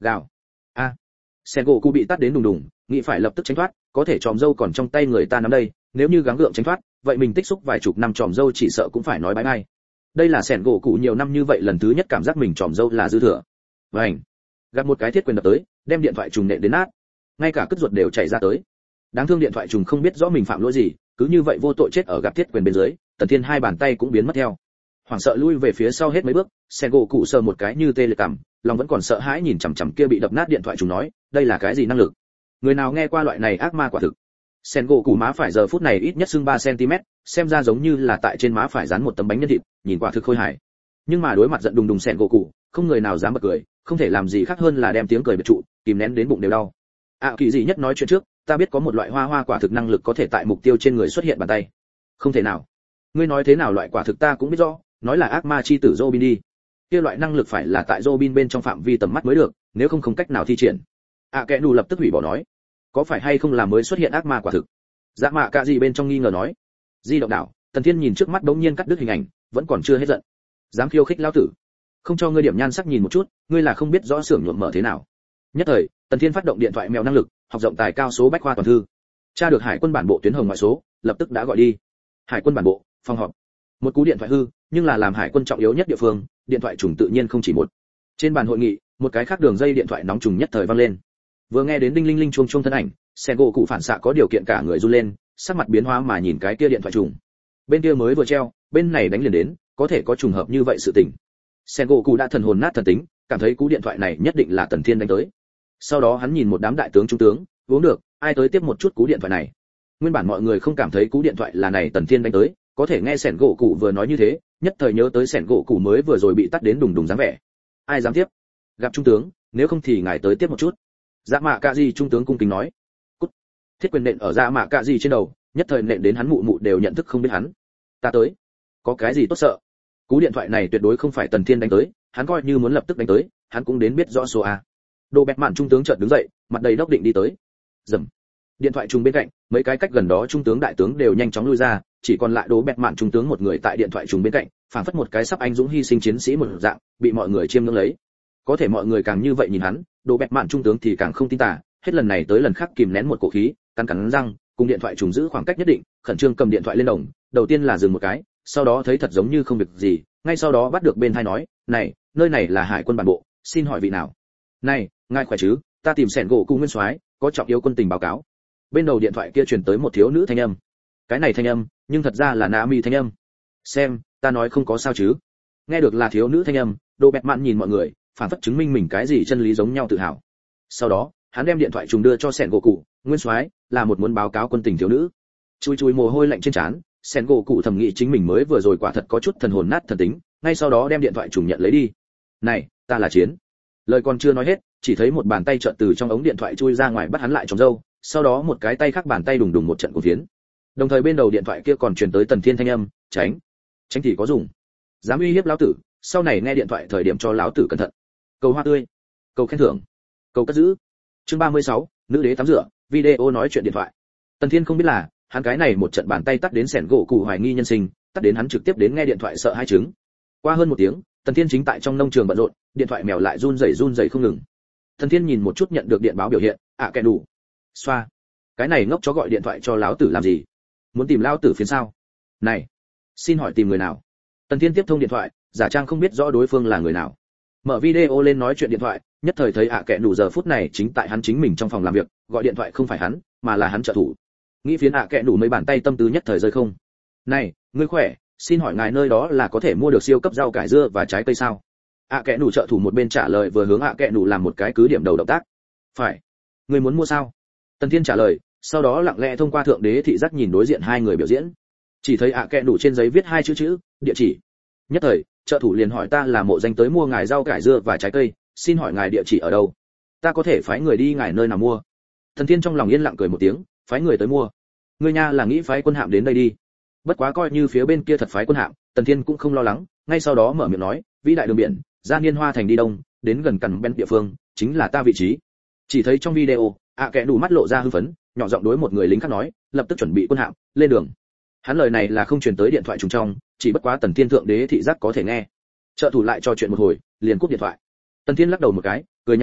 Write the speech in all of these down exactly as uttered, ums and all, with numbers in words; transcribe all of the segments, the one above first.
Gào. A. À. Sen gỗ cụ bị tát đến đùng đùng, nghĩ phải lập tức tránh thoát, có thể tròm dâu còn trong tay người ta nắm đây, nếu như gắng gượng tránh thoát, vậy mình tích xúc vài chục năm tròm dâu chỉ sợ cũng phải nói bye bye. Đây là Sen gỗ cụ nhiều năm như vậy lần thứ nhất cảm giác mình tròm dâu là dư thừa. Vành. Gặp một cái thiết quyền đập tới, đem điện thoại trùng nện đến nát. Ngay cả cất ruột đều chảy ra tới. Đáng thương điện thoại trùng không biết rõ mình phạm lỗi gì, cứ như vậy vô tội chết ở gặp thiết quyền bên dưới, Tần Thiên hai bàn tay cũng biến mất theo. Hoảng sợ lui về phía sau hết mấy bước, Sen gỗ cụ sờ một cái như tê liệt cằm, lòng vẫn còn sợ hãi nhìn chằm chằm kia bị đập nát điện thoại trùng nói, đây là cái gì năng lực? Người nào nghe qua loại này ác ma quả thực. Sen gỗ cụ má phải giờ phút này ít nhất sưng ba xăng-ti-mét, xem ra giống như là tại trên má phải dán một tấm bánh nhân thịt, nhìn quả thực khôi hài. Nhưng mà đối mặt giận đùng đùng Sen gỗ cụ, không người nào dám bật cười, không thể làm gì khác hơn là đem tiếng cười biệt trụ, kìm nén đến bụng đều đau. À kỳ gì nhất nói chuyện trước, ta biết có một loại hoa hoa quả thực năng lực có thể tại mục tiêu trên người xuất hiện bàn tay. Không thể nào. Ngươi nói thế nào loại quả thực ta cũng biết rõ, nói là ác ma chi tử Robin đi. Kia loại năng lực phải là tại Robin bên trong phạm vi tầm mắt mới được, nếu không không cách nào thi triển. À kẻ nù lập tức hủy bỏ nói, có phải hay không là mới xuất hiện ác ma quả thực? Dạ mạ cả gì bên trong nghi ngờ nói. Di động đảo, Tần Thiên nhìn trước mắt đống nhiên cắt đứt hình ảnh, vẫn còn chưa hết giận. Dám khiêu khích lão tử, không cho ngươi điểm nhan sắc nhìn một chút, ngươi là không biết rõ xưởng nhuộm mở thế nào. Nhất thời, Tần Thiên phát động điện thoại mèo năng lực, học rộng tài cao số bách khoa toàn thư. Tra được Hải quân bản bộ tuyến hồng ngoại số, lập tức đã gọi đi. Hải quân bản bộ, phòng họp. Một cú điện thoại hư, nhưng là làm Hải quân trọng yếu nhất địa phương, điện thoại trùng tự nhiên không chỉ một. Trên bàn hội nghị, một cái khác đường dây điện thoại nóng trùng nhất thời vang lên. Vừa nghe đến đinh linh linh chuông chuông thân ảnh, Sen gỗ cụ phản xạ có điều kiện cả người run lên, sắc mặt biến hóa mà nhìn cái kia điện thoại trùng. Bên kia mới vừa treo, bên này đánh liền đến, có thể có trùng hợp như vậy sự tình. Sen gỗ cụ đã thần hồn nát thần tính, cảm thấy cú điện thoại này nhất định là Tần Thiên đánh tới. Sau đó hắn nhìn một đám đại tướng trung tướng, uống được, ai tới tiếp một chút cú điện thoại này. Nguyên bản mọi người không cảm thấy cú điện thoại là này Tần Thiên đánh tới, có thể nghe Sen gỗ cụ vừa nói như thế, nhất thời nhớ tới Sen gỗ cụ mới vừa rồi bị tắt đến đùng đùng dáng vẻ. Ai dám tiếp? Gặp trung tướng, nếu không thì ngài tới tiếp một chút. Dạ mạ cạ gì trung tướng cung kính nói. Cút. Thiết quyền nện ở dạ mạ cạ gì trên đầu, nhất thời nện đến hắn mụ mụ đều nhận thức không biết hắn. Ta tới. Có cái gì tốt sợ? Cú điện thoại này tuyệt đối không phải Tần Thiên đánh tới, hắn coi như muốn lập tức đánh tới, hắn cũng đến biết rõ số a. Đồ bẹt mạn trung tướng chợt đứng dậy, mặt đầy đốc định đi tới. Dầm. Điện thoại trùng bên cạnh, mấy cái cách gần đó trung tướng đại tướng đều nhanh chóng lui ra, chỉ còn lại Đồ bẹt mạn trung tướng một người tại điện thoại trùng bên cạnh, phảng phất một cái sắp anh dũng hy sinh chiến sĩ một dạng, bị mọi người chiêm ngưỡng lấy. Có thể mọi người càng như vậy nhìn hắn, Đồ bẹt mạn trung tướng thì càng không tin tà, hết lần này tới lần khác kìm nén một cổ khí, cắn cắn răng, cùng điện thoại trùng giữ khoảng cách nhất định, khẩn trương cầm điện thoại lên đồng, đầu tiên là dừng một cái, sau đó thấy thật giống như không việc gì, ngay sau đó bắt được bên tai nói, "Này, nơi này là Hải quân bản bộ, xin hỏi vị nào?" "Này, ngài khỏe chứ, ta tìm Sẻn gỗ cụ nguyên soái, có trọng yếu quân tình báo cáo." Bên đầu điện thoại kia truyền tới một thiếu nữ thanh âm. Cái này thanh âm, nhưng thật ra là Naomi thanh âm. "Xem, ta nói không có sao chứ?" Nghe được là thiếu nữ thanh âm, Đồ bẹt mạn nhìn mọi người, phản phất chứng minh mình cái gì chân lý giống nhau tự hào. Sau đó, hắn đem điện thoại trùng đưa cho Sẻn gỗ cụ, "Nguyên soái, là một muốn báo cáo quân tình thiếu nữ." Chui chui mồ hôi lạnh trên trán, Sen gỗ cụ thầm nghĩ chính mình mới vừa rồi quả thật có chút thần hồn nát thần tính, ngay sau đó đem điện thoại trùng nhận lấy đi. "Này, ta là Chiến." Lời còn chưa nói hết, chỉ thấy một bàn tay chợt từ trong ống điện thoại chui ra ngoài bắt hắn lại trong râu, sau đó một cái tay khác bàn tay đùng đùng một trận của phiến. Đồng thời bên đầu điện thoại kia còn truyền tới Tần Thiên thanh âm, "Tránh, tránh thì có dùng. Dám uy hiếp lão tử, sau này nghe điện thoại thời điểm cho lão tử cẩn thận." Cầu hoa tươi, cầu khen thưởng, cầu cất giữ. Chương ba mươi sáu, nữ đế tắm rửa, video nói chuyện điện thoại. Tần Thiên không biết là, hắn cái này một trận bàn tay tắt đến Sẻn gỗ cụ hoài nghi nhân sinh, tắt đến hắn trực tiếp đến nghe điện thoại sợ hai chứng. Qua hơn một tiếng, Tần Thiên chính tại trong nông trường bận rộn, điện thoại mèo lại run rẩy run rẩy không ngừng. Tần Thiên nhìn một chút nhận được điện báo biểu hiện, ạ à, kẻ đủ. Xoa. Cái này ngốc chó gọi điện thoại cho lão tử làm gì? Muốn tìm lão tử phiền sao? Này, xin hỏi tìm người nào? Tần Thiên tiếp thông điện thoại, giả trang không biết rõ đối phương là người nào. Mở video lên nói chuyện điện thoại, nhất thời thấy ạ à, kẻ đủ giờ phút này chính tại hắn chính mình trong phòng làm việc, gọi điện thoại không phải hắn, mà là hắn trợ thủ. Nghĩ phiến ạ à, kẻ đủ mấy bàn tay tâm tư nhất thời rơi không. "Này, ngươi khỏe, xin hỏi ngài nơi đó là có thể mua được siêu cấp rau cải dưa và trái cây sao?" ạ à, kẻ đủ trợ thủ một bên trả lời vừa hướng ạ à, kẻ đủ làm một cái cứ điểm đầu động tác. "Phải. Ngươi muốn mua sao?" Tần Thiên trả lời, sau đó lặng lẽ thông qua thượng đế thị giác nhìn đối diện hai người biểu diễn. Chỉ thấy ạ à, kẻ đủ trên giấy viết hai chữ chữ, địa chỉ. Nhất thời, trợ thủ liền hỏi ta là mộ danh tới mua ngài rau cải dưa và trái cây, xin hỏi ngài địa chỉ ở đâu? Ta có thể phái người đi ngài nơi nào mua? Thần Thiên trong lòng yên lặng cười một tiếng, phái người tới mua. Ngươi nha là nghĩ phái quân hạm đến đây đi. Bất quá coi như phía bên kia thật phái quân hạm, Tần Thiên cũng không lo lắng, ngay sau đó mở miệng nói, vĩ đại đường biển, ra Niên Hoa thành đi đông, đến gần cằn bên địa phương, chính là ta vị trí. Chỉ thấy trong video, ạ à kẻ đủ mắt lộ ra hư phấn, nhỏ giọng đối một người lính khác nói, lập tức chuẩn bị quân hạm, lên đường. Hắn lời này là không truyền tới điện thoại trùng trong, chỉ bất quá Tần Thiên thượng đế thị giác có thể nghe. Trợ thủ lại trò chuyện một hồi, liền cúp điện thoại. Tần Thiên lắc đầu một cái, cười nhạt nói,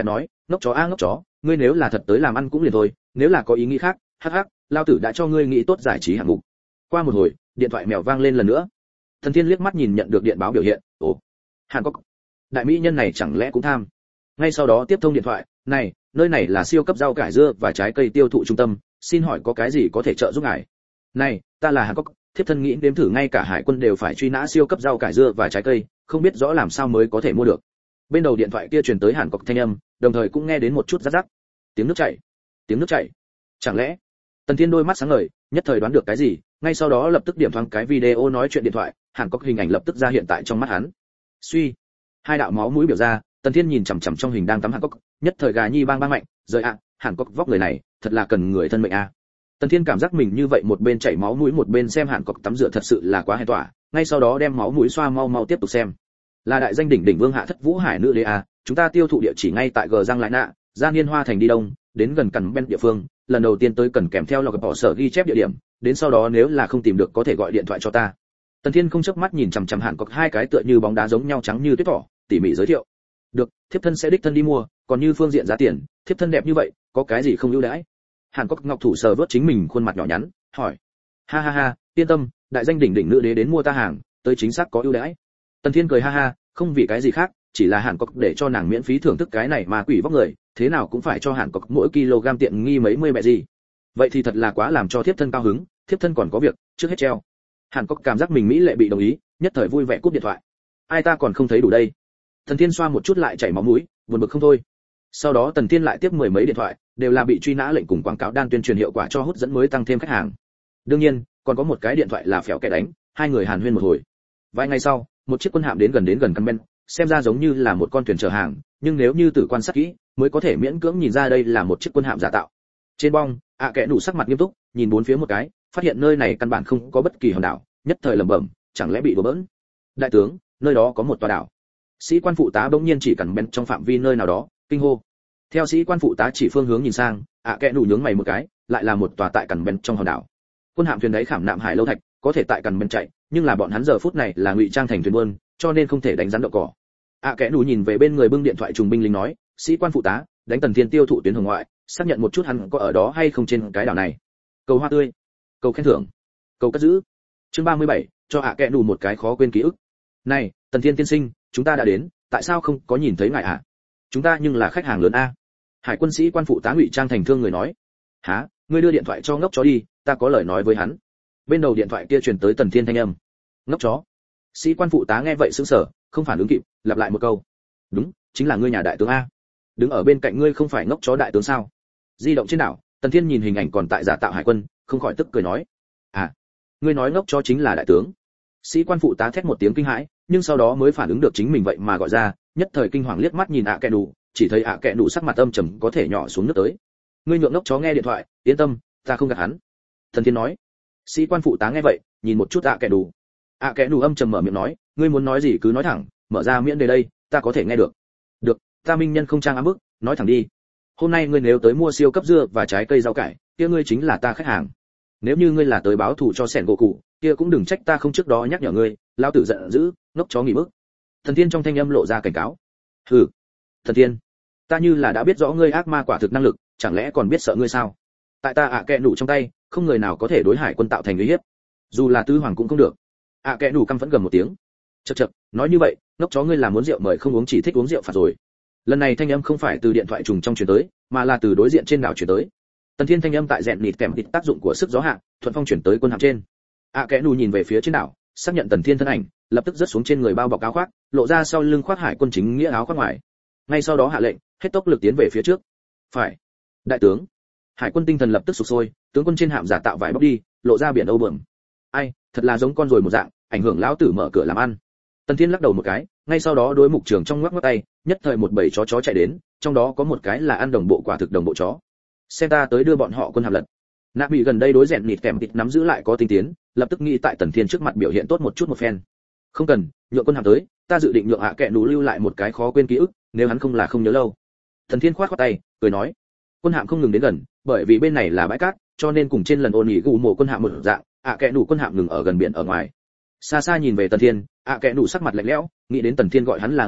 ngốc chó a ngốc chó, ngươi nếu là thật tới làm ăn cũng liền thôi, nếu là có ý nghĩ khác, hắc hắc, lao tử đã cho ngươi nghĩ tốt giải trí hạng mục. Qua một hồi, điện thoại mèo vang lên lần nữa. Thần Thiên liếc mắt nhìn nhận được điện báo biểu hiện, ồ, Hàn Quốc, đại mỹ nhân này chẳng lẽ cũng tham? Ngay sau đó tiếp thông điện thoại, này, nơi này là siêu cấp rau cải dưa và trái cây tiêu thụ trung tâm, xin hỏi có cái gì có thể trợ giúp ngài? Này, ta là Hàn Quốc, thiếp thân nghĩ đếm thử ngay cả hải quân đều phải truy nã siêu cấp rau cải dưa và trái cây, không biết rõ làm sao mới có thể mua được. Bên đầu điện thoại kia truyền tới Hàn Quốc thanh âm, đồng thời cũng nghe đến một chút rắc rắc. Tiếng nước chảy, tiếng nước chảy. Chẳng lẽ? Tần Thiên đôi mắt sáng ngời, nhất thời đoán được cái gì, ngay sau đó lập tức điểm thoáng cái video nói chuyện điện thoại, Hàn Quốc hình ảnh lập tức ra hiện tại trong mắt hắn. Suy, hai đạo máu mũi biểu ra, Tần Thiên nhìn chằm chằm trong hình đang tắm Hàn Quốc, nhất thời gà nhi bang bang mạnh, rời ạ, à, Hàn Quốc vóc người này, thật là cần người thân mệnh a. À. Tần Thiên cảm giác mình như vậy một bên chảy máu mũi một bên xem Hàn Quốc tắm rửa thật sự là quá hài tỏa, ngay sau đó đem máu mũi xoa mau mau tiếp tục xem. Là đại danh đỉnh đỉnh vương hạ thất vũ hải nữ đế a, à, chúng ta tiêu thụ địa chỉ ngay tại Gờ Giang Lại Nạ, Gia Niên Hoa thành đi đông, đến gần cẩn bên địa phương, lần đầu tiên tới cần kèm theo log bỏ sở ghi chép địa điểm, đến sau đó nếu là không tìm được có thể gọi điện thoại cho ta. Tần Thiên không chớp mắt nhìn chằm chằm Hàn Quốc hai cái tựa như bóng đá giống nhau trắng như tuyết thỏ, tỉ mỉ giới thiệu. Được, thiếp thân sẽ đích thân đi mua, còn như phương diện giá tiền, thiếp thân đẹp như vậy, có cái gì không ưu đãi? Hàn Quốc ngọc thủ sờ vớt chính mình khuôn mặt nhỏ nhắn, hỏi. Ha ha ha, yên tâm, đại danh đỉnh đỉnh nữ đế đến mua ta hàng, tới chính xác có ưu đãi. Tần Thiên cười ha ha, không vì cái gì khác, chỉ là Hàn Quốc để cho nàng miễn phí thưởng thức cái này mà quỷ vóc người, thế nào cũng phải cho Hàn Quốc mỗi kg tiện nghi mấy mươi mẹ gì. Vậy thì thật là quá làm cho thiếp thân cao hứng, thiếp thân còn có việc, trước hết treo. Hàn Quốc cảm giác mình mỹ lệ bị đồng ý, nhất thời vui vẻ cúp điện thoại. Ai ta còn không thấy đủ đây. Tần Thiên xoa một chút lại chảy máu mũi, buồn bực không thôi. Sau đó Tần Thiên lại tiếp mười mấy điện thoại, đều là bị truy nã lệnh cùng quảng cáo đang tuyên truyền hiệu quả cho hút dẫn mới tăng thêm khách hàng. Đương nhiên, còn có một cái điện thoại là phèo kẻ đánh, hai người hàn huyên một hồi. Vài ngày sau, một chiếc quân hạm đến gần đến gần căn bên, xem ra giống như là một con thuyền chở hàng, nhưng nếu như tự quan sát kỹ, mới có thể miễn cưỡng nhìn ra đây là một chiếc quân hạm giả tạo. Trên bong, ạ à kẽ đủ sắc mặt nghiêm túc, nhìn bốn phía một cái, phát hiện nơi này căn bản không có bất kỳ hòn đảo, nhất thời lẩm bẩm, chẳng lẽ bị đùa bỡn? Đại tướng, nơi đó có một tòa đảo. Sĩ quan phụ tá bỗng nhiên chỉ cần bên trong phạm vi nơi nào đó, kinh hô. Theo sĩ quan phụ tá chỉ phương hướng nhìn sang, ạ à kẽ đủ nhướng mày một cái, lại là một tòa tại cằn bên trong hòn đảo. Quân hạm thuyền đấy khảm nạm hải lâu thạch, có thể tại cằn bên chạy, nhưng là bọn hắn giờ phút này là ngụy trang thành thuyền buôn, cho nên không thể đánh rắn đậu cỏ. ạ à kẽ đủ nhìn về bên người bưng điện thoại trùng binh lính nói, sĩ quan phụ tá, đánh Tần Thiên tiêu thụ tuyến hồng ngoại, xác nhận một chút hắn có ở đó hay không trên cái đảo này. Cầu hoa tươi, cầu khen thưởng, cầu cất giữ. Chương ba mươi bảy, cho ạ à kẽ đủ một cái khó quên ký ức. Này, Tần Thiên tiên sinh, chúng ta đã đến, tại sao không có nhìn thấy ngài ạ? À? Chúng ta nhưng là khách hàng lớn a. Hải quân sĩ quan phụ tá ngụy trang thành thương người nói. Hả, ngươi đưa điện thoại cho ngốc chó đi, ta có lời nói với hắn. Bên đầu điện thoại kia truyền tới Tần Thiên thanh âm. Ngốc chó. Sĩ quan phụ tá nghe vậy sững sờ, không phản ứng kịp, lặp lại một câu. Đúng, chính là ngươi nhà đại tướng a. Đứng ở bên cạnh ngươi không phải ngốc chó đại tướng sao? Di động trên đảo, Tần Thiên nhìn hình ảnh còn tại giả tạo hải quân, không khỏi tức cười nói. À, ngươi nói ngốc chó chính là đại tướng. Sĩ quan phụ tá thét một tiếng kinh hãi, nhưng sau đó mới phản ứng được chính mình vậy mà gọi ra, nhất thời kinh hoàng liếc mắt nhìn ạ à kẹ đủ, chỉ thấy ạ à kẹ đủ sắc mặt âm trầm có thể nhỏ xuống nước tới. Ngươi nhượng ngốc chó nghe điện thoại, yên tâm, ta không gạt hắn. Tần Thiên nói. Sĩ quan phụ tá nghe vậy, nhìn một chút ạ à kẹ đủ. ạ à kẹ đủ âm trầm mở miệng nói, ngươi muốn nói gì cứ nói thẳng, mở ra miễn đề đây, ta có thể nghe được. Được, ta minh nhân không trang ám bức, nói thẳng đi. Hôm nay ngươi nếu tới mua siêu cấp dưa và trái cây rau cải, kia ngươi chính là ta khách hàng. Nếu như ngươi là tới báo thù cho sẻn gỗ cụ, kia cũng đừng trách ta không trước đó nhắc nhở ngươi, lão tử giận dữ, ngốc chó nghỉ bước. Thần Thiên trong thanh âm lộ ra cảnh cáo. Hừ, Thần Thiên, ta như là đã biết rõ ngươi ác ma quả thực năng lực, chẳng lẽ còn biết sợ ngươi sao? Tại ta ạ à kẹ nụ trong tay, không người nào có thể đối hải quân tạo thành uy hiếp, dù là tứ hoàng cũng không được. ạ à kẹ nụ căm phẫn gầm một tiếng. Chậc chậc, nói như vậy, ngốc chó ngươi là muốn rượu mời không uống chỉ thích uống rượu phạt rồi. Lần này thanh âm không phải từ điện thoại trùng trong truyền tới, mà là từ đối diện trên đảo truyền tới. Tần Thiên thanh âm tại rèn nịt kèm thịt tác dụng của sức gió hạ, thuận phong chuyển tới quân hạm trên. ạ à kẽ nù nhìn về phía trên đảo, xác nhận Tần Thiên thân ảnh, lập tức rớt xuống trên người bao bọc áo khoác, lộ ra sau lưng khoác hải quân chính nghĩa áo khoác ngoài. Ngay sau đó hạ lệnh, hết tốc lực tiến về phía trước. Phải, đại tướng. Hải quân tinh thần lập tức sục sôi, tướng quân trên hạm giả tạo vải bóc đi, lộ ra biển âu bờm. Ai, thật là giống con rồi một dạng, ảnh hưởng lão tử mở cửa làm ăn. Tần Thiên lắc đầu một cái, ngay sau đó đối mục trường trong ngoắc ngoắc tay, nhất thời một bầy chó chó chạy đến, trong đó có một cái là ăn đồng bộ quả thực đồng bộ chó. Xem ta tới đưa bọn họ quân hạm lật. Nạ bị gần đây đối rèn nịt kèm thịt nắm giữ lại có tinh tiến, lập tức nghĩ tại Tần Thiên trước mặt biểu hiện tốt một chút một phen. Không cần, nhượng quân hạm tới, ta dự định nhượng hạ kệ nú lưu lại một cái khó quên ký ức, nếu hắn không là không nhớ lâu. Tần Thiên khoát khoát tay, cười nói, quân hạm không ngừng đến gần, bởi vì bên này là bãi cát, cho nên cùng trên lần ôn nghỉ gù mổ quân hạm một dạng, hạ kệ nú quân hạm ngừng ở gần biển ở ngoài. Xa xa nhìn về Tần Thiên, hạ kệ nú sắc mặt lạnh lẽo, nghĩ đến Tần Thiên gọi hắn là ngốc chó,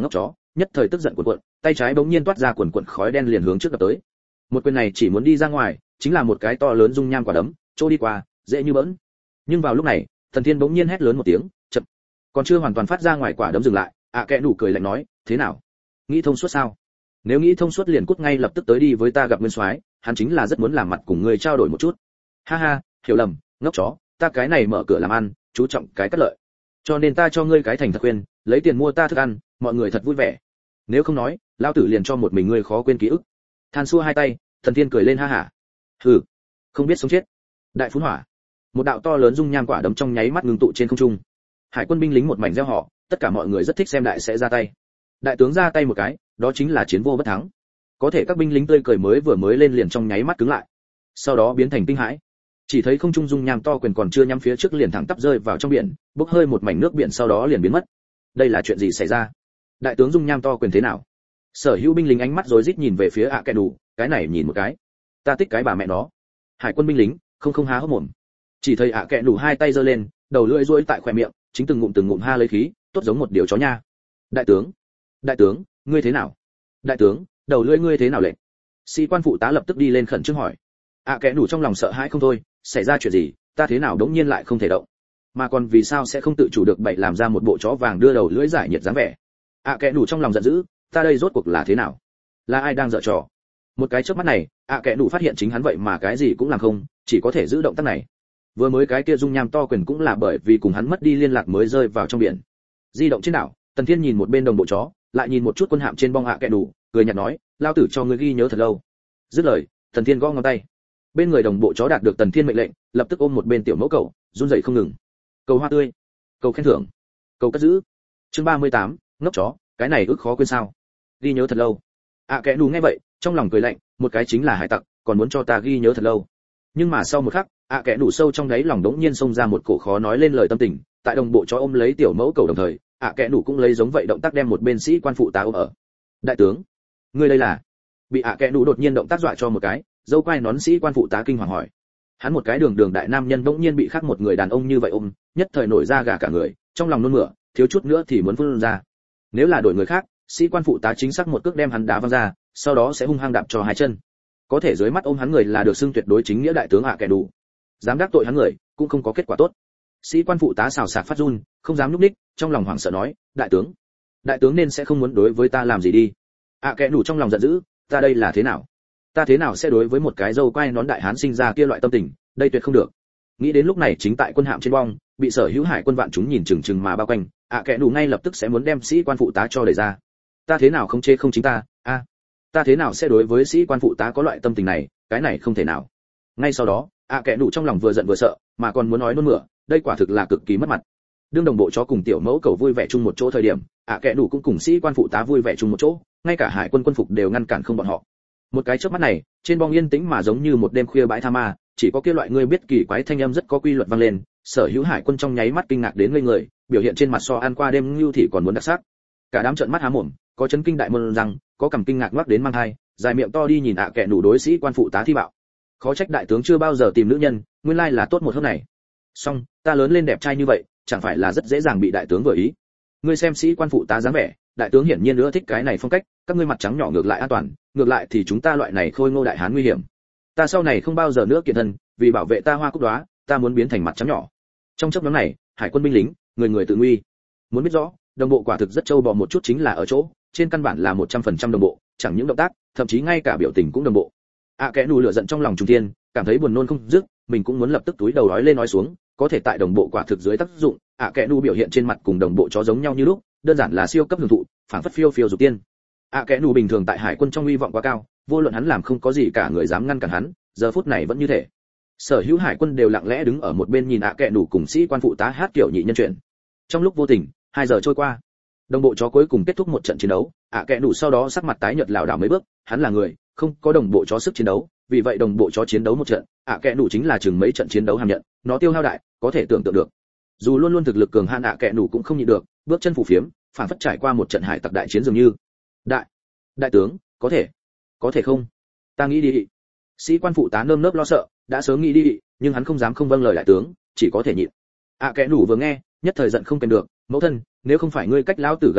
nhất thời tức giận cuộn cuộn, tay trái bỗng nhiên toát ra cuộn cuộn khói đen liền hướng trước đập tới. Một quyền này chỉ muốn đi ra ngoài, chính là một cái to lớn dung nham quả đấm, trô đi qua, dễ như bỡn. Nhưng vào lúc này, Thần Thiên bỗng nhiên hét lớn một tiếng, chậm. Còn chưa hoàn toàn phát ra ngoài quả đấm dừng lại, ạ kẽ nủ cười lạnh nói, thế nào? Nghĩ thông suốt sao? Nếu nghĩ thông suốt liền cút ngay lập tức tới đi với ta gặp Nguyên Soái, hắn chính là rất muốn làm mặt cùng người trao đổi một chút. Ha ha, hiểu lầm, ngốc chó, ta cái này mở cửa làm ăn, chú trọng cái cắt lợi. Cho nên ta cho ngươi cái thành thật khuyên, lấy tiền mua ta thức ăn, mọi người thật vui vẻ. Nếu không nói, lão tử liền cho một mình ngươi khó quên ký ức. Than xua hai tay, Thần Thiên cười lên ha hả. Hừ, không biết sống chết. Đại phun hỏa. Một đạo to lớn dung nham quả đấm trong nháy mắt ngưng tụ trên không trung. Hải quân binh lính một mảnh reo hò, tất cả mọi người rất thích xem đại sẽ ra tay. Đại tướng ra tay một cái, đó chính là chiến vô bất thắng. Có thể các binh lính tươi cười mới vừa mới lên liền trong nháy mắt cứng lại, sau đó biến thành kinh hãi. Chỉ thấy không trung dung nham to quyền còn chưa nhắm phía trước liền thẳng tắp rơi vào trong biển, bốc hơi một mảnh nước biển sau đó liền biến mất. Đây là chuyện gì xảy ra? Đại tướng dung nham to quyền thế nào? Sở hữu binh lính ánh mắt rối rít nhìn về phía ạ kẽ đủ, cái này nhìn một cái, ta thích cái bà mẹ nó. Hải quân binh lính không không há hốc mồm. Chỉ thấy ạ kẽ đủ hai tay giơ lên, đầu lưỡi duỗi tại khóe miệng, chính từng ngụm từng ngụm ha lấy khí, tốt giống một điều chó nha. Đại tướng, đại tướng, ngươi thế nào? Đại tướng, đầu lưỡi ngươi thế nào lệnh? Sĩ quan phụ tá lập tức đi lên khẩn trương hỏi. ạ kẽ đủ trong lòng sợ hãi không thôi, xảy ra chuyện gì, ta thế nào đống nhiên lại không thể động, mà còn vì sao sẽ không tự chủ được bậy làm ra một bộ chó vàng đưa đầu lưỡi giải nhiệt dáng vẻ. ạ kẽ đủ trong lòng giận dữ, ta đây rốt cuộc là thế nào? Là ai đang giở trò? Một cái chớp mắt này, ạ kẽ đủ phát hiện chính hắn vậy mà cái gì cũng làm không, chỉ có thể giữ động tác này. Vừa mới cái kia dung nham to quyền cũng là bởi vì cùng hắn mất đi liên lạc mới rơi vào trong biển. Di động trên đảo, Tần Thiên nhìn một bên đồng bộ chó, lại nhìn một chút quân hạm trên bong ạ kẽ đủ, cười nhạt nói, lao tử cho ngươi ghi nhớ thật lâu. Dứt lời, Tần Thiên gõ ngón tay. Bên người đồng bộ chó đạt được Tần Thiên mệnh lệnh, lập tức ôm một bên tiểu mẫu cầu, run rẩy không ngừng. Cầu hoa tươi, cầu khen thưởng, cầu cất giữ. Chương ba mươi tám, ngốc chó, cái này ước khó quên sao? Ghi nhớ thật lâu. ạ kẽ đủ nghe vậy, trong lòng cười lạnh, một cái chính là hải tặc, còn muốn cho ta ghi nhớ thật lâu. Nhưng mà sau một khắc, ạ kẽ đủ sâu trong đáy lòng đống nhiên xông ra một cổ khó nói lên lời tâm tình, tại đồng bộ chó ôm lấy tiểu mẫu cầu đồng thời, ạ kẽ đủ cũng lấy giống vậy động tác đem một bên sĩ quan phụ tá ôm ở. Đại tướng, ngươi đây là? Bị ạ kẽ đủ đột nhiên động tác dọa cho một cái, dâu quai nón sĩ quan phụ tá kinh hoàng hỏi. Hắn một cái đường đường đại nam nhân bỗng nhiên bị khác một người đàn ông như vậy ôm, nhất thời nổi da gà cả người, trong lòng nôn mửa, thiếu chút nữa thì muốn phun ra. Nếu là đổi người khác, sĩ quan phụ tá chính xác một cước đem hắn đá văng ra, sau đó sẽ hung hăng đạp cho hai chân. Có thể dưới mắt ôm hắn người là được xưng tuyệt đối chính nghĩa đại tướng ạ kẽ đủ. Dám đắc tội hắn người, cũng không có kết quả tốt. Sĩ quan phụ tá xào xạc phát run, không dám núp ních, trong lòng hoảng sợ nói, đại tướng, đại tướng nên sẽ không muốn đối với ta làm gì đi. ạ kẽ đủ trong lòng giận dữ, ta đây là thế nào? Ta thế nào sẽ đối với một cái dâu quai nón đại hán sinh ra kia loại tâm tình, đây tuyệt không được. Nghĩ đến lúc này chính tại quân hạm trên bong, bị sở hữu hải quân vạn chúng nhìn chừng chừng mà bao quanh, ạ kẽ đủ ngay lập tức sẽ muốn đem sĩ quan phụ tá cho đẩy ra. Ta thế nào không chê không chính ta, a, à, ta thế nào sẽ đối với sĩ quan phụ tá có loại tâm tình này, cái này không thể nào. Ngay sau đó, ạ kẽ đủ trong lòng vừa giận vừa sợ, mà còn muốn nói nôn mửa, đây quả thực là cực kỳ mất mặt. Đương đồng bộ chó cùng tiểu mẫu cầu vui vẻ chung một chỗ thời điểm, ạ kẽ đủ cũng cùng sĩ quan phụ tá vui vẻ chung một chỗ, ngay cả hải quân quân phục đều ngăn cản không bọn họ. Một cái chớp mắt này, trên bong yên tĩnh mà giống như một đêm khuya bãi tha ma, chỉ có kia loại ngươi biết kỳ quái thanh âm rất có quy luật vang lên, sở hữu hải quân trong nháy mắt kinh ngạc đến ngây người, biểu hiện trên mặt so ăn qua đêm lưu thị còn muốn đặc sắc. Cả đám trợn mắt há mồm, có chấn kinh đại môn rằng, có cầm kinh ngạc ngoác đến mang hai, dài miệng to đi nhìn ạ kẽ đủ đối sĩ quan phụ tá thi bạo. Khó trách đại tướng chưa bao giờ tìm nữ nhân, nguyên lai là tốt một hôm này. Song, ta lớn lên đẹp trai như vậy, chẳng phải là rất dễ dàng bị đại tướng vừa ý. Ngươi xem sĩ quan phụ tá dáng vẻ, đại tướng hiển nhiên nữa thích cái này phong cách, các ngươi mặt trắng nhỏ ngược lại an toàn, ngược lại thì chúng ta loại này khôi ngô đại hán nguy hiểm. Ta sau này không bao giờ nữa kiện thân, vì bảo vệ ta hoa cúc đóa, ta muốn biến thành mặt trắng nhỏ. Trong chốc ngắn này, hải quân binh lính, người người tự nguy. Muốn biết rõ, đồng bộ quả thực rất trâu bò một chút chính là ở chỗ, trên căn bản là một trăm phần trăm đồng bộ, chẳng những động tác, thậm chí ngay cả biểu tình cũng đồng bộ. À kẽ nù lửa giận trong lòng trung thiên, cảm thấy buồn nôn không dứt, mình cũng muốn lập tức túi đầu nói lên nói xuống, có thể tại đồng bộ quả thực dưới tác dụng, à kẽ nù biểu hiện trên mặt cùng đồng bộ chó giống nhau như lúc, đơn giản là siêu cấp hưởng thụ, phảng phất phiêu phiêu dục tiên. À kẽ nù bình thường tại hải quân trong uy vọng quá cao, vô luận hắn làm không có gì cả người dám ngăn cản hắn, giờ phút này vẫn như thế. Sở hữu hải quân đều lặng lẽ đứng ở một bên nhìn ạ kẽ nù cùng sĩ quan phụ tá hát kiểu nhị nhân chuyện. Trong lúc vô tình, hai giờ trôi qua, đồng bộ chó cuối cùng kết thúc một trận chiến đấu, ạ kẽ nù sau đó sắc mặt tái nhợt lảo đảo mấy bước, hắn là người, không có đồng bộ chó sức chiến đấu, vì vậy đồng bộ chó chiến đấu một trận, ạ kẽ nù chính là chừng mấy trận chiến đấu hàm nhận, nó tiêu hao đại, có thể tưởng tượng được. Dù luôn luôn thực lực cường hãn ạ kẽ nù cũng không nhịn được, bước chân phủ phiếm, phản phất trải qua một trận hải tặc đại chiến dường như. Đại, đại tướng, có thể, có thể không? Ta nghĩ đi. Sĩ quan phụ tá nơm nớp lo sợ, đã sớm nghĩ đi, nhưng hắn không dám không vâng lời đại tướng, chỉ có thể nhịn. ạ kẽ nù vừa nghe, nhất thời giận không kèm được, mẫu thân, nếu không phải ngươi cách lão tử gần như vậy,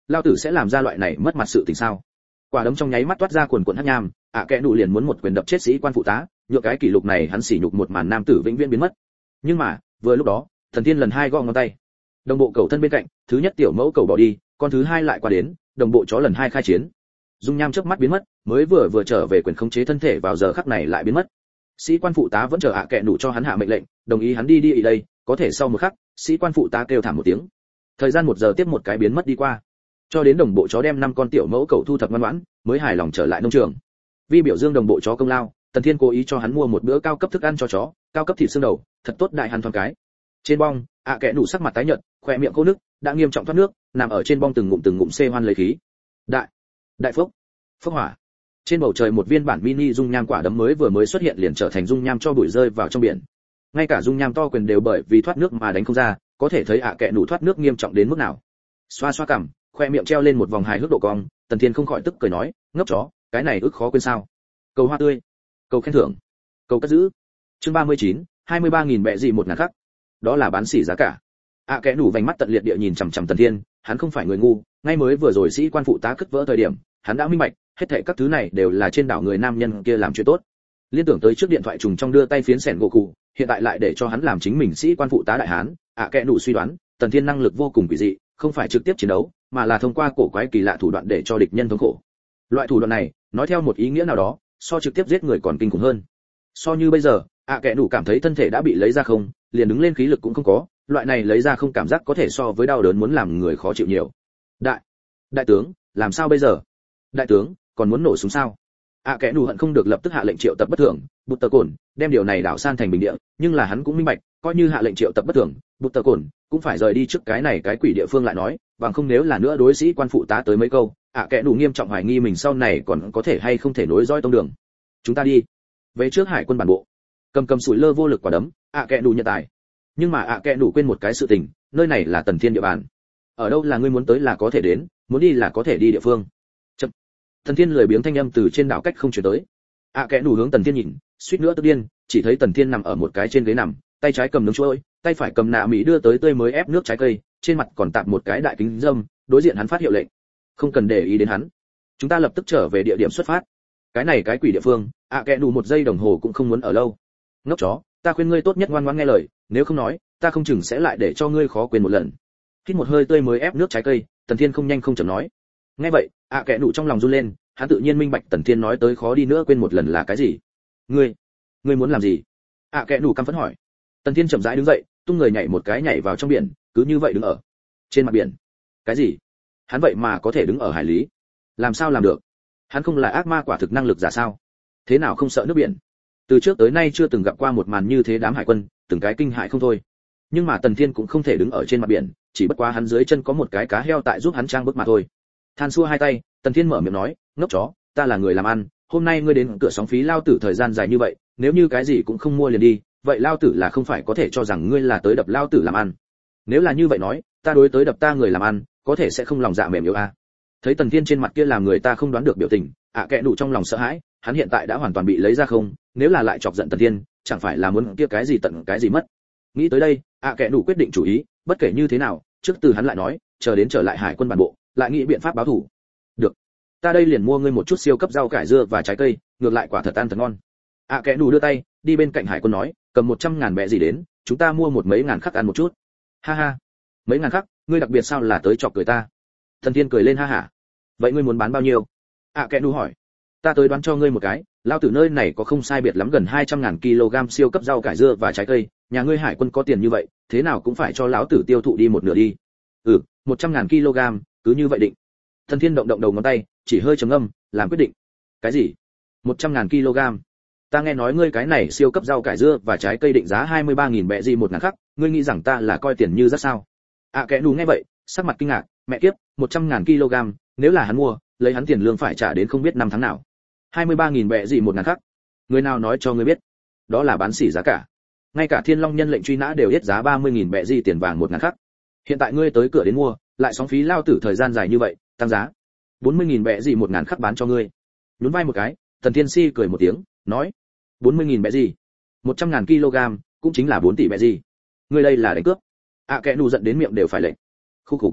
lao tử sẽ làm ra loại này mất mặt sự tình sao? Quả đấm trong nháy mắt toát ra cuồn cuộn hắc nham, ạ kẽ nụ liền muốn một quyền đập chết sĩ quan phụ tá, nhựa cái kỷ lục này hắn sỉ nhục một màn nam tử vĩnh viễn biến mất. Nhưng mà vừa lúc đó, Thần Thiên lần hai gõ ngón tay, đồng bộ cầu thân bên cạnh, thứ nhất tiểu mẫu cầu bỏ đi, con thứ hai lại qua đến, đồng bộ chó lần hai khai chiến. Dung nham chớp mắt biến mất, mới vừa vừa trở về quyền khống chế thân thể vào giờ khắc này lại biến mất. Sĩ quan phụ tá vẫn chờ ạ kẽ nụ cho hắn hạ mệnh lệnh, đồng ý hắn đi đi ở đây, có thể sau một khắc, sĩ quan phụ tá kêu thảm một tiếng. Thời gian một giờ tiếp một cái biến mất đi qua, cho đến đồng bộ chó đem năm con tiểu mẫu cầu thu thập ngoan ngoãn, mới hài lòng trở lại nông trường. Vì biểu dương đồng bộ chó công lao, Tần Thiên cố ý cho hắn mua một bữa cao cấp thức ăn cho chó, cao cấp thịt xương đầu, thật tốt đại hắn thoáng cái. Trên bong, ạ kẽ nụ sắc mặt tái nhợt, khóe miệng khô nước, đã nghiêm trọng thoát nước, nằm ở trên bong từng ngụm từng ngụm xê hoan lấy khí. Đại, đại phốc, phốc hỏa. Trên bầu trời một viên bản mini dung nham quả đấm mới vừa mới xuất hiện liền trở thành dung nham cho bụi rơi vào trong biển. Ngay cả dung nham to quyền đều bởi vì thoát nước mà đánh không ra, có thể thấy ạ kẽ nụ thoát nước nghiêm trọng đến mức nào. Xoa xoa cằm, khoe miệng treo lên một vòng hài hước độ cong, Tần Thiên không khỏi tức cười nói, ngốc chó, cái này ức khó quên sao? Cầu hoa tươi, cầu khen thưởng, cầu cất giữ. Chương ba mươi chín, hai mươi ba nghìn bẹ gì một ngàn khắc. Đó là bán sỉ giá cả. ạ kẽ nụ vành mắt tận liệt địa nhìn chằm chằm Tần Thiên, hắn không phải người ngu, ngay mới vừa rồi sĩ quan phụ tá cất vỡ thời điểm, hắn đã minh bạch, hết thảy các thứ này đều là trên đảo người nam nhân kia làm chuyện tốt. Liên tưởng tới trước điện thoại trùng trong đưa tay phiến sẻn gỗ cụ, hiện tại lại để cho hắn làm chính mình sĩ quan phụ tá đại hán, ạ kẽ nụ suy đoán, Tần Thiên năng lực vô cùng kỳ dị, không phải trực tiếp chiến đấu, mà là thông qua cổ quái kỳ lạ thủ đoạn để cho địch nhân thống khổ. Loại thủ đoạn này, nói theo một ý nghĩa nào đó, so trực tiếp giết người còn kinh khủng hơn. So như bây giờ, ạ kẽ nụ cảm thấy thân thể đã bị lấy ra không, liền đứng lên khí lực cũng không có, loại này lấy ra không cảm giác có thể so với đau đớn muốn làm người khó chịu nhiều. Đại, đại tướng, làm sao bây giờ? Đại tướng, còn muốn nổ súng sao? ạ kẽ nụ hận không được lập tức hạ lệnh triệu tập bất thường, bụt tờ cồn, đem điều này đảo san thành bình địa, nhưng là hắn cũng minh bạch, coi như hạ lệnh triệu tập bất thường, bụt tờ cồn cũng phải rời đi trước cái này cái quỷ địa phương lại nói, bằng không nếu là nữa đối sĩ quan phụ tá tới mấy câu, ạ kẽ nụ nghiêm trọng hoài nghi mình sau này còn có thể hay không thể nối dõi tông đường. Chúng ta đi về trước hải quân bản bộ. Cầm cầm sủi lơ vô lực quả đấm, ạ kẽ nụ nhận tài. Nhưng mà ạ kẽ nụ quên một cái sự tình, nơi này là Tần Thiên địa bàn. Ở đâu là ngươi muốn tới là có thể đến, muốn đi là có thể đi địa phương. Chậm. Tần Thiên lười biếng thanh âm từ trên đảo cách không chuyển tới. ạ kẽ nụ hướng Tần Thiên nhìn, suýt nữa tức điên, chỉ thấy Tần Thiên nằm ở một cái trên ghế nằm, tay trái cầm nướng chuối, tay phải cầm nạ mỹ đưa tới tươi mới ép nước trái cây, trên mặt còn tạp một cái đại kính dâm, đối diện hắn phát hiệu lệnh. Không cần để ý đến hắn, chúng ta lập tức trở về địa điểm xuất phát. Cái này cái quỷ địa phương, ạ kẽ nụ một giây đồng hồ cũng không muốn ở lâu. Ngốc chó, ta khuyên ngươi tốt nhất ngoan ngoãn nghe lời, nếu không nói, ta không chừng sẽ lại để cho ngươi khó quên một lần. Hít một hơi tươi mới ép nước trái cây, Tần Thiên không nhanh không chậm nói. Nghe vậy, ạ kẽ nụ trong lòng run lên, hắn tự nhiên minh bạch Tần Thiên nói tới khó đi nữa quên một lần là cái gì. Ngươi, ngươi muốn làm gì? ạ kẽ nụ căm phẫn hỏi. Tần Thiên chậm rãi đứng dậy, tung người nhảy một cái nhảy vào trong biển, cứ như vậy đứng ở trên mặt biển. Cái gì? Hắn vậy mà có thể đứng ở hải lý? Làm sao làm được? Hắn không là ác ma quả thực năng lực giả sao? Thế nào không sợ nước biển? Từ trước tới nay chưa từng gặp qua một màn như thế, đám hải quân từng cái kinh hại không thôi. Nhưng mà Tần Thiên cũng không thể đứng ở trên mặt biển, chỉ bất quá hắn dưới chân có một cái cá heo tại giúp hắn trang bức mà thôi. Than xua hai tay, Tần Thiên mở miệng nói, ngốc chó, ta là người làm ăn, hôm nay ngươi đến cửa sóng phí lao tử thời gian dài như vậy, nếu như cái gì cũng không mua liền đi, vậy lao tử là không phải có thể cho rằng ngươi là tới đập lao tử làm ăn. Nếu là như vậy nói, ta đối tới đập ta người làm ăn, có thể sẽ không lòng dạ mềm yếu a. À. Thấy Tần Thiên trên mặt kia làm người ta không đoán được biểu tình, ạ kẽ nụ trong lòng sợ hãi, hắn hiện tại đã hoàn toàn bị lấy ra không, nếu là lại chọc giận Tần Thiên, chẳng phải là muốn kia cái gì tận cái gì mất. Nghĩ tới đây, ạ kẽ nụ quyết định chủ ý, bất kể như thế nào, trước từ hắn lại nói, chờ đến trở lại hải quân bản bộ, lại nghĩ biện pháp báo thù. Được, ta đây liền mua ngươi một chút siêu cấp rau cải dưa và trái cây, ngược lại quả thật ăn thật ngon. ạ kẽ nụ đưa tay, đi bên cạnh hải quân nói, cầm một trăm ngàn bẹ gì đến, chúng ta mua một mấy ngàn khắc ăn một chút. Ha ha, mấy ngàn khắc, ngươi đặc biệt sao là tới chọc cười ta? Tần Thiên cười lên ha hả. Vậy ngươi muốn bán bao nhiêu? ạ kẽ nụ hỏi. Ta tới đoán cho ngươi một cái, lao tử nơi này có không sai biệt lắm gần hai trăm ngàn kg siêu cấp rau cải dưa và trái cây, nhà ngươi hải quân có tiền như vậy, thế nào cũng phải cho lão tử tiêu thụ đi một nửa đi. Ừ, một trăm ngàn kg, cứ như vậy định. Tần Thiên động động đầu ngón tay, chỉ hơi trầm ngâm, làm quyết định. Cái gì? một trăm ngàn kg? Ta nghe nói ngươi cái này siêu cấp rau cải dưa và trái cây định giá hai mươi ba nghìn bẹ gì một ngàn khắc, ngươi nghĩ rằng ta là coi tiền như rất sao? À kẽ nụ nghe vậy, sắc mặt kinh ngạc, mẹ kiếp, một trăm ngàn kg, nếu là hắn mua, lấy hắn tiền lương phải trả đến không biết năm tháng nào. hai mươi ba nghìn bẹ gì một ngàn khắc. Người nào nói cho ngươi biết? Đó là bán sỉ giá cả. Ngay cả Thiên Long nhân lệnh truy nã đều hết giá ba mươi nghìn bẹ gì tiền vàng một ngàn khắc. Hiện tại ngươi tới cửa đến mua, lại sóng phí lao tử thời gian dài như vậy, tăng giá. bốn mươi nghìn bẹ gì một ngàn khắc bán cho ngươi. Nhún vai một cái, Thần Thiên Si cười một tiếng, nói: bốn mươi nghìn bẹ gì? một trăm ngàn kg, cũng chính là bốn tỷ bẹ gì. Ngươi đây là đánh cướp. À kẽ nụ giận đến miệng đều phải lệnh. Khúc khục.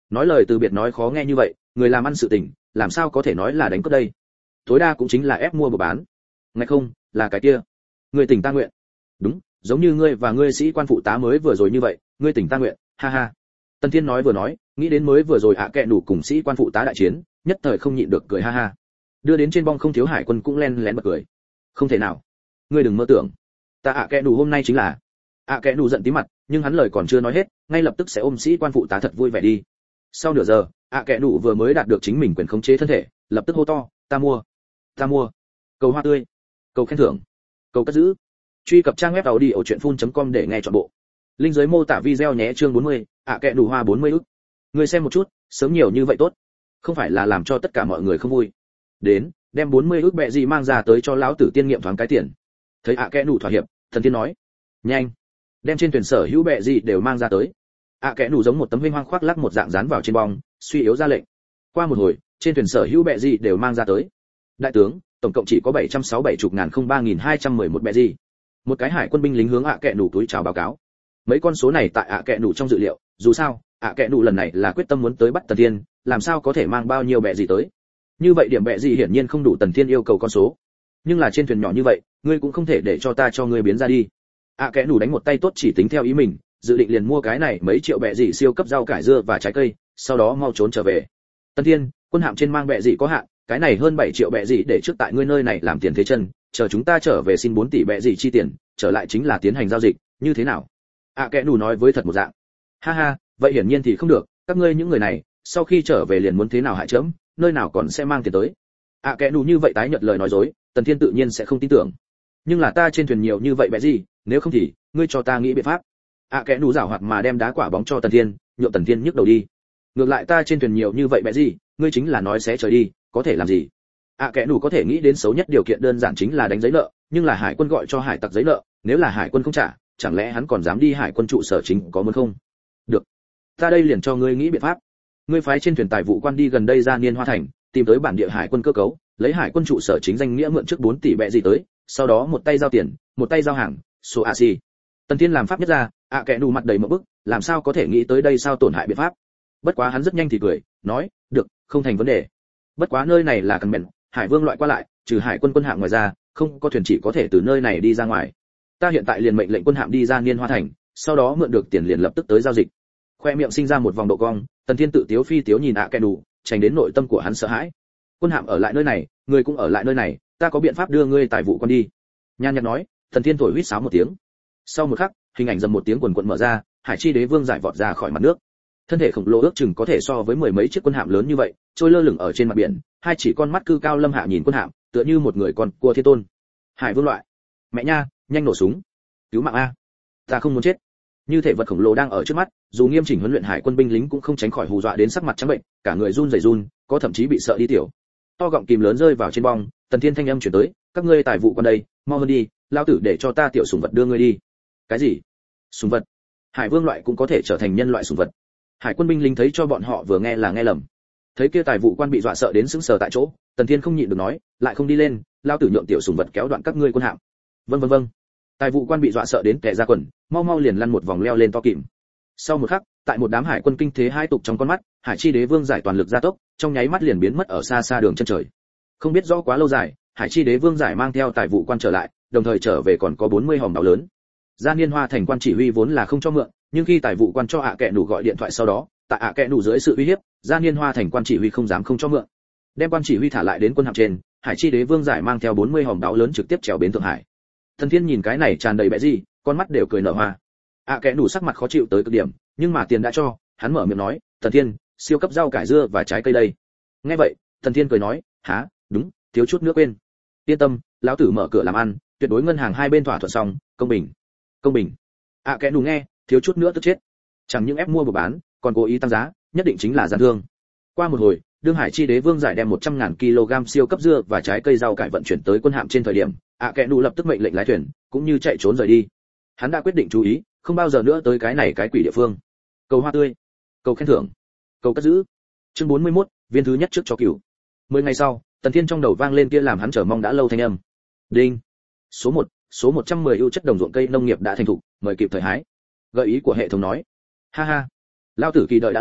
nói lời từ biệt nói khó nghe như vậy, người làm ăn sự tình làm sao có thể nói là đánh cướp đây? Tối đa cũng chính là ép mua và bán. Ngay không, là cái kia. Người tỉnh ta nguyện. Đúng, giống như ngươi và ngươi sĩ quan phụ tá mới vừa rồi như vậy, ngươi tỉnh ta nguyện, ha ha. Tần Thiên nói vừa nói, nghĩ đến mới vừa rồi ạ kệ đủ cùng sĩ quan phụ tá đại chiến, nhất thời không nhịn được cười ha ha. Đưa đến trên bong không thiếu hải quân cũng len lén bật cười. Không thể nào, ngươi đừng mơ tưởng. Ta ạ kệ đủ hôm nay chính là. ạ kệ đủ giận tí mặt, nhưng hắn lời còn chưa nói hết, ngay lập tức sẽ ôm sĩ quan phụ tá thật vui vẻ đi. Sau nửa giờ, ạ kệ đủ vừa mới đạt được chính mình quyền khống chế thân thể, lập tức hô to, ta mua, ta mua. Cầu hoa tươi, cầu khen thưởng, cầu cất giữ. Truy cập trang web tàu đi ở truyện phun chấm com để nghe trọn bộ. Link dưới mô tả video nhé. Chương bốn mươi, ạ kệ đủ hoa bốn mươi ức. Người xem một chút, sớm nhiều như vậy tốt, không phải là làm cho tất cả mọi người không vui. Đến, đem bốn mươi ức bẹ gì mang ra tới cho lão tử tiên nghiệm thoáng cái tiền. Thấy ạ kệ đủ thỏa hiệp, Thần Tiên nói, nhanh, đem trên thuyền sở hữu bẹ gì đều mang ra tới. ạ kệ đủ giống một tấm vinh hoang khoác lác một dạng dán vào trên bong, suy yếu ra lệnh. Qua một hồi, trên thuyền sở hữu bẹ gì đều mang ra tới. Đại tướng, tổng cộng chỉ có bảy trăm sáu mươi bảy chục ngàn không ba nghìn hai trăm mười một bẹ gì. Một cái hải quân binh lính hướng ạ kệ đủ túi chào báo cáo. Mấy con số này tại ạ kệ đủ trong dự liệu, dù sao, ạ kệ đủ lần này là quyết tâm muốn tới bắt Tần Thiên, làm sao có thể mang bao nhiêu bẹ gì tới? Như vậy điểm bẹ gì hiển nhiên không đủ Tần Thiên yêu cầu con số. Nhưng là trên thuyền nhỏ như vậy, ngươi cũng không thể để cho ta cho ngươi biến ra đi. ạ kệ đủ đánh một tay tốt chỉ tính theo ý mình, dự định liền mua cái này mấy triệu bẹ gì siêu cấp rau cải dưa và trái cây, sau đó mau trốn trở về. Tần Thiên, quân hạm trên mang bẹ gì có hạn, cái này hơn bảy triệu bẹ gì để trước tại ngươi nơi này làm tiền thế chân, chờ chúng ta trở về xin bốn tỷ bẹ gì chi tiền, trở lại chính là tiến hành giao dịch, như thế nào? ạ kệ đủ nói với thật một dạng. Ha ha, vậy hiển nhiên thì không được, các ngươi những người này, sau khi trở về liền muốn thế nào hại chấm, nơi nào còn sẽ mang tiền tới. ạ kệ đủ như vậy tái nhận lời nói dối, Tần Thiên tự nhiên sẽ không tin tưởng. Nhưng là ta trên thuyền nhiều như vậy bẹ gì, nếu không thì ngươi cho ta nghĩ biện pháp. ạ kệ đủ giảo hoạt mà đem đá quả bóng cho Tần Thiên, nhượng Tần Thiên nhức đầu đi. Ngược lại ta trên thuyền nhiều như vậy bẹ gì, ngươi chính là nói xé trời đi, có thể làm gì? ạ kệ đủ có thể nghĩ đến xấu nhất điều kiện đơn giản chính là đánh giấy nợ, nhưng là hải quân gọi cho hải tặc giấy nợ, nếu là hải quân không trả, chẳng lẽ hắn còn dám đi hải quân trụ sở chính có muốn không? Được, ta đây liền cho ngươi nghĩ biện pháp. Ngươi phái trên thuyền tài vụ quan đi gần đây ra Niên Hoa Thành, tìm tới bản địa hải quân cơ cấu, lấy hải quân trụ sở chính danh nghĩa mượn trước bốn tỷ bẹ gì tới, sau đó một tay giao tiền, một tay giao hàng, số a xi. Tần Thiên làm pháp nhất ra, ạ kệ đủ mặt đầy một bức, làm sao có thể nghĩ tới đây sao tổn hại biện pháp. Bất quá hắn rất nhanh thì cười, nói, được, không thành vấn đề. Bất quá nơi này là cần mệnh, hải vương loại qua lại, trừ hải quân quân hạm ngoài ra, không có thuyền chỉ có thể từ nơi này đi ra ngoài. Ta hiện tại liền mệnh lệnh quân hạm đi ra Niên Hoa Thành, sau đó mượn được tiền liền lập tức tới giao dịch. Khoe miệng sinh ra một vòng độ cong, Tần Thiên tự tiếu phi tiếu nhìn ạ kệ đủ, tránh đến nội tâm của hắn sợ hãi. Quân hạm ở lại nơi này, người cũng ở lại nơi này, ta có biện pháp đưa ngươi tài vụ quan đi. Nhan nhạt nói, Tần Thiên thổi huýt sáo một tiếng. Sau một khắc, hình ảnh dầm một tiếng quần quần mở ra, hải chi đế vương giải vọt ra khỏi mặt nước. Thân thể khổng lồ ước chừng có thể so với mười mấy chiếc quân hạm lớn như vậy, trôi lơ lửng ở trên mặt biển, hai chỉ con mắt cư cao lâm hạ nhìn quân hạm, tựa như một người con cua thiên tôn. Hải vương loại. Mẹ nha, nhanh nổ súng. Cứu mạng a. Ta không muốn chết. Như thể vật khổng lồ đang ở trước mắt, dù nghiêm chỉnh huấn luyện hải quân binh lính cũng không tránh khỏi hù dọa đến sắc mặt trắng bệnh, cả người run rẩy run, có thậm chí bị sợ đi tiểu. To gọng kìm lớn rơi vào trên bong, Tần Thiên thanh âm truyền tới, các ngươi tài vụ quan đây, mau hơn đi, lao tử để cho ta tiểu sủng vật đưa ngươi đi. Cái gì? Sủng vật? Hải vương loại cũng có thể trở thành nhân loại sủng vật? Hải quân binh lính thấy cho bọn họ vừa nghe là nghe lầm. Thấy kia tài vụ quan bị dọa sợ đến sững sờ tại chỗ, Tần Thiên không nhịn được nói, lại không đi lên, lao tử nhượng tiểu sủng vật kéo đoạn các ngươi quân hạm. Vâng vâng vâng. Tài vụ quan bị dọa sợ đến tè ra quần, mau mau liền lăn một vòng leo lên to kìm. Sau một khắc, tại một đám hải quân kinh thế hai tục trong con mắt, hải chi đế vương giải toàn lực gia tốc, trong nháy mắt liền biến mất ở xa xa đường chân trời. Không biết rõ quá lâu dài, hải chi đế vương giải mang theo tài vụ quan trở lại, đồng thời trở về còn có bốn mươi hòm đáo lớn. Gia Niên Hoa Thành quan chỉ huy vốn là không cho mượn, nhưng khi tài vụ quan cho ạ kệ đủ gọi điện thoại sau đó, tại ạ kệ đủ dưới sự uy hiếp, Gia Niên Hoa Thành quan chỉ huy không dám không cho mượn. Đem quan chỉ huy thả lại đến quân hạm trên, hải chi đế vương giải mang theo bốn mươi hòm đáo lớn trực tiếp trèo bến Thượng Hải. Thần Thiên nhìn cái này tràn đầy bẽ gì, con mắt đều cười nở hoa. ạ kệ đủ sắc mặt khó chịu tới cực điểm, nhưng mà tiền đã cho, hắn mở miệng nói, Thần Thiên, siêu cấp rau cải dưa và trái cây đây. Nghe vậy, Thần Thiên cười nói, há, đúng, thiếu chút nữa quên. Yên tâm, lão tử mở cửa làm ăn, tuyệt đối ngân hàng hai bên thỏa thuận xong, công bình. Công bình. ạ kệ đủ nghe, thiếu chút nữa tức chết. Chẳng những ép mua và bán, còn cố ý tăng giá, nhất định chính là gian thương. Qua một hồi, đương hải chi đế vương giải đem một trăm ngàn kg siêu cấp dưa và trái cây rau cải vận chuyển tới quân hạm trên thời điểm, ạ kệ đủ lập tức mệnh lệnh lái thuyền, cũng như chạy trốn rời đi. Hắn đã quyết định chú ý, không bao giờ nữa tới cái này cái quỷ địa phương. Cầu hoa tươi, cầu khen thưởng, cầu cất giữ. Chương bốn mươi mốt, viên thứ nhất trước cho cửu. Mười ngày sau, Tần Thiên trong đầu vang lên kia làm hắn chờ mong đã lâu thanh âm. Đinh. Số một, số một trăm mười ưu chất đồng ruộng cây nông nghiệp đã thành thục, mời kịp thời hái. Gợi ý của hệ thống nói. Ha ha, lao tử kỳ đợi đã lâu,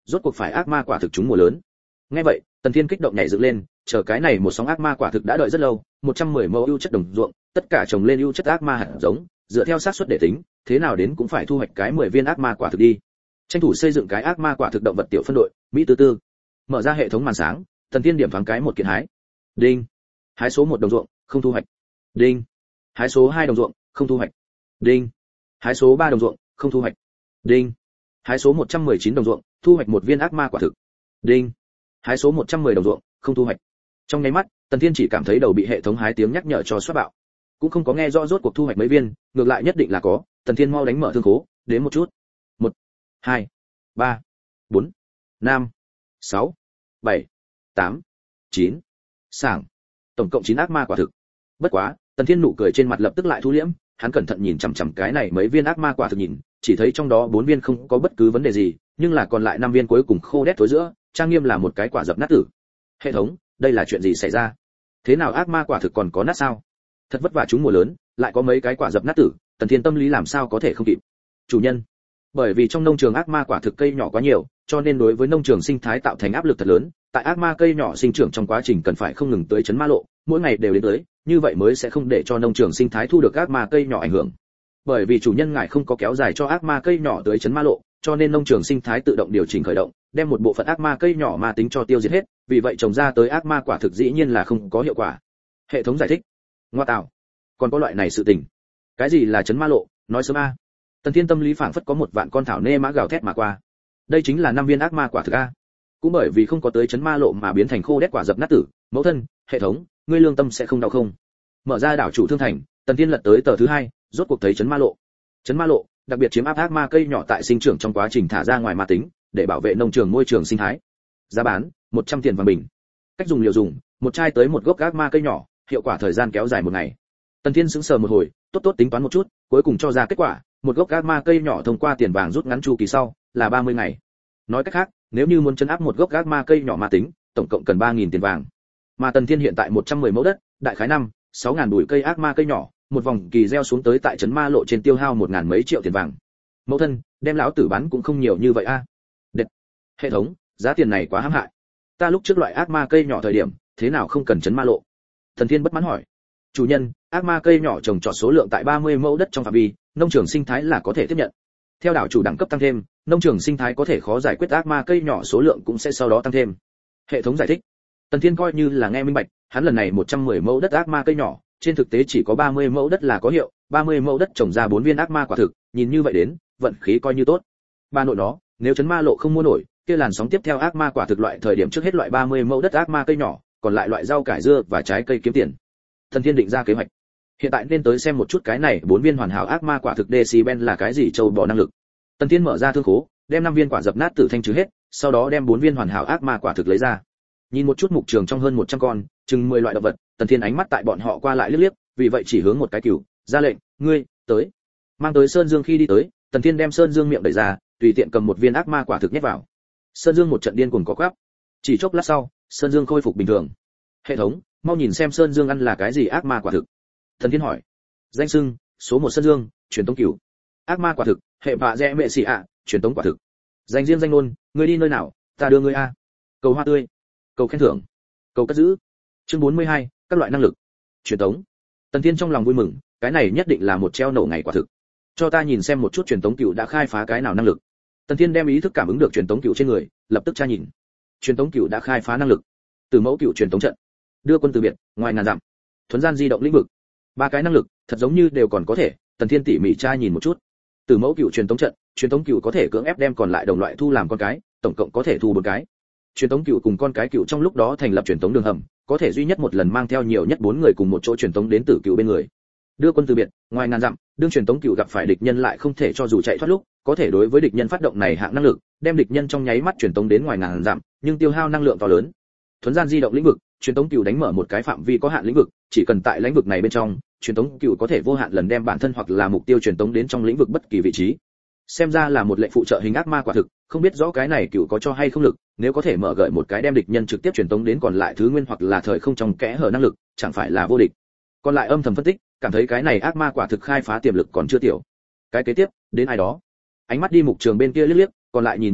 rốt cuộc phải ác ma quả thực trúng mùa lớn. Nghe vậy, Tần Thiên kích động nhảy dựng lên, chờ cái này một sóng ác ma quả thực đã đợi rất lâu, một trăm mười mẫu ưu chất đồng ruộng, tất cả trồng lên ưu chất ác ma hạt giống, dựa theo xác suất để tính, thế nào đến cũng phải thu hoạch cái mười viên ác ma quả thực đi. Tranh thủ xây dựng cái ác ma quả thực động vật tiểu phân đội, Mỹ tư tư. Mở ra hệ thống màn sáng, Tần Thiên điểm thoáng cái một kiện hái. Đinh. Hái số một đồng ruộng, không thu hoạch. Đinh. Hái số hai đồng ruộng, không thu hoạch. Đinh. Hái số ba đồng ruộng, không thu hoạch. Đinh. Hái số một trăm mười chín đồng ruộng, thu hoạch một viên ác ma quả thực. Đinh. Hái số một trăm mười đồng ruộng, không thu hoạch. Trong nháy mắt, Tần Thiên chỉ cảm thấy đầu bị hệ thống hái tiếng nhắc nhở cho xoát bạo. Cũng không có nghe rõ rốt cuộc thu hoạch mấy viên, ngược lại nhất định là có, Tần Thiên mau đánh mở thương khố, đến một chút. một, hai, ba, bốn, năm, sáu, bảy, tám, chín. Sảng. Tổng cộng chín ác ma quả thực. Bất quá, Tần Thiên nụ cười trên mặt lập tức lại thu liễm, hắn cẩn thận nhìn chằm chằm cái này mấy viên ác ma quả thực nhìn, chỉ thấy trong đó bốn viên không có bất cứ vấn đề gì, nhưng là còn lại năm viên cuối cùng khô đét thối giữa, trang nghiêm là một cái quả dập nát tử. Hệ thống, đây là chuyện gì xảy ra? Thế nào ác ma quả thực còn có nát sao? Thật vất vả chúng mùa lớn, lại có mấy cái quả dập nát tử, Tần Thiên tâm lý làm sao có thể không kịp. Chủ nhân, bởi vì trong nông trường ác ma quả thực cây nhỏ quá nhiều, cho nên đối với nông trường sinh thái tạo thành áp lực thật lớn, tại ác ma cây nhỏ sinh trưởng trong quá trình cần phải không ngừng tới chấn ma lộ, mỗi ngày đều đến tới, như vậy mới sẽ không để cho nông trường sinh thái thu được ác ma cây nhỏ ảnh hưởng. Bởi vì chủ nhân ngài không có kéo dài cho ác ma cây nhỏ tới chấn ma lộ, cho nên nông trường sinh thái tự động điều chỉnh khởi động, đem một bộ phận ác ma cây nhỏ ma tính cho tiêu diệt hết, vì vậy trồng ra tới ác ma quả thực dĩ nhiên là không có hiệu quả. Hệ thống giải thích. Ngoa tạo, còn có loại này sự tình. Cái gì là chấn ma lộ, nói sớm a. Tần Thiên tâm lý phảng phất có một vạn con thảo nê mã gào thét mà qua. Đây chính là năm viên ác ma quả thực a. Cũng bởi vì không có tới chấn ma lộ mà biến thành khô đét quả dập nát tử, mẫu thân, hệ thống, ngươi lương tâm sẽ không đau không? Mở ra đảo chủ thương thành, Tần Thiên lật tới tờ thứ hai, rốt cuộc thấy chấn ma lộ. Chấn ma lộ, đặc biệt chiếm áp ác ma cây nhỏ tại sinh trưởng trong quá trình thả ra ngoài ma tính, để bảo vệ nông trường môi trường sinh thái. Giá bán, một trăm tiền vàng bình. Cách dùng liều dùng, một chai tới một gốc ác ma cây nhỏ, hiệu quả thời gian kéo dài một ngày. Tần Thiên sững sờ một hồi, tốt tốt tính toán một chút, cuối cùng cho ra kết quả, một gốc ác ma cây nhỏ thông qua tiền vàng rút ngắn chu kỳ sau là ba mươi ngày. Nói cách khác, nếu như muốn chấn áp một gốc ác ma cây nhỏ ma tính, tổng cộng cần ba nghìn tiền vàng. Mà Tần Thiên hiện tại một trăm mười mẫu đất, đại khái năm, sáu ngàn bụi cây ác ma cây nhỏ, một vòng kỳ gieo xuống tới tại trấn ma lộ trên tiêu hao một ngàn mấy triệu tiền vàng. Mẫu thân, đem lão tử bán cũng không nhiều như vậy a. À. Đệt. Hệ thống, giá tiền này quá hãm hại. Ta lúc trước loại ác ma cây nhỏ thời điểm, thế nào không cần trấn ma lộ? Tần Thiên bất mãn hỏi. Chủ nhân, ác ma cây nhỏ trồng trọt số lượng tại ba mươi mẫu đất trong phạm vi, nông trường sinh thái là có thể tiếp nhận. Theo đảo chủ đẳng cấp tăng thêm, nông trường sinh thái có thể khó giải quyết ác ma cây nhỏ số lượng cũng sẽ sau đó tăng thêm. Hệ thống giải thích. Tần Thiên coi như là nghe minh bạch, hắn lần này một trăm mười mẫu đất ác ma cây nhỏ, trên thực tế chỉ có ba mươi mẫu đất là có hiệu, ba mươi mẫu đất trồng ra bốn viên ác ma quả thực, nhìn như vậy đến, vận khí coi như tốt. Ba nội nó, nếu trấn ma lộ không mua nổi, kia làn sóng tiếp theo ác ma quả thực loại thời điểm trước hết loại ba mươi mẫu đất ác ma cây nhỏ, còn lại loại rau cải dưa và trái cây kiếm tiền. Tần Thiên định ra kế hoạch. Hiện tại nên tới xem một chút cái này bốn viên hoàn hảo ác ma quả thực decibel là cái gì châu bò năng lực. Tần Thiên mở ra thương khố, đem năm viên quả dập nát tử thanh trừ hết, sau đó đem bốn viên hoàn hảo ác ma quả thực lấy ra. Nhìn một chút mục trường trong hơn một trăm con, chừng mười loại động vật, Tần Thiên ánh mắt tại bọn họ qua lại liếc liếc, vì vậy chỉ hướng một cái cừu, ra lệnh, "Ngươi, tới." Mang tới Sơn Dương khi đi tới, Tần Thiên đem Sơn Dương miệng đẩy ra, tùy tiện cầm một viên ác ma quả thực nhét vào. Sơn Dương một trận điên cuồng có quắp. Chỉ chốc lát sau, Sơn Dương khôi phục bình thường. Hệ thống, mau nhìn xem Sơn Dương ăn là cái gì ác ma quả thực. Tần Thiên hỏi. Danh xưng, số một Sơn Dương, truyền tống cừu. Ác ma quả thực, hệ vạ rẽ mẹ xì ạ, truyền tống quả thực. Danh riêng danh ngôn, ngươi đi nơi nào, ta đưa ngươi a. Cầu hoa tươi, cầu khen thưởng, cầu cất giữ. Chương bốn mươi hai, các loại năng lực. Truyền tống. Tần Thiên trong lòng vui mừng, cái này nhất định là một treo nổ ngày quả thực. Cho ta nhìn xem một chút truyền tống cừu đã khai phá cái nào năng lực. Tần Thiên đem ý thức cảm ứng được truyền tống cừu trên người, lập tức tra nhìn. Truyền tống cừu đã khai phá năng lực. Từ mẫu cừu truyền tống trận, đưa quân từ biệt, ngoài ngàn dặm. Thuấn gian di động lĩnh vực. Ba cái năng lực, thật giống như đều còn có thể, Tần Thiên tỉ mỉ tra nhìn một chút. Từ mẫu cừu truyền tống trận, truyền tống cừu có thể cưỡng ép đem còn lại đồng loại thu làm con cái, tổng cộng có thể thu bốn cái. Truyền tống cừu cùng con cái cừu trong lúc đó thành lập truyền tống đường hầm, có thể duy nhất một lần mang theo nhiều nhất bốn người cùng một chỗ truyền tống đến tử cừu bên người. Đưa quân từ biệt, ngoài ngàn dặm, đương truyền tống cừu gặp phải địch nhân lại không thể cho dù chạy thoát lúc, có thể đối với địch nhân phát động này hạng năng lực, đem địch nhân trong nháy mắt truyền tống đến ngoài ngàn dặm, nhưng tiêu hao năng lượng to lớn. Thuấn gian di động lĩnh vực, truyền tống cừu đánh mở một cái phạm vi có hạn lĩnh vực, chỉ cần tại lĩnh vực này bên trong, truyền tống cừu có thể vô hạn lần đem bản thân hoặc là mục tiêu truyền tống đến trong lĩnh vực bất kỳ vị trí. Xem ra là một lệnh phụ trợ hình ác ma quả thực, không biết rõ cái này cừu có cho hay không lực, nếu có thể mở gợi một cái đem địch nhân trực tiếp truyền tống đến còn lại thứ nguyên hoặc là thời không trong kẽ hở năng lực, chẳng phải là vô địch. Còn lại âm thầm phân tích, cảm thấy cái này ác ma quả thực khai phá tiềm lực còn chưa tiểu. Cái kế tiếp, đến ai đó. Ánh mắt đi mục trường bên kia liếc liếc, còn lại nhìn một chút,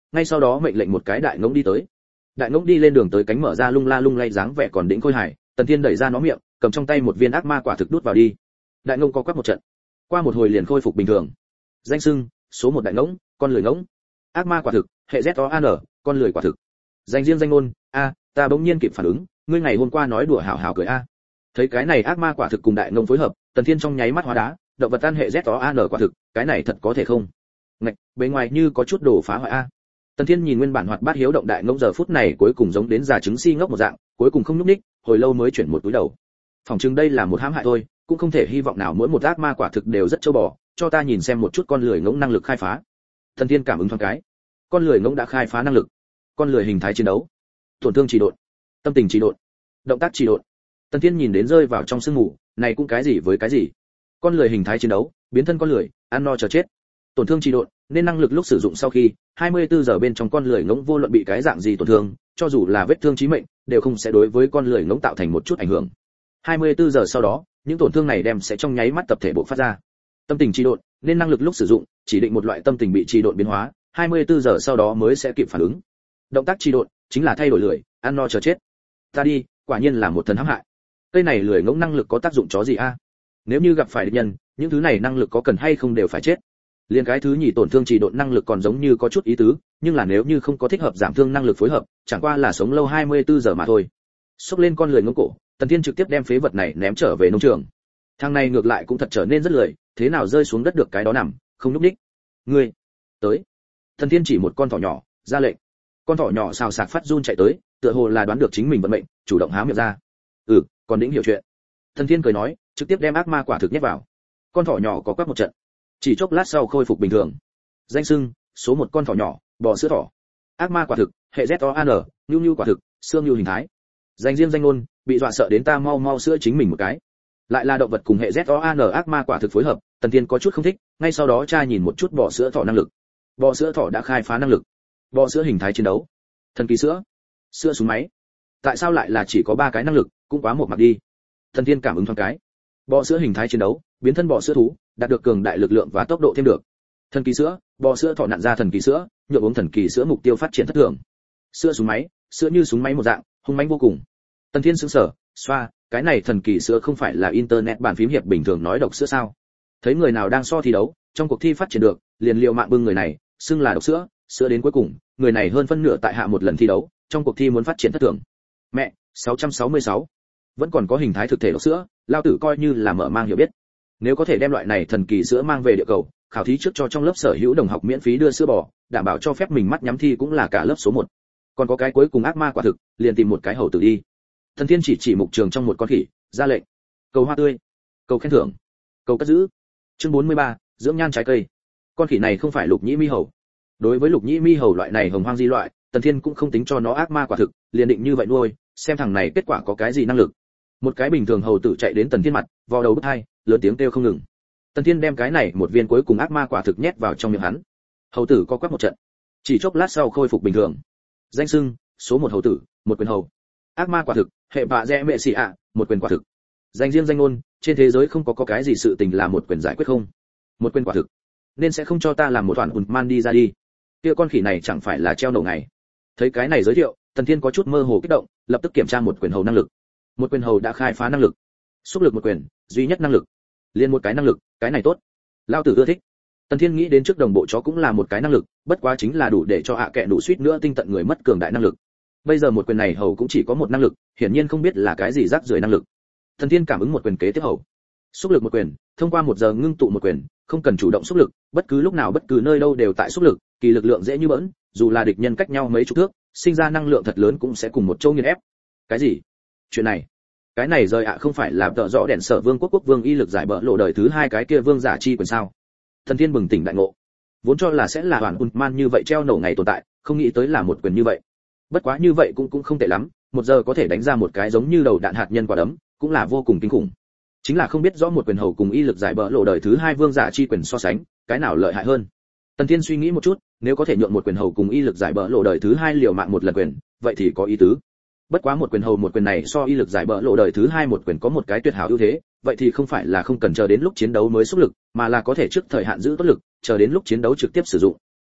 ngay sau đó mệnh lệnh một cái đại ngỗng đi tới. Đại ngỗng đi lên đường tới cánh mở ra lung la lung lay dáng vẻ còn đĩnh khôi hài, Tần Thiên đẩy ra nó miệng, cầm trong tay một viên ác ma quả thực đút vào đi. Đại ngỗng co quắp một trận, qua một hồi liền khôi phục bình thường. Danh xưng số một đại ngỗng, con lười ngỗng. Ác ma quả thực, hệ Z O A N, con lười quả thực. Danh riêng danh ngôn, a, ta bỗng nhiên kịp phản ứng, ngươi ngày hôm qua nói đùa hảo hảo cười a. Thấy cái này ác ma quả thực cùng đại ngỗng phối hợp, Tần Thiên trong nháy mắt hóa đá, động vật ăn hệ Z O A N quả thực, cái này thật có thể không? Ngạch, bề ngoài như có chút đồ phá hoại a. Tần Thiên nhìn nguyên bản hoạt bát hiếu động đại ngỗng giờ phút này cuối cùng giống đến già trứng si ngốc một dạng, cuối cùng không nhúc nhích, hồi lâu mới chuyển một túi đầu. Phòng chừng đây là một hãm hại thôi, cũng không thể hy vọng nào mỗi một ác ma quả thực đều rất châu bò, cho ta nhìn xem một chút con lười ngỗng năng lực khai phá. Tần Thiên cảm ứng thoáng cái, con lười ngỗng đã khai phá năng lực. Con lười hình thái chiến đấu, tổn thương trì độn, tâm tình trì độn, động tác trì độn. Tần Thiên nhìn đến rơi vào trong sương mù, này cũng cái gì với cái gì? Con lười hình thái chiến đấu, biến thân con lười, ăn no chờ chết. Tổn thương trì độn, nên năng lực lúc sử dụng sau khi hai mươi tư giờ bên trong con lười ngỗng vô luận bị cái dạng gì tổn thương, cho dù là vết thương chí mệnh, đều không sẽ đối với con lười ngỗng tạo thành một chút ảnh hưởng. hai mươi tư giờ sau đó, những tổn thương này đem sẽ trong nháy mắt tập thể bộc phát ra. Tâm tình trì độn, nên năng lực lúc sử dụng, chỉ định một loại tâm tình bị trì độn biến hóa, hai mươi tư giờ sau đó mới sẽ kịp phản ứng. Động tác trì độn, chính là thay đổi lười, ăn no chờ chết. Ta đi, quả nhiên là một thần hãm hại. Cây này lười ngỗng năng lực có tác dụng chó gì a? Nếu như gặp phải địch nhân, những thứ này năng lực có cần hay không đều phải chết. Liên cái thứ nhì tổn thương trì độn năng lực còn giống như có chút ý tứ, nhưng là nếu như không có thích hợp giảm thương năng lực phối hợp, chẳng qua là sống lâu hai mươi tư giờ mà thôi. Xốc lên con lười ngỗng cổ, Tần Thiên trực tiếp đem phế vật này ném trở về nông trường. Thằng này ngược lại cũng thật trở nên rất lười, thế nào rơi xuống đất được cái đó nằm, không nhúc nhích. Ngươi, tới. Tần Thiên chỉ một con thỏ nhỏ, ra lệnh. Con thỏ nhỏ xào xạc phát run chạy tới, tựa hồ là đoán được chính mình vận mệnh, chủ động há miệng ra. Ừ, còn đĩnh hiểu chuyện. Tần Thiên cười nói, trực tiếp đem ác ma quả thực nhét vào. Con thỏ nhỏ có quắc một trận, chỉ chốc lát sau khôi phục bình thường. Danh xưng số một con thỏ nhỏ, bò sữa thỏ. Ác ma quả thực, hệ Z O A N, nhu nhu quả thực, xương nhu hình thái. Danh riêng danh ngôn, bị dọa sợ đến ta mau mau sữa chính mình một cái. Lại là động vật cùng hệ Z O A N ác ma quả thực phối hợp, Tần Thiên có chút không thích, ngay sau đó tra nhìn một chút bò sữa thỏ năng lực. Bò sữa thỏ đã khai phá năng lực. Bò sữa hình thái chiến đấu, thần kỳ sữa, sữa súng máy. Tại sao lại là chỉ có ba cái năng lực, cũng quá một mặt đi. Tần Thiên cảm ứng thoáng cái. Bò sữa hình thái chiến đấu, biến thân bò sữa thú, đạt được cường đại lực lượng và tốc độ thêm được. Thần kỳ sữa, bò sữa thỏ nặn ra thần kỳ sữa, nhượng uống thần kỳ sữa mục tiêu phát triển thất thường. Sữa súng máy, sữa như súng máy một dạng, hung mãnh vô cùng. Tần Thiên sững sờ, xoa, cái này thần kỳ sữa không phải là internet bàn phím hiệp bình thường nói độc sữa sao? Thấy người nào đang so thi đấu, trong cuộc thi phát triển được, liền liều mạng bưng người này, xưng là độc sữa, sữa đến cuối cùng, người này hơn phân nửa tại hạ một lần thi đấu, trong cuộc thi muốn phát triển thất thường. Mẹ, sáu trăm sáu mươi sáu. Vẫn còn có hình thái thực thể độc sữa, lao tử coi như là mở mang hiểu biết. Nếu có thể đem loại này thần kỳ sữa mang về địa cầu, khảo thí trước cho trong lớp sở hữu đồng học miễn phí đưa sữa bò, đảm bảo cho phép mình mắt nhắm thi cũng là cả lớp số một. Còn có cái cuối cùng ác ma quả thực, liền tìm một cái hầu tử đi. Thần Thiên chỉ chỉ mục trường trong một con khỉ, ra lệnh. Cầu hoa tươi, cầu khen thưởng, cầu cất giữ. Chương bốn mươi ba, dưỡng nhan trái cây. Con khỉ này không phải lục nhĩ mi hầu. Đối với lục nhĩ mi hầu loại này hồng hoang di loại, Tần Thiên cũng không tính cho nó ác ma quả thực, liền định như vậy nuôi, xem thằng này kết quả có cái gì năng lực. Một cái bình thường hầu tử chạy đến Tần Thiên mặt, vò đầu bứt tai, lớn tiếng kêu không ngừng. Tần Thiên đem cái này một viên cuối cùng ác ma quả thực nhét vào trong miệng hắn. Hầu tử co quắp một trận, chỉ chốc lát sau khôi phục bình thường. Danh xưng số một hầu tử, một quyền hầu. Ác ma quả thực, hệ bạ rẽ mẹ xì ạ, một quyền quả thực. Danh riêng danh ngôn, trên thế giới không có có cái gì sự tình là một quyền giải quyết không. Một quyền quả thực, nên sẽ không cho ta làm một toàn ùn man đi ra đi. Kia con khỉ này chẳng phải là treo nổ ngày. Thấy cái này giới thiệu, Tần Thiên có chút mơ hồ kích động, lập tức kiểm tra một quyền hầu năng lực. Một quyền hầu đã khai phá năng lực. Xúc lực một quyền, duy nhất năng lực. Liên một cái năng lực, cái này tốt. Lao tử ưa thích. Tần Thiên nghĩ đến trước đồng bộ chó cũng là một cái năng lực, bất quá chính là đủ để cho hạ kệ đủ suýt nữa tinh tận người mất cường đại năng lực. Bây giờ một quyền này hầu cũng chỉ có một năng lực, hiển nhiên không biết là cái gì rác rưởi năng lực. Tần Thiên cảm ứng một quyền kế tiếp hầu. Xúc lực một quyền, thông qua một giờ ngưng tụ một quyền, không cần chủ động xúc lực, bất cứ lúc nào bất cứ nơi đâu đều tại xúc lực, kỳ lực lượng dễ như bỡn, dù là địch nhân cách nhau mấy chục thước, sinh ra năng lượng thật lớn cũng sẽ cùng một chỗ nghiền ép. Cái gì? Chuyện này, cái này rời ạ không phải là tợ rõ đèn sở vương quốc quốc vương y lực giải bỡ lộ đời thứ hai cái kia vương giả chi quyền sao? Thần Thiên bừng tỉnh đại ngộ, vốn cho là sẽ là hoàn man như vậy treo nổ ngày tồn tại, không nghĩ tới là một quyền như vậy. Bất quá như vậy cũng cũng không tệ lắm, một giờ có thể đánh ra một cái giống như đầu đạn hạt nhân quả đấm, cũng là vô cùng kinh khủng. Chính là không biết rõ một quyền hầu cùng y lực giải bỡ lộ đời thứ hai vương giả chi quyền so sánh, cái nào lợi hại hơn. Tần Thiên suy nghĩ một chút, nếu có thể nhượng một quyền hầu cùng y lực giải bỡ lộ đời thứ hai liều mạng một lần quyền, vậy thì có ý tứ. Bất quá một quyền hầu một quyền này so y lực giải bỡ lộ đời thứ hai một quyền có một cái tuyệt hảo ưu thế, vậy thì không phải là không cần chờ đến lúc chiến đấu mới xúc lực, mà là có thể trước thời hạn giữ tốt lực, chờ đến lúc chiến đấu trực tiếp sử dụng.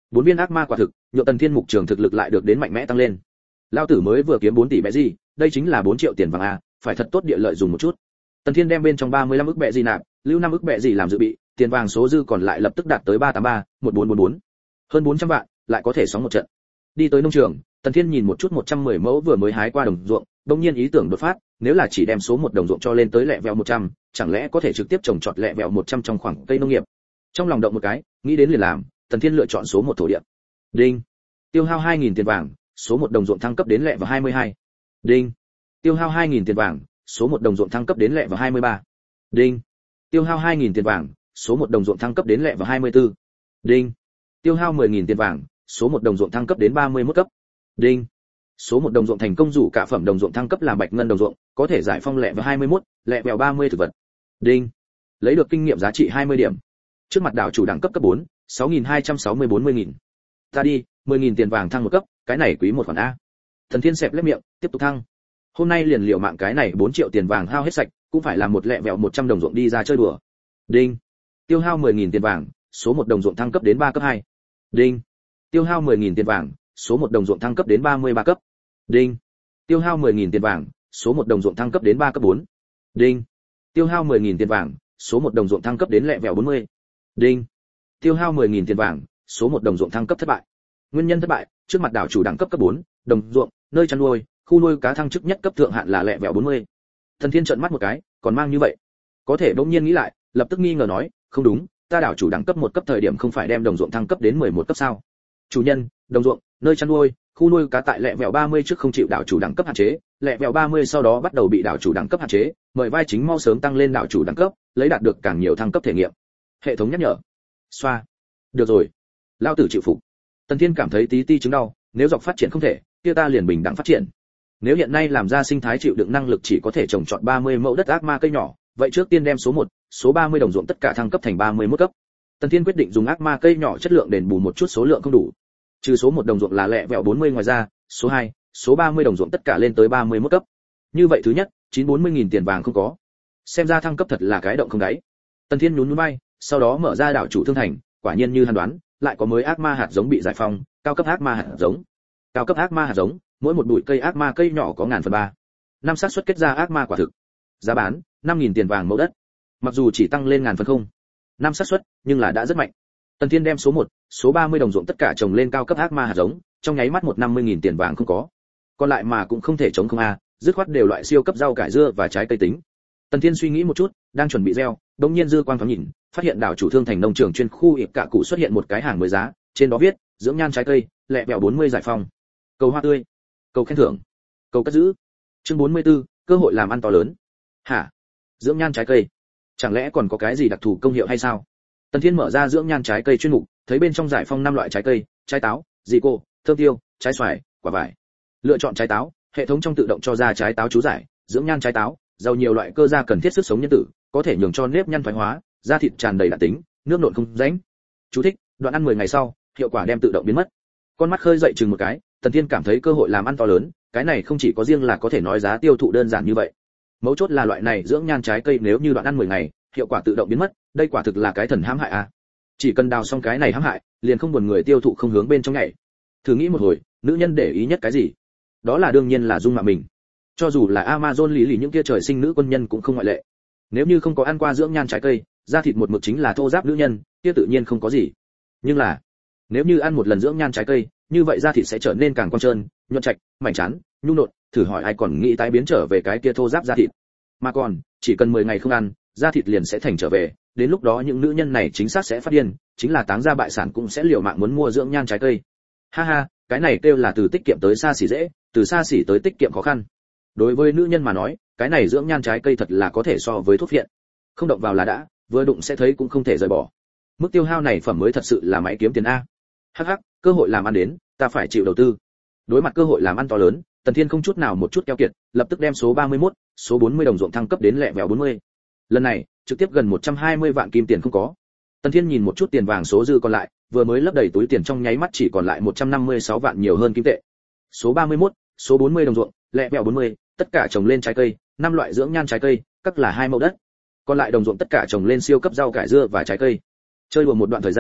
Bốn viên ác ma quả thực, nhượng Tần Thiên mục trường thực lực lại được đến mạnh mẽ tăng lên. Lão tử mới vừa kiếm bốn tỷ bẹ gì, đây chính là bốn triệu tiền vàng a, phải thật tốt địa lợi dùng một chút. Tần Thiên đem bên trong ba mươi lăm ức bẹ gì nạp, lưu năm ức bẹ gì làm dự bị, tiền vàng số dư còn lại lập tức đạt tới ba tám ba, một bốn bốn bốn. Hơn bốn trăm vạn, lại có thể sóng một trận. Đi tới nông trường, Tần Thiên nhìn một chút một trăm mười mẫu vừa mới hái qua đồng ruộng, đột nhiên ý tưởng đột phát, nếu là chỉ đem số một đồng ruộng cho lên tới lẹ vẹo một trăm, chẳng lẽ có thể trực tiếp trồng trọt lẹ vẹo một trăm trong khoảng cây nông nghiệp. Trong lòng động một cái, nghĩ đến liền làm, Tần Thiên lựa chọn số một thổ địa. Đinh. Tiêu hao hai nghìn tiền vàng, số một đồng ruộng thăng cấp đến lẹ vào hai mươi hai. Đinh. Tiêu hao hai nghìn tiền vàng, số một đồng ruộng thăng cấp đến lẹ vào hai mươi ba. Đinh. Tiêu hao hai nghìn tiền vàng, số một đồng ruộng thăng cấp đến lẹ vào hai mươi tư. Đinh. Tiêu hao mười nghìn tiền vàng, số một đồng ruộng thăng cấp đến ba mươi mốt cấp. Đinh. Số một đồng ruộng thành công rủ cả phẩm đồng ruộng thăng cấp làm bạch ngân đồng ruộng, có thể giải phong lẹ vào hai mươi mốt, lẹ vào ba mươi thực vật. Đinh. Lấy được kinh nghiệm giá trị hai mươi điểm. Trước mặt đảo chủ đẳng cấp cấp bốn, sáu nghìn hai trăm sáu mươi bốn mươi nghìn. Ta đi, mười nghìn tiền vàng thăng một cấp, cái này quý một khoản a. Thần Thiên xẹp lép miệng, tiếp tục thăng. Hôm nay liền liều mạng cái này bốn triệu tiền vàng hao hết sạch, cũng phải làm một lẹ vẹo một trăm đồng ruộng đi ra chơi đùa. Đinh. Tiêu hao mười nghìn tiền vàng, số một đồng ruộng thăng cấp đến ba cấp hai. Đinh. Tiêu hao mười nghìn tiền vàng, số một đồng ruộng thăng cấp đến ba mươi ba cấp. Đinh. Tiêu hao mười nghìn tiền vàng, số một đồng ruộng thăng cấp đến ba cấp bốn. Đinh. Tiêu hao mười nghìn tiền vàng, số một đồng ruộng thăng cấp đến lẹ vẹo bốn mươi. Đinh. Tiêu hao mười nghìn tiền vàng, số một đồng ruộng thăng cấp thất bại. Nguyên nhân thất bại, trước mặt đảo chủ đẳng cấp cấp bốn, đồng ruộng, nơi chăn nuôi, khu nuôi cá thăng chức nhất cấp thượng hạn là lẹ vẹo bốn mươi. Thần Thiên trợn mắt một cái, còn mang như vậy. Có thể bỗng nhiên nghĩ lại, lập tức nghi ngờ nói, không đúng, ta đảo chủ đẳng cấp một cấp thời điểm không phải đem đồng ruộng thăng cấp đến mười một cấp sao? Chủ nhân, đồng ruộng, nơi chăn nuôi, khu nuôi cá tại lẹ vẹo ba mươi trước không chịu đảo chủ đẳng cấp hạn chế, lẹ vẹo ba mươi sau đó bắt đầu bị đảo chủ đẳng cấp hạn chế, mời vai chính mau sớm tăng lên đảo chủ đẳng cấp, lấy đạt được càng nhiều thăng cấp thể nghiệm. Hệ thống nhắc nhở. Xoa. Được rồi, lao tử chịu phục. Tần Thiên cảm thấy tí ti chứng đau, nếu dọc phát triển không thể, kia ta liền bình đẳng phát triển. Nếu hiện nay làm ra sinh thái chịu đựng năng lực chỉ có thể trồng trọt ba mươi mẫu đất ác ma cây nhỏ, vậy trước tiên đem số một, số ba mươi đồng ruộng tất cả thăng cấp thành ba mươi mốt cấp. Tần Thiên quyết định dùng ác ma cây nhỏ chất lượng đền bù một chút số lượng không đủ. Trừ số một đồng ruộng là lẹ vẹo bốn mươi ngoài ra, số hai, số ba mươi đồng ruộng tất cả lên tới ba mươi mốt cấp. Như vậy thứ nhất, chín bốn mươi nghìn tiền vàng không có. Xem ra thăng cấp thật là cái động không đáy. Tần Thiên nhún nhún vai, sau đó mở ra đảo chủ thương thành, quả nhiên như hắn đoán, lại có mới ác ma hạt giống bị giải phóng, cao cấp ác ma hạt giống. Cao cấp ác ma hạt giống, mỗi một bụi cây ác ma cây nhỏ có ngàn phần ba. Năm xác suất kết ra ác ma quả thực. Giá bán, năm nghìn tiền vàng mẫu đất. Mặc dù chỉ tăng lên ngàn phần không. Năm xác suất, nhưng là đã rất mạnh. Tần Thiên đem số một, số ba mươi đồng ruộng tất cả trồng lên cao cấp ác ma hạt giống, trong nháy mắt một năm mươi nghìn tiền vàng không có. Còn lại mà cũng không thể chống không a, dứt khoát đều loại siêu cấp rau cải dưa và trái cây tính. Tần Thiên suy nghĩ một chút, đang chuẩn bị gieo, đột nhiên dư quang thoáng nhìn, phát hiện đảo chủ thương thành nông trường chuyên khu ịp cả cụ xuất hiện một cái hàng mới giá, trên đó viết, dưỡng nhan trái cây, lẹ vẹo bốn mươi giải phong. Cầu hoa tươi, cầu khen thưởng, cầu cất giữ. Chương bốn mươi tư, cơ hội làm ăn to lớn. Hả? Dưỡng nhan trái cây? Chẳng lẽ còn có cái gì đặc thù công hiệu hay sao? Tần Thiên mở ra dưỡng nhan trái cây chuyên mục, thấy bên trong giải phong năm loại trái cây, trái táo, dị cô, thơm tiêu, trái xoài, quả vải. Lựa chọn trái táo, hệ thống trong tự động cho ra trái táo chú giải, dưỡng nhan trái táo, giàu nhiều loại cơ gia cần thiết sức sống nhân tử, có thể nhường cho nếp nhăn thoái hóa, da thịt tràn đầy đạn tính, nước nộn không rãnh. Chú thích: đoạn ăn mười ngày sau, hiệu quả đem tự động biến mất. Con mắt khơi dậy chừng một cái, Tần Thiên cảm thấy cơ hội làm ăn to lớn, cái này không chỉ có riêng là có thể nói giá tiêu thụ đơn giản như vậy. Mấu chốt là loại này dưỡng nhan trái cây nếu như đoạn ăn mười ngày, hiệu quả tự động biến mất, đây quả thực là cái thần hãm hại a. À. Chỉ cần đào xong cái này hãm hại, liền không buồn người tiêu thụ không hướng bên trong nhảy. Thử nghĩ một hồi, nữ nhân để ý nhất cái gì? Đó là đương nhiên là dung mạo mình. Cho dù là Amazon lý lì những kia trời sinh nữ quân nhân cũng không ngoại lệ. Nếu như không có ăn qua dưỡng nhan trái cây, da thịt một mực chính là thô ráp nữ nhân, kia tự nhiên không có gì. Nhưng là, nếu như ăn một lần dưỡng nhan trái cây, như vậy da thịt sẽ trở nên càng quang trơn, nhuận trạch, mảnh trắng, nhu nộn, thử hỏi ai còn nghĩ tái biến trở về cái kia thô ráp da thịt. Mà còn, chỉ cần mười ngày không ăn, da thịt liền sẽ thành trở về, đến lúc đó những nữ nhân này chính xác sẽ phát điên, chính là táng gia bại sản cũng sẽ liều mạng muốn mua dưỡng nhan trái cây. Ha ha, cái này kêu là từ tiết kiệm tới xa xỉ dễ, từ xa xỉ tới tiết kiệm khó khăn. Đối với nữ nhân mà nói, cái này dưỡng nhan trái cây thật là có thể so với thuốc phiện. Không động vào là đã, vừa đụng sẽ thấy cũng không thể rời bỏ. Mức tiêu hao này phẩm mới thật sự là máy kiếm tiền a. Hắc hắc, cơ hội làm ăn đến, ta phải chịu đầu tư. Đối mặt cơ hội làm ăn to lớn, Tần Thiên không chút nào một chút keo kiệt, lập tức đem số ba mươi mốt, số bốn mươi đồng ruộng thăng cấp đến lẹ vẹo bốn mươi. Lần này, trực tiếp gần một trăm hai mươi vạn kim tiền không có. Tần Thiên nhìn một chút tiền vàng số dư còn lại, vừa mới lấp đầy túi tiền trong nháy mắt chỉ còn lại một trăm năm mươi sáu vạn nhiều hơn kim tệ. Số ba mươi mốt, số bốn mươi đồng ruộng, lẹ vẹo bốn mươi, tất cả trồng lên trái cây, năm loại dưỡng nhan trái cây, các là hai mẫu đất. Còn lại đồng ruộng tất cả trồng lên siêu cấp rau cải dưa và trái cây. Chơi đùa một đoạn thời gian,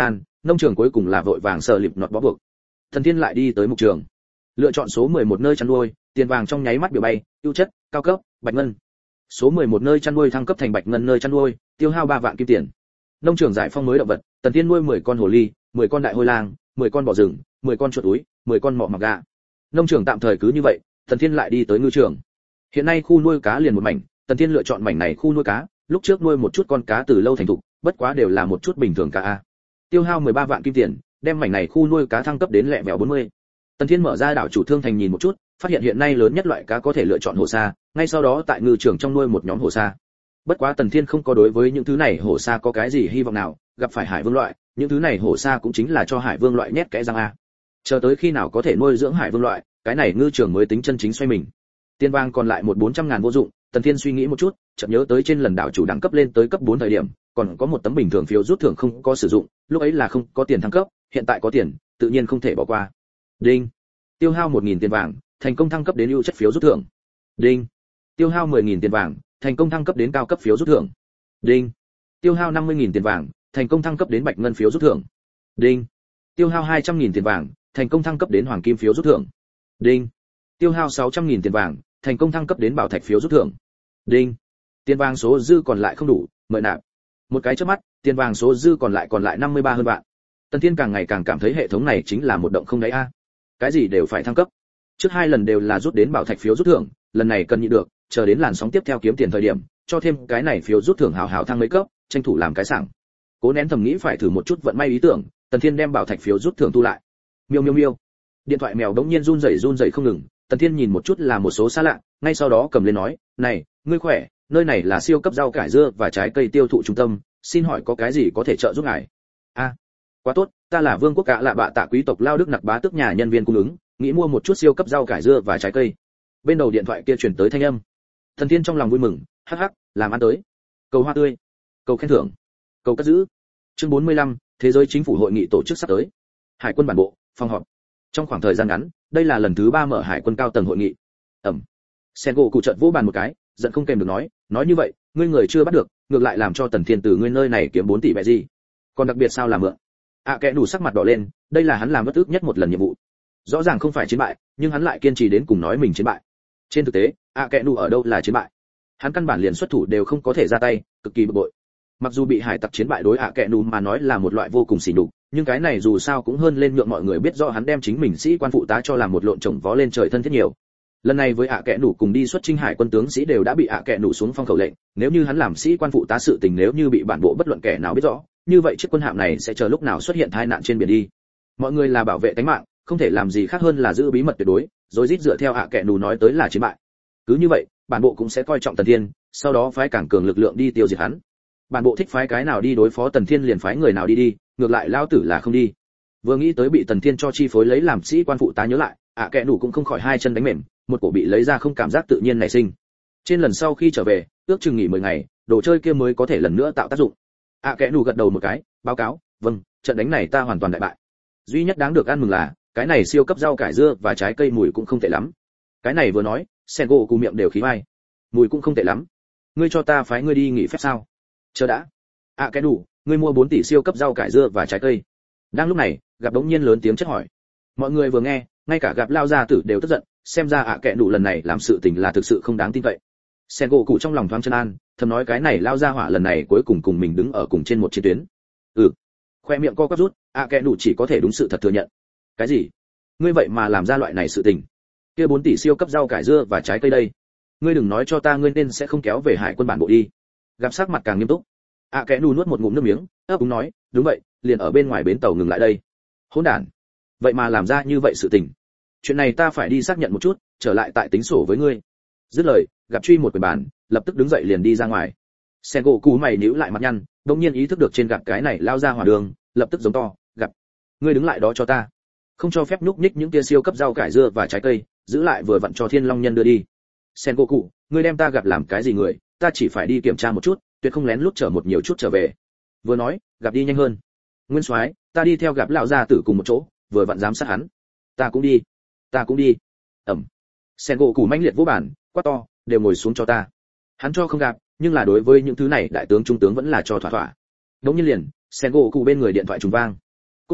Nông trường cuối cùng là vội vàng sờ lịp nọt bó buộc. Thần Thiên lại đi tới mục trường, lựa chọn số mười một nơi chăn nuôi, tiền vàng trong nháy mắt biểu bay, ưu chất, cao cấp, bạch ngân. Số mười một nơi chăn nuôi thăng cấp thành bạch ngân nơi chăn nuôi, tiêu hao ba vạn kim tiền. Nông trường giải phong mới động vật, Tần Thiên nuôi mười con hồ ly, mười con đại hôi lang, mười con bò rừng, mười con chuột túi, mười con mọ mặc gà. Nông trường tạm thời cứ như vậy, Tần Thiên lại đi tới ngư trường. Hiện nay khu nuôi cá liền một mảnh, Tần Thiên lựa chọn mảnh này khu nuôi cá, lúc trước nuôi một chút con cá từ lâu thành thục, bất quá đều là một chút bình thường cá a. Tiêu hao mười ba vạn kim tiền, đem mảnh này khu nuôi cá thăng cấp đến lẹ vẹo bốn mươi. Tần Thiên mở ra đảo chủ thương thành nhìn một chút, phát hiện hiện nay lớn nhất loại cá có thể lựa chọn hồ sa, ngay sau đó tại ngư trường trong nuôi một nhóm hồ sa. Bất quá Tần Thiên không có đối với những thứ này hồ sa có cái gì hy vọng nào, gặp phải hải vương loại, những thứ này hồ sa cũng chính là cho hải vương loại nhét kẽ răng a. Chờ tới khi nào có thể nuôi dưỡng hải vương loại, cái này ngư trường mới tính chân chính xoay mình. Tiền vàng còn lại một bốn trăm ngàn vô dụng, Tần Thiên suy nghĩ một chút, chợt nhớ tới trên lần đảo chủ đẳng cấp lên tới cấp bốn thời điểm, còn có một tấm bình thường phiếu rút thưởng không có sử dụng, lúc ấy là không có tiền thăng cấp, hiện tại có tiền, tự nhiên không thể bỏ qua. Đinh. Tiêu hao một nghìn tiền vàng, thành công thăng cấp đến ưu chất phiếu rút thưởng. Đinh. Tiêu hao mười nghìn tiền vàng, thành công thăng cấp đến cao cấp phiếu rút thưởng. Đinh. Tiêu hao năm mươi nghìn tiền vàng, thành công thăng cấp đến bạch ngân phiếu rút thưởng. Đinh. Tiêu hao hai trăm nghìn tiền vàng, thành công thăng cấp đến hoàng kim phiếu rút thưởng. Đinh. Tiêu hao sáu trăm nghìn tiền vàng, thành công thăng cấp đến bảo thạch phiếu rút thưởng. Đinh. Tiền vàng số dư còn lại không đủ, mời nạp. Một cái chớp mắt, tiền vàng số dư còn lại còn lại năm mươi ba hơn vạn. Tần Thiên càng ngày càng cảm thấy hệ thống này chính là một động không đáy a. Cái gì đều phải thăng cấp. Trước hai lần đều là rút đến bảo thạch phiếu rút thưởng, lần này cần nhịn được, chờ đến làn sóng tiếp theo kiếm tiền thời điểm, cho thêm cái này phiếu rút thưởng hào hào thăng mấy cấp, tranh thủ làm cái sảng. Cố nén thầm nghĩ phải thử một chút vận may ý tưởng, Tần Thiên đem bảo thạch phiếu rút thưởng thu lại. Miêu miêu miêu. Điện thoại mèo đống nhiên run rẩy run rẩy không ngừng, Tần Thiên nhìn một chút là một số xa lạ, ngay sau đó cầm lên nói, "Này, ngươi khỏe, nơi này là siêu cấp rau cải dưa và trái cây tiêu thụ trung tâm, xin hỏi có cái gì có thể trợ giúp ngài?" "A, quá tốt, ta là Vương quốc Cả Lạ Bạ Tạ quý tộc Lao Đức Nặc bá tước nhà nhân viên cung ứng, nghĩ mua một chút siêu cấp rau cải dưa và trái cây." Bên đầu điện thoại kia truyền tới thanh âm. Tần Thiên trong lòng vui mừng, hắc hắc, làm ăn tới. Cầu hoa tươi, cầu khen thưởng, cầu cất giữ. Chương bốn mươi lăm, thế giới chính phủ hội nghị tổ chức sắp tới. Hải quân bản bộ, phòng họp. Trong khoảng thời gian ngắn, đây là lần thứ ba mở hải quân cao tầng hội nghị. Ẩm. Sengo cụ trợn vỗ bàn một cái, giận không kèm được nói, nói như vậy, ngươi người chưa bắt được, ngược lại làm cho Tần Thiên từ ngươi nơi này kiếm bốn tỷ bẹ gì? Còn đặc biệt sao làm mượn? À kẻ đủ sắc mặt đỏ lên, đây là hắn làm bất ức nhất một lần nhiệm vụ. Rõ ràng không phải chiến bại, nhưng hắn lại kiên trì đến cùng nói mình chiến bại. Trên thực tế, à kẻ đủ ở đâu là chiến bại? Hắn căn bản liền xuất thủ đều không có thể ra tay, cực kỳ bực bội. Mặc dù bị hải tặc chiến bại đối ạ kẻ đủ mà nói là một loại vô cùng sỉ nhục, nhưng cái này dù sao cũng hơn lên nhượng mọi người biết rõ hắn đem chính mình sĩ quan phụ tá cho làm một lộn trồng vó lên trời thân thiết nhiều. Lần này với ạ kẻ đủ cùng đi xuất chinh hải quân tướng sĩ đều đã bị ạ kẻ đủ xuống phong khẩu lệnh, nếu như hắn làm sĩ quan phụ tá sự tình nếu như bị bản bộ bất luận kẻ nào biết rõ, như vậy chiếc quân hạm này sẽ chờ lúc nào xuất hiện tai nạn trên biển đi. Mọi người là bảo vệ tính mạng, không thể làm gì khác hơn là giữ bí mật tuyệt đối, rồi rít dựa theo ạ kẻ đủ nói tới là chiến bại. Cứ như vậy, bản bộ cũng sẽ coi trọng Tần Thiên, sau đó phái càng cường lực lượng đi tiêu diệt hắn. Bản bộ thích phái cái nào đi đối phó Tần Thiên liền phái người nào đi đi, ngược lại lao tử là không đi. Vừa nghĩ tới bị Tần Thiên cho chi phối lấy làm sĩ quan phụ tá nhớ lại, ạ kẻ đủ cũng không khỏi hai chân đánh mềm, một cổ bị lấy ra không cảm giác tự nhiên nảy sinh. Trên lần sau khi trở về, ước chừng nghỉ mười ngày, đồ chơi kia mới có thể lần nữa tạo tác dụng. ạ kẻ đủ gật đầu một cái, báo cáo, vâng, trận đánh này ta hoàn toàn đại bại. Duy nhất đáng được ăn mừng là, cái này siêu cấp rau cải dưa và trái cây mùi cũng không tệ lắm. Cái này vừa nói, Sengo cụ miệng đều khí vai. Mùi cũng không tệ lắm. Ngươi cho ta phái ngươi đi nghỉ phép sao? Chờ đã. À cái đủ, ngươi mua bốn tỷ siêu cấp rau cải dưa và trái cây. Đang lúc này, gặp đống nhiên lớn tiếng chất hỏi. Mọi người vừa nghe, ngay cả gặp lao gia tử đều tức giận, xem ra ạ à kẻ đủ lần này làm sự tình là thực sự không đáng tin cậy. Sengo cụ trong lòng thoáng chân an, thầm nói cái này lao ra hỏa lần này cuối cùng cùng mình đứng ở cùng trên một chiến tuyến. Ừ. Khoe miệng co quắp rút, ạ à kẻ đủ chỉ có thể đúng sự thật thừa nhận. Cái gì? Ngươi vậy mà làm ra loại này sự tình? Kia bốn tỷ siêu cấp rau cải dưa và trái cây đây, ngươi đừng nói cho ta ngươi nên sẽ không kéo về hải quân bản bộ đi. Gặp sắc mặt càng nghiêm túc, ạ à kẽ nù nuốt một ngụm nước miếng, ấp úng nói, đúng vậy, liền ở bên ngoài bến tàu ngừng lại đây. Hỗn đản, vậy mà làm ra như vậy sự tình. Chuyện này ta phải đi xác nhận một chút, trở lại tại tính sổ với ngươi. Dứt lời, gặp truy một quyền bàn, lập tức đứng dậy liền đi ra ngoài. Sengo cú mày nhíu lại mặt nhăn, đột nhiên ý thức được trên gặp cái này lao ra hỏa đường, lập tức giống to, gặp, ngươi đứng lại đó cho ta, không cho phép nhúc nhích những tia siêu cấp rau cải dưa và trái cây, giữ lại vừa vặn cho Thiên Long Nhân đưa đi. Sengoku, ngươi đem ta gặp làm cái gì người, ta chỉ phải đi kiểm tra một chút, tuyệt không lén lút chở một nhiều chút trở về. Vừa nói, gặp đi nhanh hơn. Nguyên Soái, ta đi theo gặp lão gia tử cùng một chỗ, vừa vặn giám sát hắn. Ta cũng đi, ta cũng đi. Ẩm. Sengoku mãnh liệt vỗ bản, quát to, đều ngồi xuống cho ta. Hắn cho không gặp, nhưng là đối với những thứ này đại tướng trung tướng vẫn là cho thỏa thỏa. Đống nhiên liền, Sengoku bên người điện thoại trùng vang.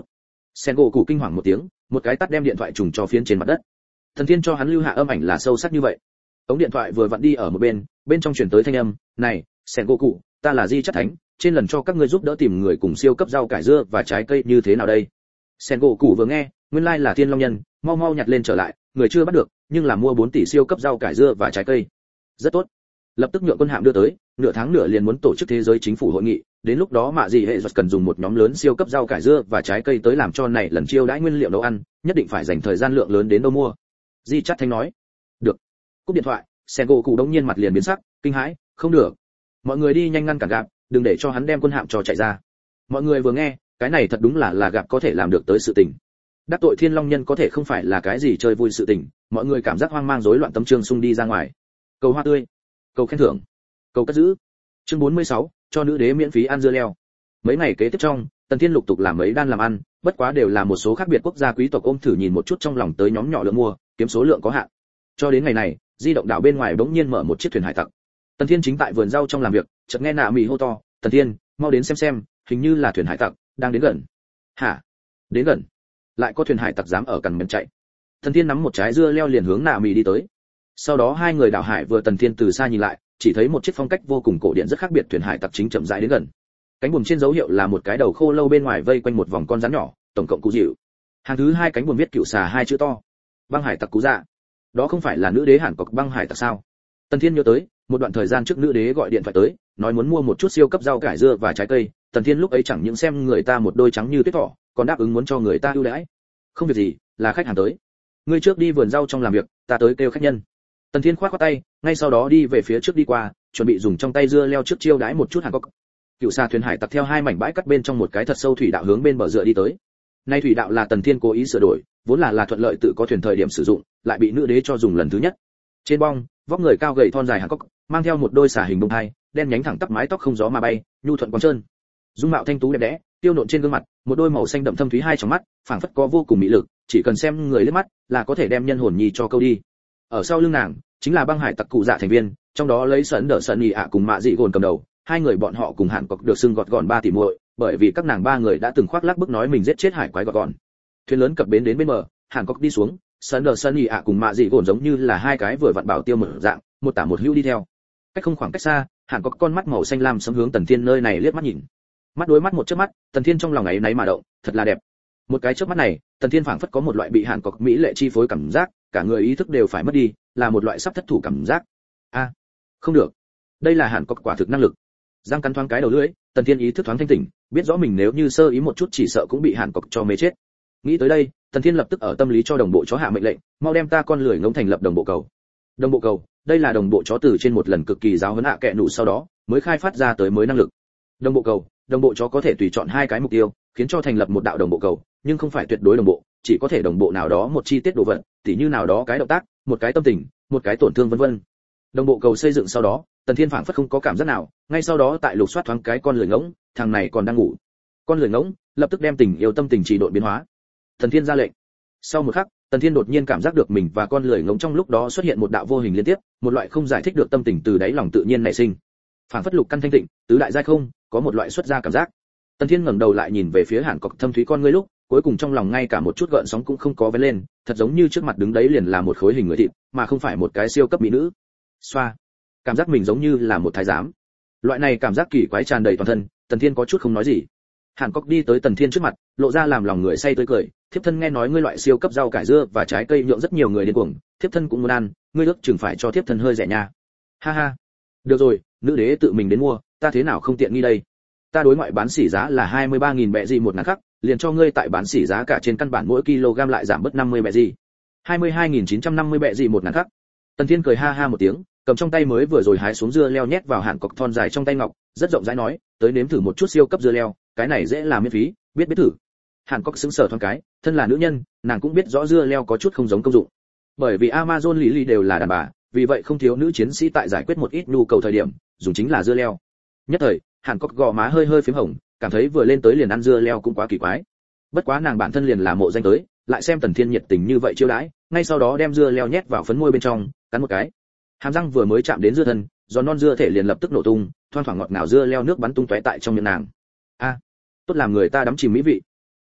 Sen gỗ cụ kinh hoàng một tiếng, một cái tát đem điện thoại trùng cho phiến trên mặt đất. Thần Thiên cho hắn lưu hạ âm ảnh là sâu sắc như vậy. Ống điện thoại vừa vặn đi ở một bên, bên trong truyền tới thanh âm, "Này, Sen gỗ cụ, ta là Di Chất Thánh, trên lần cho các ngươi giúp đỡ tìm người cùng siêu cấp rau cải dưa và trái cây như thế nào đây?" Sen gỗ cụ vừa nghe, nguyên lai là Thiên Long Nhân, mau mau nhặt lên trở lại, người chưa bắt được, nhưng là mua bốn tỷ siêu cấp rau cải dưa và trái cây. Rất tốt. Lập tức nhượng quân hạm đưa tới, nửa tháng nữa liền muốn tổ chức thế giới chính phủ hội nghị, đến lúc đó mạ gì hệ giật cần dùng một nhóm lớn siêu cấp rau cải dưa và trái cây tới làm cho này lần chiêu đãi nguyên liệu nấu ăn, nhất định phải dành thời gian lượng lớn đến đâu mua. Di Chát Thanh nói. Được. Cúp điện thoại, Sen gỗ cụ đống nhiên mặt liền biến sắc, kinh hãi, không được. Mọi người đi nhanh ngăn cản Gạp, đừng để cho hắn đem quân hạm cho chạy ra. Mọi người vừa nghe, cái này thật đúng là là Gạp có thể làm được tới sự tình. Đắc tội Thiên Long Nhân có thể không phải là cái gì chơi vui sự tình, mọi người cảm giác hoang mang rối loạn tâm trương xung đi ra ngoài. Cầu hoa tươi, cầu khen thưởng, cầu cất giữ. Chương bốn mươi sáu, cho nữ đế miễn phí ăn dưa leo. Mấy ngày kế tiếp trong, Tần Thiên lục tục làm mấy đan làm ăn, bất quá đều là một số khác biệt quốc gia quý tộc ôm thử nhìn một chút trong lòng tới nhóm nhỏ lượng mua, kiếm số lượng có hạn. Cho đến ngày này, di động đảo bên ngoài bỗng nhiên mở một chiếc thuyền hải tặc. Tần Thiên chính tại vườn rau trong làm việc, chợt nghe Nạ Mị hô to, "Tần Thiên, mau đến xem xem, hình như là thuyền hải tặc đang đến gần." "Hả? Đến gần? Lại có thuyền hải tặc dám ở cằn mần chạy?" Tần Thiên nắm một trái dưa leo liền hướng Nạ Mị đi tới. Sau đó hai người đảo hải vừa Tần Thiên từ xa nhìn lại, chỉ thấy một chiếc phong cách vô cùng cổ điển rất khác biệt thuyền hải tặc chính chậm rãi đến gần. Cánh buồm trên dấu hiệu là một cái đầu khô lâu bên ngoài vây quanh một vòng con rắn nhỏ, tổng cộng cú dịu. Hàng thứ hai cánh buồm viết cựu xà hai chữ to. Băng hải tặc cú dạ. Đó không phải là nữ đế Hàn Cốc băng hải tặc sao? Tần Thiên nhớ tới, một đoạn thời gian trước nữ đế gọi điện thoại tới, nói muốn mua một chút siêu cấp rau cải dưa và trái cây, Tần Thiên lúc ấy chẳng những xem người ta một đôi trắng như tuyết thỏ, còn đáp ứng muốn cho người ta ưu đãi. Không việc gì, là khách hàng tới. Ngươi trước đi vườn rau trong làm việc, ta tới kêu khách nhân. Tần Thiên khoát khoát tay, ngay sau đó đi về phía trước đi qua, chuẩn bị dùng trong tay dưa leo trước chiêu đãi một chút Hàn Cốc. Cựu xà thuyền hải tặc theo hai mảnh bãi cắt bên trong một cái thật sâu thủy đạo hướng bên bờ dựa đi tới. Nay thủy đạo là Tần Thiên cố ý sửa đổi, vốn là là thuận lợi tự có thuyền thời điểm sử dụng, lại bị nữ đế cho dùng lần thứ nhất. Trên bong, vóc người cao gầy thon dài Hàn Cốc, mang theo một đôi xà hình bông hai, đen nhánh thẳng tắp mái tóc không gió mà bay, nhu thuận quang trơn. Dung mạo thanh tú đẹp đẽ, tiêu nộn trên gương mặt, một đôi màu xanh đậm thâm thúy hai trong mắt, phảng phất có vô cùng mỹ lực, chỉ cần xem người liếc mắt là có thể đem nhân hồn nhi cho câu đi. Ở sau lưng nàng, chính là băng hải tặc cụ dạ thành viên, trong đó lấy sấn đỡ sấn nhị ạ cùng mạ dị gồn cầm đầu, hai người bọn họ cùng Hàn Cốc được xưng gọt gọn ba tỷ muội, bởi vì các nàng ba người đã từng khoác lác bức nói mình giết chết hải quái gọt gọn. Thuyền lớn cập bến đến bên bờ, Hàn Cốc đi xuống, sấn đỡ sấn nhị ạ cùng mạ dị gồn giống như là hai cái vừa vặn bảo tiêu mở dạng, một tả một hữu đi theo. Cách không khoảng cách xa, Hàn Cốc con mắt màu xanh lam sấm hướng Tần Thiên nơi này liếc mắt nhìn. Mắt đối mắt một chớp mắt, Tần Thiên trong lòng ấy náy mà động, thật là đẹp. Một cái chớp mắt này, Tần Thiên phảng phất có một loại bị Hàn Cốc mỹ lệ chi phối cảm giác, cả người ý thức đều phải mất đi, là một loại sắp thất thủ cảm giác. A, à, không được. Đây là Hàn Cốc quả thực năng lực. Giang cắn thoáng cái đầu lưỡi, Tần Thiên ý thức thoáng thanh tỉnh, biết rõ mình nếu như sơ ý một chút chỉ sợ cũng bị Hàn Cốc cho mê chết. Nghĩ tới đây, Tần Thiên lập tức ở tâm lý cho đồng bộ chó hạ mệnh lệnh, mau đem ta con lười ngỗng thành lập đồng bộ cầu. Đồng bộ cầu, đây là đồng bộ chó từ trên một lần cực kỳ giáo huấn hạ kệ nụ sau đó mới khai phát ra tới mới năng lực. Đồng bộ cầu, đồng bộ chó có thể tùy chọn hai cái mục tiêu, khiến cho thành lập một đạo đồng bộ cầu, nhưng không phải tuyệt đối đồng bộ, chỉ có thể đồng bộ nào đó một chi tiết đồ vật, tỉ như nào đó cái động tác, một cái tâm tình, một cái tổn thương vân vân. Đồng bộ cầu xây dựng sau đó, Tần Thiên phảng phất không có cảm giác nào, ngay sau đó tại lục soát thoáng cái con lười ngỗng, thằng này còn đang ngủ. Con lười ngỗng lập tức đem tình yêu tâm tình trì độn biến hóa. Tần Thiên ra lệnh. Sau một khắc, Tần Thiên đột nhiên cảm giác được mình và con lười ngỗng trong lúc đó xuất hiện một đạo vô hình liên tiếp, một loại không giải thích được tâm tình từ đáy lòng tự nhiên nảy sinh. Phảng phất lục căn thanh tịnh, tứ đại giai không, có một loại xuất ra cảm giác. Tần Thiên ngẩng đầu lại nhìn về phía Hàn Cốc thâm thúy con ngươi lúc, cuối cùng trong lòng ngay cả một chút gợn sóng cũng không có vén lên, thật giống như trước mặt đứng đấy liền là một khối hình người thịt, mà không phải một cái siêu cấp mỹ nữ. Xoa, cảm giác mình giống như là một thái giám. Loại này cảm giác kỳ quái tràn đầy toàn thân, Tần Thiên có chút không nói gì. Hàn Cốc đi tới Tần Thiên trước mặt, lộ ra làm lòng người say tươi cười, thiếp thân nghe nói ngươi loại siêu cấp rau cải dưa và trái cây nhượng rất nhiều người điên cuồng, thiếp thân cũng muốn ăn, ngươi ước chừng phải cho thiếp thân hơi rẻ nha. Ha ha, được rồi, nữ đế tự mình đến mua, ta thế nào không tiện nghi đây. Ta đối ngoại bán xỉ giá là hai mươi ba nghìn bẹ gì một ngàn khắc, liền cho ngươi tại bán xỉ giá cả trên căn bản mỗi kg lại giảm bớt năm mươi bẹ gì. hai mươi hai nghìn chín trăm năm mươi bẹ gì một ngàn khắc. Tần Thiên cười ha ha một tiếng, cầm trong tay mới vừa rồi hái xuống dưa leo nhét vào Hàn Cốc thon dài trong tay ngọc, rất rộng rãi nói, tới nếm thử một chút siêu cấp dưa leo, cái này dễ làm miễn phí, biết biết thử. Hàn Cốc sững sờ thoáng cái, thân là nữ nhân, nàng cũng biết rõ dưa leo có chút không giống công dụng. Bởi vì Amazon lý lý đều là đàn bà, vì vậy không thiếu nữ chiến sĩ tại giải quyết một ít nhu cầu thời điểm, dùng chính là dưa leo. Nhất thời, Hàn Cốc gò má hơi hơi phím hồng, cảm thấy vừa lên tới liền ăn dưa leo cũng quá kỳ quái. Bất quá nàng bản thân liền là mộ danh tới, lại xem Tần Thiên nhiệt tình như vậy chiêu đãi, ngay sau đó đem dưa leo nhét vào phấn môi bên trong, cắn một cái. Hàm răng vừa mới chạm đến dưa thân, giòn non dưa thể liền lập tức nổ tung, thoang thoảng ngọt ngào dưa leo nước bắn tung tóe tại trong miệng nàng. A, tốt làm người ta đắm chìm mỹ vị.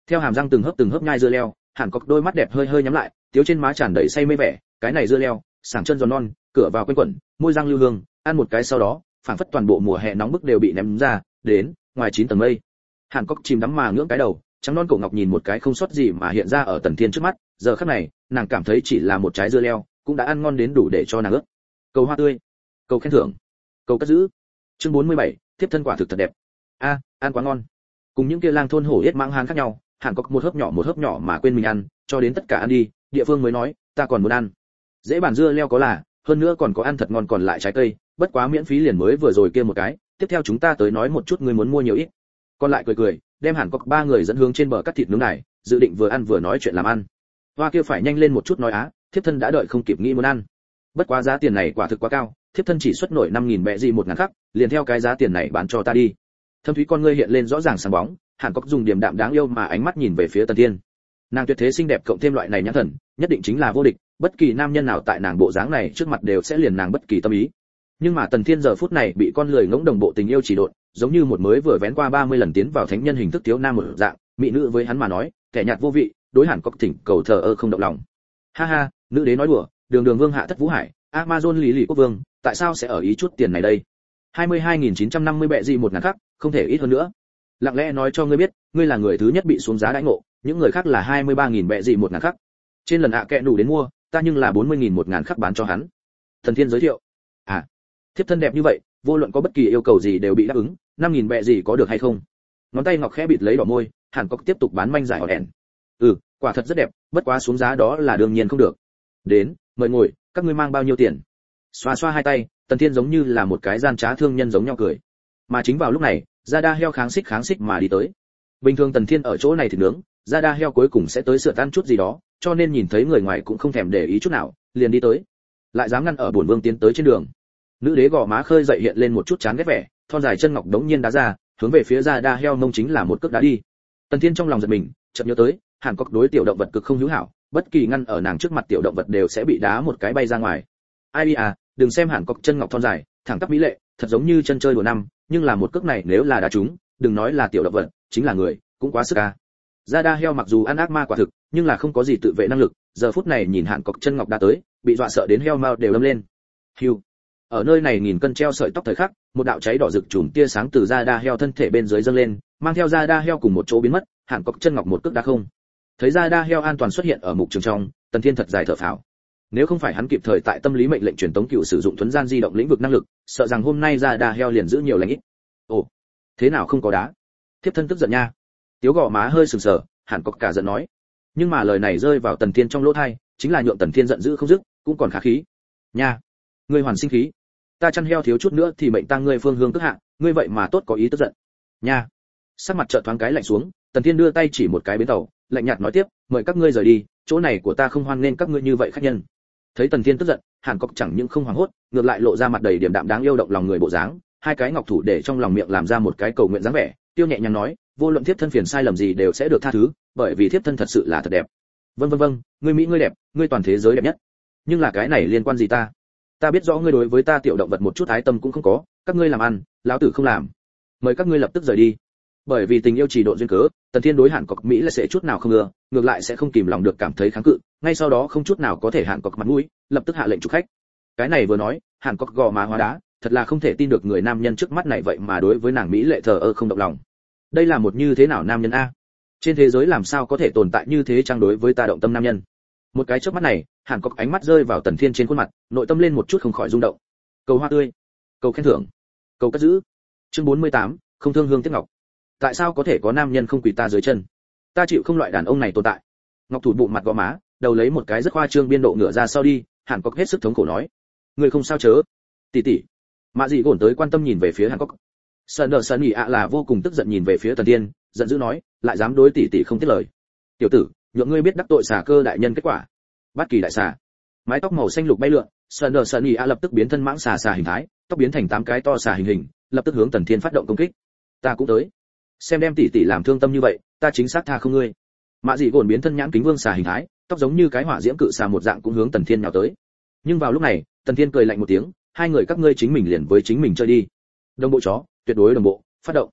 Theo hàm răng từng hớp từng hớp nhai dưa leo, Hàn Cốc đôi mắt đẹp hơi hơi nhắm lại, tiếu trên má tràn đầy say mê vẻ, cái này dưa leo, sảng chân giòn non, cửa vào quanh quẩn, môi răng lưu hương, ăn một cái sau đó, phảng phất toàn bộ mùa hè nóng bức đều bị ném ra, đến, ngoài chín tầng mây. Hàn Cốc chìm đắm mà ngưỡng cái đầu, trắng non cổ ngọc nhìn một cái không sót gì mà hiện ra ở Tần Thiên trước mắt, giờ khắc này, nàng cảm thấy chỉ là một trái dưa leo, cũng đã ăn ngon đến đủ để cho nàng ước. Cầu hoa tươi, cầu khen thưởng, cầu cất giữ. Chương bốn mươi bảy, tiếp thân quả thực thật đẹp. A, ăn quá ngon. Cùng những kia lang thôn hổ yết mãng hán khác nhau, Hàn Cốc một hớp nhỏ một hớp nhỏ mà quên mình ăn, cho đến tất cả ăn đi, địa phương mới nói, ta còn muốn ăn. Dễ bàn dưa leo có là, hơn nữa còn có ăn thật ngon còn lại trái cây, bất quá miễn phí liền mới vừa rồi kia một cái, tiếp theo chúng ta tới nói một chút ngươi muốn mua nhiều ít. Còn lại cười cười, đem Hàn Cốc ba người dẫn hướng trên bờ cắt thịt nướng này, dự định vừa ăn vừa nói chuyện làm ăn. Hoa kia phải nhanh lên một chút nói á, thiếp thân đã đợi không kịp nghĩ muốn ăn. Bất quá giá tiền này quả thực quá cao, thiếp thân chỉ xuất nổi năm nghìn bẹ gì một ngàn khắc, liền theo cái giá tiền này bán cho ta đi. Thâm thúy con ngươi hiện lên rõ ràng sáng bóng, Hàn Cốc dùng điềm đạm đáng yêu mà ánh mắt nhìn về phía Tần Thiên. Nàng tuyệt thế xinh đẹp cộng thêm loại này nhãn thần, nhất định chính là vô địch, bất kỳ nam nhân nào tại nàng bộ dáng này trước mặt đều sẽ liền nàng bất kỳ tâm ý. Nhưng mà Tần Thiên giờ phút này bị con lười ngỗng đồng bộ tình yêu chỉ độn, giống như một mới vừa vén qua ba mươi lần tiến vào thánh nhân hình thức thiếu nam một dạng, mỹ nữ với hắn mà nói, kẻ nhạt vô vị, đối Hàn Cốc thỉnh cầu thờ ơ không động lòng. Ha ha, nữ đế nói đùa, đường đường vương hạ thất vũ hải, Amazon lý lì quốc vương, tại sao sẽ ở ý chút tiền này đây? hai mươi hai nghìn chín trăm năm mươi bẹ gì một ngàn khắc, không thể ít hơn nữa. Lặng lẽ nói cho ngươi biết, ngươi là người thứ nhất bị xuống giá đãi ngộ, những người khác là hai mươi ba nghìn bẹ gì một ngàn khắc. Trên lần ạ kẹ đủ đến mua, ta nhưng là bốn mươi nghìn một ngàn khắc bán cho hắn. Thần Thiên giới thiệu. À, thiếp thân đẹp như vậy, vô luận có bất kỳ yêu cầu gì đều bị đáp ứng, năm nghìn bẹ gì có được hay không? Ngón tay ngọc khẽ bịt lấy đỏ môi, Hàn Cốc tiếp tục bán manh giải hòn đèn. Ừ, quả thật rất đẹp, bất quá xuống giá đó là đương nhiên không được. Đến, mời ngồi, các ngươi mang bao nhiêu tiền? Xoa xoa hai tay, Tần Thiên giống như là một cái gian trá thương nhân giống nhau cười. Mà chính vào lúc này, Gia Đa heo kháng xích kháng xích mà đi tới. Bình thường Tần Thiên ở chỗ này thì nướng, Gia Đa heo cuối cùng sẽ tới sửa tan chút gì đó, cho nên nhìn thấy người ngoài cũng không thèm để ý chút nào, liền đi tới. Lại dám ngăn ở bổn vương tiến tới trên đường. Nữ đế gò má khơi dậy hiện lên một chút chán ghét vẻ, thon dài chân ngọc đống nhiên đá ra, hướng về phía Gia Đa heo mông chính là một cước đá đi. Tần Thiên trong lòng giật mình, chợt nhớ tới, Hàn Cốc đối tiểu động vật cực không hữu hảo, bất kỳ ngăn ở nàng trước mặt tiểu động vật đều sẽ bị đá một cái bay ra ngoài. Ai à, đừng xem Hàn Cốc chân ngọc thon dài, thẳng tắp mỹ lệ, thật giống như chân chơi đùa năm, nhưng là một cước này nếu là đá trúng, đừng nói là tiểu động vật, chính là người, cũng quá sức a. Gia Đa heo mặc dù ăn ác ma quả thực, nhưng là không có gì tự vệ năng lực, giờ phút này nhìn Hàn Cốc chân ngọc đá tới, bị dọa sợ đến heo mao đều lâm lên. Hưu. Ở nơi này nghìn cân treo sợi tóc thời khắc, một đạo cháy đỏ rực chùm tia sáng từ Gia Đa heo thân thể bên dưới dâng lên, mang theo Gia Đa heo cùng một chỗ biến mất, Hàn Cốc chân ngọc một cước đá không. Thấy Gia Đa heo an toàn xuất hiện ở mục trường trong, Tần Thiên thật dài thở phào. Nếu không phải hắn kịp thời tại tâm lý mệnh lệnh truyền tống cựu sử dụng thuấn gian di động lĩnh vực năng lực, sợ rằng hôm nay Gia Đa heo liền giữ nhiều lành ít. Ồ, thế nào không có đá? Thiếp thân tức giận nha. Tiếu gò má hơi sừng sờ, Hàn Cốc cả giận nói. Nhưng mà lời này rơi vào Tần Thiên trong lỗ tai, chính là nhượng Tần Thiên giận dữ không dứt, cũng còn khá khí. Nha, ngươi hoàn sinh khí. Ta chăn heo thiếu chút nữa thì mệnh tăng ngươi phương hương tức hạ, ngươi vậy mà tốt có ý tức giận. Nha. Sắc mặt chợt thoáng cái lạnh xuống, Tần Thiên đưa tay chỉ một cái bến tàu, lạnh nhạt nói tiếp, mời các ngươi rời đi, chỗ này của ta không hoan nên các ngươi như vậy khách nhân. Thấy Tần Thiên tức giận, Hàn Cốc chẳng những không hoảng hốt, ngược lại lộ ra mặt đầy điểm đạm đáng yêu động lòng người bộ dáng, hai cái ngọc thủ để trong lòng miệng làm ra một cái cầu nguyện dáng vẻ, tiêu nhẹ nhàng nói, vô luận thiếp thân phiền sai lầm gì đều sẽ được tha thứ, bởi vì thiếp thân thật sự là thật đẹp. Vâng vâng vâng, ngươi mỹ ngươi đẹp, ngươi toàn thế giới đẹp nhất. Nhưng là cái này liên quan gì ta? Ta biết rõ ngươi đối với ta tiểu động vật một chút ái tâm cũng không có, các ngươi làm ăn, lão tử không làm. Mời các ngươi lập tức rời đi. Bởi vì tình yêu chỉ độ duyên cớ, Tần Thiên đối Hàn Cốc mỹ là sẽ chút nào không ưa, ngược lại sẽ không kìm lòng được cảm thấy kháng cự, ngay sau đó không chút nào có thể Hàn Cốc mặt mũi, lập tức hạ lệnh chủ khách. Cái này vừa nói, Hàn Cốc gò má hóa đá, thật là không thể tin được người nam nhân trước mắt này vậy mà đối với nàng mỹ lệ thờ ơ không động lòng. Đây là một như thế nào nam nhân a? Trên thế giới làm sao có thể tồn tại như thế trang đối với ta động tâm nam nhân? Một cái chớp mắt này, Hàn Cốc ánh mắt rơi vào Tần Thiên trên khuôn mặt, nội tâm lên một chút không khỏi rung động. Cầu hoa tươi, cầu khen thưởng, cầu cất giữ. Chương bốn mươi tám, không thương hương tiếc ngọc. Tại sao có thể có nam nhân không quỳ ta dưới chân? Ta chịu không loại đàn ông này tồn tại. Ngọc thủ bụng mặt gò má, đầu lấy một cái rất khoa trương biên độ ngửa ra sau đi, Hàn Cốc hết sức thống khổ nói, người không sao chớ? Tỷ tỷ. Mạ Dị gổn tới quan tâm nhìn về phía Hàn Cốc. Sơn Đờ Sơn Nghị ạ là vô cùng tức giận nhìn về phía Tần Thiên, giận dữ nói, lại dám đối tỷ tỷ không tiếc lời. Tiểu tử, nhượng ngươi biết đắc tội xà cơ đại nhân kết quả. Bát kỳ đại xà. Mái tóc màu xanh lục bay lượn, Sơn Đờ Sơn Nghị ạ lập tức biến thân mãng xà xà hình thái, tóc biến thành tám cái to xà hình hình, lập tức hướng Tần Thiên phát động công kích. Ta cũng tới. Xem đem tỷ tỷ làm thương tâm như vậy, ta chính xác tha không ngươi. Mạ Dị gổn biến thân nhãn kính vương xà hình thái, tóc giống như cái hỏa diễm cự xà một dạng cũng hướng Tần Thiên nhào tới. Nhưng vào lúc này, Tần Thiên cười lạnh một tiếng, hai người các ngươi chính mình liền với chính mình chơi đi. Đồng bộ chó, tuyệt đối đồng bộ, phát động.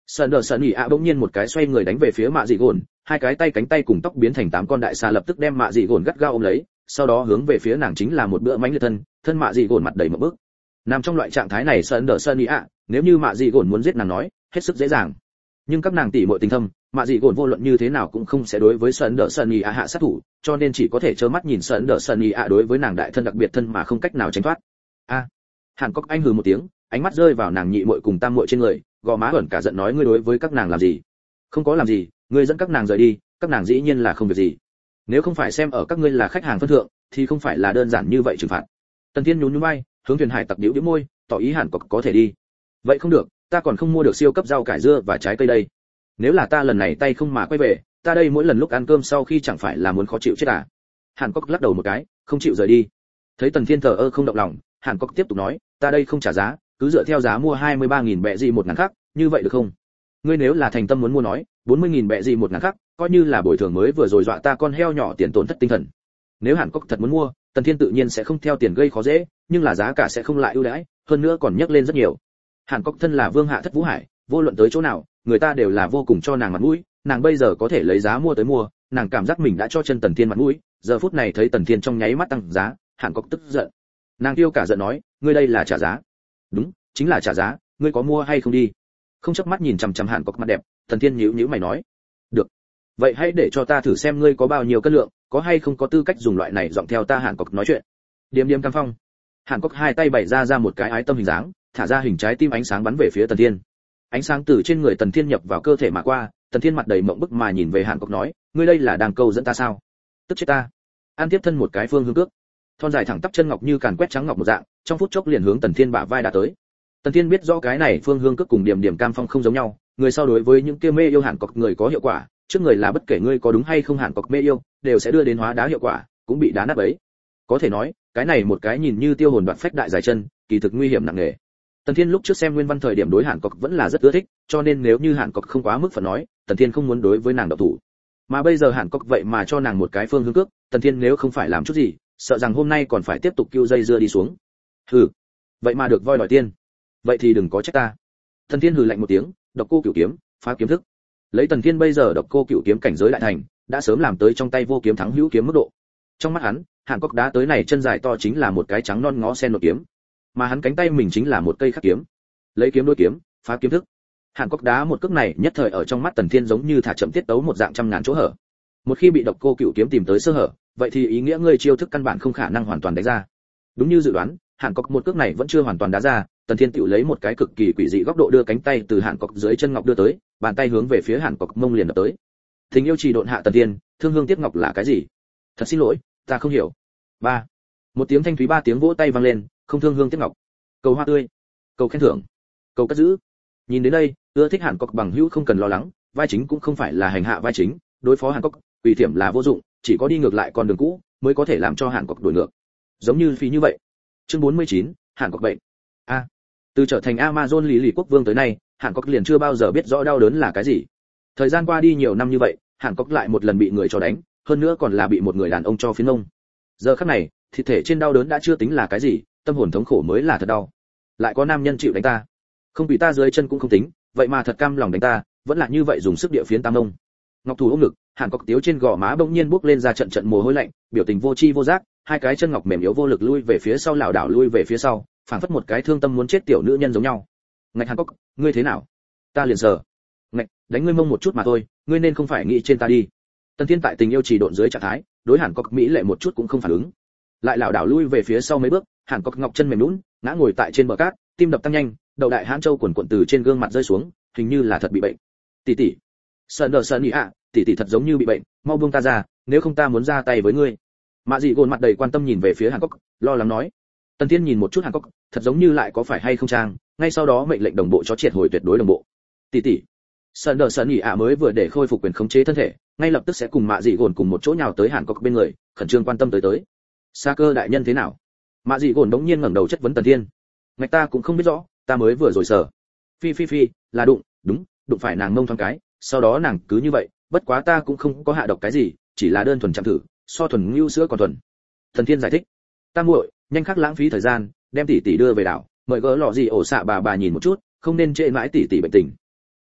Sơn đờ Sơn nhị ạ bỗng nhiên một cái xoay người đánh về phía mạ dị gồn, hai cái tay cánh tay cùng tóc biến thành tám con đại xà lập tức đem mạ dị gồn gắt gao ôm lấy, sau đó hướng về phía nàng chính là một bữa mánh liệt thân, thân mạ dị gồn mặt đầy một bước. Nằm trong loại trạng thái này Sơn đờ Sơn nhị ạ, nếu như mạ dị gồn muốn giết nàng nói, hết sức dễ dàng. Nhưng các nàng tỷ muội tình thâm, mạ dị gồn vô luận như thế nào cũng không sẽ đối với Sơn đờ Sơn nhị ạ hạ sát thủ, cho nên chỉ có thể trơ mắt nhìn Sơn đờ Sơn nhị ạ đối với nàng đại thân đặc biệt thân mà không cách nào tránh thoát. A, Hàn Cốc anh hừ một tiếng, ánh mắt rơi vào nàng nhị muội cùng tam muội trên người, gò má ẩn cả giận nói ngươi đối với các nàng làm gì? Không có làm gì, ngươi dẫn các nàng rời đi, các nàng dĩ nhiên là không việc gì. Nếu không phải xem ở các ngươi là khách hàng phân thượng, thì không phải là đơn giản như vậy trừng phạt. Tần Thiên nhún nhún vai, hướng thuyền hải tặc điếu điếu môi, tỏ ý Hàn Cốc có thể đi. Vậy không được, ta còn không mua được siêu cấp rau cải dưa và trái cây đây. Nếu là ta lần này tay không mà quay về, ta đây mỗi lần lúc ăn cơm sau khi chẳng phải là muốn khó chịu chết à? Hàn Cốc lắc đầu một cái, không chịu rời đi. Thấy Tần Thiên thờ ơ không động lòng, Hàn Cốc tiếp tục nói, ta đây không trả giá, cứ dựa theo giá mua hai mươi ba nghìn bẹ gì một ngàn khắc, như vậy được không? Ngươi nếu là thành tâm muốn mua nói, bốn mươi nghìn bẹ gì một ngàn khắc, coi như là bồi thường mới vừa rồi dọa ta con heo nhỏ tiền tổn thất tinh thần. Nếu Hàn Cốc thật muốn mua, Tần Thiên tự nhiên sẽ không theo tiền gây khó dễ, nhưng là giá cả sẽ không lại ưu đãi, hơn nữa còn nhấc lên rất nhiều. Hàn Cốc thân là vương hạ thất vũ hải, vô luận tới chỗ nào, người ta đều là vô cùng cho nàng mặt mũi, nàng bây giờ có thể lấy giá mua tới mua, nàng cảm giác mình đã cho chân Tần Thiên mặt mũi, giờ phút này thấy Tần Thiên trong nháy mắt tăng giá, Hàn Cốc tức giận. Nàng tiêu cả giận nói, ngươi đây là trả giá. Đúng, chính là trả giá, ngươi có mua hay không đi? Không chớp mắt nhìn chằm chằm Hàn Cốc mặt đẹp, Tần Thiên nhíu nhíu mày nói, được, vậy hãy để cho ta thử xem ngươi có bao nhiêu cân lượng, có hay không có tư cách dùng loại này giọng theo ta Hàn Cốc nói chuyện. Điềm điềm cam phong. Hàn Cốc hai tay bày ra ra một cái ái tâm hình dáng, thả ra hình trái tim ánh sáng bắn về phía Tần Thiên. Ánh sáng từ trên người Tần Thiên nhập vào cơ thể mà qua, Tần Thiên mặt đầy mộng bức mà nhìn về Hàn Cốc nói, ngươi đây là đang câu dẫn ta sao? Tức chết ta. An tiếp thân một cái phương hướng cước. Thon dài thẳng tắp chân ngọc như càn quét trắng ngọc một dạng, trong phút chốc liền hướng Tần Thiên bả vai đã tới. Tần Thiên biết rõ cái này phương hương cước cùng điểm điểm cam phong không giống nhau, người so đối với những kia mê yêu Hàn Cốc người có hiệu quả, trước người là bất kể ngươi có đúng hay không Hàn Cốc mê yêu, đều sẽ đưa đến hóa đá hiệu quả, cũng bị đá nát bấy. Có thể nói, cái này một cái nhìn như tiêu hồn đoạn phách đại dài chân, kỳ thực nguy hiểm nặng nề. Tần Thiên lúc trước xem nguyên văn thời điểm đối Hàn Cốc vẫn là rất ưa thích, cho nên nếu như Hàn Cốc không quá mức phần nói, Tần Thiên không muốn đối với nàng động thủ. Mà bây giờ Hàn Cốc vậy mà cho nàng một cái phương hướng cước, Tần Thiên nếu không phải làm chút gì, sợ rằng hôm nay còn phải tiếp tục kêu dây dưa đi xuống. Hừ, vậy mà được voi đòi tiên, vậy thì đừng có trách ta. Tần Thiên hừ lạnh một tiếng, độc cô cửu kiếm, phá kiếm thức. Lấy Tần Thiên bây giờ độc cô cửu kiếm cảnh giới đại thành, đã sớm làm tới trong tay vô kiếm thắng hữu kiếm mức độ. Trong mắt hắn, Hàn Cốc đá tới này chân dài to chính là một cái trắng non ngó sen nột kiếm, mà hắn cánh tay mình chính là một cây khắc kiếm. Lấy kiếm đối kiếm, phá kiếm thức. Hàn Cốc đá một cước này nhất thời ở trong mắt Tần Thiên giống như thả chậm tiết tấu một dạng trăm ngàn chỗ hở. Một khi bị độc cô cửu kiếm tìm tới sơ hở, vậy thì ý nghĩa ngươi chiêu thức căn bản không khả năng hoàn toàn đánh ra. Đúng như dự đoán, Hàn Cốc một cước này vẫn chưa hoàn toàn đá ra, Tần Thiên tự lấy một cái cực kỳ quỷ dị góc độ đưa cánh tay từ Hàn Cốc dưới chân ngọc đưa tới, bàn tay hướng về phía Hàn Cốc mông liền đập tới. Tình yêu trì độn hạ Tần Thiên, thương hương tiếc ngọc là cái gì? Thật xin lỗi, ta không hiểu. Ba. Một tiếng thanh thúy ba tiếng vỗ tay vang lên, không thương hương tiếc ngọc. Cầu hoa tươi, cầu khen thưởng, cầu cất giữ. Nhìn đến đây, ưa thích Hàn Cốc bằng hữu không cần lo lắng, vai chính cũng không phải là hành hạ vai chính, đối phó Hàn Cốc, quỷ thiểm là vô dụng, chỉ có đi ngược lại con đường cũ mới có thể làm cho Hàn Cốc đổi ngược. Giống như phi như vậy. Chương bốn mươi chín, Hàn Cốc bệnh. A. Từ trở thành Amazon lý lì quốc vương tới nay, Hàn Cốc liền chưa bao giờ biết rõ đau đớn là cái gì. Thời gian qua đi nhiều năm như vậy, Hàn Cốc lại một lần bị người cho đánh, hơn nữa còn là bị một người đàn ông cho phiến ông. Giờ khắc này, thịt thể trên đau đớn đã chưa tính là cái gì, tâm hồn thống khổ mới là thật đau. Lại có nam nhân chịu đánh ta, không bị ta dưới chân cũng không tính, vậy mà thật cam lòng đánh ta, vẫn là như vậy dùng sức địa phiến tam ông. Ngọc thủ ôm ngực, Hàn Cốc tiếu trên gò má bỗng nhiên bốc lên ra trận trận mồ hôi lạnh, biểu tình vô chi vô giác, hai cái chân ngọc mềm yếu vô lực lui về phía sau lảo đảo lui về phía sau, phảng phất một cái thương tâm muốn chết tiểu nữ nhân giống nhau. Ngạch Hàn Cốc, ngươi thế nào? Ta liền sờ. Ngạch, đánh ngươi mông một chút mà thôi, ngươi nên không phải nghĩ trên ta đi. Tần Thiên tại tình yêu trì độn dưới trạng thái, đối Hàn Cốc mỹ lệ một chút cũng không phản ứng. Lại lảo đảo lui về phía sau mấy bước, Hàn Cốc ngọc chân mềm nhũn, ngã ngồi tại trên bờ cát, tim đập tăng nhanh, đầu đại hãn châu quần quần từ trên gương mặt rơi xuống, hình như là thật bị bệnh. Tỷ tỷ, Sơn đờ Sơn nhị ạ, tỷ tỷ thật giống như bị bệnh, mau buông ta ra, nếu không ta muốn ra tay với ngươi. Mạ Dị gồn mặt đầy quan tâm nhìn về phía Hàn Cốc, lo lắng nói. Tần Thiên nhìn một chút Hàn Cốc, thật giống như lại có phải hay không trang, ngay sau đó mệnh lệnh đồng bộ cho triệt hồi tuyệt đối đồng bộ. Tỷ tỷ, Sơn đờ Sơn nhị ạ mới vừa để khôi phục quyền khống chế thân thể, ngay lập tức sẽ cùng Mạ Dị gồn cùng một chỗ nhào tới Hàn Cốc bên người, khẩn trương quan tâm tới tới. Sa Cơ đại nhân thế nào? Mạ Dị gồn đống nhiên ngẩng đầu chất vấn Tần Thiên. Ngạch ta cũng không biết rõ, ta mới vừa rồi sờ. Phi phi phi, là đụng, đúng, đụng phải nàng mông thoáng cái, sau đó nàng cứ như vậy, bất quá ta cũng không có hạ độc cái gì, chỉ là đơn thuần chạm thử, so thuần ngưu sữa còn thuần. Tần Thiên giải thích. Ta muội, nhanh khắc lãng phí thời gian, đem tỷ tỷ đưa về đảo, mời gỡ lọ gì ổ xạ bà bà nhìn một chút, không nên trễ mãi tỷ tỷ bệnh tình.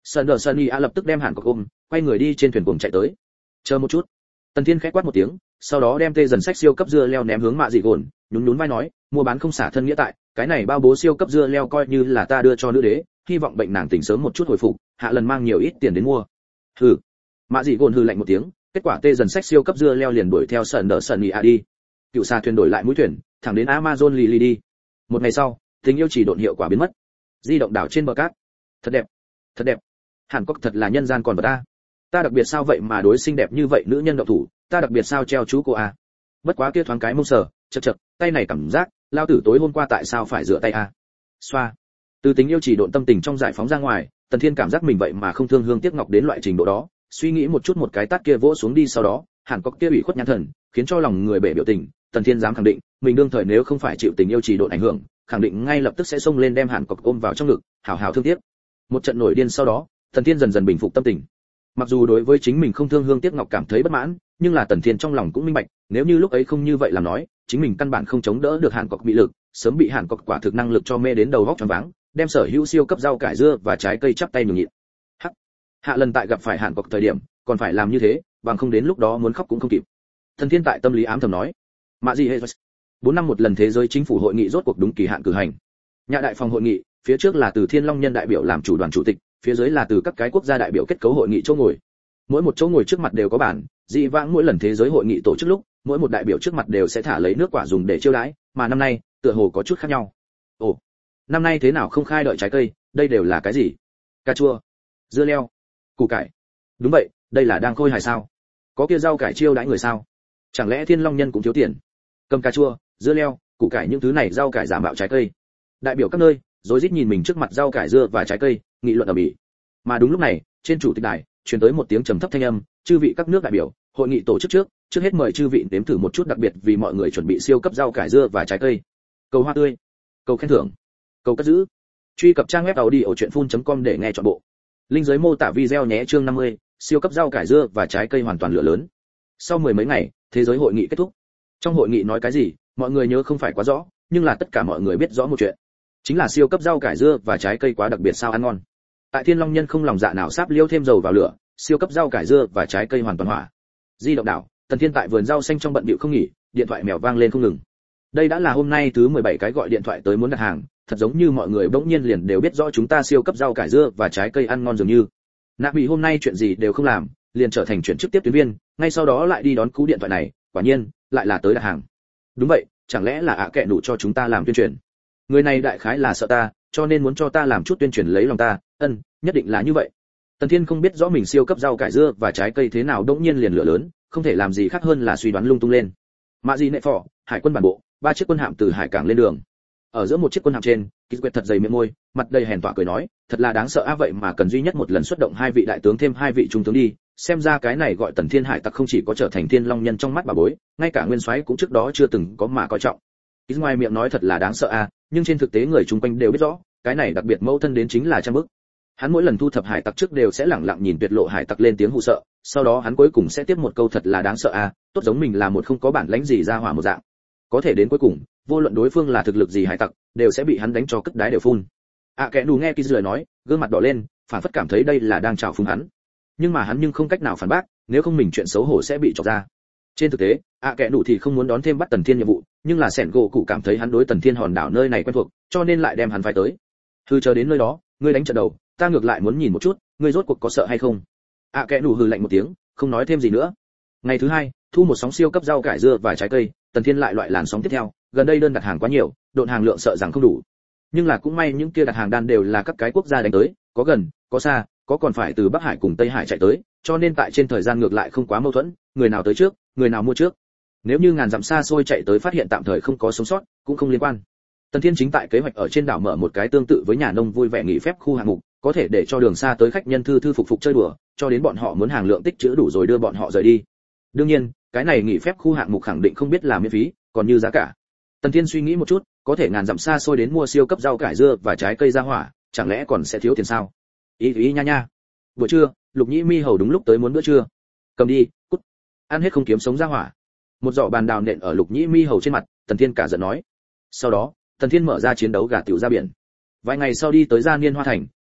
Sơn đờ Sunny a lập tức đem Hàn Cốc ôm, quay người đi trên thuyền buồm chạy tới. Chờ một chút. Tần Thiên khẽ quát một tiếng, sau đó đem tê dần sách siêu cấp dưa leo ném hướng Mạ Dị Gồn, nhún nhún vai nói, mua bán không xả thân nghĩa tại, cái này bao bố siêu cấp dưa leo coi như là ta đưa cho nữ đế, hy vọng bệnh nàng tỉnh sớm một chút hồi phục, hạ lần mang nhiều ít tiền đến mua. Hừ. Mạ Dị Gồn hừ lạnh một tiếng, kết quả tê dần sách siêu cấp dưa leo liền đuổi theo Sơn đờ Sunny a đi. Cựu xà thuyền đổi lại mũi thuyền, thẳng đến Amazon Lily đi. Một ngày sau, tình yêu chỉ độn hiệu quả biến mất. Di động đảo trên bờ cát. Thật đẹp, thật đẹp. Hàn Quốc thật là nhân gian còn vật ta. Ta đặc biệt sao vậy mà đối xinh đẹp như vậy nữ nhân động thủ, ta đặc biệt sao treo chú cô a. Bất quá kia thoáng cái mông sờ, chậc chậc, tay này cảm giác, lao tử tối hôm qua tại sao phải rửa tay a. Xoa. Từ tình yêu chỉ độn tâm tình trong giải phóng ra ngoài, Tần Thiên cảm giác mình vậy mà không thương hương tiếc ngọc đến loại trình độ đó, suy nghĩ một chút một cái tát kia vỗ xuống đi sau đó, Hàn Quốc kia ủy khuất nhãn thần, khiến cho lòng người bể biểu tình, Tần Thiên dám khẳng định, mình đương thời nếu không phải chịu tình yêu chỉ độn ảnh hưởng, khẳng định ngay lập tức sẽ xông lên đem Hàn Quốc ôm vào trong ngực, hào hào thương tiếc. Một trận nổi điên sau đó, Tần Thiên dần dần bình phục tâm tình. Mặc dù đối với chính mình không thương hương tiếc ngọc cảm thấy bất mãn, nhưng là Tần Thiên trong lòng cũng minh bạch, nếu như lúc ấy không như vậy làm nói, chính mình căn bản không chống đỡ được Hàn Quốc bị lực, sớm bị Hàn Quốc quả thực năng lực cho mê đến đầu óc choáng váng, đem sở hữu siêu cấp rau cải dưa và trái cây chắp tay nhường nhịn. Hắc. Hạ lần tại gặp phải Hàn Quốc thời điểm, còn phải làm như thế, bằng không đến lúc đó muốn khóc cũng không kịp. Tần Thiên tại tâm lý ám thầm nói. Mạ gì hệ bốn năm một lần thế giới chính phủ hội nghị rốt cuộc đúng kỳ hạn cử hành. Nhà đại phòng hội nghị, phía trước là từ Thiên Long Nhân đại biểu làm chủ đoàn chủ tịch, phía dưới là từ các cái quốc gia đại biểu kết cấu hội nghị chỗ ngồi. Mỗi một chỗ ngồi trước mặt đều có bàn, dị vãng mỗi lần thế giới hội nghị tổ chức lúc, mỗi một đại biểu trước mặt đều sẽ thả lấy nước quả dùng để chiêu đãi, mà năm nay, tựa hồ có chút khác nhau. Ồ, năm nay thế nào không khai đợi trái cây, đây đều là cái gì? Cà chua, dưa leo, củ cải. Đúng vậy, đây là đang khôi hài sao? Có kia rau cải chiêu đãi người sao? Chẳng lẽ Thiên Long Nhân cũng thiếu tiền? Cầm cà chua, dưa leo, củ cải những thứ này rau cải giả mạo trái cây. Đại biểu các nơi, rối rít nhìn mình trước mặt rau cải dưa và trái cây, nghị luận ầm ĩ. Mà đúng lúc này, trên chủ tịch đài truyền tới một tiếng trầm thấp thanh âm, chư vị các nước đại biểu, hội nghị tổ chức trước, trước hết mời chư vị nếm thử một chút đặc biệt vì mọi người chuẩn bị siêu cấp rau cải dưa và trái cây. Cầu hoa tươi, cầu khen thưởng, cầu cất giữ. Truy cập trang web audiochuyenphun.com để nghe trọn bộ. Link dưới mô tả video nhé. Chương năm mươi, siêu cấp rau cải dưa và trái cây hoàn toàn lửa lớn. Sau mười mấy ngày, thế giới hội nghị kết thúc. Trong hội nghị nói cái gì, mọi người nhớ không phải quá rõ, nhưng là tất cả mọi người biết rõ một chuyện, chính là siêu cấp rau cải dưa và trái cây quá đặc biệt sao ăn ngon. Tại Thiên Long Nhân không lòng dạ nào sáp liêu thêm dầu vào lửa, siêu cấp rau cải dưa và trái cây hoàn toàn hỏa. Di động đảo, Tần Thiên tại vườn rau xanh trong bận bịu không nghỉ, điện thoại mèo vang lên không ngừng. Đây đã là hôm nay thứ mười bảy cái gọi điện thoại tới muốn đặt hàng, thật giống như mọi người bỗng nhiên liền đều biết rõ chúng ta siêu cấp rau cải dưa và trái cây ăn ngon dường như. Nạp Bị hôm nay chuyện gì đều không làm, liền trở thành chuyển chức tiếp tuyến viên, ngay sau đó lại đi đón cú điện thoại này, quả nhiên, lại là tới đặt hàng. Đúng vậy, chẳng lẽ là ạ kệ đủ cho chúng ta làm tuyên truyền? Người này đại khái là sợ ta, cho nên muốn cho ta làm chút tuyên truyền lấy lòng ta, ân, nhất định là như vậy. Tần Thiên không biết rõ mình siêu cấp rau cải dưa và trái cây thế nào đống nhiên liền lửa lớn, không thể làm gì khác hơn là suy đoán lung tung lên. Mạ gì nệ phò, hải quân bản bộ, ba chiếc quân hạm từ hải cảng lên đường. Ở giữa một chiếc quân hạm trên, Kisquet thật dày miệng môi, mặt đầy hèn tỏa cười nói, thật là đáng sợ á, vậy mà cần duy nhất một lần xuất động hai vị đại tướng thêm hai vị trung tướng đi, xem ra cái này gọi Tần Thiên hải tặc không chỉ có trở thành Thiên Long Nhân trong mắt bà bối, ngay cả nguyên soái cũng trước đó chưa từng có mà coi trọng. Kis ngoài miệng nói thật là đáng sợ a, nhưng trên thực tế người chung quanh đều biết rõ, cái này đặc biệt mâu thân đến chính là trăm bức. Hắn mỗi lần thu thập hải tặc trước đều sẽ lẳng lặng nhìn tuyệt lộ hải tặc lên tiếng hù sợ, sau đó hắn cuối cùng sẽ tiếp một câu thật là đáng sợ a, tốt giống mình là một không có bản lãnh gì ra hỏa một dạng. Có thể đến cuối cùng, vô luận đối phương là thực lực gì hải tặc, đều sẽ bị hắn đánh cho cất đái đều phun. À kẻ đủ nghe Kis lời nói, gương mặt đỏ lên, phản phất cảm thấy đây là đang chào phúng hắn. Nhưng mà hắn nhưng không cách nào phản bác, nếu không mình chuyện xấu hổ sẽ bị chọc ra. Trên thực tế, ạ kẻ đủ thì không muốn đón thêm bắt Tần Thiên nhiệm vụ, nhưng là Sẻn gỗ cụ cảm thấy hắn đối Tần Thiên hòn đảo nơi này quen thuộc, cho nên lại đem hắn phải tới. Hừ, chờ đến nơi đó, ngươi đánh trận đầu, ta ngược lại muốn nhìn một chút, ngươi rốt cuộc có sợ hay không. ạ kẻ đủ hừ lạnh một tiếng, không nói thêm gì nữa. Ngày thứ hai, thu một sóng siêu cấp rau cải dưa và trái cây, Tần Thiên lại loại làn sóng tiếp theo, gần đây đơn đặt hàng quá nhiều, độn hàng lượng sợ rằng không đủ. Nhưng là cũng may những kia đặt hàng đan đều là các cái quốc gia đánh tới, có gần, có xa, có còn phải từ Bắc Hải cùng Tây Hải chạy tới, cho nên tại trên thời gian ngược lại không quá mâu thuẫn, người nào tới trước, người nào mua trước. Nếu như ngàn dặm xa xôi chạy tới phát hiện tạm thời không có sống sót, cũng không liên quan. Tần Thiên chính tại kế hoạch ở trên đảo mở một cái tương tự với nhà nông vui vẻ nghỉ phép khu hạng mục, có thể để cho đường xa tới khách nhân thư thư phục phục chơi đùa, cho đến bọn họ muốn hàng lượng tích trữ đủ rồi đưa bọn họ rời đi. Đương nhiên, cái này nghỉ phép khu hạng mục khẳng định không biết là miễn phí, còn như giá cả. Tần Thiên suy nghĩ một chút, có thể ngàn dặm xa xôi đến mua siêu cấp rau cải dưa và trái cây ra hỏa, chẳng lẽ còn sẽ thiếu tiền sao? Ý ý nha nha. Buổi trưa, Lục Nhĩ Mi hầu đúng lúc tới muốn bữa trưa. Cầm đi, cút. Ăn hết không kiếm sống ra hỏa. Một giỏ bàn đào nện ở Lục Nhĩ Mi hầu trên mặt, Tần Thiên cả giận nói. Sau đó, Tần Thiên mở ra chiến đấu gà tiểu ra biển. Vài ngày sau đi tới Gia Niên Hoa Thành,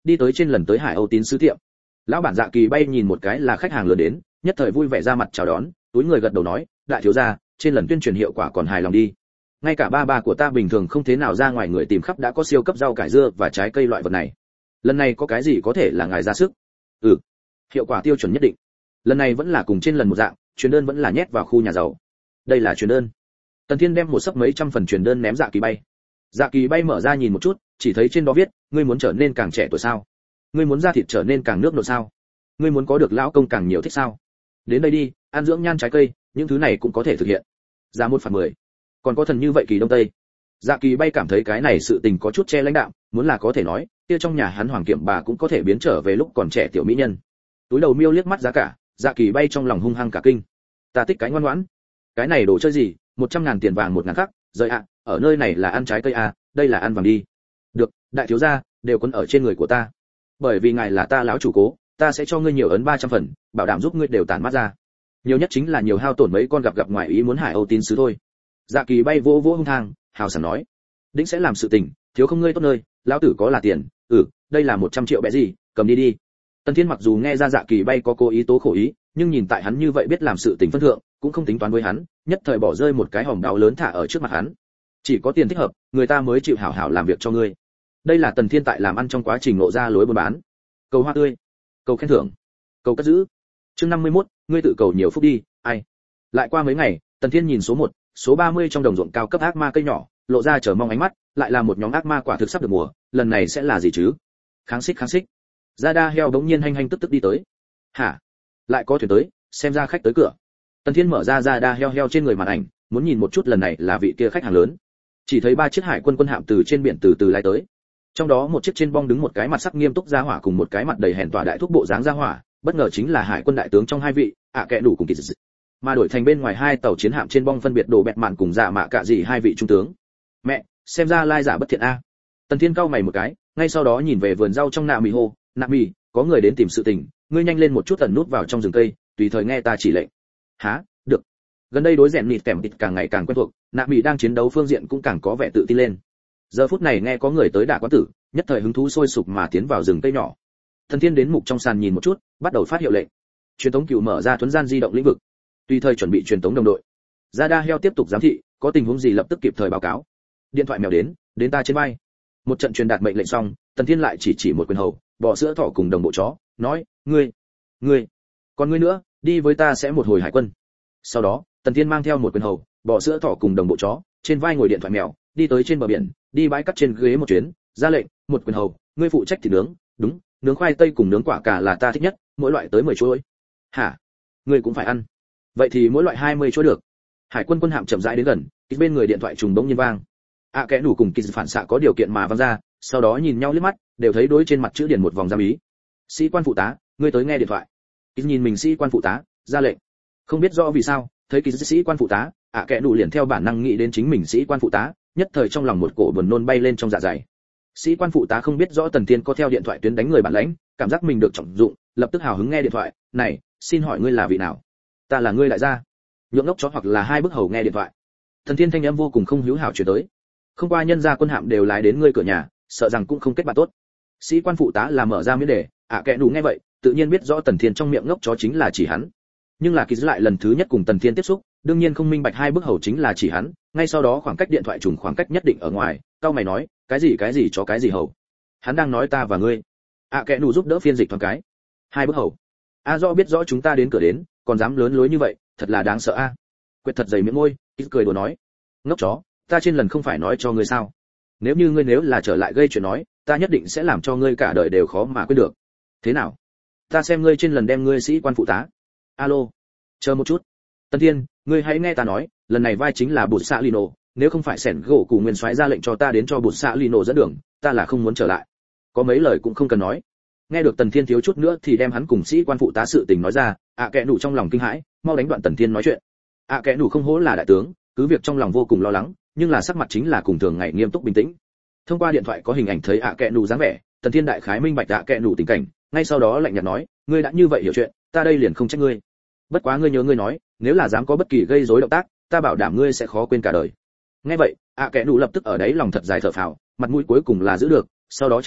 đi tới trên lần tới Hải Âu tín sứ tiệm. Lão bản Dạ Kỳ Bay nhìn một cái là khách hàng lớn đến, nhất thời vui vẻ ra mặt chào đón, túi người gật đầu nói, đại thiếu gia, trên lần tuyên truyền hiệu quả còn hài lòng đi. Ngay cả ba ba của ta bình thường không thế nào ra ngoài người tìm khắp đã có siêu cấp rau cải dưa và trái cây loại vật này. Lần này có cái gì có thể là ngài ra sức? Ừ, hiệu quả tiêu chuẩn nhất định. Lần này vẫn là cùng trên lần một dạng, truyền đơn vẫn là nhét vào khu nhà giàu. Đây là truyền đơn. Tần Thiên đem một sấp mấy trăm phần truyền đơn ném Dạ Kỳ Bay. Dạ Kỳ Bay mở ra nhìn một chút, chỉ thấy trên đó viết, ngươi muốn trở nên càng trẻ tuổi sao? Ngươi muốn da thịt trở nên càng nước nộn sao? Ngươi muốn có được lão công càng nhiều thích sao? Đến đây đi, ăn dưỡng nhan trái cây, những thứ này cũng có thể thực hiện. Giá một phần mười. Còn có thần như vậy kỳ đông tây. Dạ Kỳ Bay cảm thấy cái này sự tình có chút che lãnh đạm, muốn là có thể nói, kia trong nhà hắn hoàng kiệm bà cũng có thể biến trở về lúc còn trẻ tiểu mỹ nhân. Túi đầu miêu liếc mắt giá cả, Dạ Kỳ Bay trong lòng hung hăng cả kinh. Ta thích cái ngoan ngoãn. Cái này đồ chơi gì, một trăm ngàn tiền vàng một ngàn khắc, rời ạ, ở nơi này là ăn trái cây à, đây là ăn vàng đi. Được, đại thiếu gia, đều quấn ở trên người của ta. Bởi vì ngài là ta lão chủ cố, ta sẽ cho ngươi nhiều ấn ba trăm phần, bảo đảm giúp ngươi đều tản mát ra. Nhiều nhất chính là nhiều hao tổn mấy con gặp gặp ngoài ý muốn Hải Âu tín sứ thôi. Dạ Kỳ Bay vỗ vỗ hung thang, hào sảng nói, đĩnh sẽ làm sự tình, thiếu không ngươi tốt nơi, lão tử có là tiền, ừ, đây là một trăm triệu bẽ gì, cầm đi đi. Tần Thiên mặc dù nghe ra Dạ Kỳ Bay có cố ý tố khổ ý, nhưng nhìn tại hắn như vậy biết làm sự tình phân thượng, cũng không tính toán với hắn, nhất thời bỏ rơi một cái hòm đáo lớn thả ở trước mặt hắn. Chỉ có tiền thích hợp, người ta mới chịu hảo hảo làm việc cho ngươi. Đây là Tần Thiên tại làm ăn trong quá trình ngộ ra lối buôn bán. Cầu hoa tươi, cầu khen thưởng, cầu cất giữ. Chương năm mươi mốt, ngươi tự cầu nhiều phúc đi, ai. Lại qua mấy ngày, Tần Thiên nhìn số một, số ba mươi trong đồng ruộng cao cấp ác ma cây nhỏ, lộ ra chờ mong ánh mắt, lại là một nhóm ác ma quả thực sắp được mùa, lần này sẽ là gì chứ? Kháng xích kháng xích. Zada heo đống nhiên hanh hanh tức tức đi tới. Hả? Lại có thuyền tới, xem ra khách tới cửa. Tần Thiên mở ra Zada heo heo trên người màn ảnh, muốn nhìn một chút lần này là vị kia khách hàng lớn. Chỉ thấy ba chiếc hải quân quân hạm từ trên biển từ từ lái tới. Trong đó một chiếc trên bong đứng một cái mặt sắc nghiêm túc gia hỏa cùng một cái mặt đầy hèn tỏa đại thúc bộ dáng gia hỏa, bất ngờ chính là hải quân đại tướng trong hai vị, ạ kệ đủ cùng kỳ dị. Mà đổi thành bên ngoài hai tàu chiến hạm trên bong phân biệt đồ bẹt mạn cùng dạ mạ cả gì hai vị trung tướng. Mẹ, xem ra lai giả bất thiện a. Tần Thiên cau mày một cái, ngay sau đó nhìn về vườn rau trong nạ mì hô, nạ mì, có người đến tìm sự tình, ngươi nhanh lên một chút tần nút vào trong rừng cây, tùy thời nghe ta chỉ lệnh. Hả? Được. Gần đây đối rèn nịt kèm thịt càng ngày càng quen thuộc, nạ mì đang chiến đấu phương diện cũng càng có vẻ tự tin lên. Giờ phút này nghe có người tới đả quán tử, nhất thời hứng thú sôi sục mà tiến vào rừng cây nhỏ. Thần Thiên đến mục trong sàn nhìn một chút, bắt đầu phát hiệu lệnh. Truyền tống cựu mở ra thuấn gian di động lĩnh vực, tùy thời chuẩn bị truyền tống đồng đội. Zada heo tiếp tục giám thị, có tình huống gì lập tức kịp thời báo cáo. Điện thoại mèo đến, đến ta trên bay. Một trận truyền đạt mệnh lệnh xong, Tần Thiên lại chỉ chỉ một quyền hầu, bò sữa thỏ cùng đồng bộ chó, nói, ngươi, ngươi, còn ngươi nữa, đi với ta sẽ một hồi hải quân. Sau đó, Tần Thiên mang theo một quyền hầu, bò sữa thỏ cùng đồng bộ chó, trên vai ngồi điện thoại mèo, đi tới trên bờ biển, đi bãi cắt trên ghế một chuyến, ra lệnh, một quyền hầu, ngươi phụ trách thịt nướng, đúng, nướng khoai tây cùng nướng quả cà là ta thích nhất, mỗi loại tới mười chuỗi. Hả? Ngươi cũng phải ăn. Vậy thì mỗi loại hai mươi chuỗi được. Hải quân quân hạm chậm rãi đến gần, kịch bên người điện thoại trùng bỗng nhiên vang. ạ à, kẽ đủ cùng kịch phản xạ có điều kiện mà vang ra, sau đó nhìn nhau liếc mắt, đều thấy đối trên mặt chữ điển một vòng giam ý. Sĩ quan phụ tá, ngươi tới nghe điện thoại. Kịch nhìn mình sĩ quan phụ tá, ra lệnh. Không biết rõ vì sao, thấy kịch sĩ quan phụ tá, ạ à, kẽ đủ liền theo bản năng nghĩ đến chính mình sĩ quan phụ tá, nhất thời trong lòng một cổ buồn nôn bay lên trong dạ dày. Sĩ quan phụ tá không biết rõ Tần Thiên có theo điện thoại tuyến đánh người bản lãnh, cảm giác mình được trọng dụng, lập tức hào hứng nghe điện thoại, "Này, xin hỏi ngươi là vị nào?" "Ta là ngươi đại gia." Nhượng ngốc chó hoặc là hai bức hầu nghe điện thoại. Tần Thiên thanh âm vô cùng không hữu hảo truyền tới. "Không qua nhân gia quân hạm đều lái đến ngươi cửa nhà, sợ rằng cũng không kết bạn tốt." Sĩ quan phụ tá là mở ra miễn đề, ạ à, kệ đủ nghe vậy, tự nhiên biết rõ Tần Thiên trong miệng ngốc chó chính là chỉ hắn. Nhưng là kỳ dư lại lần thứ nhất cùng Tần Thiên tiếp xúc, đương nhiên không minh bạch hai bức hầu chính là chỉ hắn, ngay sau đó khoảng cách điện thoại trùng khoảng cách nhất định ở ngoài, cao mày nói, cái gì cái gì cho cái gì hầu. Hắn đang nói ta và ngươi. ạ à, kệ đủ giúp đỡ phiên dịch thoáng cái. Hai bức hầu. A à, rõ biết rõ chúng ta đến cửa đến, còn dám lớn lối như vậy, thật là đáng sợ a. À. Quệt thật dày miệng môi, ít cười đùa nói, ngốc chó, ta trên lần không phải nói cho ngươi sao? Nếu như ngươi nếu là trở lại gây chuyện nói, ta nhất định sẽ làm cho ngươi cả đời đều khó mà quên được. Thế nào? Ta xem ngươi trên lần đem ngươi sĩ quan phụ tá. Alo, chờ một chút. Tân Thiên, ngươi hãy nghe ta nói, lần này vai chính là Bụt Xạ Lino, nếu không phải Sẻn gỗ Cù Nguyên soái ra lệnh cho ta đến cho Bụt Xạ Lino dẫn đường, ta là không muốn trở lại. Có mấy lời cũng không cần nói. Nghe được Tần Thiên thiếu chút nữa thì đem hắn cùng sĩ quan phụ tá sự tình nói ra, ạ à, kẽ đủ trong lòng kinh hãi, mau đánh đoạn Tần Thiên nói chuyện. ạ à, kẽ đủ không hổ là đại tướng, cứ việc trong lòng vô cùng lo lắng, nhưng là sắc mặt chính là cùng thường ngày nghiêm túc bình tĩnh. Thông qua điện thoại có hình ảnh thấy ạ à, kẽ đủ dáng vẻ, Tần Thiên đại khái minh bạch ạ à, kẽ đủ tình cảnh, ngay sau đó lạnh nhạt nói, ngươi đã như vậy hiểu chuyện, ta đây liền không trách ngươi. Bất quá ngươi nhớ ngươi nói, nếu là dám có bất kỳ gây rối động tác, ta bảo đảm ngươi sẽ khó quên cả đời. Nghe vậy, ạ à, kẽ đủ lập tức ở đấy lòng thật dài thở phào, mặt mũi cuối cùng là giữ được, sau đó trả lời,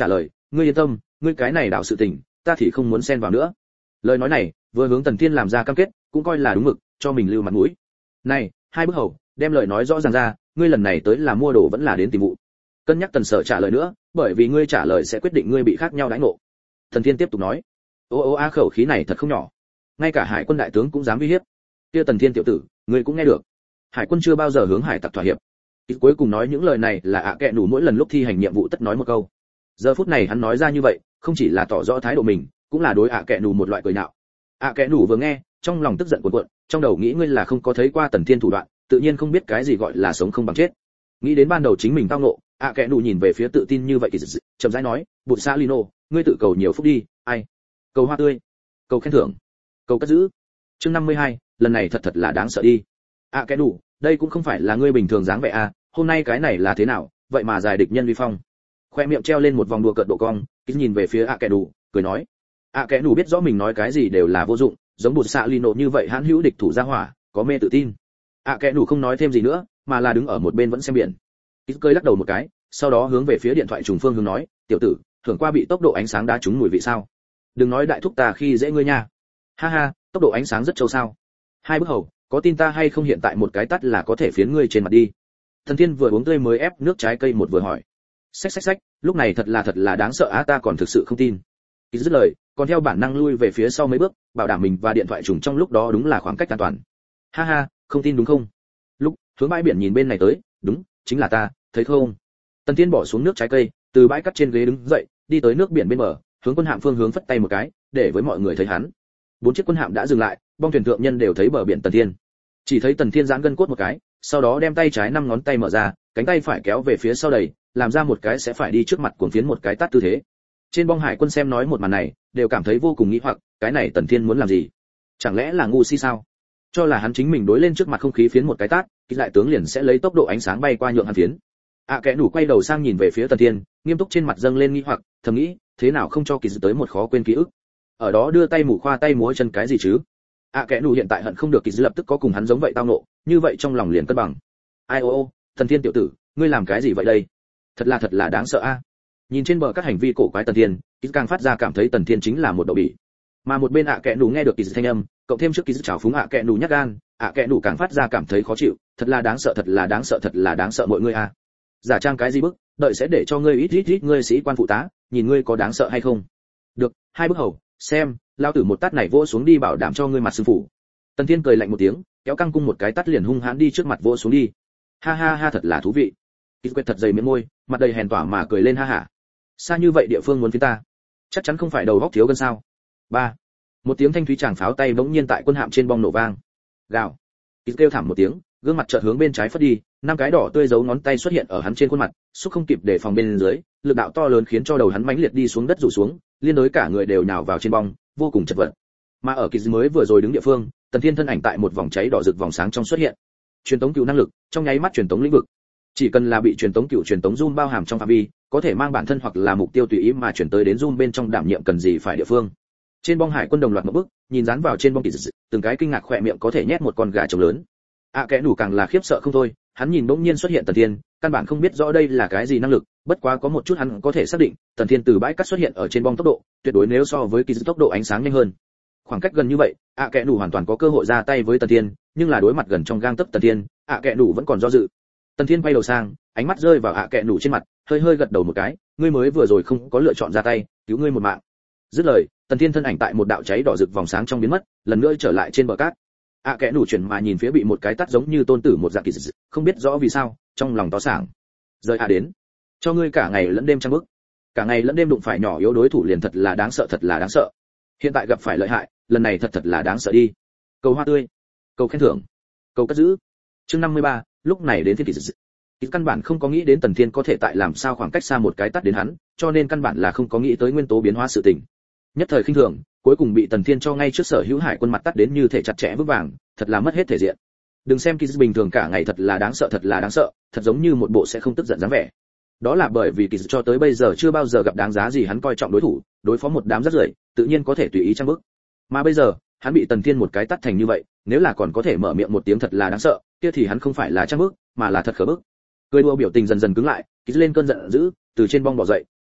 ngươi yên tâm, ngươi cái này đạo sự tình, ta thì không muốn xen vào nữa. Lời nói này, vừa hướng Tần Thiên làm ra cam kết, cũng coi là đúng mực, cho mình lưu mặt mũi. Này, hai bức hầu, đem lời nói rõ ràng ra, ngươi lần này tới là mua đồ vẫn là đến tìm vụ. Cân nhắc Tần Sở trả lời nữa, bởi vì ngươi trả lời sẽ quyết định ngươi bị khác nhau đãi ngộ. Tần Thiên tiếp tục nói, ô ô a khẩu khí này thật không nhỏ, ngay cả Hải quân đại tướng cũng dám uy hiếp. Kia Tần Thiên tiểu tử, ngươi cũng nghe được. Hải quân chưa bao giờ hướng hải tặc thỏa hiệp. Ít cuối cùng nói những lời này là ạ kệ nủ mỗi lần lúc thi hành nhiệm vụ tất nói một câu. Giờ phút này hắn nói ra như vậy, không chỉ là tỏ rõ thái độ mình, cũng là đối ạ kệ nủ một loại cười nhạo. ạ kệ nủ vừa nghe, trong lòng tức giận cuộn cuộn, trong đầu nghĩ ngươi là không có thấy qua Tần Thiên thủ đoạn, tự nhiên không biết cái gì gọi là sống không bằng chết. Nghĩ đến ban đầu chính mình tao ngộ, ạ kệ nủ nhìn về phía tự tin như vậy thì chậm rãi nói, bụt xa lino, ngươi tự cầu nhiều phúc đi, ai? Cầu hoa tươi, cầu khen thưởng, cầu cất giữ. Chương năm mươi hai, lần này thật thật là đáng sợ đi. ạ kệ nủ, đây cũng không phải là ngươi bình thường dáng vẻ à, hôm nay cái này là thế nào, vậy mà giải địch nhân vi phong. Khoe miệng treo lên một vòng đùa cợt độ cong, kít nhìn về phía ạ kệ nủ, cười nói, ạ kệ nủ biết rõ mình nói cái gì đều là vô dụng, giống bụt xạ lino như vậy hãn hữu địch thủ ra hỏa, có mê tự tin. ạ kệ nủ không nói thêm gì nữa, mà là đứng ở một bên vẫn xem biển. Kít cười lắc đầu một cái, sau đó hướng về phía điện thoại trùng phương hướng nói, tiểu tử, thưởng qua bị tốc độ ánh sáng đá trúng mùi vị sao? Đừng nói đại thúc ta khi dễ ngươi nha. Ha ha, tốc độ ánh sáng rất trâu sao? Hai bức hầu, có tin ta hay không hiện tại một cái tắt là có thể phiến ngươi trên mặt đi. Thần Thiên vừa uống tươi mới ép nước trái cây một vừa hỏi. Xách xách xách, lúc này thật là thật là đáng sợ á, ta còn thực sự không tin. Kít dứt lời, còn theo bản năng lui về phía sau mấy bước, bảo đảm mình và điện thoại trùng trong lúc đó đúng là khoảng cách an toàn. Ha ha, không tin đúng không? Lúc hướng bãi biển nhìn bên này tới, đúng, chính là ta, thấy không? Tần Thiên bỏ xuống nước trái cây, từ bãi cắt trên ghế đứng dậy, đi tới nước biển bên bờ, hướng quân hạm phương hướng phất tay một cái, để với mọi người thấy hắn. Bốn chiếc quân hạm đã dừng lại, bong thuyền thượng nhân đều thấy bờ biển Tần Thiên. Chỉ thấy Tần Thiên giãn gân cốt một cái, sau đó đem tay trái năm ngón tay mở ra, cánh tay phải kéo về phía sau đầy, làm ra một cái sẽ phải đi trước mặt cuồng phiến một cái tát tư thế. Trên bong hải quân xem nói một màn này, đều cảm thấy vô cùng nghi hoặc, cái này Tần Thiên muốn làm gì? Chẳng lẽ là ngu si sao? Cho là hắn chính mình đối lên trước mặt không khí phiến một cái tát, kích lại tướng liền sẽ lấy tốc độ ánh sáng bay qua nhượng hắn phiến. À kẻ nủ quay đầu sang nhìn về phía Tần Thiên, nghiêm túc trên mặt dâng lên nghi hoặc, thầm nghĩ, thế nào không cho kỳ dự tới một khó quên ký ức. Ở đó đưa tay mù khoa tay múa chân cái gì chứ? À kẻ nủ hiện tại hận không được kỳ dự lập tức có cùng hắn giống vậy tao nộ, như vậy trong lòng liền cân bằng. Ai ô ô, Tần Thiên tiểu tử, ngươi làm cái gì vậy đây? Thật là thật là đáng sợ a. Nhìn trên bờ các hành vi cổ quái Tần Thiên, kỳ càng phát ra cảm thấy Tần Thiên chính là một đậu bỉ. Mà một bên ạ à kẻ nủ nghe được kỳ dự thanh âm, cộng thêm trước kỳ dự chảo phúng ạ à kẻ nủ nhát gan, ạ à kẻ nủ càng phát ra cảm thấy khó chịu, thật là đáng sợ thật là đáng sợ thật là đáng sợ mọi người a. Giả trang cái gì bức, đợi sẽ để cho ngươi ít ít ít ngươi sĩ quan phụ tá, nhìn ngươi có đáng sợ hay không. Được, hai bức hầu, xem, lao tử một tát này vỗ xuống đi bảo đảm cho ngươi mặt sư phụ. Tần Thiên cười lạnh một tiếng, kéo căng cung một cái tát liền hung hãn đi trước mặt vỗ xuống đi. Ha ha ha thật là thú vị. Kít quệt thật dày miệng môi, mặt đầy hèn tỏa mà cười lên ha hả. Xa như vậy địa phương muốn phía ta, chắc chắn không phải đầu góc thiếu gân sao? Ba. Một tiếng thanh thúy tràng pháo tay bỗng nhiên tại quân hạm trên bong nổ vang. Gào. Kít kêu thảm một tiếng, gương mặt chợt hướng bên trái phất đi, năm cái đỏ tươi dấu ngón tay xuất hiện ở hắn trên khuôn mặt, xúc không kịp để phòng bên dưới, lực đạo to lớn khiến cho đầu hắn mãnh liệt đi xuống đất rủ xuống, liên đối cả người đều nhào vào trên bong, vô cùng chật vật. Mà ở kỳ mới vừa rồi đứng địa phương, Tần Thiên thân ảnh tại một vòng cháy đỏ rực vòng sáng trong xuất hiện. Truyền tống cựu năng lực, trong nháy mắt truyền tống lĩnh vực. Chỉ cần là bị truyền tống cựu truyền tống zoom bao hàm trong phạm vi, có thể mang bản thân hoặc là mục tiêu tùy ý mà chuyển tới đến zoom bên trong đảm nhiệm cần gì phải địa phương. Trên bong hải quân đồng loạt một bước, nhìn dán vào trên bong kỳ từng cái kinh ngạc khỏe miệng có thể nhét một con gà trống lớn. À kẻ đủ càng là khiếp sợ không thôi, hắn nhìn bỗng nhiên xuất hiện Tần Thiên, căn bản không biết rõ đây là cái gì năng lực, bất quá có một chút hắn có thể xác định, Tần Thiên từ bãi cát xuất hiện ở trên bong tốc độ, tuyệt đối nếu so với kỳ dự tốc độ ánh sáng nhanh hơn. Khoảng cách gần như vậy, ạ kẻ đủ hoàn toàn có cơ hội ra tay với Tần Thiên, nhưng là đối mặt gần trong gang tấc Tần Thiên, ạ kẻ đủ vẫn còn do dự. Tần Thiên quay đầu sang, ánh mắt rơi vào ạ kẻ đủ trên mặt, hơi hơi gật đầu một cái, ngươi mới vừa rồi không có lựa chọn ra tay, cứu ngươi một mạng. Dứt lời, Tần Thiên thân ảnh tại một đạo cháy đỏ rực vòng sáng trong biến mất, lần nữa trở lại trên bờ cát. ạ kẻ đủ chuyển mà nhìn phía bị một cái tát giống như tôn tử một dạng kỳ dị, không biết rõ vì sao, trong lòng to sảng. Rời ạ đến, cho ngươi cả ngày lẫn đêm trăng bức, cả ngày lẫn đêm đụng phải nhỏ yếu đối thủ liền thật là đáng sợ thật là đáng sợ. Hiện tại gặp phải lợi hại, lần này thật thật là đáng sợ đi. Cầu hoa tươi, cầu khen thưởng, cầu cất giữ. Chương năm mươi ba, lúc này đến thiên kỳ dị. Kỳ căn bản không có nghĩ đến Tần Thiên có thể tại làm sao khoảng cách xa một cái tát đến hắn, cho nên căn bản là không có nghĩ tới nguyên tố biến hóa sự tình. Nhất thời khinh thường, cuối cùng bị Tần Thiên cho ngay trước sở hữu hải quân mặt tát đến như thể chặt chẽ vững vàng, thật là mất hết thể diện. Đừng xem Kỳ bình thường cả ngày thật là đáng sợ thật là đáng sợ, thật giống như một bộ sẽ không tức giận dáng vẻ. Đó là bởi vì Kỳ cho tới bây giờ chưa bao giờ gặp đáng giá gì hắn coi trọng đối thủ, đối phó một đám rất rưởi, tự nhiên có thể tùy ý trang bức. Mà bây giờ, hắn bị Tần Thiên một cái tát thành như vậy, nếu là còn có thể mở miệng một tiếng thật là đáng sợ, kia thì hắn không phải là trang bức, mà là thật khờ bức. Cười đùa biểu tình dần dần cứng lại, Kỳ lên cơn giận dữ, từ trên bong bò dậy,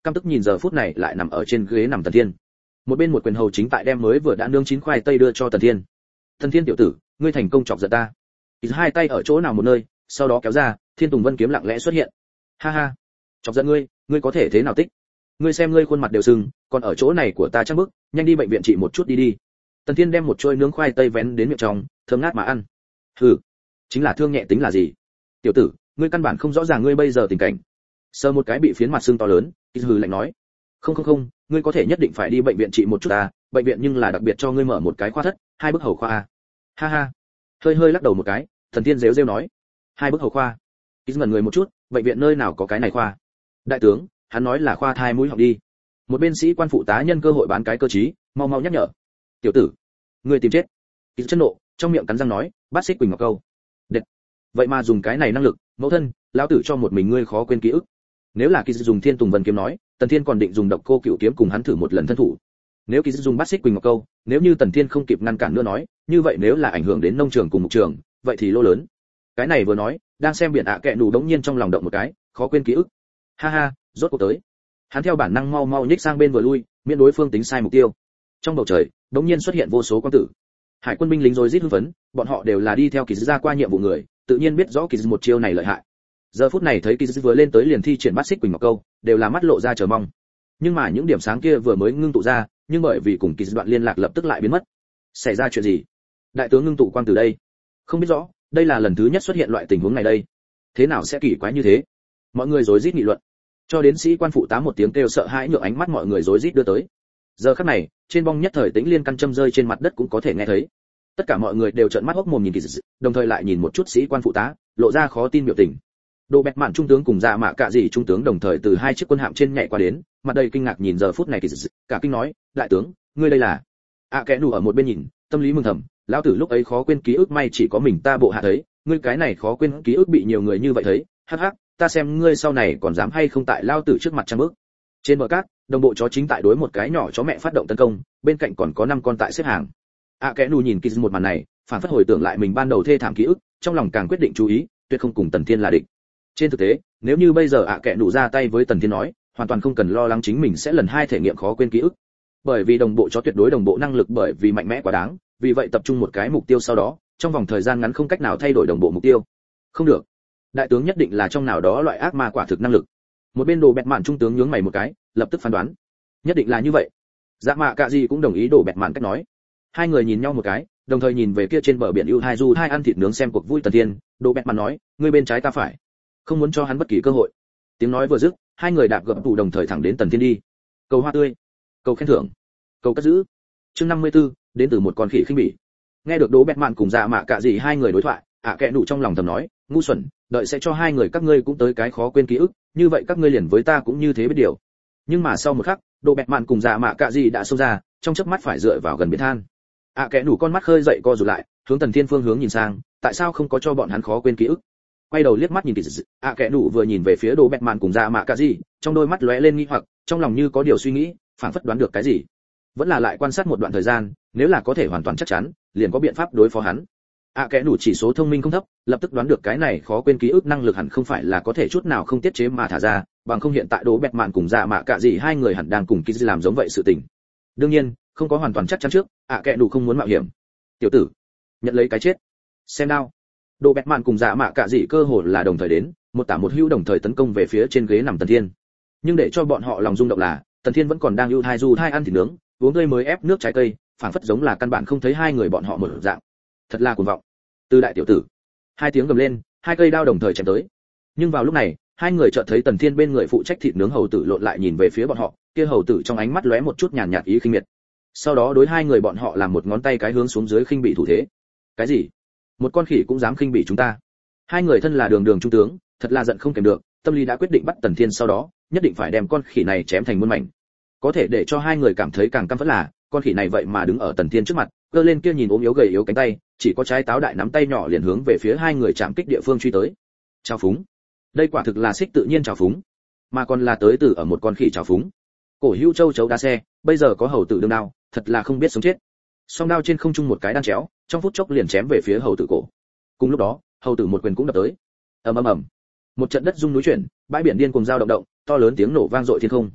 căm tức nhìn giờ phút này lại nằm ở trên ghế nằm Tần Thiên. Một bên một quyền hầu chính tại đem mới vừa đã nướng chín khoai tây đưa cho Tần Thiên. Tần Thiên tiểu tử, ngươi thành công chọc giận ta. Hai tay ở chỗ nào một nơi, sau đó kéo ra, Thiên Tùng Vân kiếm lặng lẽ xuất hiện. Ha ha, chọc giận ngươi, ngươi có thể thế nào tích? Ngươi xem ngươi khuôn mặt đều sưng, còn ở chỗ này của ta chắc bức, nhanh đi bệnh viện trị một chút đi đi. Tần Thiên đem một chuôi nướng khoai tây vén đến miệng trong, thơm ngát mà ăn. Hừ, chính là thương nhẹ tính là gì? Tiểu tử, ngươi căn bản không rõ ràng ngươi bây giờ tình cảnh. Sờ một cái bị phiến mặt sưng to lớn, hừ lạnh nói. Không không không, ngươi có thể nhất định phải đi bệnh viện trị một chút ta, bệnh viện nhưng là đặc biệt cho ngươi mở một cái khoa thất, hai bức hầu khoa a. Ha ha. Hơi hơi lắc đầu một cái, Thần Thiên rêu rêu nói. Hai bức hầu khoa. Ít ngẩn người một chút, bệnh viện nơi nào có cái này khoa? Đại tướng, hắn nói là khoa thai mũi họng đi. Một bên sĩ quan phụ tá nhân cơ hội bán cái cơ trí, mau mau nhắc nhở. Tiểu tử, ngươi tìm chết. Ít chân nộ, trong miệng cắn răng nói, Bát Xích Quỳnh Ngọc câu. Đệt. Vậy mà dùng cái này năng lực, mẫu thân, lão tử cho một mình ngươi khó quên ký ức. Nếu là Kỳ dùng Thiên Tùng Vân kiếm nói, Tần Thiên còn định dùng Độc Cô Cựu kiếm cùng hắn thử một lần thân thủ. Nếu Kỳ dùng Bát Xích Quỳnh Ngọc câu, nếu như Tần Thiên không kịp ngăn cản nữa nói, như vậy nếu là ảnh hưởng đến nông trường cùng mục trường, vậy thì lô lớn. Cái này vừa nói, đang xem biển ạ kệ nụ đống nhiên trong lòng động một cái, khó quên ký ức. Ha ha, rốt cuộc tới. Hắn theo bản năng mau mau nhích sang bên vừa lui, miễn đối phương tính sai mục tiêu. Trong bầu trời, đống nhiên xuất hiện vô số quang tử. Hải quân binh lính rồi rít hưng phấn, bọn họ đều là đi theo Kỳ ra qua nhiệm vụ người, tự nhiên biết rõ Kỳ một chiêu này lợi hại. Giờ phút này thấy Kỳ vừa lên tới liền thi triển Bát Xích Quỳnh Ngọc câu, đều là mắt lộ ra chờ mong. Nhưng mà những điểm sáng kia vừa mới ngưng tụ ra, nhưng bởi vì cùng Kỳ đoạn liên lạc lập tức lại biến mất. Xảy ra chuyện gì? Đại tướng ngưng tụ quang từ đây. Không biết rõ, đây là lần thứ nhất xuất hiện loại tình huống này đây. Thế nào sẽ kỳ quái như thế? Mọi người rối rít nghị luận. Cho đến sĩ quan phụ tá một tiếng kêu sợ hãi nhượng ánh mắt mọi người rối rít đưa tới. Giờ khắc này, trên bong nhất thời tĩnh liên căn châm rơi trên mặt đất cũng có thể nghe thấy. Tất cả mọi người đều trợn mắt hốc mồm nhìn Kỳ, đồng thời lại nhìn một chút sĩ quan phụ tá, lộ ra khó tin biểu tình. Đồ Bẹt Mạn trung tướng cùng Dạ Mạ Cạ Dị trung tướng đồng thời từ hai chiếc quân hạm trên nhảy qua đến, mặt đầy kinh ngạc nhìn giờ phút này Kỳ, cả kinh nói, đại tướng, ngươi đây là? À kẻ nụ ở một bên nhìn, tâm lý mừng thầm, lão tử lúc ấy khó quên ký ức may chỉ có mình ta bộ hạ thấy, ngươi cái này khó quên ký ức bị nhiều người như vậy thấy, hắc hắc, ta xem ngươi sau này còn dám hay không tại lão tử trước mặt trăm bước. Trên bờ cát, đồng bộ chó chính tại đối một cái nhỏ chó mẹ phát động tấn công, bên cạnh còn có năm con tại xếp hàng. À kẻ nụ nhìn Kỳ một màn này, phản phất hồi tưởng lại mình ban đầu thê thảm ký ức, trong lòng càng quyết định chú ý, tuyệt không cùng Tần Thiên là địch. Trên thực tế, nếu như bây giờ ạ à kẻ nụ ra tay với Tần Thiên nói, hoàn toàn không cần lo lắng chính mình sẽ lần hai thể nghiệm khó quên ký ức. Bởi vì đồng bộ chó tuyệt đối đồng bộ năng lực bởi vì mạnh mẽ quá đáng, vì vậy tập trung một cái mục tiêu sau đó, trong vòng thời gian ngắn không cách nào thay đổi đồng bộ mục tiêu. Không được. Đại tướng nhất định là trong nào đó loại ác ma quả thực năng lực. Một bên Đồ Bẹt Mạn trung tướng nhướng mày một cái, lập tức phán đoán. Nhất định là như vậy. Dạ Mạ Cạ Dị cũng đồng ý Đồ Bẹt Mạn cách nói. Hai người nhìn nhau một cái, đồng thời nhìn về kia trên bờ biển ưu hai du hai ăn thịt nướng xem cuộc vui Tần Thiên, Đồ Bẹt Mạn nói, ngươi bên trái ta phải, không muốn cho hắn bất kỳ cơ hội. Tiếng nói vừa dứt, hai người đạp gập tủ đồng thời thẳng đến Tần Thiên đi. Cầu hoa tươi, cầu khen thưởng, cầu cất giữ. Chương năm mươi tư, đến từ một con khỉ khinh bỉ. Nghe được Đỗ Bẹt Mạn cùng Dạ Mạ Cạ Dị hai người đối thoại, ạ à kệ nụ trong lòng thầm nói, ngu xuẩn, đợi sẽ cho hai người các ngươi cũng tới cái khó quên ký ức, như vậy các ngươi liền với ta cũng như thế biết điều. Nhưng mà sau một khắc, Đỗ Bẹt Mạn cùng Dạ Mạ Cạ Dị đã xông ra, trong chớp mắt phải dựa vào gần biển than. ạ à kệ nụ con mắt khơi dậy co rụt lại, hướng Tần Thiên phương hướng nhìn sang, tại sao không có cho bọn hắn khó quên ký ức? Quay đầu liếc mắt nhìn Kỳ, ạ à kệ nụ vừa nhìn về phía Đỗ Bẹt Mạn cùng Dạ Mạ Cạ Dị, trong đôi mắt lóe lên nghi hoặc, trong lòng như có điều suy nghĩ, phảng phất đoán được cái gì. Vẫn là lại quan sát một đoạn thời gian, nếu là có thể hoàn toàn chắc chắn, liền có biện pháp đối phó hắn. ạ à kệ nụ chỉ số thông minh không thấp, lập tức đoán được cái này khó quên ký ức năng lực hẳn không phải là có thể chút nào không tiết chế mà thả ra, bằng không hiện tại Đỗ Bẹt Mạn cùng Dạ Mạ Cạ Dị hai người hẳn đang cùng Kỳ làm giống vậy sự tình. Đương nhiên, không có hoàn toàn chắc chắn trước, ạ à kệ nụ không muốn mạo hiểm. Tiểu tử, nhận lấy cái chết. Xem đao. Đồ Bẹt Mạn cùng Dạ Mạ Cạ Dị cơ hồ là đồng thời đến, một tả một hữu đồng thời tấn công về phía trên ghế nằm Tần Thiên. Nhưng để cho bọn họ lòng rung động là, Tần Thiên vẫn còn đang ưu thai du thai ăn thịt nướng, uống tươi mới ép nước trái cây, phảng phất giống là căn bản không thấy hai người bọn họ một dạng. Thật là cuồng vọng. Từ đại tiểu tử. Hai tiếng gầm lên, hai cây đao đồng thời chém tới. Nhưng vào lúc này, hai người chợt thấy Tần Thiên bên người phụ trách thịt nướng hầu tử lộn lại nhìn về phía bọn họ, kia hầu tử trong ánh mắt lóe một chút nhàn nhạt ý khinh miệt. Sau đó đối hai người bọn họ làm một ngón tay cái hướng xuống dưới khinh bị thủ thế. Cái gì? Một con khỉ cũng dám khinh bỉ chúng ta? Hai người thân là đường đường trung tướng, thật là giận không kèm được, tâm lý đã quyết định bắt Tần Thiên sau đó, nhất định phải đem con khỉ này chém thành muôn mảnh. Có thể để cho hai người cảm thấy càng căm phẫn là, con khỉ này vậy mà đứng ở Tần Thiên trước mặt, cơ lên kia nhìn ốm yếu gầy yếu cánh tay, chỉ có trái táo đại nắm tay nhỏ liền hướng về phía hai người chạm kích địa phương truy tới. Chào phúng. Đây quả thực là xích tự nhiên chào phúng, mà còn là tới từ ở một con khỉ chào phúng. Cổ hữu châu chấu đá xe, bây giờ có hầu tử đương đao, thật là không biết sống chết. Song đao trên không trung một cái đan chéo, trong phút chốc liền chém về phía hầu tử cổ. Cùng lúc đó, hầu tử một quyền cũng đập tới. Ầm ầm ầm. Một trận đất rung núi chuyển, bãi biển điên cuồng dao động động, to lớn tiếng nổ vang dội thiên không.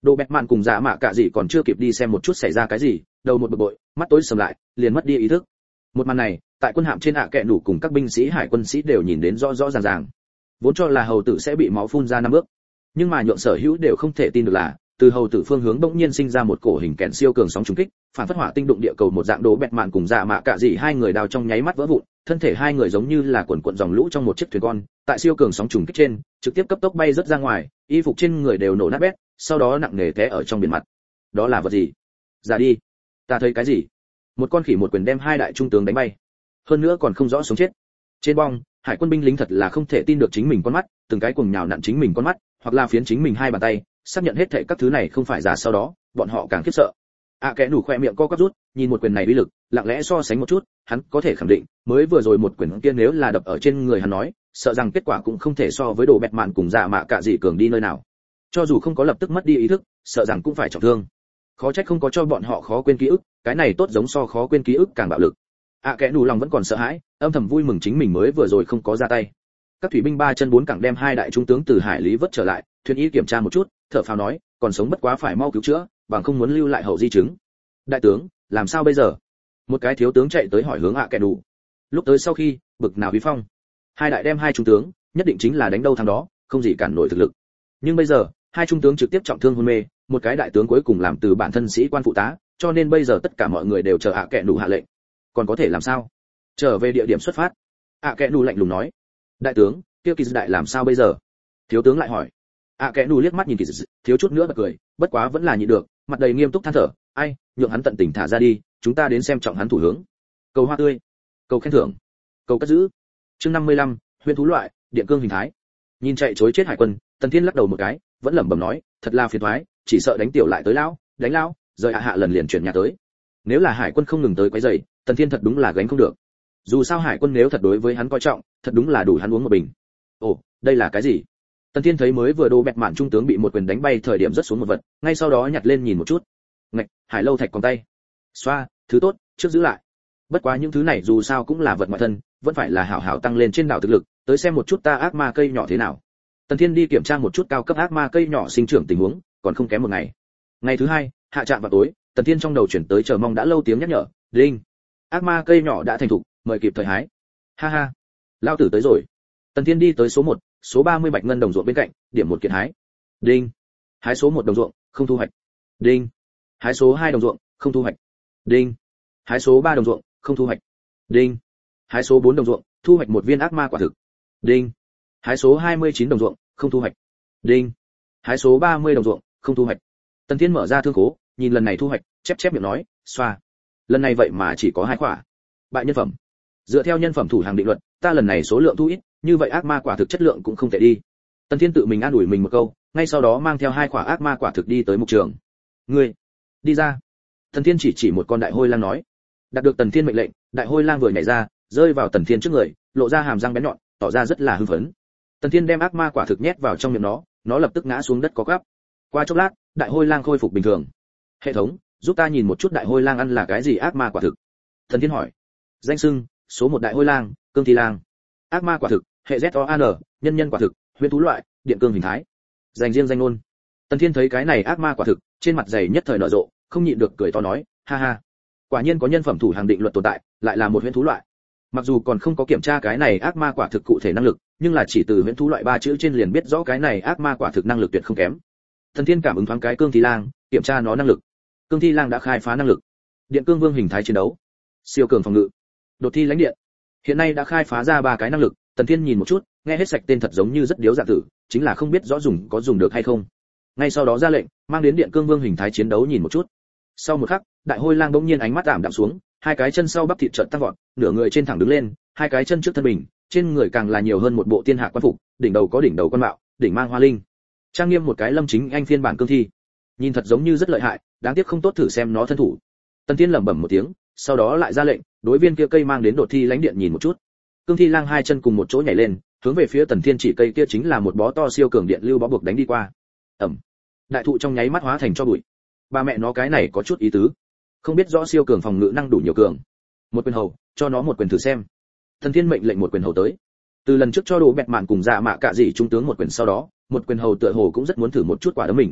Đồ Bẹt Mạn cùng Dạ Mạ Cả gì còn chưa kịp đi xem một chút xảy ra cái gì, đầu một bực bội, mắt tối sầm lại, liền mất đi ý thức. Một màn này, tại quân hạm trên ạ kẹ nủ cùng các binh sĩ hải quân sĩ đều nhìn đến rõ rõ ràng ràng. Vốn cho là hầu tử sẽ bị máu phun ra năm bước, nhưng mà nhượng sở hữu đều không thể tin được là, từ hầu tử phương hướng bỗng nhiên sinh ra một cổ hình kèn siêu cường sóng trùng kích, phản phất hỏa tinh đụng địa cầu một dạng. Đồ Bẹt Mạn cùng Dạ Mạ Cả gì hai người đào trong nháy mắt vỡ vụn, thân thể hai người giống như là cuộn cuộn dòng lũ trong một chiếc thuyền con, tại siêu cường sóng trùng kích trên, trực tiếp cấp tốc bay rất ra ngoài, y phục trên người đều nổ nát bét, sau đó nặng nề té ở trong biển mặt. Đó là vật gì? Ra đi, ta thấy cái gì? Một con khỉ một quyền đem hai đại trung tướng đánh bay, hơn nữa còn không rõ sống chết. Trên bong, hải quân binh lính thật là không thể tin được chính mình con mắt, từng cái cuồng nhào nặn chính mình con mắt, hoặc là phiến chính mình hai bàn tay, xác nhận hết thảy các thứ này không phải giả. Sau đó, bọn họ càng khiếp sợ. À kẽ nủ khoe miệng co quắp rút, nhìn một quyền này uy lực, lặng lẽ so sánh một chút, hắn có thể khẳng định, mới vừa rồi một quyền kia nếu là đập ở trên người hắn nói, sợ rằng kết quả cũng không thể so với Đồ Bẹt Mạn cùng Dạ Mạ Cả gì cường đi nơi nào. Cho dù không có lập tức mất đi ý thức, sợ rằng cũng phải trọng thương. Khó trách không có cho bọn họ khó quên ký ức, cái này tốt giống so khó quên ký ức càng bạo lực. À kẽ nủ lòng vẫn còn sợ hãi, âm thầm vui mừng chính mình mới vừa rồi không có ra tay. Các thủy binh ba chân bốn cẳng đem hai đại trung tướng từ hải lý vớt trở lại, thuyền y kiểm tra một chút, thở phào nói, còn sống bất quá phải mau cứu chữa, bằng không muốn lưu lại hậu di chứng. Đại tướng, làm sao bây giờ? Một cái thiếu tướng chạy tới hỏi hướng ạ kẻ đủ. Lúc tới sau khi, bực nào uy phong, hai đại đem hai trung tướng, nhất định chính là đánh đâu thằng đó, không gì cản nổi thực lực. Nhưng bây giờ, hai trung tướng trực tiếp trọng thương hôn mê, một cái đại tướng cuối cùng làm từ bản thân sĩ quan phụ tá, cho nên bây giờ tất cả mọi người đều chờ ạ kẻ đủ hạ lệnh. Còn có thể làm sao? Trở về địa điểm xuất phát. ạ kẻ đủ lạnh lùng nói. Đại tướng, kia kỳ đại làm sao bây giờ? Thiếu tướng lại hỏi. ạ kẻ đủ liếc mắt nhìn kỳ thiếu chút nữa bật cười, bất quá vẫn là nhịn được, mặt đầy nghiêm túc than thở, ai, nhượng hắn tận tình thả ra đi, chúng ta đến xem trọng hắn thủ hướng. Cầu hoa tươi, cầu khen thưởng, cầu cất giữ. Chương năm mươi lăm, huyền thú loại, điện cương hình thái. Nhìn chạy trối chết hải quân, Tần Thiên lắc đầu một cái, vẫn lẩm bẩm nói, thật là phiền toái, chỉ sợ đánh tiểu lại tới lão, đánh lão, rời hạ hạ lần liền chuyển nhà tới. Nếu là hải quân không ngừng tới quấy rầy, Tần Thiên thật đúng là gánh không được. Dù sao hải quân nếu thật đối với hắn coi trọng, thật đúng là đủ hắn uống một bình. Ồ, đây là cái gì? Tần Thiên thấy mới vừa Đồ Bẹt Mạn trung tướng bị một quyền đánh bay thời điểm rất xuống một vật, ngay sau đó nhặt lên nhìn một chút. Ngạch, hải lâu thạch còn tay. Xoa, thứ tốt, trước giữ lại. Bất quá những thứ này dù sao cũng là vật ngoại thân, vẫn phải là hảo hảo tăng lên trên đảo thực lực, tới xem một chút ta ác ma cây nhỏ thế nào. Tần Thiên đi kiểm tra một chút cao cấp ác ma cây nhỏ sinh trưởng tình huống, còn không kém một ngày. Ngày thứ hai, hạ trạm vào tối, Tần Thiên trong đầu chuyển tới chờ mong đã lâu tiếng nhắc nhở, "Đinh, ác ma cây nhỏ đã thành thục, mời kịp thời hái." Ha ha, lao tử tới rồi. Tần Thiên đi tới số một, số ba mươi bạch ngân đồng ruộng bên cạnh, điểm một kiện hái. Đinh, hái số một đồng ruộng, không thu hoạch. Đinh, hái số hai đồng ruộng, không thu hoạch. Đinh, hái số ba đồng ruộng, không thu hoạch. Đinh, hái số bốn đồng ruộng, thu hoạch một viên ác ma quả thực. Đinh, hái số hai mươi chín đồng ruộng, không thu hoạch. Đinh, hái số ba mươi đồng ruộng, không thu hoạch. Tần Thiên mở ra thương khố, nhìn lần này thu hoạch, chép chép miệng nói, xoa. Lần này vậy mà chỉ có hai quả. Bại nhân phẩm. Dựa theo nhân phẩm thủ hàng định luật, ta lần này số lượng thu ít, như vậy ác ma quả thực chất lượng cũng không tệ đi. Tần Thiên tự mình an ủi mình một câu, ngay sau đó mang theo hai quả ác ma quả thực đi tới mục trường. Ngươi, đi ra. Tần Thiên chỉ chỉ một con đại hôi lang nói. Đạt được Tần Thiên mệnh lệnh, đại hôi lang vừa nhảy ra, rơi vào Tần Thiên trước người, lộ ra hàm răng bén nhọn, tỏ ra rất là hưng phấn. Tần Thiên đem ác ma quả thực nhét vào trong miệng nó, nó lập tức ngã xuống đất có gắp. Qua chốc lát, đại hôi lang khôi phục bình thường. Hệ thống, giúp ta nhìn một chút đại hôi lang ăn là cái gì ác ma quả thực. Tần Thiên hỏi. Danh xưng, số một đại hôi lang, cương thi lang. Ác ma quả thực, hệ Z O A N, nhân nhân quả thực, huyền thú loại, điện cương hình thái. Dành riêng danh ngôn. Tần Thiên thấy cái này ác ma quả thực, trên mặt dày nhất thời nở rộ, không nhịn được cười to nói, ha ha. Quả nhiên có nhân phẩm thủ hàng định luật tồn tại, lại là một huyền thú loại. Mặc dù còn không có kiểm tra cái này ác ma quả thực cụ thể năng lực, nhưng là chỉ từ huyền thú loại ba chữ trên liền biết rõ cái này ác ma quả thực năng lực tuyệt không kém. Tần Thiên cảm ứng thoáng cái cương thi lang, kiểm tra nó năng lực. Cương thi lang đã khai phá năng lực. Điện cương vương hình thái chiến đấu, siêu cường phòng ngự, đột thi lãnh điện. Hiện nay đã khai phá ra ba cái năng lực, Tần Thiên nhìn một chút, nghe hết sạch tên thật giống như rất điếu dạ tử, chính là không biết rõ dùng có dùng được hay không. Ngay sau đó ra lệnh, mang đến điện cương vương hình thái chiến đấu nhìn một chút. Sau một khắc, đại hôi lang bỗng nhiên ánh mắt ảm đạm xuống, hai cái chân sau bắp thịt chợt tăng vọt, nửa người trên thẳng đứng lên, hai cái chân trước thân bình, trên người càng là nhiều hơn một bộ tiên hạ quan phục, đỉnh đầu có đỉnh đầu quan mạo, đỉnh mang hoa linh. Trang nghiêm một cái Lâm Chính Anh phiên bản cương thi. Nhìn thật giống như rất lợi hại, đáng tiếc không tốt thử xem nó thân thủ. Tần Thiên lẩm bẩm một tiếng, sau đó lại ra lệnh, đối viên kia cây mang đến đột thi lãnh điện nhìn một chút. Cương thi lang hai chân cùng một chỗ nhảy lên, hướng về phía Tần Thiên chỉ cây kia chính là một bó to siêu cường điện lưu bó buộc đánh đi qua. Ầm. Đại thụ trong nháy mắt hóa thành cho bụi. Ba mẹ nó cái này có chút ý tứ. Không biết rõ siêu cường phòng ngự năng đủ nhiều cường. Một quyền hầu, cho nó một quyền thử xem. Tần Thiên mệnh lệnh một quyền hầu tới. Từ lần trước cho Đồ Bẹt Mạn cùng Dạ Mạ Cả gì trung tướng một quyền sau đó, một quyền hầu tựa hồ cũng rất muốn thử một chút quả đấm mình.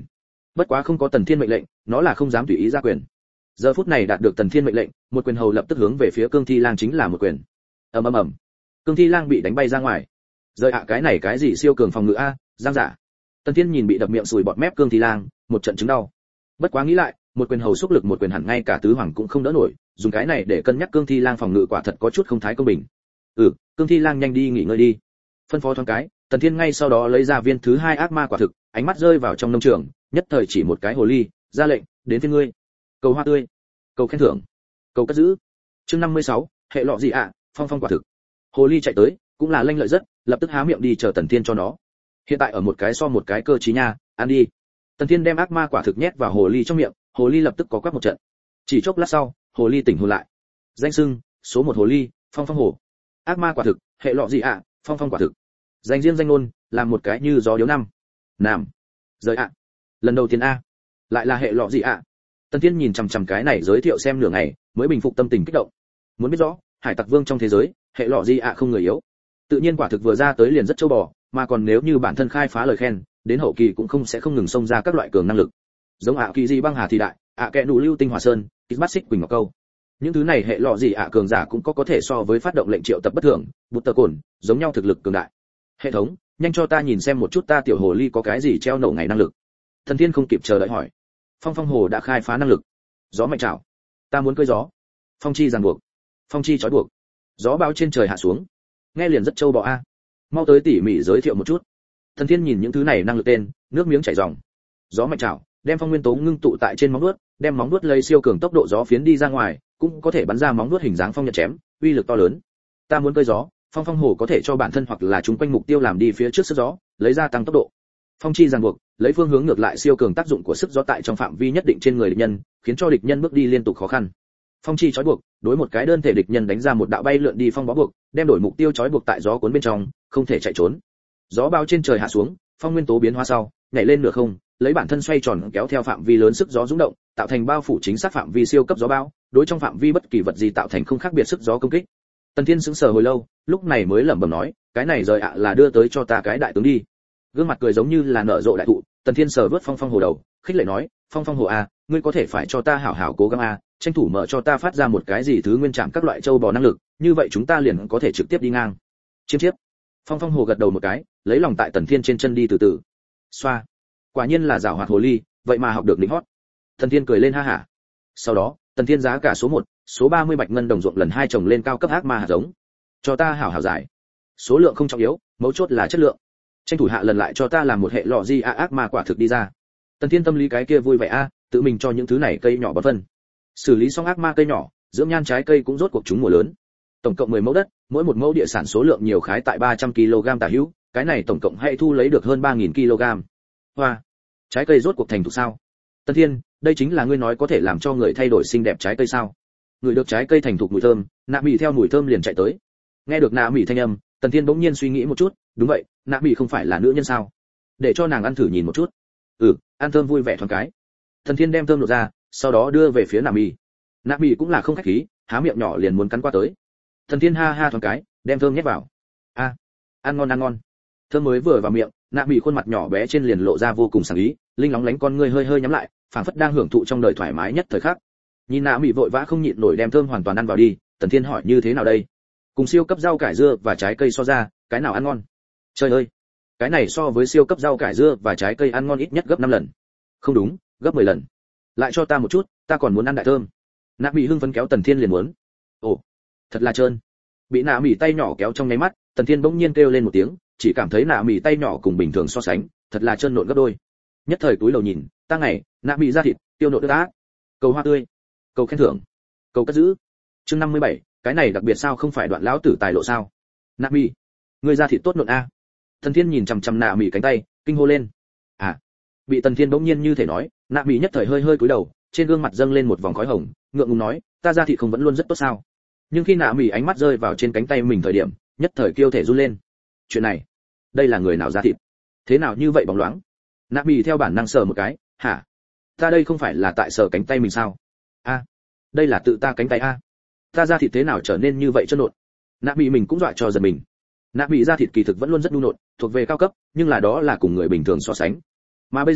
Bất quá không có Tần Thiên mệnh lệnh, nó là không dám tùy ý ra quyền. Giờ phút này đạt được Tần Thiên mệnh lệnh, một quyền hầu lập tức hướng về phía Cương Thi Lang chính là một quyền. Ầm ầm ầm. Cương Thi Lang bị đánh bay ra ngoài. Rời ạ cái này cái gì siêu cường phòng ngự a, giang giả. Tần Thiên nhìn bị đập miệng sùi bọt mép Cương Thi Lang, một trận chứng đau. Bất quá nghĩ lại, một quyền hầu xúc lực một quyền hẳn ngay cả tứ hoàng cũng không đỡ nổi, dùng cái này để cân nhắc Cương Thi Lang phòng ngự quả thật có chút không thái công bình. Ừ, Cương Thi Lang nhanh đi nghỉ ngơi đi. Phân phó thoáng cái, Tần Thiên ngay sau đó lấy ra viên thứ hai ác ma quả thực, ánh mắt rơi vào trong nông trường, nhất thời chỉ một cái hồ ly, ra lệnh, đến phía ngươi. Cầu hoa tươi, cầu khen thưởng, cầu cất giữ. Chương năm mươi sáu, hệ lọ gì ạ, phong phong quả thực. Hồ ly chạy tới, cũng là lanh lợi rất, lập tức há miệng đi chờ Tần Thiên cho nó. Hiện tại ở một cái so một cái cơ trí nha, ăn đi. Tần Thiên đem ác ma quả thực nhét vào hồ ly trong miệng, hồ ly lập tức có quắc một trận. Chỉ chốc lát sau, hồ ly tỉnh hồn lại. Danh xưng, số một hồ ly, phong phong hồ. Ác ma quả thực, hệ lọ gì ạ, phong phong quả thực. Danh riêng danh ngôn, làm một cái như gió điếu năm. Nam. Rời ạ. Lần đầu tiên a. Lại là hệ lọ gì ạ? Tần Thiên nhìn chằm chằm cái này giới thiệu xem nửa ngày, mới bình phục tâm tình kích động. Muốn biết rõ, hải tặc vương trong thế giới, hệ lọ gì ạ không người yếu. Tự nhiên quả thực vừa ra tới liền rất châu bò, mà còn nếu như bản thân khai phá lời khen, đến hậu kỳ cũng không sẽ không ngừng xông ra các loại cường năng lực. Giống ạ kỳ gì băng hà thì đại, ạ kẹ đủ lưu tinh hỏa sơn, kích bát xích quỳnh ngọc câu. Những thứ này hệ lọ gì ạ cường giả cũng có có thể so với phát động lệnh triệu tập bất thường, bút tờ cồn, giống nhau thực lực cường đại. Hệ thống, nhanh cho ta nhìn xem một chút ta tiểu hồ ly có cái gì treo nổ ngày năng lực. Thần Thiên không kịp chờ đợi hỏi. Phong phong hồ đã khai phá năng lực. Gió mạnh trảo, ta muốn cưỡi gió. Phong chi ràng buộc, phong chi trói buộc. Gió bão trên trời hạ xuống. Nghe liền rất châu bò a. Mau tới tỉ mỉ giới thiệu một chút. Thần Thiên nhìn những thứ này năng lực tên, nước miếng chảy ròng. Gió mạnh trảo, đem phong nguyên tố ngưng tụ tại trên móng vuốt, đem móng vuốt lấy siêu cường tốc độ gió phiến đi ra ngoài, cũng có thể bắn ra móng vuốt hình dáng phong nhật chém, uy lực to lớn. Ta muốn cưỡi gió, phong phong hồ có thể cho bản thân hoặc là chúng quanh mục tiêu làm đi phía trước sức gió, lấy ra tăng tốc độ. Phong chi ràng buộc, lấy phương hướng ngược lại siêu cường tác dụng của sức gió tại trong phạm vi nhất định trên người địch nhân, khiến cho địch nhân bước đi liên tục khó khăn. Phong chi trói buộc, đối một cái đơn thể địch nhân đánh ra một đạo bay lượn đi phong bó buộc, đem đổi mục tiêu trói buộc tại gió cuốn bên trong, không thể chạy trốn. Gió bao trên trời hạ xuống, phong nguyên tố biến hóa sau, nhảy lên nửa không, lấy bản thân xoay tròn kéo theo phạm vi lớn sức gió rung động, tạo thành bao phủ chính xác phạm vi siêu cấp gió bão, đối trong phạm vi bất kỳ vật gì tạo thành không khác biệt sức gió công kích. Tần Thiên sững sờ hồi lâu, lúc này mới lẩm bẩm nói, cái này rời ạ là đưa tới cho ta cái đại tướng đi. Gương mặt cười giống như là nở rộ đại thụ, Tần Thiên sờ vớt phong phong hồ đầu, khích lệ nói, phong phong hồ a, ngươi có thể phải cho ta hảo hảo cố gắng a, tranh thủ mở cho ta phát ra một cái gì thứ nguyên trạm các loại châu bò năng lực, như vậy chúng ta liền có thể trực tiếp đi ngang. Chiêm chiếp. Phong phong hồ gật đầu một cái, lấy lòng tại Tần Thiên trên chân đi từ từ. Xoa. Quả nhiên là giảo hoạt hồ ly, vậy mà học được lĩnh hót. Tần Thiên cười lên ha hả. Sau đó, Tần Thiên giá cả số một, số ba mươi bạch ngân đồng ruộng lần hai trồng lên cao cấp ác ma hạt giống. Cho ta hảo hảo giải. Số lượng không trọng yếu, mấu chốt là chất lượng. Tranh thủ hạ lần lại cho ta làm một hệ lọ di a ác ma quả thực đi ra. Tần Thiên tâm lý cái kia vui vẻ a, tự mình cho những thứ này cây nhỏ bón phân. Xử lý xong ác ma cây nhỏ, dưỡng nhan trái cây cũng rốt cuộc chúng mùa lớn. Tổng cộng mười mẫu đất, mỗi một mẫu địa sản số lượng nhiều khái tại ba trăm ki lô gam tả hữu, cái này tổng cộng hay thu lấy được hơn ba nghìn ki lô gam. Hoa, trái cây rốt cuộc thành thục sao? Tần Thiên, đây chính là ngươi nói có thể làm cho người thay đổi xinh đẹp trái cây sao? Người được trái cây thành thục mùi thơm, Nạ Mị theo mùi thơm liền chạy tới. Nghe được Nạ Mị thanh âm, Tần Thiên bỗng nhiên suy nghĩ một chút, đúng vậy, Nạ Mị không phải là nữ nhân sao? Để cho nàng ăn thử nhìn một chút. Ừ, ăn thơm vui vẻ thoáng cái. Tần Thiên đem thơm lộ ra, sau đó đưa về phía Nạ Mị. Nạ Mị cũng là không khách khí, há miệng nhỏ liền muốn cắn qua tới. Tần Thiên ha ha thoáng cái, đem thơm nhét vào. A, ăn ngon ăn ngon. Thơm mới vừa vào miệng, Nạ Mị khuôn mặt nhỏ bé trên liền lộ ra vô cùng sảng ý, linh lóng lánh con ngươi hơi hơi nhắm lại, phảng phất đang hưởng thụ trong đời thoải mái nhất thời khắc. Nhìn Nạ Mị vội vã không nhịn nổi đem thơm hoàn toàn ăn vào đi, Tần Thiên hỏi như thế nào đây? Cùng siêu cấp rau cải dưa và trái cây so ra, cái nào ăn ngon? Trời ơi, cái này so với siêu cấp rau cải dưa và trái cây ăn ngon ít nhất gấp năm lần. Không đúng, gấp mười lần. Lại cho ta một chút, ta còn muốn ăn đại thơm. Nạ Mị hưng phấn kéo Tần Thiên liền muốn. Ồ, thật là trơn. Bị Nạ Mị tay nhỏ kéo trong nháy mắt, Tần Thiên bỗng nhiên kêu lên một tiếng, chỉ cảm thấy Nạ Mị tay nhỏ cùng bình thường so sánh, thật là trơn nộn gấp đôi. Nhất thời túi lầu nhìn, ta ngày, Nạ Mị ra thịt, tiêu nộn ướt át. Cầu hoa tươi, cầu khen thưởng, cầu cất giữ. Chương năm mươi bảy, cái này đặc biệt sao không phải đoạn lão tử tài lộ sao? Nạ Mị, ngươi ra thịt tốt nộn a. Tần Thiên nhìn chằm chằm Nạ Mị cánh tay, kinh hô lên. À. Bị Tần Thiên bỗng nhiên như thể nói, Nạ Mị nhất thời hơi hơi cúi đầu, trên gương mặt dâng lên một vòng khói hồng, ngượng ngùng nói, ta ra thịt không vẫn luôn rất tốt sao? Nhưng khi Nạ Mị ánh mắt rơi vào trên cánh tay mình thời điểm, nhất thời kiêu thể run lên. Chuyện này, đây là người nào ra thịt? Thế nào như vậy bóng loáng? Nạ Mị theo bản năng sờ một cái, hả? Ta đây không phải là tại sờ cánh tay mình sao? A, đây là tự ta cánh tay a. Ta ra thịt thế nào trở nên như vậy trơn nộn? Nạ Mị mình cũng dọa cho giật mình. Nạ Mị ra thịt kỳ thực vẫn luôn rất nhu nộn, thuộc về cao cấp, nhưng là đó là cùng người bình thường so sánh. Mà bây giờ,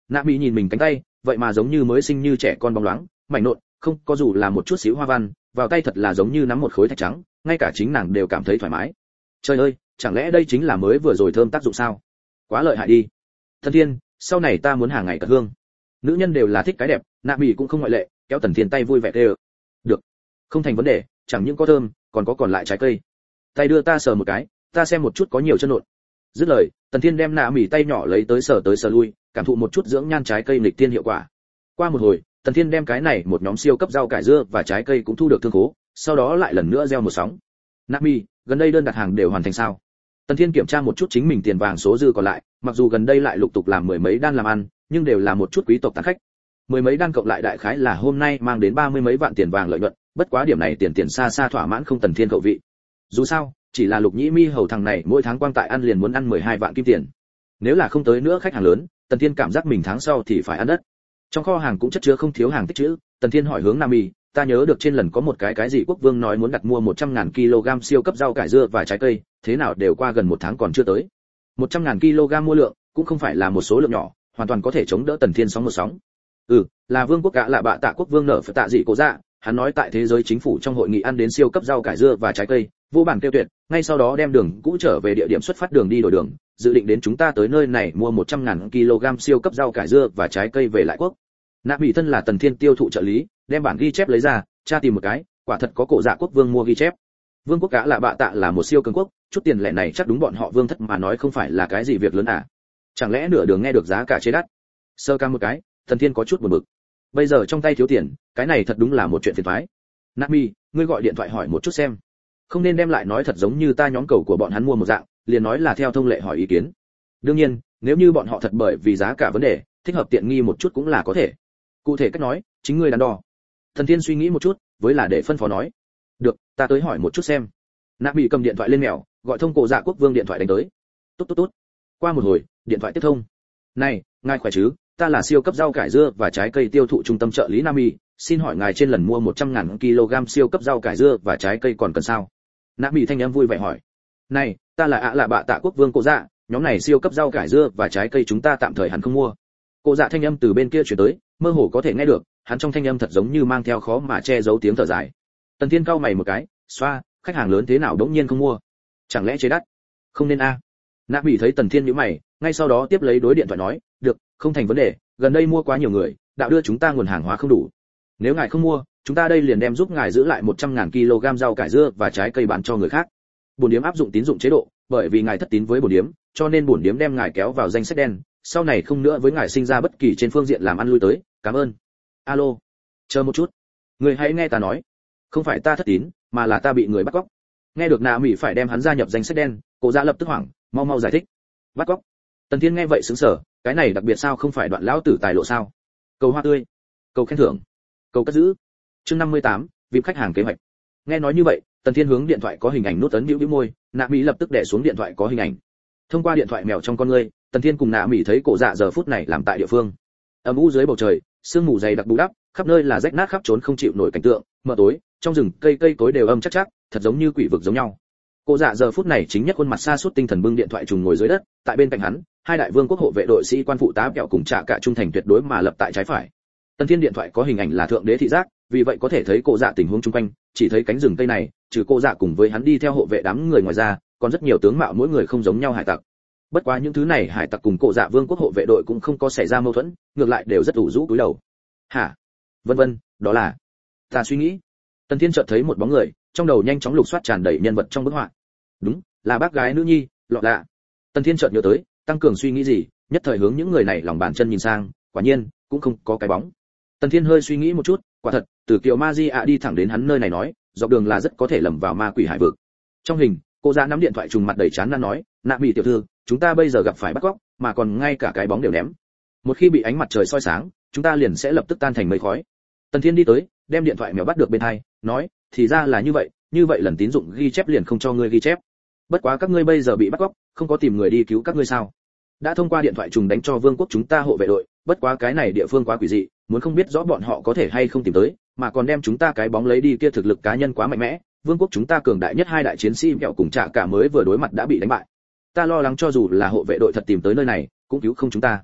Nạ Mỹ nhìn mình cánh tay, vậy mà giống như mới sinh như trẻ con bóng loáng, mảnh nộn, không có dù là một chút xíu hoa văn, vào tay thật là giống như nắm một khối thạch trắng, ngay cả chính nàng đều cảm thấy thoải mái. Trời ơi, chẳng lẽ đây chính là mới vừa rồi thơm tác dụng sao? Quá lợi hại đi. Thần Thiên, sau này ta muốn hàng ngày cất hương. Nữ nhân đều là thích cái đẹp, Nạ Mỹ cũng không ngoại lệ, kéo Tần Thiên tay vui vẻ kêu. Được, không thành vấn đề, chẳng những có thơm, còn có còn lại trái cây. Tay đưa ta sờ một cái, ta xem một chút có nhiều chân nộn. Dứt lời, Tần Thiên đem Nạ Mỹ tay nhỏ lấy tới sờ tới sờ lui, cảm thụ một chút dưỡng nhan trái cây nghịch tiên hiệu quả. Qua một hồi, Tần Thiên đem cái này một nhóm siêu cấp rau cải dưa và trái cây cũng thu được thương khố, sau đó lại lần nữa gieo một sóng. Nạ Mỹ, gần đây đơn đặt hàng đều hoàn thành sao? Tần Thiên kiểm tra một chút chính mình tiền vàng số dư còn lại, mặc dù gần đây lại lục tục làm mười mấy đan làm ăn, nhưng đều là một chút quý tộc tán khách. Mười mấy đan cộng lại đại khái là hôm nay mang đến ba mươi mấy vạn tiền vàng lợi nhuận, bất quá điểm này tiền tiền xa xa thỏa mãn không Tần Thiên khẩu vị. Dù sao, chỉ là Lục Nhĩ Mi hầu thằng này mỗi tháng quang tại ăn liền muốn ăn mười hai vạn kim tiền. Nếu là không tới nữa khách hàng lớn, Tần Thiên cảm giác mình tháng sau thì phải ăn đất. Trong kho hàng cũng chất chứa không thiếu hàng tích trữ, Tần Thiên hỏi hướng Nam Mi, ta nhớ được trên lần có một cái cái gì quốc vương nói muốn đặt mua một trăm ngàn kg siêu cấp rau cải dưa và trái cây, thế nào đều qua gần một tháng còn chưa tới. một trăm ngàn kg mua lượng, cũng không phải là một số lượng nhỏ, hoàn toàn có thể chống đỡ Tần Thiên sóng một sóng. Ừ, là vương quốc cả lạ bạ tạ quốc vương nở phải tạ dị cổ dạ, hắn nói tại thế giới chính phủ trong hội nghị ăn đến siêu cấp rau cải dưa và trái cây, vô bản tiêu tuyệt, ngay sau đó đem đường cũ trở về địa điểm xuất phát đường đi đổi đường, dự định đến chúng ta tới nơi này mua một trăm ngàn kg siêu cấp rau cải dưa và trái cây về lại quốc. Nạ Mỹ thân là Tần Thiên tiêu thụ trợ lý, đem bản ghi chép lấy ra, tra tìm một cái, quả thật có cổ dạ quốc vương mua ghi chép. Vương quốc cả lạ bạ tạ là một siêu cường quốc, chút tiền lẻ này chắc đúng bọn họ vương thất mà nói không phải là cái gì việc lớn à? Chẳng lẽ nửa đường nghe được giá cả chế đắt? Sơ ca một cái, Tần Thiên có chút buồn bực. Bây giờ trong tay thiếu tiền, cái này thật đúng là một chuyện phiền toái. Nạ Mỹ, ngươi gọi điện thoại hỏi một chút xem. Không nên đem lại nói thật giống như ta nhóm cầu của bọn hắn mua một dạng, liền nói là theo thông lệ hỏi ý kiến. Đương nhiên, nếu như bọn họ thật bởi vì giá cả vấn đề, thích hợp tiện nghi một chút cũng là có thể. Cụ thể cách nói, chính ngươi đắn đo. Thần Thiên suy nghĩ một chút, với là để phân phó nói. Được, ta tới hỏi một chút xem. Nạ Mỹ cầm điện thoại lên mèo, gọi thông cổ dạ quốc vương điện thoại đánh tới. Tốt tốt tốt. Qua một hồi, điện thoại tiếp thông. Này, ngài khỏe chứ? Ta là siêu cấp rau cải dưa và trái cây tiêu thụ trung tâm trợ lý Nam Mỹ, xin hỏi ngài trên lần mua một trăm ngàn kg siêu cấp rau cải dưa và trái cây còn cần sao? Nạ Mỹ thanh em vui vẻ hỏi. Này, ta là ạ lạ bạ tạ quốc vương cổ dạ, nhóm này siêu cấp rau cải dưa và trái cây chúng ta tạm thời hẳn không mua. Cổ dạ thanh âm từ bên kia truyền tới, mơ hồ có thể nghe được, hắn trong thanh âm thật giống như mang theo khó mà che giấu tiếng thở dài. Tần Thiên cau mày một cái, xoa, khách hàng lớn thế nào đống nhiên không mua? Chẳng lẽ chế đắt? Không nên a. À. Nạ Mỹ thấy Tần Thiên nhíu mày, ngay sau đó tiếp lấy đối điện thoại nói, được, không thành vấn đề, gần đây mua quá nhiều người, đạo đưa chúng ta nguồn hàng hóa không đủ. Nếu ngài không mua, chúng ta đây liền đem giúp ngài giữ lại một trăm ngàn kg rau cải dưa và trái cây bán cho người khác. Bổn điếm áp dụng tín dụng chế độ, bởi vì ngài thất tín với bổn điếm, cho nên bổn điếm đem ngài kéo vào danh sách đen, sau này không nữa với ngài sinh ra bất kỳ trên phương diện làm ăn lui tới, cảm ơn. Alo, chờ một chút, người hãy nghe ta nói, không phải ta thất tín, mà là ta bị người bắt cóc. Nghe được Nạ Mỹ phải đem hắn gia nhập danh sách đen, Cổ Dạ lập tức hoảng, mau mau giải thích. Bắt cóc? Tần Thiên nghe vậy sững sờ, cái này đặc biệt sao không phải đoạn lão tử tài lộ sao? Cầu hoa tươi, cầu khen thưởng, cầu cất giữ. Chương năm mươi tám, vip khách hàng kế hoạch. Nghe nói như vậy, Tần Thiên hướng điện thoại có hình ảnh nút ấn bĩu bĩu môi, Nạ Mỹ lập tức đè xuống điện thoại có hình ảnh. Thông qua điện thoại mèo trong con ngươi, Tần Thiên cùng Nạ Mỹ thấy Cổ Dạ giờ phút này làm tại địa phương. Âm u dưới bầu trời, sương mù dày đặc bù đắp, khắp nơi là rách nát khắp trốn không chịu nổi cảnh tượng, mờ tối, trong rừng cây cây cối đều âm chắc chắc, thật giống như quỷ vực giống nhau. Cổ Dạ giờ phút này chính nhất khuôn mặt xa suốt tinh thần bưng điện thoại trùng ngồi dưới đất, tại bên cạnh hắn, hai đại vương quốc hộ vệ đội sĩ quan phụ tá kẹo cùng trả cả trung thành tuyệt đối mà lập tại trái phải. Tần Thiên điện thoại có hình ảnh là thượng đế thị giác, vì vậy có thể thấy Cổ Dạ tình huống xung quanh, chỉ thấy cánh rừng cây này, trừ Cổ Dạ cùng với hắn đi theo hộ vệ đám người ngoài ra, còn rất nhiều tướng mạo mỗi người không giống nhau hải tặc. Bất quá những thứ này hải tặc cùng Cổ Dạ vương quốc hộ vệ đội cũng không có xảy ra mâu thuẫn, ngược lại đều rất ủ rũ cúi đầu. Hả? Vân vân, đó là. Ta suy nghĩ. Tần Thiên chợt thấy một bóng người, trong đầu nhanh chóng lục soát tràn đầy nhân vật trong bức họa. Đúng, là bác gái nữ nhi, Lọ Lạ. Tần Thiên chợt nhớ tới, tăng cường suy nghĩ gì, nhất thời hướng những người này lòng bàn chân nhìn sang, quả nhiên cũng không có cái bóng. Tần Thiên hơi suy nghĩ một chút, quả thật, từ Kiều Ma Di ạ đi thẳng đến hắn nơi này nói, dọc đường là rất có thể lầm vào ma quỷ hải vực. Trong hình, cô Dạ nắm điện thoại trùng mặt đầy chán nản nói, Nạ Mỹ tiểu thư, chúng ta bây giờ gặp phải bắt cóc, mà còn ngay cả cái bóng đều ném. Một khi bị ánh mặt trời soi sáng, chúng ta liền sẽ lập tức tan thành mây khói. Tần Thiên đi tới, đem điện thoại mèo bắt được bên tai, nói, thì ra là như vậy, như vậy lần tín dụng ghi chép liền không cho ngươi ghi chép. Bất quá các ngươi bây giờ bị bắt cóc, không có tìm người đi cứu các ngươi sao? Đã thông qua điện thoại trùng đánh cho vương quốc chúng ta hộ vệ đội, bất quá cái này địa phương quá quỷ dị, muốn không biết rõ bọn họ có thể hay không tìm tới, mà còn đem chúng ta cái bóng lấy đi kia thực lực cá nhân quá mạnh mẽ, vương quốc chúng ta cường đại nhất hai đại chiến sĩ kẹo cùng trả cả mới vừa đối mặt đã bị đánh bại. Ta lo lắng cho dù là hộ vệ đội thật tìm tới nơi này, cũng cứu không chúng ta.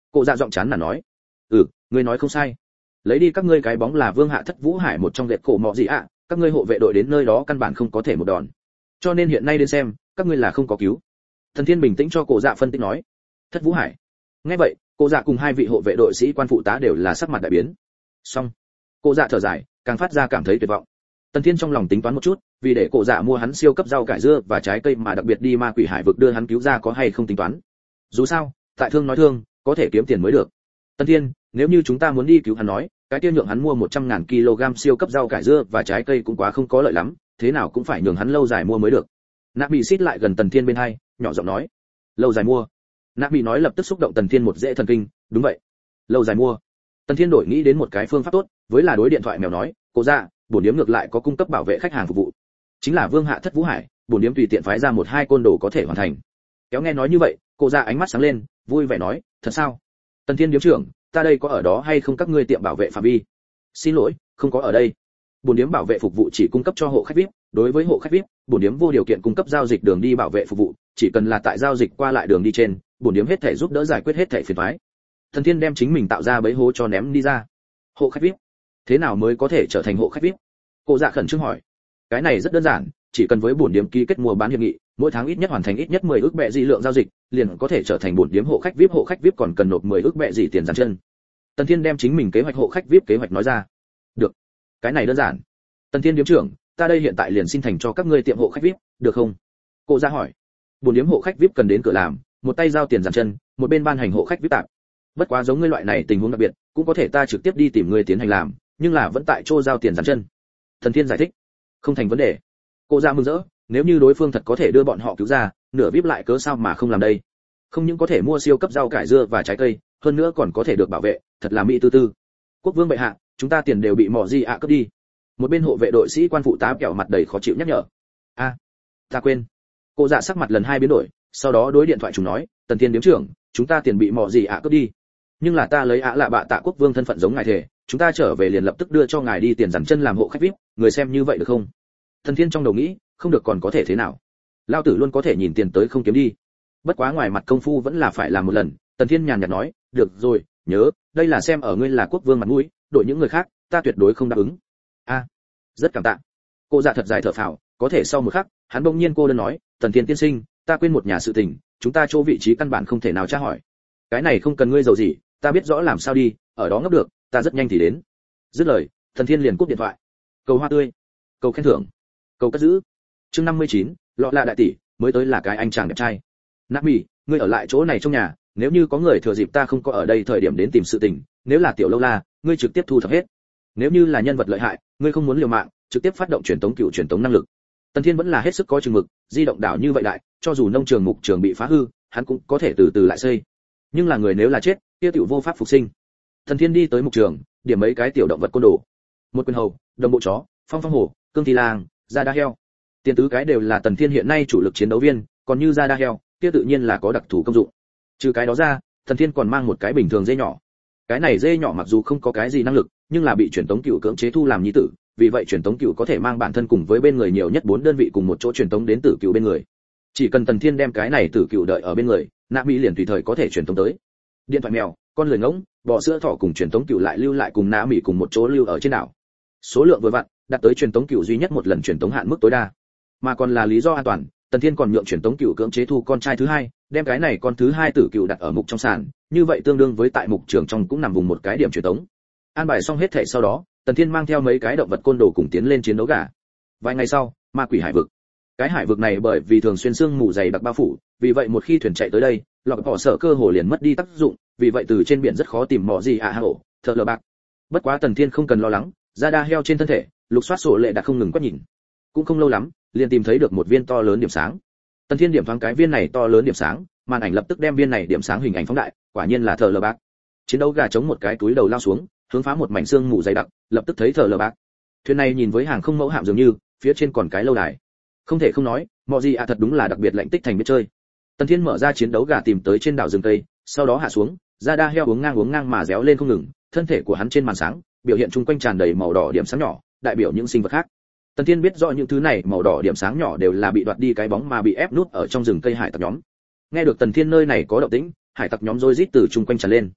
Cổ Dạ giọng chán là nói. Ừ, ngươi nói không sai. Lấy đi các ngươi cái bóng là Vương Hạ Thất Vũ Hải một trong lệ cổ mọ gì ạ, các ngươi hộ vệ đội đến nơi đó căn bản không có thể một đòn. Cho nên hiện nay đến xem, các ngươi là không có cứu. Thần Thiên bình tĩnh cho Cổ Dạ phân tích nói. Thất Vũ Hải. Nghe vậy, Cổ Dạ cùng hai vị hộ vệ đội sĩ quan phụ tá đều là sắc mặt đại biến. Xong. Cổ Dạ thở dài, càng phát ra cảm thấy tuyệt vọng. Tần Thiên trong lòng tính toán một chút, vì để Cổ Dạ mua hắn siêu cấp rau cải dưa và trái cây mà đặc biệt đi ma quỷ hải vực đưa hắn cứu ra có hay không tính toán. Dù sao, tại thương nói thương, có thể kiếm tiền mới được. Tần Thiên, nếu như chúng ta muốn đi cứu hắn nói, cái kia nhượng hắn mua một trăm ngàn kg siêu cấp rau cải dưa và trái cây cũng quá không có lợi lắm, thế nào cũng phải nhường hắn lâu dài mua mới được. Nạp Bị xít lại gần Tần Thiên bên hai, nhỏ giọng nói, lâu dài mua. Nạp Bị nói lập tức xúc động Tần Thiên một dễ thần kinh, đúng vậy, lâu dài mua. Tần Thiên đổi nghĩ đến một cái phương pháp tốt, với là đối điện thoại mèo nói, Cổ Dạ, bổn điếm ngược lại có cung cấp bảo vệ khách hàng phục vụ, chính là Vương Hạ Thất Vũ Hải, bổn điếm tùy tiện phái ra một hai côn đồ có thể hoàn thành. Kéo nghe nói như vậy, Cổ Dạ ánh mắt sáng lên, vui vẻ nói, thật sao? Tần Thiên điếm trưởng, ta đây có ở đó hay không các ngươi tiệm bảo vệ phạm vi? Xin lỗi, không có ở đây. Bổn điếm bảo vệ phục vụ chỉ cung cấp cho hộ khách vi ai pi, đối với hộ khách vi ai pi, bổn điếm vô điều kiện cung cấp giao dịch đường đi bảo vệ phục vụ, chỉ cần là tại giao dịch qua lại đường đi trên, bổn điếm hết thể giúp đỡ giải quyết hết thể phiền toái. Thần Thiên đem chính mình tạo ra bẫy hố cho ném đi ra. Hộ khách vi ai pi, thế nào mới có thể trở thành hộ khách vi ai pi? Cổ Dạ khẩn trương hỏi. Cái này rất đơn giản, chỉ cần với bổn điếm ký kết mua bán hiệp nghị, mỗi tháng ít nhất hoàn thành ít nhất mười ức bẹ dị lượng giao dịch, liền có thể trở thành bổn điếm hộ khách vi ai pi, hộ khách vi ai pi còn cần nộp mười ức bẹ dị tiền dàn chân. Tần Thiên đem chính mình kế hoạch hộ khách vi ai pi kế hoạch nói ra. Được, cái này đơn giản. Tần Thiên điếm trưởng, ta đây hiện tại liền xin thành cho các ngươi tiệm hộ khách vi ai pi, được không? Cổ Dạ hỏi. Bổn điếm hộ khách vi ai pi cần đến cửa làm, một tay giao tiền dàn chân, một bên ban hành hộ khách vi ai pi tạm. Bất quá giống ngươi loại này tình huống đặc biệt, cũng có thể ta trực tiếp đi tìm ngươi tiến hành làm, nhưng là vẫn tại chỗ giao tiền dàn chân. Thần Thiên giải thích. Không thành vấn đề. Cổ Dạ mừng rỡ, nếu như đối phương thật có thể đưa bọn họ cứu ra, nửa vi ai pi lại cớ sao mà không làm đây? Không những có thể mua siêu cấp rau cải dưa và trái cây, hơn nữa còn có thể được bảo vệ, thật là mỹ tư tư. Quốc vương bệ hạ, chúng ta tiền đều bị mỏ gì ạ cướp đi. Một bên hộ vệ đội sĩ quan phụ tá kẹo mặt đầy khó chịu nhắc nhở. A, ta quên. Cổ Dạ sắc mặt lần hai biến đổi, sau đó đối điện thoại chúng nói, Tần Thiên điếm trưởng, chúng ta tiền bị mỏ gì ạ cướp đi. Nhưng là ta lấy ạ lạ bạ tạ quốc vương thân phận giống ngài thể, chúng ta trở về liền lập tức đưa cho ngài đi tiền dằn chân làm hộ khách vi ai pi, người xem như vậy được không? Thần Thiên trong đầu nghĩ, không được còn có thể thế nào? Lao tử luôn có thể nhìn tiền tới không kiếm đi. Bất quá ngoài mặt công phu vẫn là phải làm một lần. Tần Thiên nhàn nhạt nói, được rồi, nhớ, đây là xem ở ngươi là quốc vương mặt mũi, đội những người khác, ta tuyệt đối không đáp ứng. A, rất cảm tạ. Cô Dạ thật dài thở phào, có thể sau một khắc, hắn bỗng nhiên cô đơn nói, Tần Thiên tiên sinh, ta quên một nhà sự tình, chúng ta chỗ vị trí căn bản không thể nào tra hỏi. Cái này không cần ngươi giàu gì, ta biết rõ làm sao đi, ở đó ngấp được, ta rất nhanh thì đến. Dứt lời, Tần Thiên liền cúp điện thoại. Cầu hoa tươi, cầu khen thưởng, cầu cất giữ. Chương năm mươi chín, lọ lạ đại tỷ, mới tới là cái anh chàng đẹp trai. Nạp Bỉ, ngươi ở lại chỗ này trong nhà, nếu như có người thừa dịp ta không có ở đây thời điểm đến tìm sự tình, nếu là tiểu lâu la, ngươi trực tiếp thu thập hết. Nếu như là nhân vật lợi hại, ngươi không muốn liều mạng, trực tiếp phát động truyền tống cựu truyền tống năng lực. Tần Thiên vẫn là hết sức có chừng mực, di động đảo như vậy đại, cho dù nông trường mục trường bị phá hư, hắn cũng có thể từ từ lại xây. Nhưng là người nếu là chết, kia tiểu vô pháp phục sinh. Tần Thiên đi tới mục trường, điểm mấy cái tiểu động vật côn đồ. Một quyền hầu, đồng bộ chó, phong phong hổ, cương thi lang, da đa heo. Tiền tứ cái đều là Tần Thiên hiện nay chủ lực chiến đấu viên, còn như da đa heo, kia tự nhiên là có đặc thù công dụng. Trừ cái đó ra, Tần Thiên còn mang một cái bình thường dê nhỏ. Cái này dê nhỏ mặc dù không có cái gì năng lực, nhưng là bị truyền tống cựu cưỡng chế thu làm nhi tử, vì vậy truyền tống cựu có thể mang bản thân cùng với bên người nhiều nhất bốn đơn vị cùng một chỗ truyền tống đến tử cựu bên người. Chỉ cần Tần Thiên đem cái này tử cựu đợi ở bên người, Nạp Mỹ liền tùy thời có thể truyền tống tới. Điện thoại mèo, con lười ngỗng, bò sữa thỏ cùng truyền tống cựu lại lưu lại cùng Nạp Mỹ cùng một chỗ lưu ở trên đảo. Số lượng vừa vặn, đạt tới truyền tống cựu duy nhất một lần truyền tống hạn mức tối đa. Mà còn là lý do an toàn, Tần Thiên còn nhượng truyền tống cựu cưỡng chế thu con trai thứ hai, đem cái này con thứ hai tử cựu đặt ở mục trong sàn, như vậy tương đương với tại mục trường trong cũng nằm vùng một cái điểm truyền tống. An bài xong hết thảy sau đó, Tần Thiên mang theo mấy cái động vật côn đồ cùng tiến lên chiến đấu gà. Vài ngày sau, ma quỷ hải vực. Cái hải vực này bởi vì thường xuyên sương mù dày đặc bao phủ, vì vậy một khi thuyền chạy tới đây, lọc bỏ sở cơ hồ liền mất đi tác dụng, vì vậy từ trên biển rất khó tìm mò gì ạ à hổ, thợ lờ bạc. Bất quá Tần Thiên không cần lo lắng, da đa heo trên thân thể, lục soát sổ lệ đã không ngừng quét nhìn. Cũng không lâu lắm, liền tìm thấy được một viên to lớn điểm sáng. Tần Thiên điểm thoáng cái viên này to lớn điểm sáng, màn ảnh lập tức đem viên này điểm sáng hình ảnh phóng đại, quả nhiên là thợ lờ bạc. Chiến đấu gà chống một cái túi đầu lao xuống, hướng phá một mảnh xương mù dày đặc, lập tức thấy thợ lờ bạc. Thuyền này nhìn với hàng không mẫu hạm dường như, phía trên còn cái lâu đài. Không thể không nói, mọi gì ạ thật đúng là đặc biệt lạnh tích thành biết chơi. Tần Thiên mở ra chiến đấu gà tìm tới trên đảo rừng tây, sau đó hạ xuống, da đa heo uống ngang uống ngang mà réo lên không ngừng, thân thể của hắn trên màn sáng, biểu hiện chung quanh tràn đầy màu đỏ điểm sáng nhỏ, đại biểu những sinh vật khác. Tần Thiên biết rõ những thứ này màu đỏ điểm sáng nhỏ đều là bị đoạt đi cái bóng mà bị ép nút ở trong rừng cây hải tặc nhóm. Nghe được Tần Thiên nơi này có động tĩnh, hải tặc nhóm rối rít từ chung quanh tràn lên.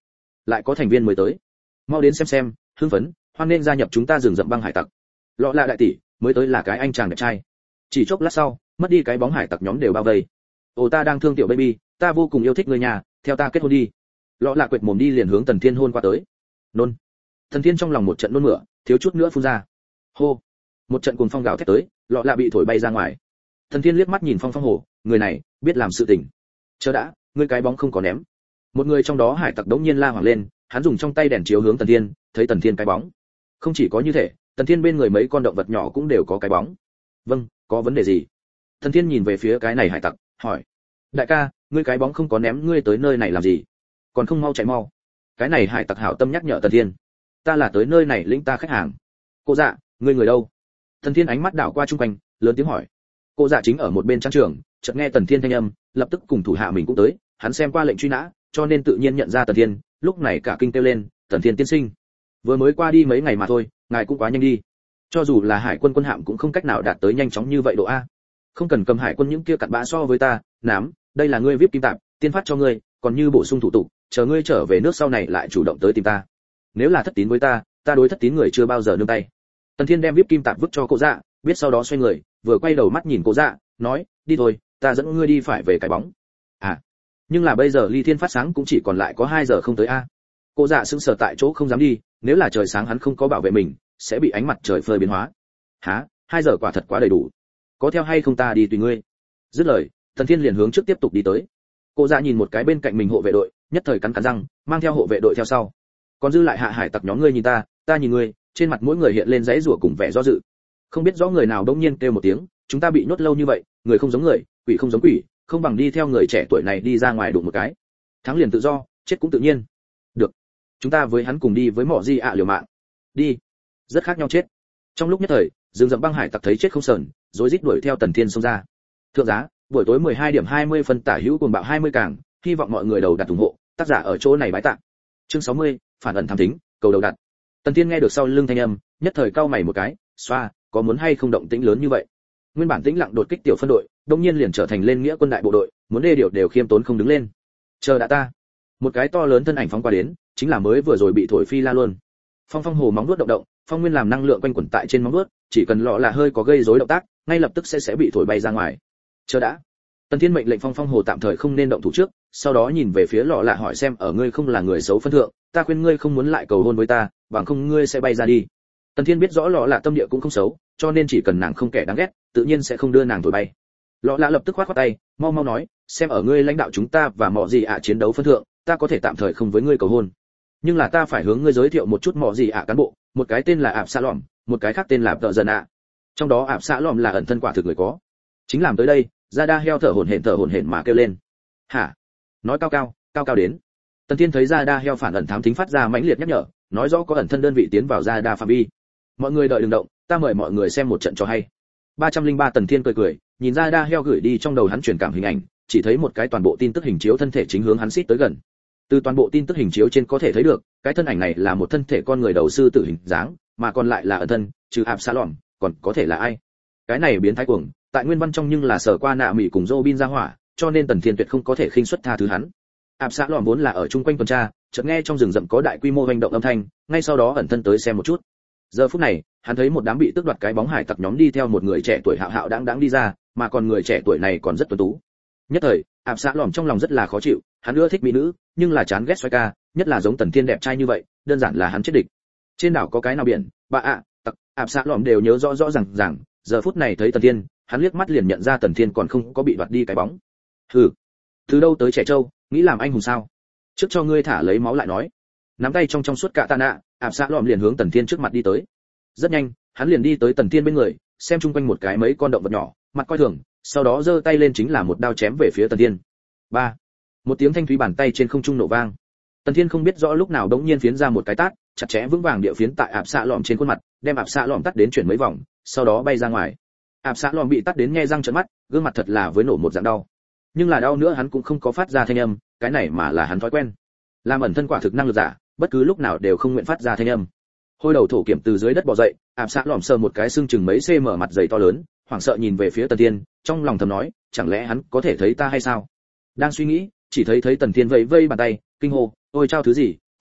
lại có thành viên mới tới. Mau đến xem xem, hưng phấn, hoan nên gia nhập chúng ta rừng rậm băng hải tặc. Lọ lạ đại tỷ, mới tới là cái anh chàng đẹp trai. Chỉ chốc lát sau, mất đi cái bóng hải tặc nhóm đều bao vây. Ồ ta đang thương tiểu baby, ta vô cùng yêu thích người nhà, theo ta kết hôn đi. Lọ lạ quệt mồm đi liền hướng Tần Thiên hôn qua tới. Nôn. Tần Thiên trong lòng một trận nôn mửa, thiếu chút nữa phun ra. Hô. Một trận cuồng phong gào thét tới, lọ lạ bị thổi bay ra ngoài. Tần Thiên liếc mắt nhìn Phong Phong Hổ, người này biết làm sự tình. Chờ đã, ngươi cái bóng không có ném. Một người trong đó hải tặc đống nhiên la hoảng lên, hắn dùng trong tay đèn chiếu hướng Tần Thiên, thấy Tần Thiên cái bóng. Không chỉ có như thế, Tần Thiên bên người mấy con động vật nhỏ cũng đều có cái bóng. Vâng, có vấn đề gì? Tần Thiên nhìn về phía cái này hải tặc, hỏi. Đại ca, ngươi cái bóng không có ném, ngươi tới nơi này làm gì? Còn không mau chạy mau. Cái này hải tặc hảo tâm nhắc nhở Tần Thiên. Ta là tới nơi này lĩnh ta khách hàng. Cô dạ, ngươi người đâu? Tần Thiên ánh mắt đảo qua chung quanh, lớn tiếng hỏi. Cô dạ chính ở một bên trang trường, chợt nghe Tần Thiên thanh âm, lập tức cùng thủ hạ mình cũng tới, hắn xem qua lệnh truy nã, cho nên tự nhiên nhận ra Tần Thiên, lúc này cả kinh kêu lên, Tần Thiên tiên sinh, vừa mới qua đi mấy ngày mà thôi, ngài cũng quá nhanh đi. Cho dù là hải quân quân hạm cũng không cách nào đạt tới nhanh chóng như vậy độ a. Không cần cầm hải quân những kia cặn bã so với ta, nám, đây là ngươi vê i pê kim tạp, tiên phát cho ngươi, còn như bổ sung thủ tục, chờ ngươi trở về nước sau này lại chủ động tới tìm ta. Nếu là thất tín với ta, ta đối thất tín người chưa bao giờ nương tay. Tần Thiên đem vê i pê kim tạp vứt cho cô dạ, biết sau đó xoay người, vừa quay đầu mắt nhìn cô dạ, nói, đi thôi, ta dẫn ngươi đi phải về cái bóng. À, nhưng là bây giờ ly thiên phát sáng cũng chỉ còn lại có hai giờ không tới a. Cô dạ sững sờ tại chỗ không dám đi, nếu là trời sáng hắn không có bảo vệ mình, sẽ bị ánh mặt trời phơi biến hóa. Hả, hai giờ quả thật quá đầy đủ. Có theo hay không ta đi tùy ngươi. Dứt lời, Tần Thiên liền hướng trước tiếp tục đi tới. Cô dạ nhìn một cái bên cạnh mình hộ vệ đội, nhất thời cắn cắn răng, mang theo hộ vệ đội theo sau. Còn dư lại hạ hải tặc nhóm ngươi nhìn ta, ta nhìn ngươi, trên mặt mỗi người hiện lên dãy rủa cùng vẻ do dự. Không biết rõ người nào đống nhiên kêu một tiếng, chúng ta bị nhốt lâu như vậy, người không giống người, quỷ không giống quỷ, không bằng đi theo người trẻ tuổi này đi ra ngoài đụng một cái. Thắng liền tự do, chết cũng tự nhiên. Được, chúng ta với hắn cùng đi với mỏ di ạ liều mạng. Đi. Rất khác nhau chết. Trong lúc nhất thời, rừng rậm băng hải tặc thấy chết không sờn, rối rít đuổi theo Tần Thiên xông ra. Thượng giá, buổi tối mười hai điểm hai mươi phân tả hữu cuồng bạo hai mươi càng, hy vọng mọi người đầu đặt ủng hộ, tác giả ở chỗ này bái tạ. Chương sáu mươi, phản ẩn tham tính, cầu đầu đặt. Tần Thiên nghe được sau lưng thanh âm, nhất thời cau mày một cái, xoa, có muốn hay không động tĩnh lớn như vậy? Nguyên bản tĩnh lặng đột kích tiểu phân đội, đột nhiên liền trở thành lên nghĩa quân đại bộ đội, muốn đê điều đều khiêm tốn không đứng lên. Chờ đã ta. Một cái to lớn thân ảnh phóng qua đến, chính là mới vừa rồi bị thổi phi la luôn. Phong Phong Hồ móng vuốt động động, phong nguyên làm năng lượng quanh quẩn tại trên móng vuốt, chỉ cần lọ là hơi có gây rối động tác, ngay lập tức sẽ sẽ bị thổi bay ra ngoài. Chờ đã. Tần Thiên mệnh lệnh Phong Phong Hồ tạm thời không nên động thủ trước, sau đó nhìn về phía lọ lạ hỏi xem ở ngươi không là người xấu phân thượng, ta khuyên ngươi không muốn lại cầu hôn với ta, bằng không ngươi sẽ bay ra đi. Tần Thiên biết rõ lọ lạ tâm địa cũng không xấu, cho nên chỉ cần nàng không kẻ đáng ghét, tự nhiên sẽ không đưa nàng thổi bay. Lọ lạ lập tức khoát khoát tay, mau mau nói, xem ở ngươi lãnh đạo chúng ta và mọ gì ạ chiến đấu phân thượng, ta có thể tạm thời không với ngươi cầu hôn, nhưng là ta phải hướng ngươi giới thiệu một chút mọ gì ạ cán bộ, một cái tên là ạp xã lỏm, một cái khác tên là tợ dần ạ. Trong đó ạp xã lỏm là ẩn thân quả thực người có, chính làm tới đây, ra đa heo thở hổn hển thở hổn hển mà kêu lên. Hả? Nói cao cao, cao cao đến. Tần Thiên thấy ra đa heo phản ẩn thám thính phát ra mãnh liệt nhắc nhở, nói rõ có ẩn thân đơn vị tiến vào ra đa phạm vi. Mọi người đợi đừng động, ta mời mọi người xem một trận cho hay. ba trăm lẻ ba Tần Thiên cười cười, nhìn ra đa heo gửi đi trong đầu hắn truyền cảm hình ảnh, chỉ thấy một cái toàn bộ tin tức hình chiếu thân thể chính hướng hắn xít tới gần. Từ toàn bộ tin tức hình chiếu trên có thể thấy được, cái thân ảnh này là một thân thể con người đầu sư tử hình dáng, mà còn lại là ẩn thân, trừ ạp xã lỏm, còn có thể là ai? Cái này biến thái cuồng, tại nguyên văn trong nhưng là sở qua nạ mỹ cùng Robin ra hỏa, cho nên Tần Thiên tuyệt không có thể khinh suất tha thứ hắn. Ạp xã lỏm vốn là ở chung quanh tuần tra, chợt nghe trong rừng rậm có đại quy mô hành động âm thanh, ngay sau đó ẩn thân tới xem một chút. Giờ phút này, hắn thấy một đám bị tước đoạt cái bóng hải tặc nhóm đi theo một người trẻ tuổi hạo hạo đáng đáng đi ra, mà còn người trẻ tuổi này còn rất tuấn tú. Nhất thời, ạp xã lỏm trong lòng rất là khó chịu, hắn ưa thích mỹ nữ, nhưng là chán ghét xoay ca, nhất là giống Tần Thiên đẹp trai như vậy, đơn giản là hắn chết địch. Trên đảo có cái nào biển, bà ạ, tặc, ạp xã lỏm đều nhớ rõ rõ ràng ràng, giờ phút này thấy Tần Thiên, hắn liếc mắt liền nhận ra Tần Thiên còn không có bị đoạt đi cái bóng. Hừ, từ đâu tới trẻ trâu, nghĩ làm anh hùng sao? Trước cho ngươi thả lấy máu lại nói. Nắm tay trong trong suốt cả tạ nạ, ạp xã lỏm liền hướng Tần Thiên trước mặt đi tới. Rất nhanh, hắn liền đi tới Tần Thiên bên người, xem chung quanh một cái mấy con động vật nhỏ, mặt coi thường, sau đó giơ tay lên chính là một đao chém về phía Tần Thiên. Ba, một tiếng thanh thúy bàn tay trên không trung nổ vang. Tần Thiên không biết rõ lúc nào đống nhiên phiến ra một cái tát, chặt chẽ vững vàng địa phiến tại ạp xạ lọm trên khuôn mặt, đem ạp xạ lọm tát đến chuyển mấy vòng, sau đó bay ra ngoài. Ạp xạ lọm bị tát đến nhe răng trợn mắt, gương mặt thật là với nổ một dạng đau. Nhưng là đau nữa hắn cũng không có phát ra thanh âm, cái này mà là hắn thói quen. Làm ẩn thân quả thực năng lực giả, bất cứ lúc nào đều không nguyện phát ra thanh âm. Hôi đầu thổ kiểm từ dưới đất bò dậy, ạp xạ lọm sờ một cái xương chừng mấy cm mặt dày to lớn, hoảng sợ nhìn về phía Tần Thiên, trong lòng thầm nói, chẳng lẽ hắn có thể thấy ta hay sao? Đang suy nghĩ, chỉ thấy thấy Tần Thiên vẫy vây bàn tay, kinh hô, ôi chao thứ gì,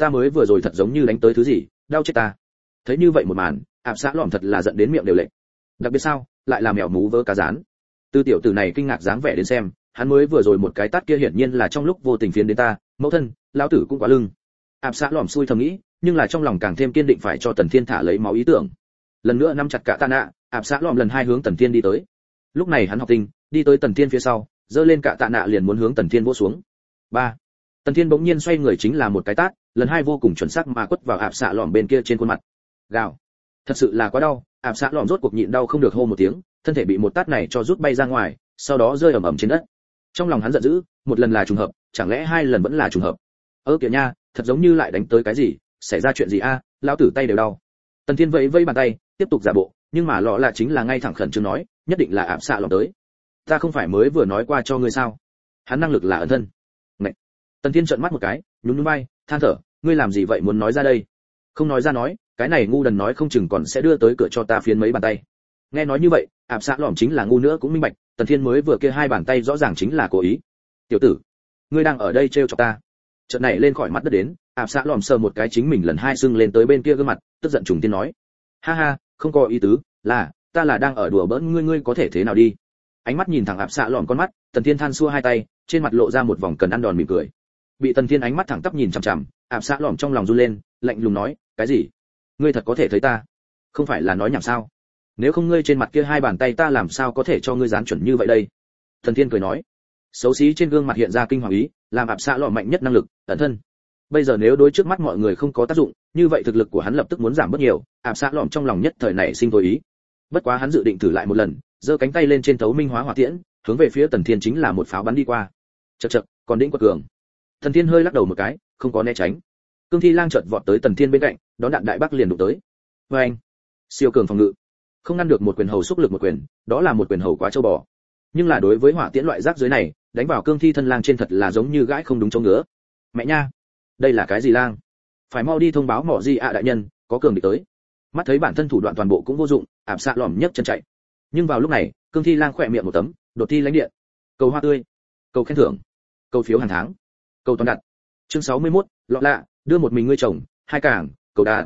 ta mới vừa rồi thật giống như đánh tới thứ gì, đau chết ta. Thấy như vậy một màn, ạp xã lỏm thật là giận đến miệng đều lệch. Đặc biệt sao, lại là mèo mú vớ cá rán. Từ tiểu tử này kinh ngạc dáng vẻ đến xem, hắn mới vừa rồi một cái tát kia hiển nhiên là trong lúc vô tình phiến đến ta, mẫu thân, lão tử cũng quá lưng. ạp xã lỏm xui thầm nghĩ, nhưng là trong lòng càng thêm kiên định phải cho Tần Thiên thả lấy máu ý tưởng. Lần nữa nắm chặt cả tạ nạ, ạp xã lỏm lần hai hướng Tần Thiên đi tới. Lúc này hắn học tinh, đi tới Tần Thiên phía sau, giơ lên cả tạ nạ liền muốn hướng Tần Thiên vỗ xuống. Ba. Tần Thiên bỗng nhiên xoay người chính là một cái tát, lần hai vô cùng chuẩn xác mà quất vào ạp xạ lỏm bên kia trên khuôn mặt. Gào. Thật sự là quá đau, ạp xạ lỏm rốt cuộc nhịn đau không được hô một tiếng, thân thể bị một tát này cho rút bay ra ngoài, sau đó rơi ầm ầm trên đất. Trong lòng hắn giận dữ, một lần là trùng hợp, chẳng lẽ hai lần vẫn là trùng hợp? Ơ kìa nha, thật giống như lại đánh tới cái gì, xảy ra chuyện gì a? À, lão tử tay đều đau. Tần Thiên vẫy vẫy bàn tay, tiếp tục giả bộ, nhưng mà lọ là chính là ngay thẳng khẩn trương nói, nhất định là ạp xạ lỏm tới. Ta không phải mới vừa nói qua cho ngươi sao? Hắn năng lực là ẩn thân. Ngậy. Tần Thiên trợn mắt một cái, nhún nhún vai, than thở, ngươi làm gì vậy muốn nói ra đây? Không nói ra nói, cái này ngu đần nói không chừng còn sẽ đưa tới cửa cho ta phiến mấy bàn tay. Nghe nói như vậy, ạp xạ lỏm chính là ngu nữa cũng minh bạch, Tần Thiên mới vừa kia hai bàn tay rõ ràng chính là cố ý. Tiểu tử, ngươi đang ở đây trêu chọc ta. Chợt này lên khỏi mặt đất đến, ạp xạ lỏm sờ một cái chính mình lần hai sưng lên tới bên kia gương mặt, tức giận trùng tiên nói, ha ha, không có ý tứ, là ta là đang ở đùa bỡn ngươi, ngươi có thể thế nào đi? Ánh mắt nhìn thẳng ạp xạ lỏm con mắt, Tần Thiên than xua hai tay, trên mặt lộ ra một vòng cần ăn đòn mỉm cười. Bị Tần Thiên ánh mắt thẳng tắp nhìn chằm chằm, ạp xạ lỏm trong lòng run lên, lạnh lùng nói, cái gì? Ngươi thật có thể thấy ta? Không phải là nói nhảm sao? Nếu không ngươi trên mặt kia hai bàn tay ta làm sao có thể cho ngươi dán chuẩn như vậy đây? Tần Thiên cười nói. Xấu xí trên gương mặt hiện ra kinh hoàng ý, làm ạp xạ lỏm mạnh nhất năng lực, ẩn thân. Bây giờ nếu đối trước mắt mọi người không có tác dụng, như vậy thực lực của hắn lập tức muốn giảm bớt nhiều, ạp xạ lỏm trong lòng nhất thời này sinh tối ý. Bất quá hắn dự định thử lại một lần, giơ cánh tay lên trên thấu minh hóa hỏa tiễn, hướng về phía Tần Thiên chính là một pháo bắn đi qua. Chậc chậc, còn đĩnh quật cường. Tần Thiên hơi lắc đầu một cái, không có né tránh. Cương Thi Lang chợt vọt tới Tần Thiên bên cạnh, đón đạn đại bác liền đụng tới. Oeng! Siêu cường phòng ngự. Không ngăn được một quyền hầu xúc lực một quyền, đó là một quyền hầu quá châu bò. Nhưng là đối với hỏa tiễn loại rác dưới này, đánh vào Cương Thi thân lang trên thật là giống như gãi không đúng chỗ ngứa. Mẹ nha, đây là cái gì lang? Phải mau đi thông báo Mọ Di ạ đại nhân, có cường địch tới. Mắt thấy bản thân thủ đoạn toàn bộ cũng vô dụng, ạp xạ lỏm nhấc chân chạy. Nhưng vào lúc này, Cương Thi Lang khỏe miệng một tấm, đột thi lãnh điện. Cầu hoa tươi, cầu khen thưởng, cầu phiếu hàng tháng, cầu toàn đặt. Chương sáu mươi mốt, lọ lạ, đưa một mình ngươi chồng, hai càng, cầu đạt.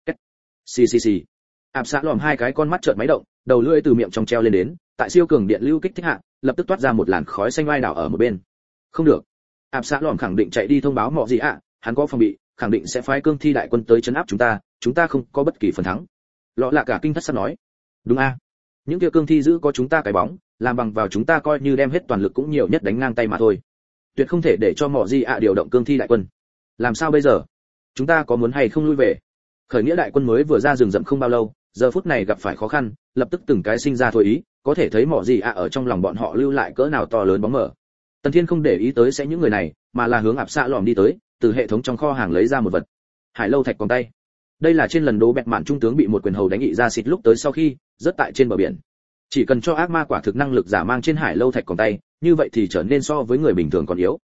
Xì xì xì. Ạp xạ lỏm hai cái con mắt trợn máy động, đầu lưỡi từ miệng trong treo lên đến, tại siêu cường điện lưu kích thích hạ, lập tức toát ra một làn khói xanh oai đảo ở một bên. Không được. Ạp xạ lỏm khẳng định chạy đi thông báo Mọ Di ạ, hắn có phòng bị, khẳng định sẽ phái Cương Thi đại quân tới trấn áp chúng ta, chúng ta không có bất kỳ phần thắng. Lọ lạ cả kinh thất sắc nói. Đúng a, những kia Cương Thi giữ có chúng ta cái bóng, làm bằng vào chúng ta coi như đem hết toàn lực cũng nhiều nhất đánh ngang tay mà thôi. Tuyệt không thể để cho Mọ Di ạ điều động Cương Thi đại quân. Làm sao bây giờ? Chúng ta có muốn hay không lui về? Khởi nghĩa đại quân mới vừa ra rừng rậm không bao lâu, giờ phút này gặp phải khó khăn, lập tức từng cái sinh ra thôi ý, có thể thấy Mọ Di ạ ở trong lòng bọn họ lưu lại cỡ nào to lớn bóng mờ. Tần Thiên không để ý tới sẽ những người này, mà là hướng ạp xạ lỏm đi tới, từ hệ thống trong kho hàng lấy ra một vật. Hải lâu thạch còn tay. Đây là trên lần đố bẹt mạn trung tướng bị một quyền hầu đánh nghị ra xịt lúc tới sau khi rớt tại trên bờ biển. Chỉ cần cho ác ma quả thực năng lực giả mang trên hải lâu thạch còn tay, như vậy thì trở nên so với người bình thường còn yếu.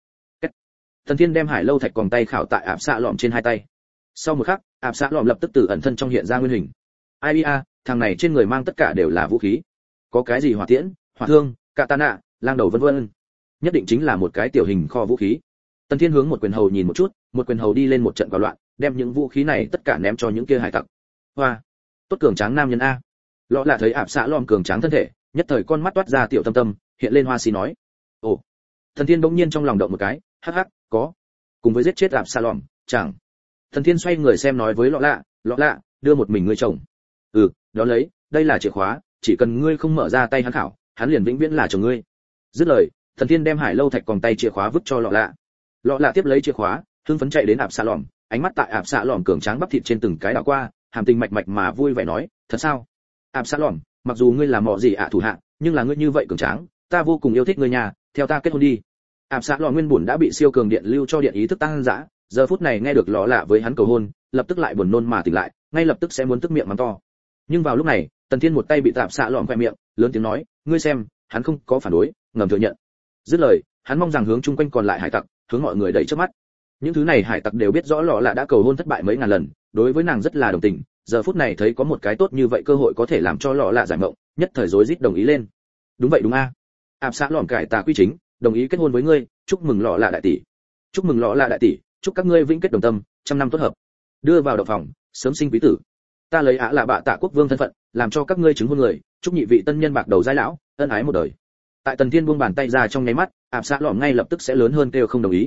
Tần Thiên đem hải lâu thạch còn tay khảo tại ạp xạ lỏm trên hai tay. Sau một khắc, ạp xạ lỏm lập tức từ ẩn thân trong hiện ra nguyên hình. Ai a, thằng này trên người mang tất cả đều là vũ khí. Có cái gì hỏa tiễn, hỏa thương, katana, lang đầu vân vân. Nhất định chính là một cái tiểu hình kho vũ khí. Tần Thiên hướng một quyền hầu nhìn một chút, một quyền hầu đi lên một trận quào loạn, đem những vũ khí này tất cả ném cho những kia hải tặc. Hoa, tốt cường tráng nam nhân a. Lọ là thấy ạp xạ lom cường tráng thân thể, nhất thời con mắt toát ra tiểu tâm tâm, hiện lên hoa xì nói. Ồ. Tần Thiên bỗng nhiên trong lòng động một cái, hắc hắc, có. Cùng với giết chết ạp xạ lom, chẳng. Tần Thiên xoay người xem nói với lọ lạ, lọ lạ, đưa một mình ngươi chồng. Ừ, đó lấy, đây là chìa khóa, chỉ cần ngươi không mở ra tay hắn khảo, hắn liền vĩnh viễn là chồng ngươi. Dứt lời, Tần Thiên đem hải lâu thạch còn tay chìa khóa vứt cho lọ lạ. Lọ lạ tiếp lấy chìa khóa, hưng phấn chạy đến ạp xạ lỏm, ánh mắt tại ạp xạ lỏm cường tráng bắp thịt trên từng cái đảo qua, hàm tình mạch mạch mà vui vẻ nói, thật sao? Ạp xạ lỏm, mặc dù ngươi là Mọ Di ạ thủ hạ, nhưng là ngươi như vậy cường tráng, ta vô cùng yêu thích ngươi nhà, theo ta kết hôn đi. Ạp xạ lỏm nguyên bổn đã bị siêu cường điện lưu cho điện ý thức tăng dã, giờ phút này nghe được lọ lạ với hắn cầu hôn, lập tức lại buồn nôn mà tỉnh lại, ngay lập tức sẽ muốn tức miệng mắng to. Nhưng vào lúc này, Tần Thiên một tay bị ạp xạ lỏm khoe miệng, lớn tiếng nói, ngươi xem, hắn không có phản đối, ngầm thừa nhận. Dứt lời, hắn mong rằng hướng chung quanh còn lại hải tặc, hướng mọi người đẩy trước mắt. Những thứ này hải tặc đều biết rõ lọ lạ đã cầu hôn thất bại mấy ngàn lần, đối với nàng rất là đồng tình, giờ phút này thấy có một cái tốt như vậy cơ hội có thể làm cho lọ lạ giải mộng, nhất thời rối rít đồng ý lên. Đúng vậy đúng a. Ạp xạ lỏm cải tà quy chính, đồng ý kết hôn với ngươi, chúc mừng lọ lạ đại tỷ. Chúc mừng lọ lạ đại tỷ, chúc các ngươi vĩnh kết đồng tâm, trăm năm tốt hợp. Đưa vào động phòng, sớm sinh quý tử. Ta lấy Á là bạ tạ quốc vương thân phận, làm cho các ngươi chứng hôn người, chúc nhị vị tân nhân bạc đầu giai lão, ân ái một đời. Tại Tần Thiên buông bàn tay ra trong nháy mắt, ạp xạ lỏm ngay lập tức sẽ lớn hơn kêu không đồng ý.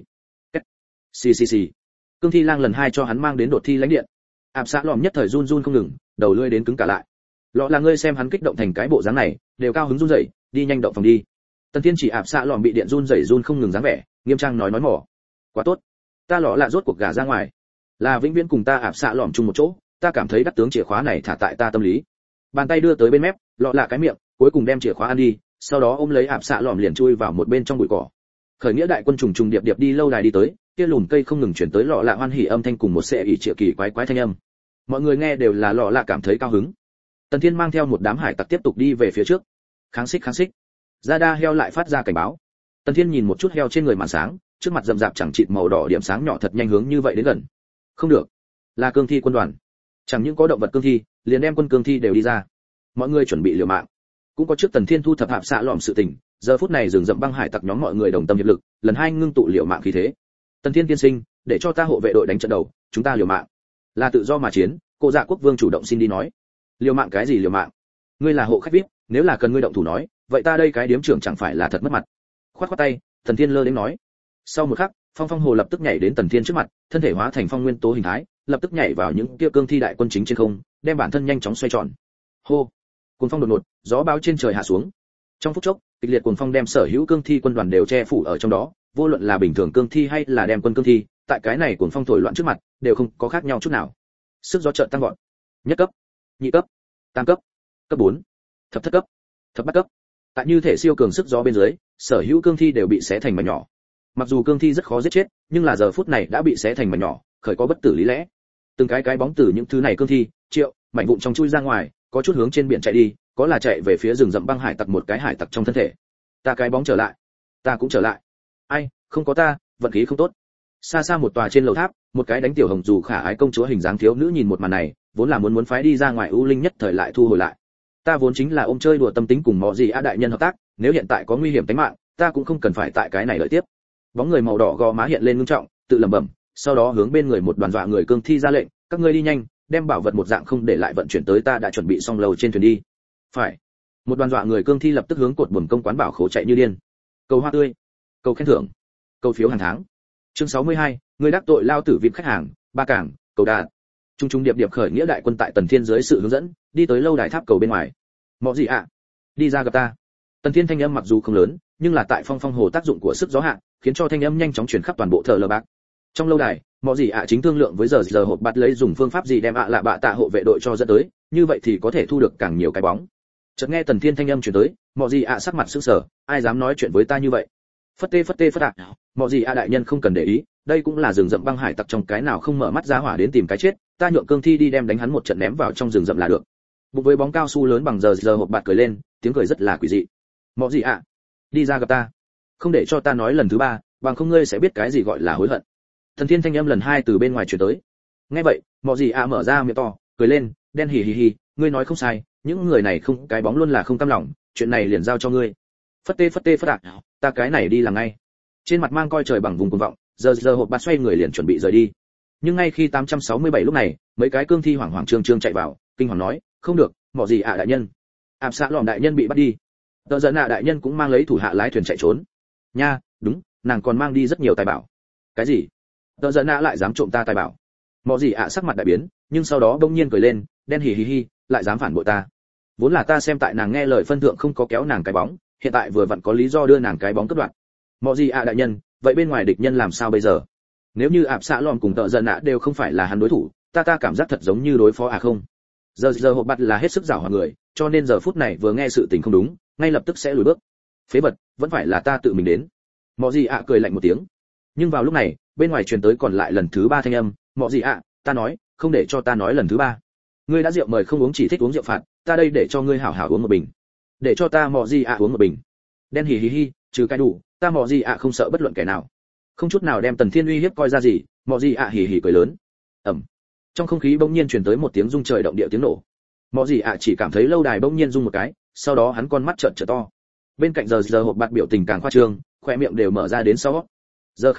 Xì xì xì. Cương thi lang lần hai cho hắn mang đến đột thi lãnh điện. Ạp xạ lỏm nhất thời run run không ngừng, đầu lưỡi đến cứng cả lại. Lọ là ngươi xem hắn kích động thành cái bộ dáng này, đều cao hứng run rẩy, đi nhanh động phòng đi. Tần Thiên chỉ ạp xạ lỏm bị điện run rẩy run không ngừng dáng vẻ, nghiêm trang nói nói mỏ. Quá tốt, ta lọ là rốt cuộc gả ra ngoài, là vĩnh viễn cùng ta ạp xạ lỏm chung một chỗ, ta cảm thấy đắc tướng chìa khóa này thả tại ta tâm lý. Bàn tay đưa tới bên mép, lọ là cái miệng, cuối cùng đem chìa khóa ăn đi, sau đó ôm lấy ạp xạ lỏm liền chui vào một bên trong bụi cỏ. Khởi nghĩa đại quân trùng trùng điệp điệp đi lâu đài đi tới, kia lùm cây không ngừng chuyển tới lọ lạ hoan hỉ âm thanh cùng một sệ ỉ triệu kỳ quái quái thanh âm. Mọi người nghe đều là lọ lạ cảm thấy cao hứng. Tần Thiên mang theo một đám hải tặc tiếp tục đi về phía trước. Kháng xích kháng xích. Rada heo lại phát ra cảnh báo. Tần Thiên nhìn một chút heo trên người màn sáng, trước mặt rậm rạp chẳng chịt màu đỏ điểm sáng nhỏ thật nhanh hướng như vậy đến gần. Không được, là cương thi quân đoàn. Chẳng những có động vật cương thi, liền đem quân cương thi đều đi ra. Mọi người chuẩn bị liều mạng. Cũng có trước Tần Thiên thu thập hạp xạ lọm sự tình, giờ phút này rừng rậm băng hải tặc nhóm mọi người đồng tâm hiệp lực, lần hai ngưng tụ liều mạng khí thế. Tần Thiên tiên sinh, để cho ta hộ vệ đội đánh trận đầu, chúng ta liều mạng. Là tự do mà chiến, cô dạ quốc vương chủ động xin đi nói. Liều mạng cái gì liều mạng? Ngươi là hộ khách vê i pê, nếu là cần ngươi động thủ nói, vậy ta đây cái điếm trưởng chẳng phải là thật mất mặt. Khoát khoát tay, Tần Thiên lơ đến nói. Sau một khắc, Phong Phong Hồ lập tức nhảy đến Tần Thiên trước mặt, thân thể hóa thành phong nguyên tố hình thái, lập tức nhảy vào những kia cương thi đại quân chính trên không, đem bản thân nhanh chóng xoay tròn. Hô! Cuồng phong đột ngột, gió bão trên trời hạ xuống. Trong phút chốc, kịch liệt cuồng phong đem sở hữu cương thi quân đoàn đều che phủ ở trong đó, vô luận là bình thường cương thi hay là đem quân cương thi, tại cái này cuồng phong thổi loạn trước mặt, đều không có khác nhau chút nào. Sức gió chợt tăng vọt. Nhất cấp, nhị cấp, tam cấp, cấp bốn, thập thất cấp, thập bát cấp. Tại như thể siêu cường sức gió bên dưới, sở hữu cương thi đều bị xé thành mảnh nhỏ. Mặc dù cương thi rất khó giết chết, nhưng là giờ phút này đã bị xé thành mảnh nhỏ, khởi có bất tử lý lẽ. Từng cái cái bóng tử những thứ này cương thi, triệu, mảnh vụn trong chui ra ngoài, có chút hướng trên biển chạy đi, có là chạy về phía rừng rậm băng hải tặc một cái hải tặc trong thân thể. Ta cái bóng trở lại, ta cũng trở lại. Ai, không có ta, vận khí không tốt. Xa xa một tòa trên lầu tháp, một cái đánh tiểu hồng dù khả ái công chúa hình dáng thiếu nữ nhìn một màn này, vốn là muốn muốn phái đi ra ngoài ưu linh nhất thời lại thu hồi lại. Ta vốn chính là ôm chơi đùa tâm tính cùng mọi gì a đại nhân hợp tác, nếu hiện tại có nguy hiểm tính mạng, ta cũng không cần phải tại cái này lợi tiếp. Bóng người màu đỏ gò má hiện lên ngưng trọng, tự lẩm bẩm, sau đó hướng bên người một đoàn dọa người cương thi ra lệnh, các ngươi đi nhanh, đem bảo vật một dạng không để lại vận chuyển tới ta đã chuẩn bị xong lầu trên thuyền đi. Phải. Một đoàn dọa người cương thi lập tức hướng cột buồm công quán bảo khố chạy như điên. Cầu hoa tươi, cầu khen thưởng, cầu phiếu hàng tháng. Chương sáu mươi hai, người đắc tội lao tử vịt khách hàng, ba cảng, cầu đạt. Trung trung điệp điệp khởi nghĩa đại quân tại Tần Thiên dưới sự hướng dẫn, đi tới lâu đài tháp cầu bên ngoài. Mọ gì ạ? À? Đi ra gặp ta. Tần Thiên thanh âm mặc dù không lớn, nhưng là tại Phong Phong Hồ tác dụng của sức gió hạ, khiến cho thanh âm nhanh chóng truyền khắp toàn bộ thờ lờ bạc. Trong lâu đài, mọ gì ạ chính thương lượng với giờ giờ hộp bát lấy dùng phương pháp gì đem ạ lạ bạ tạ hộ vệ đội cho dẫn tới, như vậy thì có thể thu được càng nhiều cái bóng. Chợt nghe Tần Thiên thanh âm truyền tới, mọ gì ạ sắc mặt sững sờ, ai dám nói chuyện với ta như vậy? Phất tê phất tê phất ạ. Mọ gì ạ đại nhân không cần để ý, đây cũng là rừng rậm băng hải tặc trong cái nào không mở mắt ra hỏa đến tìm cái chết, ta nhượng cương thi đi đem đánh hắn một trận ném vào trong rừng rậm là được. Bụng với bóng cao su lớn bằng giờ giờ hộp bạt cười lên, tiếng cười rất là quỷ dị. Mọ gì ạ? Đi ra gặp ta. Không để cho ta nói lần thứ ba, bằng không ngươi sẽ biết cái gì gọi là hối hận. Thần Thiên thanh âm lần hai từ bên ngoài truyền tới. Nghe vậy, mọ gì ạ mở ra miệng to, cười lên, đen hì hì hì, ngươi nói không sai, những người này không cái bóng luôn là không cam lòng, chuyện này liền giao cho ngươi. Phất tê phất tê phất ạ, ta cái này đi là ngay. Trên mặt mang coi trời bằng vùng cuồng vọng, giờ giờ hộp bạt xoay người liền chuẩn bị rời đi. Nhưng ngay khi tám trăm sáu mươi bảy lúc này, mấy cái cương thi hoảng hoảng trương trương chạy vào, kinh hoàng nói, không được, mọ gì ạ đại nhân, ạp xạ lỏm đại nhân bị bắt đi. Tờ giận nạ đại nhân cũng mang lấy thủ hạ lái thuyền chạy trốn. Nha, đúng, nàng còn mang đi rất nhiều tài bảo. Cái gì? Tờ giận nạ lại dám trộm ta tài bảo? Mọ gì ạ sắc mặt đại biến, nhưng sau đó bỗng nhiên cười lên, đen hì hì hì, lại dám phản bội ta. Vốn là ta xem tại nàng nghe lời phân thượng không có kéo nàng cái bóng, hiện tại vừa vặn có lý do đưa nàng cái bóng cất đoạn. Mọ gì ạ đại nhân, vậy bên ngoài địch nhân làm sao bây giờ? Nếu như ạp xạ lỏm cùng tợ giận nạ đều không phải là hắn đối thủ, ta ta cảm giác thật giống như đối phó à không. Giờ giờ hộp bạt là hết sức giảo hòa người, cho nên giờ phút này vừa nghe sự tình không đúng, ngay lập tức sẽ lùi bước. Phế vật, vẫn phải là ta tự mình đến. Mọ gì ạ cười lạnh một tiếng. Nhưng vào lúc này, bên ngoài truyền tới còn lại lần thứ ba thanh âm, mọ gì ạ, ta nói, không để cho ta nói lần thứ ba. Ngươi đã rượu mời không uống chỉ thích uống rượu phạt, ta đây để cho ngươi hảo hảo uống một bình. Để cho ta mọ gì ạ uống một bình. Đen hì hì hì, trừ cái đủ, ta mọ gì ạ không sợ bất luận kẻ nào. Không chút nào đem Tần Thiên uy hiếp coi ra gì, mọ gì ạ hì hì cười lớn. Ầm. Trong không khí bỗng nhiên truyền tới một tiếng rung trời động địa tiếng nổ. Mọ gì ạ chỉ cảm thấy lâu đài bỗng nhiên rung một cái, sau đó hắn con mắt trợn trợn to. Bên cạnh giờ giờ hộp bạt biểu tình càng khoa trương, khóe miệng đều mở ra đến sau. Giờ khắc này,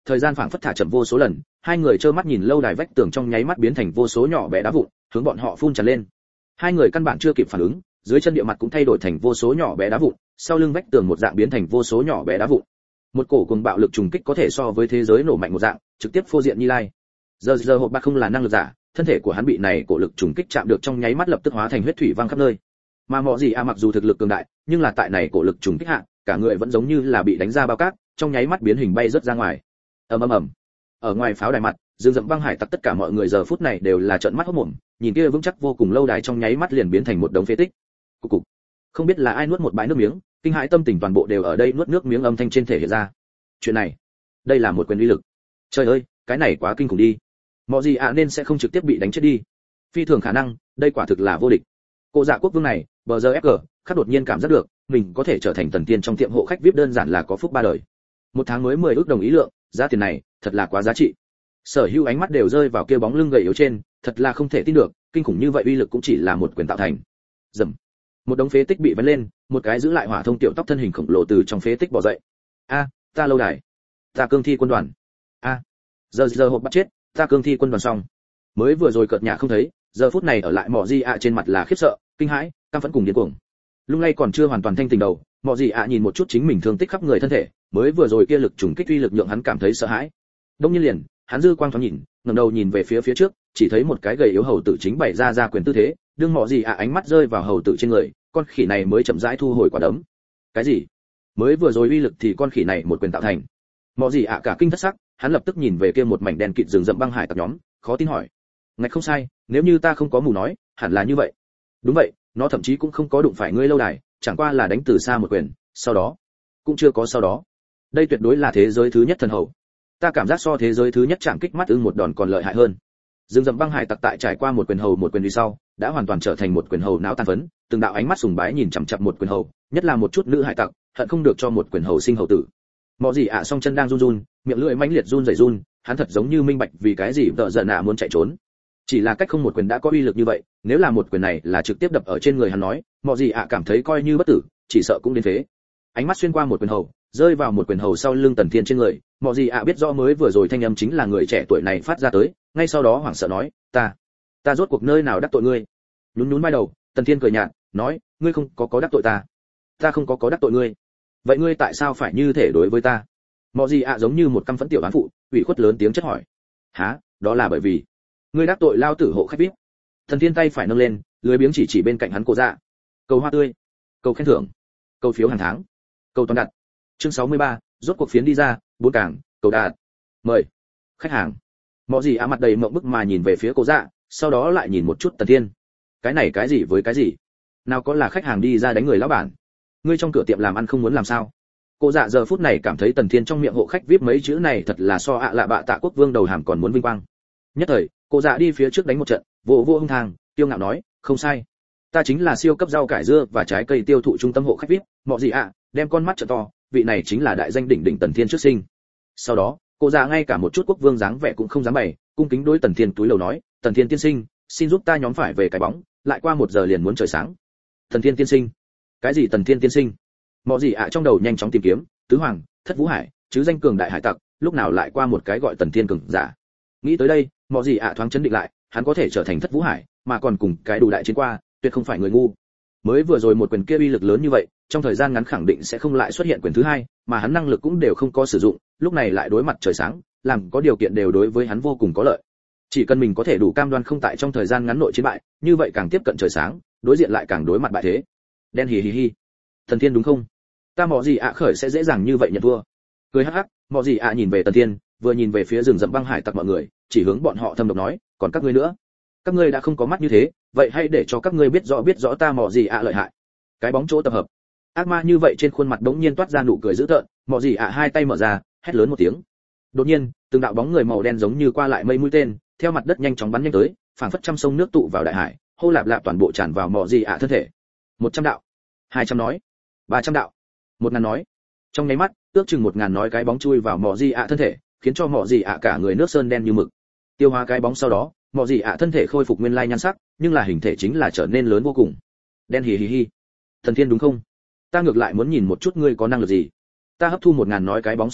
thời gian phảng phất thả chậm vô số lần, hai người trơ mắt nhìn lâu đài vách tường trong nháy mắt biến thành vô số nhỏ bé đá vụn, hướng bọn họ phun tràn lên. Hai người căn bản chưa kịp phản ứng, dưới chân địa mặt cũng thay đổi thành vô số nhỏ bé đá vụn, sau lưng vách tường một dạng biến thành vô số nhỏ bé đá vụn. Một cổ cùng bạo lực trùng kích có thể so với thế giới nổ mạnh một dạng, trực tiếp phô diện Nhi Lai. Giờ giờ hộp bạc không là năng lực giả, thân thể của hắn bị này cổ lực trùng kích chạm được trong nháy mắt lập tức hóa thành huyết thủy văng khắp nơi. Mà Mọ Gì A mặc dù thực lực cường đại, nhưng là tại này cổ lực trùng kích hạ, cả người vẫn giống như là bị đánh ra bao cát, trong nháy mắt biến hình bay rất ra ngoài. Ầm ầm ầm. Ở ngoài pháo đài mặt, Dương Dậm Băng Hải Tặc tất cả mọi người giờ phút này đều là trợn mắt hốt mồm, nhìn kia vững chắc vô cùng lâu đài trong nháy mắt liền biến thành một đống phế tích. Cục cục. Không biết là ai nuốt một bãi nước miếng, kinh hãi tâm tình toàn bộ đều ở đây nuốt nước miếng âm thanh trên thể hiện ra. Chuyện này, đây là một quyền uy lực. Trời ơi, cái này quá kinh khủng đi. Mọ Gì A nên sẽ không trực tiếp bị đánh chết đi. Phi thường khả năng, đây quả thực là vô địch. Cô Dạ Quốc Vương này, bờ giờ ép giê, khắc đột nhiên cảm giác được, mình có thể trở thành tần tiên trong tiệm hộ khách vi ai pi đơn giản là có phúc ba đời. Một tháng mới mười ức đồng ý lượng, giá tiền này, thật là quá giá trị. Sở Hữu ánh mắt đều rơi vào kia bóng lưng gầy yếu trên, thật là không thể tin được, kinh khủng như vậy uy lực cũng chỉ là một quyền tạo thành. Rầm. Một đống phế tích bị vén lên, một cái giữ lại hỏa thông tiểu tóc thân hình khổng lồ từ trong phế tích bò dậy. A, ta lâu đài, ta cương thi quân đoàn. A, giờ giờ hộp bắt chết, ta cương thi quân đoàn xong. Mới vừa rồi cợt nhả không thấy, giờ phút này ở lại Mọ Gì A trên mặt là khiếp sợ, kinh hãi, căm phẫn cùng điên cuồng. Lung lay còn chưa hoàn toàn thanh tỉnh đầu, Mọ Gì A nhìn một chút chính mình thương tích khắp người thân thể, mới vừa rồi kia lực trùng kích uy lực nhượng hắn cảm thấy sợ hãi. Đông nhiên liền, hắn dư quang thoáng nhìn, ngẩng đầu nhìn về phía phía trước, chỉ thấy một cái gầy yếu hầu tử chính bày ra ra quyền tư thế, đương Mọ Gì A ánh mắt rơi vào hầu tử trên người, con khỉ này mới chậm rãi thu hồi quả đấm. Cái gì? Mới vừa rồi uy lực thì con khỉ này một quyền tạo thành. Mọ Gì A cả kinh thất sắc, hắn lập tức nhìn về kia một mảnh đen kịt rừng rậm băng hải tặc nhóm, khó tin hỏi: "Ngạch không sai, nếu như ta không có mù nói, hẳn là như vậy." "Đúng vậy, nó thậm chí cũng không có đụng phải ngươi lâu đài, chẳng qua là đánh từ xa một quyền, sau đó, cũng chưa có sau đó. Đây tuyệt đối là thế giới thứ nhất thần hầu. Ta cảm giác so thế giới thứ nhất chạm kích mắt ưng một đòn còn lợi hại hơn." Dương Dậm Băng Hải Tặc tại trải qua một quyền hầu một quyền đi sau, đã hoàn toàn trở thành một quyền hầu não tan phấn, từng đạo ánh mắt sùng bái nhìn chằm chằm một quyền hầu, nhất là một chút nữ hải tặc, hận không được cho một quyền hầu sinh hầu tử. Mọ Gì ạ song chân đang run run, miệng lưỡi mãnh liệt run rẩy run, hắn thật giống như minh bạch vì cái gì tợ giận ạ muốn chạy trốn. Chỉ là cách không một quyền đã có uy lực như vậy, nếu là một quyền này là trực tiếp đập ở trên người hắn nói, Mọ Gì ạ cảm thấy coi như bất tử, chỉ sợ cũng đến phế. Ánh mắt xuyên qua một quyền hầu, rơi vào một quyền hầu sau lưng Tần Thiên trên người, Mọ Gì ạ biết rõ mới vừa rồi thanh âm chính là người trẻ tuổi này phát ra tới, ngay sau đó hoảng sợ nói: "Ta, ta rốt cuộc nơi nào đắc tội ngươi?" Nhún nhún vai đầu, Tần Thiên cười nhạt, nói: "Ngươi không có có đắc tội ta, ta không có có đắc tội ngươi. Vậy ngươi tại sao phải như thể đối với ta?" Mọ Gì ạ giống như một căm phẫn tiểu bán phụ, ủy khuất lớn tiếng chất hỏi: "Hả, đó là bởi vì ngươi đắc tội lao tử hộ khách vi ai pi." Tần Thiên tay phải nâng lên, lưới biếng chỉ chỉ bên cạnh hắn Cô Dạ. "Cầu hoa tươi, cầu khen thưởng, cầu phiếu hàng tháng, cầu toàn đặt." Chương sáu mươi ba, rốt cuộc phiến đi ra, bốn càng, cầu đạt. Mời khách hàng. Mọ Gì ạ mặt đầy mộng bức mà nhìn về phía Cô Dạ, sau đó lại nhìn một chút Tần Thiên. Cái này cái gì với cái gì? Nào có là khách hàng đi ra đánh người lão bản. Ngươi trong cửa tiệm làm ăn không muốn làm sao? Cô Dạ giờ phút này cảm thấy Tần Thiên trong miệng hộ khách vi ai pi mấy chữ này thật là so ạ lạ bạ tạ quốc vương đầu hàm còn muốn vinh quang. Nhất thời, Cô Dạ đi phía trước đánh một trận, vỗ vỗ hung thang, tiêu ngạo nói: "Không sai, ta chính là siêu cấp rau cải dưa và trái cây tiêu thụ trung tâm hộ khách vi ai pi, Mọ Gì ạ." Đem con mắt trợ to, vị này chính là đại danh đỉnh đỉnh Tần Thiên trước sinh. Sau đó, Cô Dạ ngay cả một chút quốc vương dáng vẻ cũng không dám bày, cung kính đối Tần Thiên túi lầu nói: "Tần Thiên tiên sinh, xin giúp ta nhóm phải về cái bóng, lại qua một giờ liền muốn trời sáng." "Tần Thiên tiên sinh?" "Cái gì Tần Thiên tiên sinh?" Mọ Gì ạ trong đầu nhanh chóng tìm kiếm, tứ hoàng, thất vũ hải, chứ danh cường đại hải tặc, lúc nào lại qua một cái gọi Tần Thiên cường giả. Nghĩ tới đây, Mọ Gì ạ thoáng chấn định lại, hắn có thể trở thành thất vũ hải, mà còn cùng cái đủ đại chiến qua, tuyệt không phải người ngu. Mới vừa rồi một quyền kia uy lực lớn như vậy, trong thời gian ngắn khẳng định sẽ không lại xuất hiện quyền thứ hai, mà hắn năng lực cũng đều không có sử dụng, lúc này lại đối mặt trời sáng, làm có điều kiện đều đối với hắn vô cùng có lợi. Chỉ cần mình có thể đủ cam đoan không tại trong thời gian ngắn nội chiến bại, như vậy càng tiếp cận trời sáng, đối diện lại càng đối mặt bại thế. Đen hì hì hì. Thần Thiên đúng không? Ta Mọ Gì ạ khởi sẽ dễ dàng như vậy nhận thua. Cười hắc hắc, Mọ Gì ạ nhìn về Tần Thiên, vừa nhìn về phía rừng rậm băng hải tặc mọi người, chỉ hướng bọn họ thâm độc nói: "Còn các ngươi nữa, các ngươi đã không có mắt như thế, vậy hãy để cho các ngươi biết rõ biết rõ ta Mọ Gì ạ lợi hại." Cái bóng chỗ tập hợp, ác ma như vậy trên khuôn mặt đống nhiên toát ra nụ cười dữ tợn, Mọ Gì ạ hai tay mở ra, hét lớn một tiếng. Đột nhiên, từng đạo bóng người màu đen giống như qua lại mây mũi tên, theo mặt đất nhanh chóng bắn nhanh tới, phảng phất trăm sông nước tụ vào đại hải, hô lạp lạp toàn bộ tràn vào Mọ Gì ạ thân thể. Một trăm đạo, hai trăm nói, ba trăm đạo, một ngàn nói. Trong nháy mắt, ước chừng một ngàn nói cái bóng chui vào Mọ Gì ạ thân thể, khiến cho Mọ Gì ạ cả người nước sơn đen như mực. Tiêu hóa cái bóng sau đó, Mọ Gì ạ thân thể khôi phục nguyên lai nhan sắc, nhưng là hình thể chính là trở nên lớn vô cùng. Đen hì hì hì. Thần Thiên đúng không? Ta ngược lại muốn nhìn một chút ngươi có năng lực gì. Ta hấp thu một ngàn nói cái bóng sau đó,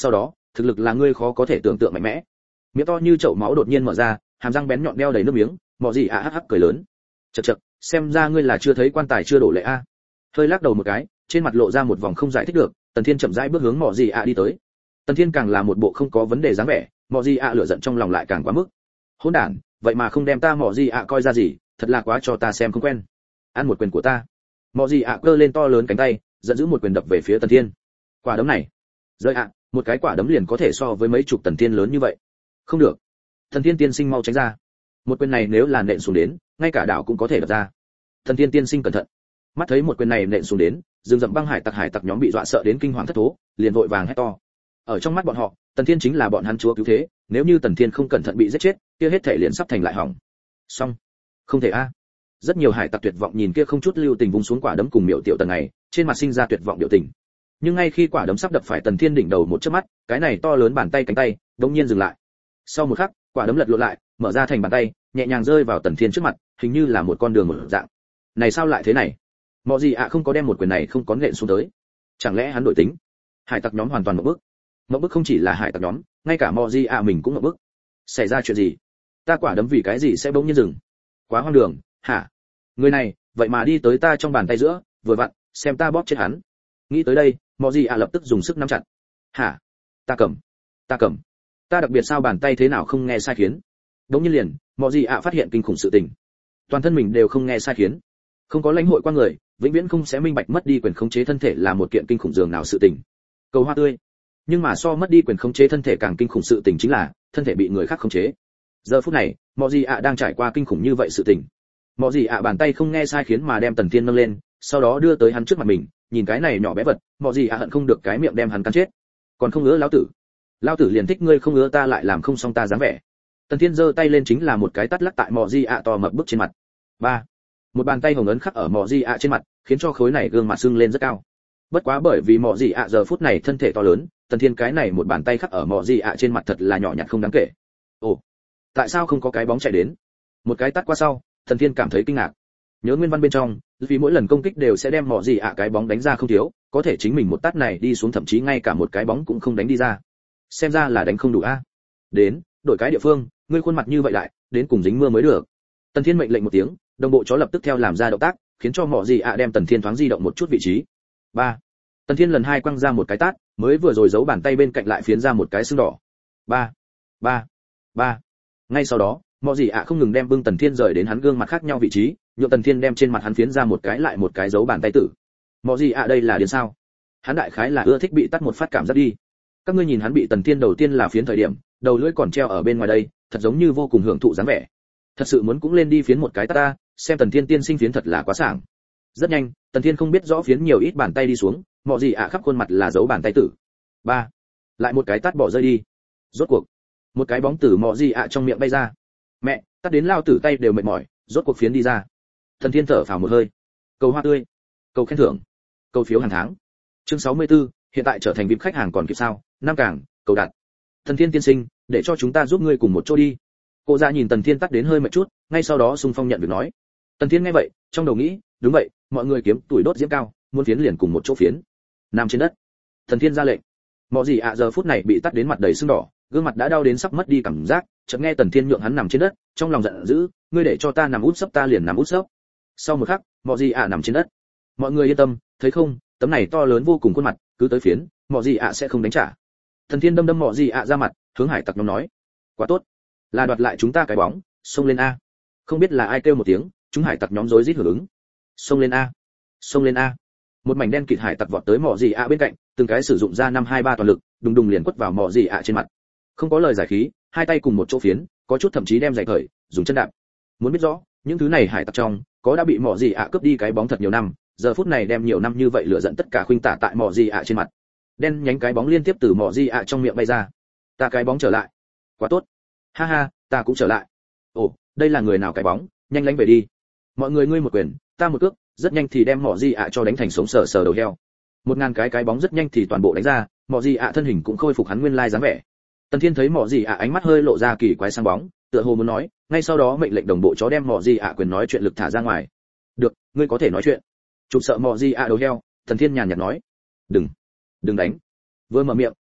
thực lực là ngươi khó có thể tưởng tượng mạnh mẽ. Miệng to như chậu máu đột nhiên mở ra, hàm răng bén nhọn đeo đầy nước miếng, mọ gì ạ hắc hắc cười lớn. Chậc chậc, xem ra ngươi là chưa thấy quan tài chưa đổ lệ a. Hơi lắc đầu một cái, trên mặt lộ ra một vòng không giải thích được, Tần Thiên chậm rãi bước hướng mọ gì ạ đi tới. Tần Thiên càng là một bộ không có vấn đề dáng vẻ, mọ gì ạ lửa giận trong lòng lại càng quá mức. Hỗn đản, vậy mà không đem ta mọ gì ạ coi ra gì, thật là quá cho ta xem không quen. Ăn một quyền của ta. Mọ gì ạ cơ lên to lớn cánh tay, giận dữ một quyền đập về phía Tần Thiên. Quả đấm này, rơi ạ, một cái quả đấm liền có thể so với mấy chục Tần Thiên lớn như vậy. Không được. Tần Thiên tiên sinh mau tránh ra. Một quyền này nếu là nện xuống đến, ngay cả đảo cũng có thể đập ra. Tần Thiên tiên sinh cẩn thận. Mắt thấy một quyền này nện xuống đến, rừng rậm băng hải tặc hải tặc nhóm bị dọa sợ đến kinh hoàng thất thố, liền vội vàng hét to. Ở trong mắt bọn họ, Tần Thiên chính là bọn hắn chúa cứu thế, nếu như Tần Thiên không cẩn thận bị giết chết, kia hết thể liền sắp thành lại hỏng. Xong, không thể a. Rất nhiều hải tặc tuyệt vọng nhìn kia không chút lưu tình vung xuống quả đấm cùng miệu tiểu Tần này, trên mặt sinh ra tuyệt vọng biểu tình. Nhưng ngay khi quả đấm sắp đập phải Tần Thiên đỉnh đầu một chớp mắt, cái này to lớn bàn tay cánh tay, đột nhiên dừng lại. Sau một khắc, quả đấm lật lộn lại, mở ra thành bàn tay, nhẹ nhàng rơi vào Tần Thiên trước mặt, hình như là một con đường mở dạng. Này sao lại thế này? Mọ gì ạ không có đem một quyền này không có nện xuống tới. Chẳng lẽ hắn đổi tính? Hải tặc nhóm hoàn toàn ngộp bức. Ngộp bức không chỉ là hải tặc nhóm, ngay cả Mọ gì ạ mình cũng ngộp bức. Xảy ra chuyện gì? Ta quả đấm vì cái gì sẽ bỗng nhiên dừng? Quá hoang đường, hả? Người này, vậy mà đi tới ta trong bàn tay giữa, vừa vặn, xem ta bóp chết hắn. Nghĩ tới đây, Mọ gì ạ lập tức dùng sức nắm chặt. Hả? Ta cầm, ta cầm. Ta đặc biệt sao bàn tay thế nào không nghe sai khiến? Đống nhiên liền, Mọ gì ạ phát hiện kinh khủng sự tình. Toàn thân mình đều không nghe sai khiến. Không có lãnh hội qua người, vĩnh viễn không sẽ minh bạch mất đi quyền khống chế thân thể là một kiện kinh khủng dường nào sự tình. Cầu hoa tươi. Nhưng mà so mất đi quyền khống chế thân thể càng kinh khủng sự tình chính là thân thể bị người khác khống chế. Giờ phút này, Mọ gì ạ đang trải qua kinh khủng như vậy sự tình. Mọ gì ạ bàn tay không nghe sai khiến mà đem Tần Thiên nâng lên, sau đó đưa tới hắn trước mặt mình, nhìn cái này nhỏ bé vật, Mọ gì ạ hận không được cái miệng đem hắn cắn chết. Còn không ngứa lão tử. Lão tử liền thích ngươi không ngứa ta lại làm không xong ta dáng vẻ. Tần Thiên giơ tay lên chính là một cái tát lắc tại Mọ gì ạ to mập bức trên mặt. Ba. Một bàn tay hồng ấn khắc ở Mọ gì ạ trên mặt, khiến cho khối này gương mặt sưng lên rất cao. Bất quá bởi vì Mọ gì ạ giờ phút này thân thể to lớn, Tần Thiên cái này một bàn tay khắc ở Mọ gì ạ trên mặt thật là nhỏ nhặt không đáng kể. Ồ, tại sao không có cái bóng chạy đến? Một cái tát qua sau, Tần Thiên cảm thấy kinh ngạc. Nhớ nguyên văn bên trong, vì mỗi lần công kích đều sẽ đem Mọ gì ạ cái bóng đánh ra không thiếu, có thể chính mình một tát này đi xuống thậm chí ngay cả một cái bóng cũng không đánh đi ra. Xem ra là đánh không đủ a. Đến, đổi cái địa phương, ngươi khuôn mặt như vậy lại, đến cùng dính mưa mới được. Tần Thiên mệnh lệnh một tiếng, đồng bộ chó lập tức theo làm ra động tác, khiến cho Mọ gì ạ đem Tần Thiên thoáng di động một chút vị trí. Ba. Tần Thiên lần hai quăng ra một cái tát, mới vừa rồi giấu bàn tay bên cạnh lại phiến ra một cái sưng đỏ. Ba. Ba. Ba. Ngay sau đó, Mọ gì ạ không ngừng đem bưng Tần Thiên rời đến hắn gương mặt khác nhau vị trí, nhượng Tần Thiên đem trên mặt hắn phiến ra một cái lại một cái dấu bàn tay tử. Mọ gì ạ đây là điên sao? Hắn đại khái là ưa thích bị tát một phát cảm giác đi. Các ngươi nhìn hắn bị Tần Thiên đầu tiên là phiến thời điểm, đầu lưỡi còn treo ở bên ngoài đây, thật giống như vô cùng hưởng thụ dáng vẻ. Thật sự muốn cũng lên đi phiến một cái tát ta, xem Tần Thiên tiên sinh phiến thật là quá sảng. Rất nhanh, Tần Thiên không biết rõ phiến nhiều ít bàn tay đi xuống, Mọ gì ạ khắp khuôn mặt là dấu bàn tay tử. Ba. Lại một cái tát bỏ rơi đi. Rốt cuộc, một cái bóng tử Mọ gì ạ trong miệng bay ra. Mẹ, tát đến lao tử tay đều mệt mỏi, rốt cuộc phiến đi ra. Tần Thiên thở phào một hơi. Cầu hoa tươi, cầu khen thưởng, cầu phiếu hàng tháng. Chương sáu mươi tư, hiện tại trở thành vê i pê khách hàng còn kịp sao? Năm càng, cầu đặt. Tần Thiên tiên sinh, để cho chúng ta giúp ngươi cùng một chỗ đi. Cô ra nhìn Tần Thiên tắt đến hơi mệt chút, ngay sau đó xung phong nhận việc nói. Tần Thiên nghe vậy, trong đầu nghĩ, đúng vậy, mọi người kiếm tuổi đốt diễm cao, muốn phiến liền cùng một chỗ phiến. Nằm trên đất. Tần Thiên ra lệnh. Mọ gì ạ giờ phút này bị tắt đến mặt đầy sưng đỏ, gương mặt đã đau đến sắp mất đi cảm giác, chợt nghe Tần Thiên nhượng hắn nằm trên đất, trong lòng giận dữ, ngươi để cho ta nằm út sấp ta liền nằm út sấp. Sau một khắc, Mọ gì ạ nằm trên đất. Mọi người yên tâm, thấy không, tấm này to lớn vô cùng khuôn mặt, cứ tới phiến, Mọ gì ạ sẽ không đánh trả. Tần Thiên đâm đâm Mọ gì ạ ra mặt, hướng hải tặc nhóm nói, quá tốt, là đoạt lại chúng ta cái bóng, xông lên a. Không biết là ai kêu một tiếng, chúng hải tặc nhóm rối rít hưởng ứng. Xông lên a, xông lên a. Một mảnh đen kịt hải tặc vọt tới Mọ gì ạ bên cạnh, từng cái sử dụng ra năm hai ba toàn lực, đùng đùng liền quất vào Mọ gì ạ trên mặt. Không có lời giải khí, hai tay cùng một chỗ phiến, có chút thậm chí đem giày cởi, dùng chân đạp. Muốn biết rõ, những thứ này hải tặc trong, có đã bị Mọ gì ạ cướp đi cái bóng thật nhiều năm, giờ phút này đem nhiều năm như vậy lửa giận tất cả khuynh tả tại Mọ gì ạ trên mặt. Đen nhánh cái bóng liên tiếp từ Mọ gì ạ trong miệng bay ra. Ta cái bóng trở lại. Quá tốt. Ha ha, ta cũng trở lại. Ồ, đây là người nào cái bóng, nhanh lánh về đi. Mọi người ngươi một quyền, ta một cước, rất nhanh thì đem Mọ gì ạ cho đánh thành sống sờ sờ đầu heo. Một ngàn cái cái bóng rất nhanh thì toàn bộ đánh ra, Mọ gì ạ thân hình cũng khôi phục hắn nguyên lai dáng vẻ. Tần Thiên thấy Mọ gì ạ ánh mắt hơi lộ ra kỳ quái sáng bóng, tựa hồ muốn nói, ngay sau đó mệnh lệnh đồng bộ chó đem Mọ gì ạ quyền nói chuyện lực thả ra ngoài. Được, ngươi có thể nói chuyện. Chụp sợ Mọ gì ạ đầu heo, Tần Thiên nhàn nhạt nói. Đừng, đừng đánh. Vừa mở miệng,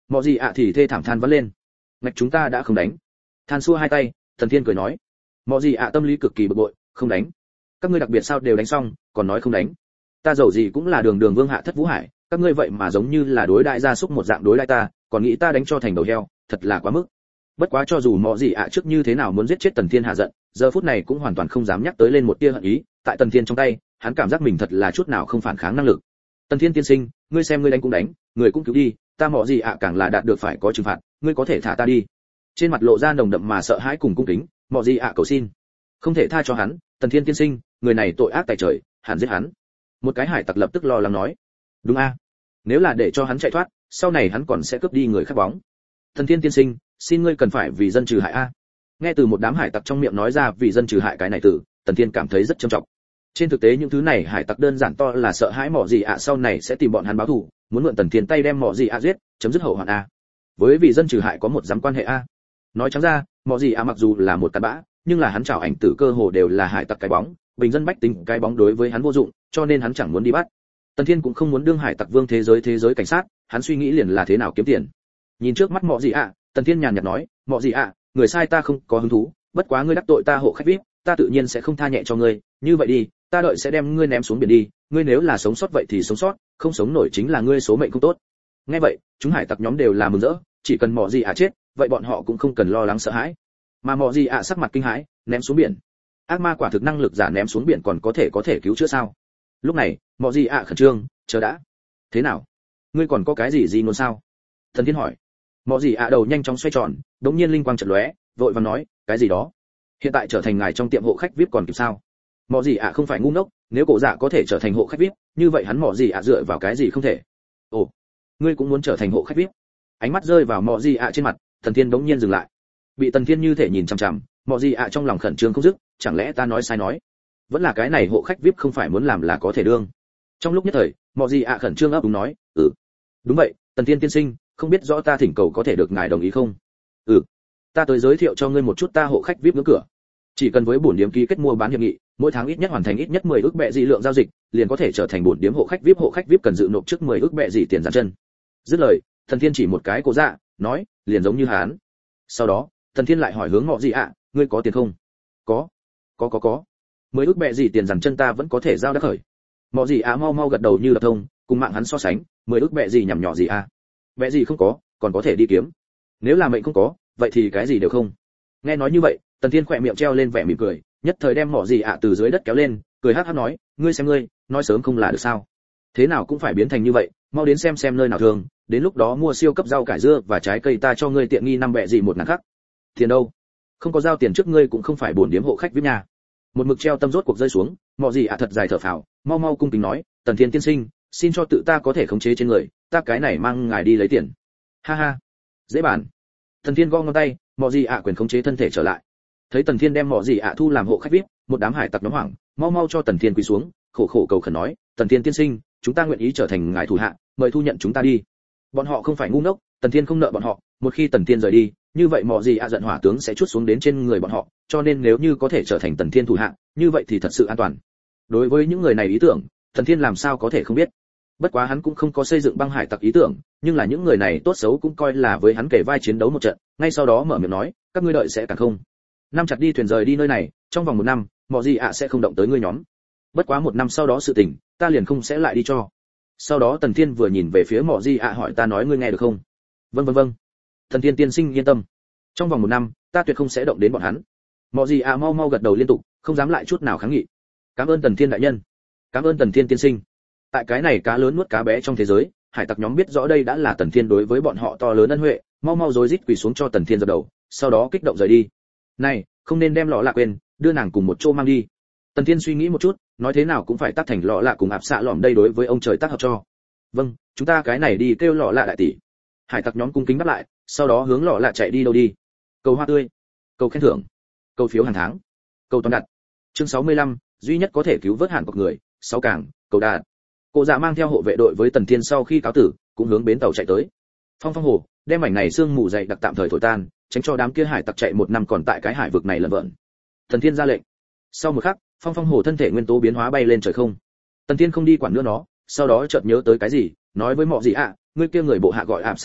mọi gì ạ thì thê thảm than vất lên. Ngạch chúng ta đã không đánh. Than xua hai tay, Tần Thiên cười nói. Mọi gì ạ tâm lý cực kỳ bực bội, không đánh. Các ngươi đặc biệt sao đều đánh xong, còn nói không đánh. Ta dầu gì cũng là đường đường vương hạ thất vũ hải, các ngươi vậy mà giống như là đối đại gia súc một dạng đối đại ta, còn nghĩ ta đánh cho thành đầu heo, thật là quá mức. Bất quá cho dù mọi gì ạ trước như thế nào muốn giết chết Tần Thiên hạ giận, giờ phút này cũng hoàn toàn không dám nhắc tới lên một tia hận ý, tại Tần Thiên trong tay, hắn cảm giác mình thật là chút nào không phản kháng năng lực. Tần Thiên tiên sinh, ngươi xem ngươi đánh cũng đánh, người cũng cứu đi, ta mọi gì ạ càng là đạt được phải có trừng phạt, ngươi có thể thả ta đi. Trên mặt lộ ra nồng đậm mà sợ hãi cùng cung kính, mọi gì ạ cầu xin. Không thể tha cho hắn, Tần Thiên tiên sinh, người này tội ác tày trời, hẳn giết hắn. Một cái hải tặc lập tức lo lắng nói. Đúng a, nếu là để cho hắn chạy thoát, sau này hắn còn sẽ cướp đi người khác bóng. Tần Thiên tiên sinh, xin ngươi cần phải vì dân trừ hại a. Nghe từ một đám hải tặc trong miệng nói ra vì dân trừ hại cái này từ, Tần Thiên cảm thấy rất trầm trọng. Trên thực tế những thứ này hải tặc đơn giản to là sợ hãi mỏ gì ạ sau này sẽ tìm bọn hắn báo thù, muốn mượn Tần Thiên tay đem mỏ gì ạ giết, chấm dứt hậu hoạn a. Với vì dân trừ hại có một dám quan hệ a. Nói trắng ra, mỏ gì ạ mặc dù là một cặn bã, nhưng là hắn chảo ảnh tử cơ hồ đều là hải tặc cái bóng, bình dân bách tính cái bóng đối với hắn vô dụng, cho nên hắn chẳng muốn đi bắt. Tần Thiên cũng không muốn đương hải tặc vương thế giới thế giới cảnh sát, hắn suy nghĩ liền là thế nào kiếm tiền. Nhìn trước mắt mỏ gì ạ, Tần Thiên nhàn nhạt nói, mỏ gì ạ, người sai ta không có hứng thú, bất quá ngươi đắc tội ta hộ khách vip, ta tự nhiên sẽ không tha nhẹ cho ngươi, như vậy đi, ta đợi sẽ đem ngươi ném xuống biển đi, ngươi nếu là sống sót vậy thì sống sót, không sống nổi chính là ngươi số mệnh không tốt. Nghe vậy, chúng hải tặc nhóm đều là mừng rỡ, chỉ cần mỏ gì ạ chết, vậy bọn họ cũng không cần lo lắng sợ hãi. Mà mỏ gì ạ sắc mặt kinh hãi, ném xuống biển. Ác ma quả thực năng lực giả ném xuống biển còn có thể có thể cứu chữa sao? Lúc này, mỏ gì ạ khẩn trương, chờ đã. Thế nào? Ngươi còn có cái gì gì muốn sao? Thần Thiên hỏi. Mỏ gì ạ đầu nhanh chóng xoay tròn, đống nhiên linh quang chợt lóe, vội vàng nói, cái gì đó? Hiện tại trở thành ngài trong tiệm hộ khách vip còn kịp sao? Mỏ gì ạ không phải ngu ngốc, nếu cổ dạ có thể trở thành hộ khách vip, như vậy hắn mỏ gì ạ dựa vào cái gì không thể? Ồ, ngươi cũng muốn trở thành hộ khách vip? Ánh mắt rơi vào mỏ gì ạ trên mặt, Thần Thiên đống nhiên dừng lại. Bị Tần Thiên như thể nhìn chằm chằm, mỏ gì ạ trong lòng khẩn trương không dứt, chẳng lẽ ta nói sai nói? Vẫn là cái này hộ khách vip không phải muốn làm là có thể đương. Trong lúc nhất thời, mỏ gì ạ khẩn trương ấp úng nói, "Ừ, đúng vậy, Tần Thiên tiên sinh, không biết rõ ta thỉnh cầu có thể được ngài đồng ý không?" "Ừ, ta tới giới thiệu cho ngươi một chút ta hộ khách vip ngưỡng cửa. Chỉ cần với bổn điểm ký kết mua bán hiệp nghị, mỗi tháng ít nhất hoàn thành ít nhất mười ức bệ dị lượng giao dịch, liền có thể trở thành bổn điểm hộ khách vip, hộ khách vip cần dự nộp trước mười ức bệ dị tiền giàn chân." Dứt lời, Thần Thiên chỉ một cái cổ dạ, nói, liền giống như hắn. Sau đó, Thần Thiên lại hỏi hướng Mọ Gì ạ, ngươi có tiền không? Có, có có có. Mười ức bệ dị tiền giàn chân ta vẫn có thể giao đắc khởi. Mọ Gì ạ mau mau gật đầu như đập thông, cùng mạng hắn so sánh, mười ức bệ dị nhằm nhỏ gì a? Bệ dị không có, còn có thể đi kiếm. Nếu là mệnh không có, vậy thì cái gì đều không. Nghe nói như vậy, Tần Thiên khỏe miệng treo lên vẻ mỉm cười, nhất thời đem Mọ Gì ạ từ dưới đất kéo lên, cười hắc hắc nói, ngươi xem ngươi, nói sớm không là được sao? Thế nào cũng phải biến thành như vậy, mau đến xem xem nơi nào thường, đến lúc đó mua siêu cấp rau cải dưa và trái cây ta cho ngươi tiện nghi năm bệ dị một ngàn khắc. Tiền đâu? Không có giao tiền trước ngươi cũng không phải bổn điếm hộ khách vip nhà. Một mực treo tâm rốt cuộc rơi xuống, Mọ Gì ạ thật dài thở phào, mau mau cung kính nói, Tần Thiên tiên sinh, xin cho tự ta có thể khống chế trên người, ta cái này mang ngài đi lấy tiền. Ha ha, dễ bàn. Tần Thiên gõ ngón tay, Mọ Gì ạ quyền khống chế thân thể trở lại. Thấy Tần Thiên đem Mọ Gì ạ thu làm hộ khách vip, một đám hải tặc nhóm hoảng, mau mau cho Tần Thiên quỳ xuống, khổ khổ cầu khẩn nói, Tần Thiên tiên sinh, chúng ta nguyện ý trở thành ngài thủ hạ, mời thu nhận chúng ta đi. Bọn họ không phải ngu ngốc, Tần Thiên không nợ bọn họ, một khi Tần Thiên rời đi, như vậy Mọ Gì ạ giận hỏa tướng sẽ chút xuống đến trên người bọn họ, cho nên nếu như có thể trở thành Tần Thiên thủ hạ, như vậy thì thật sự an toàn. Đối với những người này ý tưởng, Tần Thiên làm sao có thể không biết. Bất quá hắn cũng không có xây dựng băng hải tặc ý tưởng, nhưng là những người này tốt xấu cũng coi là với hắn kể vai chiến đấu một trận, ngay sau đó mở miệng nói, các ngươi đợi sẽ càng không. Năm chặt đi thuyền rời đi nơi này, trong vòng một năm, Mọ Gì ạ sẽ không động tới ngươi nhóm. Bất quá một năm sau đó sự tình, ta liền không sẽ lại đi cho. Sau đó Tần Thiên vừa nhìn về phía Mọ Gì ạ hỏi ta nói ngươi nghe được không? Vâng vâng vâng. Tần Thiên tiên sinh yên tâm, trong vòng một năm, ta tuyệt không sẽ động đến bọn hắn. Mọ Gì ạ mau mau gật đầu liên tục, không dám lại chút nào kháng nghị. Cảm ơn Tần Thiên đại nhân, cảm ơn Tần Thiên tiên sinh. Tại cái này cá lớn nuốt cá bé trong thế giới, hải tặc nhóm biết rõ đây đã là Tần Thiên đối với bọn họ to lớn ân huệ, mau mau rối rít quỳ xuống cho Tần Thiên dập đầu, sau đó kích động rời đi. Này, không nên đem lọ lạ quên, đưa nàng cùng một chỗ mang đi. Tần Thiên suy nghĩ một chút, nói thế nào cũng phải tác thành lọ lạ cùng ạp xạ lỏm đây đối với ông trời tác hợp cho. Vâng, chúng ta cái này đi kêu lọ lạ đại tỷ. Hải tặc nhóm cung kính đáp lại, sau đó hướng lọ lạ chạy đi đâu đi. Cầu hoa tươi, cầu khen thưởng, cầu phiếu hàng tháng, cầu toàn đặt. Chương sáu mươi lăm, duy nhất có thể cứu vớt hàn cọc người, sáu càng, cầu đạt. Cô dạ mang theo hộ vệ đội với Tần Thiên sau khi cáo tử, cũng hướng bến tàu chạy tới. Phong Phong Hồ, đem mảnh này sương mù dày đặc tạm thời thổi tan, tránh cho đám kia hải tặc chạy một năm còn tại cái hải vực này lẩn vẩn. Tần Thiên ra lệnh. Sau một khắc, Phong Phong Hồ thân thể nguyên tố biến hóa bay lên trời không. Tần Thiên không đi quản nữa nó, sau đó chợt nhớ tới cái gì, nói với Mọ Gì ạ, ngươi kia người bộ hạ gọi ạp xạ lỏm,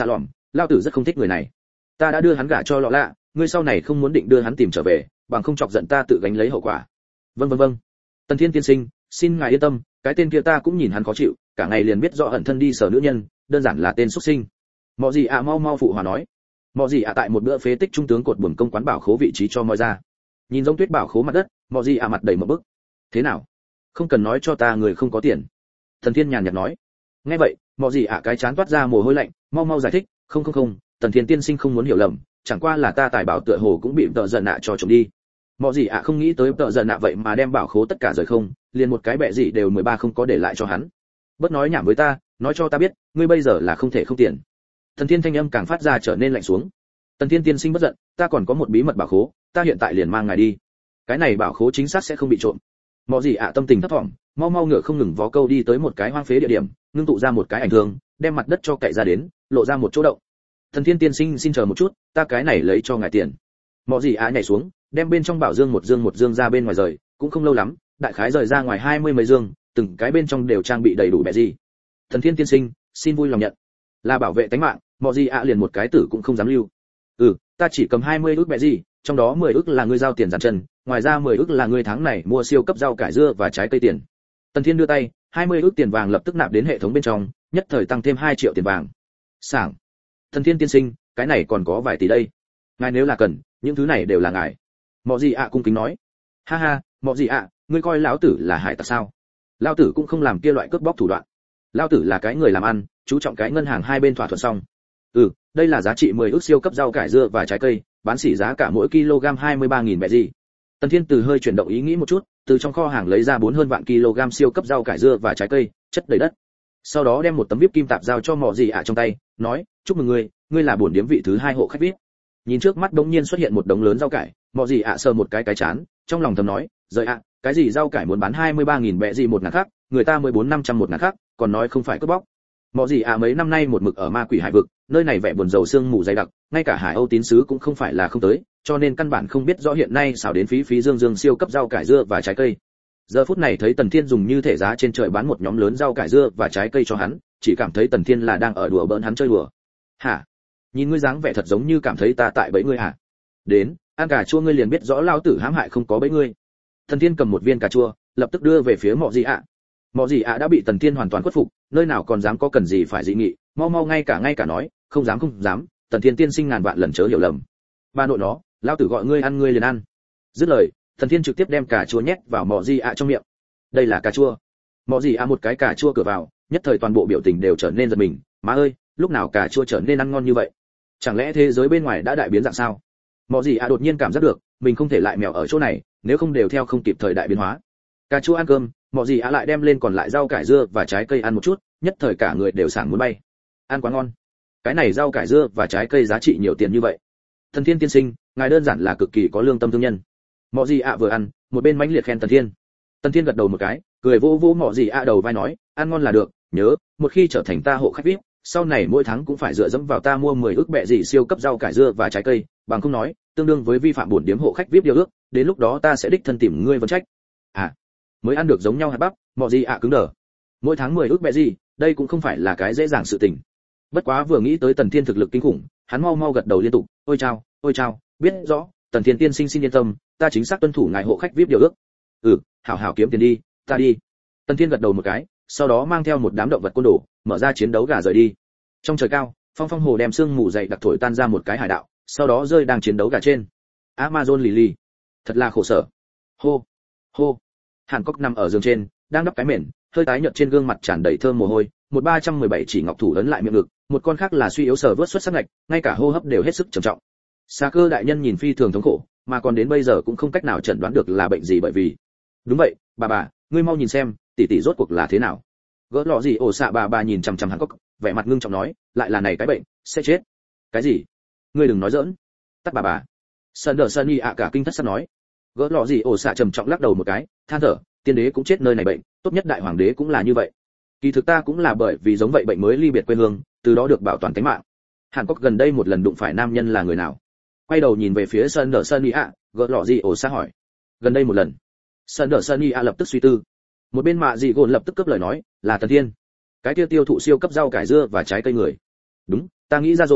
lao tử rất không thích người này. Ta đã đưa hắn gả cho lọ lạ, ngươi sau này không muốn định đưa hắn tìm trở về, bằng không chọc giận ta tự gánh lấy hậu quả. Vâng vâng vâng. Tần Thiên tiên sinh, xin ngài yên tâm, cái tên kia ta cũng nhìn hắn khó chịu, cả ngày liền biết rõ ẩn thân đi sở nữ nhân, đơn giản là tên xuất sinh. Mọ gì ạ mau mau phụ hòa nói. Mọ gì ạ tại một bữa phế tích trung tướng cột buồm công quán bảo khố vị trí cho moi ra. Nhìn giống tuyết bảo khố mặt đất, Mọ gì ạ mặt đầy một bức. Thế nào? Không cần nói cho ta người không có tiền. Tần Thiên nhàn nhạt nói. Nghe vậy, Mọ gì ạ cái chán toát ra mồ hôi lạnh, mau mau giải thích, không không không, Tần Thiên tiên sinh không muốn hiểu lầm, chẳng qua là ta tài bảo tựa hồ cũng bị tợ giận nạ cho trộm đi. Mọ gì ạ không nghĩ tới tợ giận nạ vậy mà đem bảo khố tất cả rời không, liền một cái bẹ gì đều mười ba không có để lại cho hắn. Bất nói nhảm với ta, nói cho ta biết, ngươi bây giờ là không thể không tiền. Tần Thiên thanh âm càng phát ra trở nên lạnh xuống. Tần Thiên tiên sinh bất giận, ta còn có một bí mật bảo khố, ta hiện tại liền mang ngài đi. Cái này bảo khố chính xác sẽ không bị trộm. Mọ gì ạ tâm tình thấp thỏm, mau mau ngựa không ngừng vó câu đi tới một cái hoang phế địa điểm, ngưng tụ ra một cái ảnh thương, đem mặt đất cho cậy ra đến, lộ ra một chỗ động. Thần Thiên tiên sinh xin chờ một chút, ta cái này lấy cho ngài tiền. Mọ gì ạ nhảy xuống, đem bên trong bảo dương một dương một dương ra bên ngoài rời, cũng không lâu lắm, đại khái rời ra ngoài hai mươi mấy dương, từng cái bên trong đều trang bị đầy đủ bẹ gì. Thần Thiên tiên sinh, xin vui lòng nhận. Là bảo vệ tính mạng, Mọ gì ạ liền một cái tử cũng không dám lưu. Ừ, ta chỉ cầm hai mươi ức bẹ gì, trong đó mười ức là ngươi giao tiền giàn chân, ngoài ra mười ức là ngươi tháng này mua siêu cấp rau cải dưa và trái cây tiền. Tần Thiên đưa tay, hai mươi ức tiền vàng lập tức nạp đến hệ thống bên trong, nhất thời tăng thêm hai triệu tiền vàng. Sảng. Thần Thiên tiên sinh, cái này còn có vài tỷ đây. Ngài nếu là cần, những thứ này đều là ngài. Mọ gì ạ cung kính nói. Ha ha, Mọ gì ạ, ngươi coi lão tử là hải tặc sao? Lão tử cũng không làm kia loại cướp bóc thủ đoạn. Lão tử là cái người làm ăn, chú trọng cái ngân hàng hai bên thỏa thuận xong. Ừ, đây là giá trị mười ức siêu cấp rau cải dưa và trái cây, bán sỉ giá cả mỗi kg hai mươi ba nghìn bẹ gì. Tần Thiên từ hơi chuyển động ý nghĩ một chút, từ trong kho hàng lấy ra bốn hơn vạn kg siêu cấp rau cải dưa và trái cây, chất đầy đất. Sau đó đem một tấm vip kim tạp giao cho Mọ gì ạ trong tay, nói, chúc mừng ngươi, ngươi là bổn điếm vị thứ hai hộ khách vip. Nhìn trước mắt đống nhiên xuất hiện một đống lớn rau cải, Mọ gì ạ sờ một cái cái chán, trong lòng thầm nói, rời ạ, cái gì rau cải muốn bán hai mươi ba nghìn bẹ gì một ngàn khác, người ta mười bốn năm trăm một ngàn khác, còn nói không phải cướp bóc. Mọ gì ạ mấy năm nay một mực ở ma quỷ hải vực, nơi này vẻ buồn dầu sương mù dày đặc, ngay cả Hải Âu tín sứ cũng không phải là không tới, cho nên căn bản không biết rõ hiện nay xảo đến phí phí dương dương siêu cấp rau cải dưa và trái cây. Giờ phút này thấy Tần Thiên dùng như thể giá trên trời bán một nhóm lớn rau cải dưa và trái cây cho hắn, chỉ cảm thấy Tần Thiên là đang ở đùa bỡn hắn chơi đùa. Hả? Nhìn ngươi dáng vẻ thật giống như cảm thấy ta tại bẫy ngươi hả? Đến, ăn cà chua ngươi liền biết rõ lao tử hãm hại không có bẫy ngươi. Tần Thiên cầm một viên cà chua, lập tức đưa về phía Mọ gì ạ. Mọ gì ạ đã bị Tần Thiên hoàn toàn khuất phục, nơi nào còn dám có cần gì phải dị nghị, mau mau ngay cả ngay cả nói, không dám không dám, Tần Thiên tiên sinh ngàn vạn lần chớ hiểu lầm. Ba nội nó, lao tử gọi ngươi ăn ngươi liền ăn. Dứt lời, Tần Thiên trực tiếp đem cà chua nhét vào Mọ gì ạ trong miệng. Đây là cà chua. Mọ gì ạ một cái cà chua cửa vào, nhất thời toàn bộ biểu tình đều trở nên giật mình, má ơi, lúc nào cà chua trở nên ăn ngon như vậy? Chẳng lẽ thế giới bên ngoài đã đại biến dạng sao? Mọ gì ạ đột nhiên cảm giác được, mình không thể lại mèo ở chỗ này, nếu không đều theo không kịp thời đại biến hóa. Cà chua ăn cơm, Mọ gì ạ lại đem lên còn lại rau cải dưa và trái cây ăn một chút, nhất thời cả người đều sảng muốn bay. Ăn quá ngon. Cái này rau cải dưa và trái cây giá trị nhiều tiền như vậy. Thần Thiên tiên sinh, ngài đơn giản là cực kỳ có lương tâm thương nhân. Mọ gì ạ vừa ăn, một bên mãnh liệt khen Tần Thiên. Tần Thiên gật đầu một cái, cười vỗ vỗ Mọ gì ạ đầu vai nói, ăn ngon là được, nhớ, một khi trở thành ta hộ khách vê i pê, sau này mỗi tháng cũng phải dựa dẫm vào ta mua mười ức bẹ gì siêu cấp rau cải dưa và trái cây, bằng không nói, tương đương với vi phạm bổn điếm hộ khách vê i pê điều ước, đến lúc đó ta sẽ đích thân tìm ngươi vấn trách. À, mới ăn được giống nhau hạt bắp, Mọ gì ạ cứng đờ. Mỗi tháng mười ức bẹ gì, đây cũng không phải là cái dễ dàng sự tình. Bất quá vừa nghĩ tới Tần Thiên thực lực kinh khủng, hắn mau mau gật đầu liên tục, ôi chao, ôi chao, biết rõ, Tần Thiên tiên sinh xin yên tâm, ta chính xác tuân thủ ngài hộ khách vê i pê điều ước. Ừ, hảo hảo kiếm tiền đi, ta đi. Tần Thiên gật đầu một cái, sau đó mang theo một đám động vật côn đồ, mở ra chiến đấu gà rời đi. Trong trời cao, phong phong hồ đem sương mù dày đặc thổi tan ra một cái hải đạo, sau đó rơi đang chiến đấu gà trên. Amazon Lily, thật là khổ sở. Hô, hô. Hàn Cốc nằm ở giường trên, đang đắp cái mền, hơi tái nhợt trên gương mặt tràn đầy thơm mồ hôi, một ba trăm mười bảy chỉ ngọc thủ ấn lại miệng ngực, một con khác là suy yếu sờ vớt xuất sắc ngạch, ngay cả hô hấp đều hết sức trầm trọng. Xà Cơ đại nhân nhìn phi thường thống khổ, mà còn đến bây giờ cũng không cách nào chẩn đoán được là bệnh gì bởi vì. Đúng vậy, bà bà, ngươi mau nhìn xem, tỷ tỷ rốt cuộc là thế nào. Gỡ lọ gì ổ xạ bà bà nhìn chằm chằm Hàn Cốc, vẻ mặt ngưng trọng nói, lại là này cái bệnh, sẽ chết. Cái gì? Ngươi đừng nói giỡn. Tắt bà bà. Sơn Đờ Sơn Y ạ cả kinh thất sắc nói. Gỡ lọ gì ổ xạ trầm trọng lắc đầu một cái, than thở, tiên đế cũng chết nơi này bệnh, tốt nhất đại hoàng đế cũng là như vậy. Kỳ thực ta cũng là bởi vì giống vậy bệnh mới ly biệt quê hương, từ đó được bảo toàn tính mạng. Hàn Cốc gần đây một lần đụng phải nam nhân là người nào? Quay đầu nhìn về phía Sơn Đờ Sơn Y ạ, gỡ lọ gì ổ xạ hỏi. Gần đây một lần. Sơn Đờ Sơn Y ạ lập tức suy tư. Một bên mạ dị gồn lập tức cướp lời nói, là Tần Thiên. Cái kia tiêu thụ siêu cấp rau cải dưa và trái cây người. Đúng, ta nghĩ ra rồi,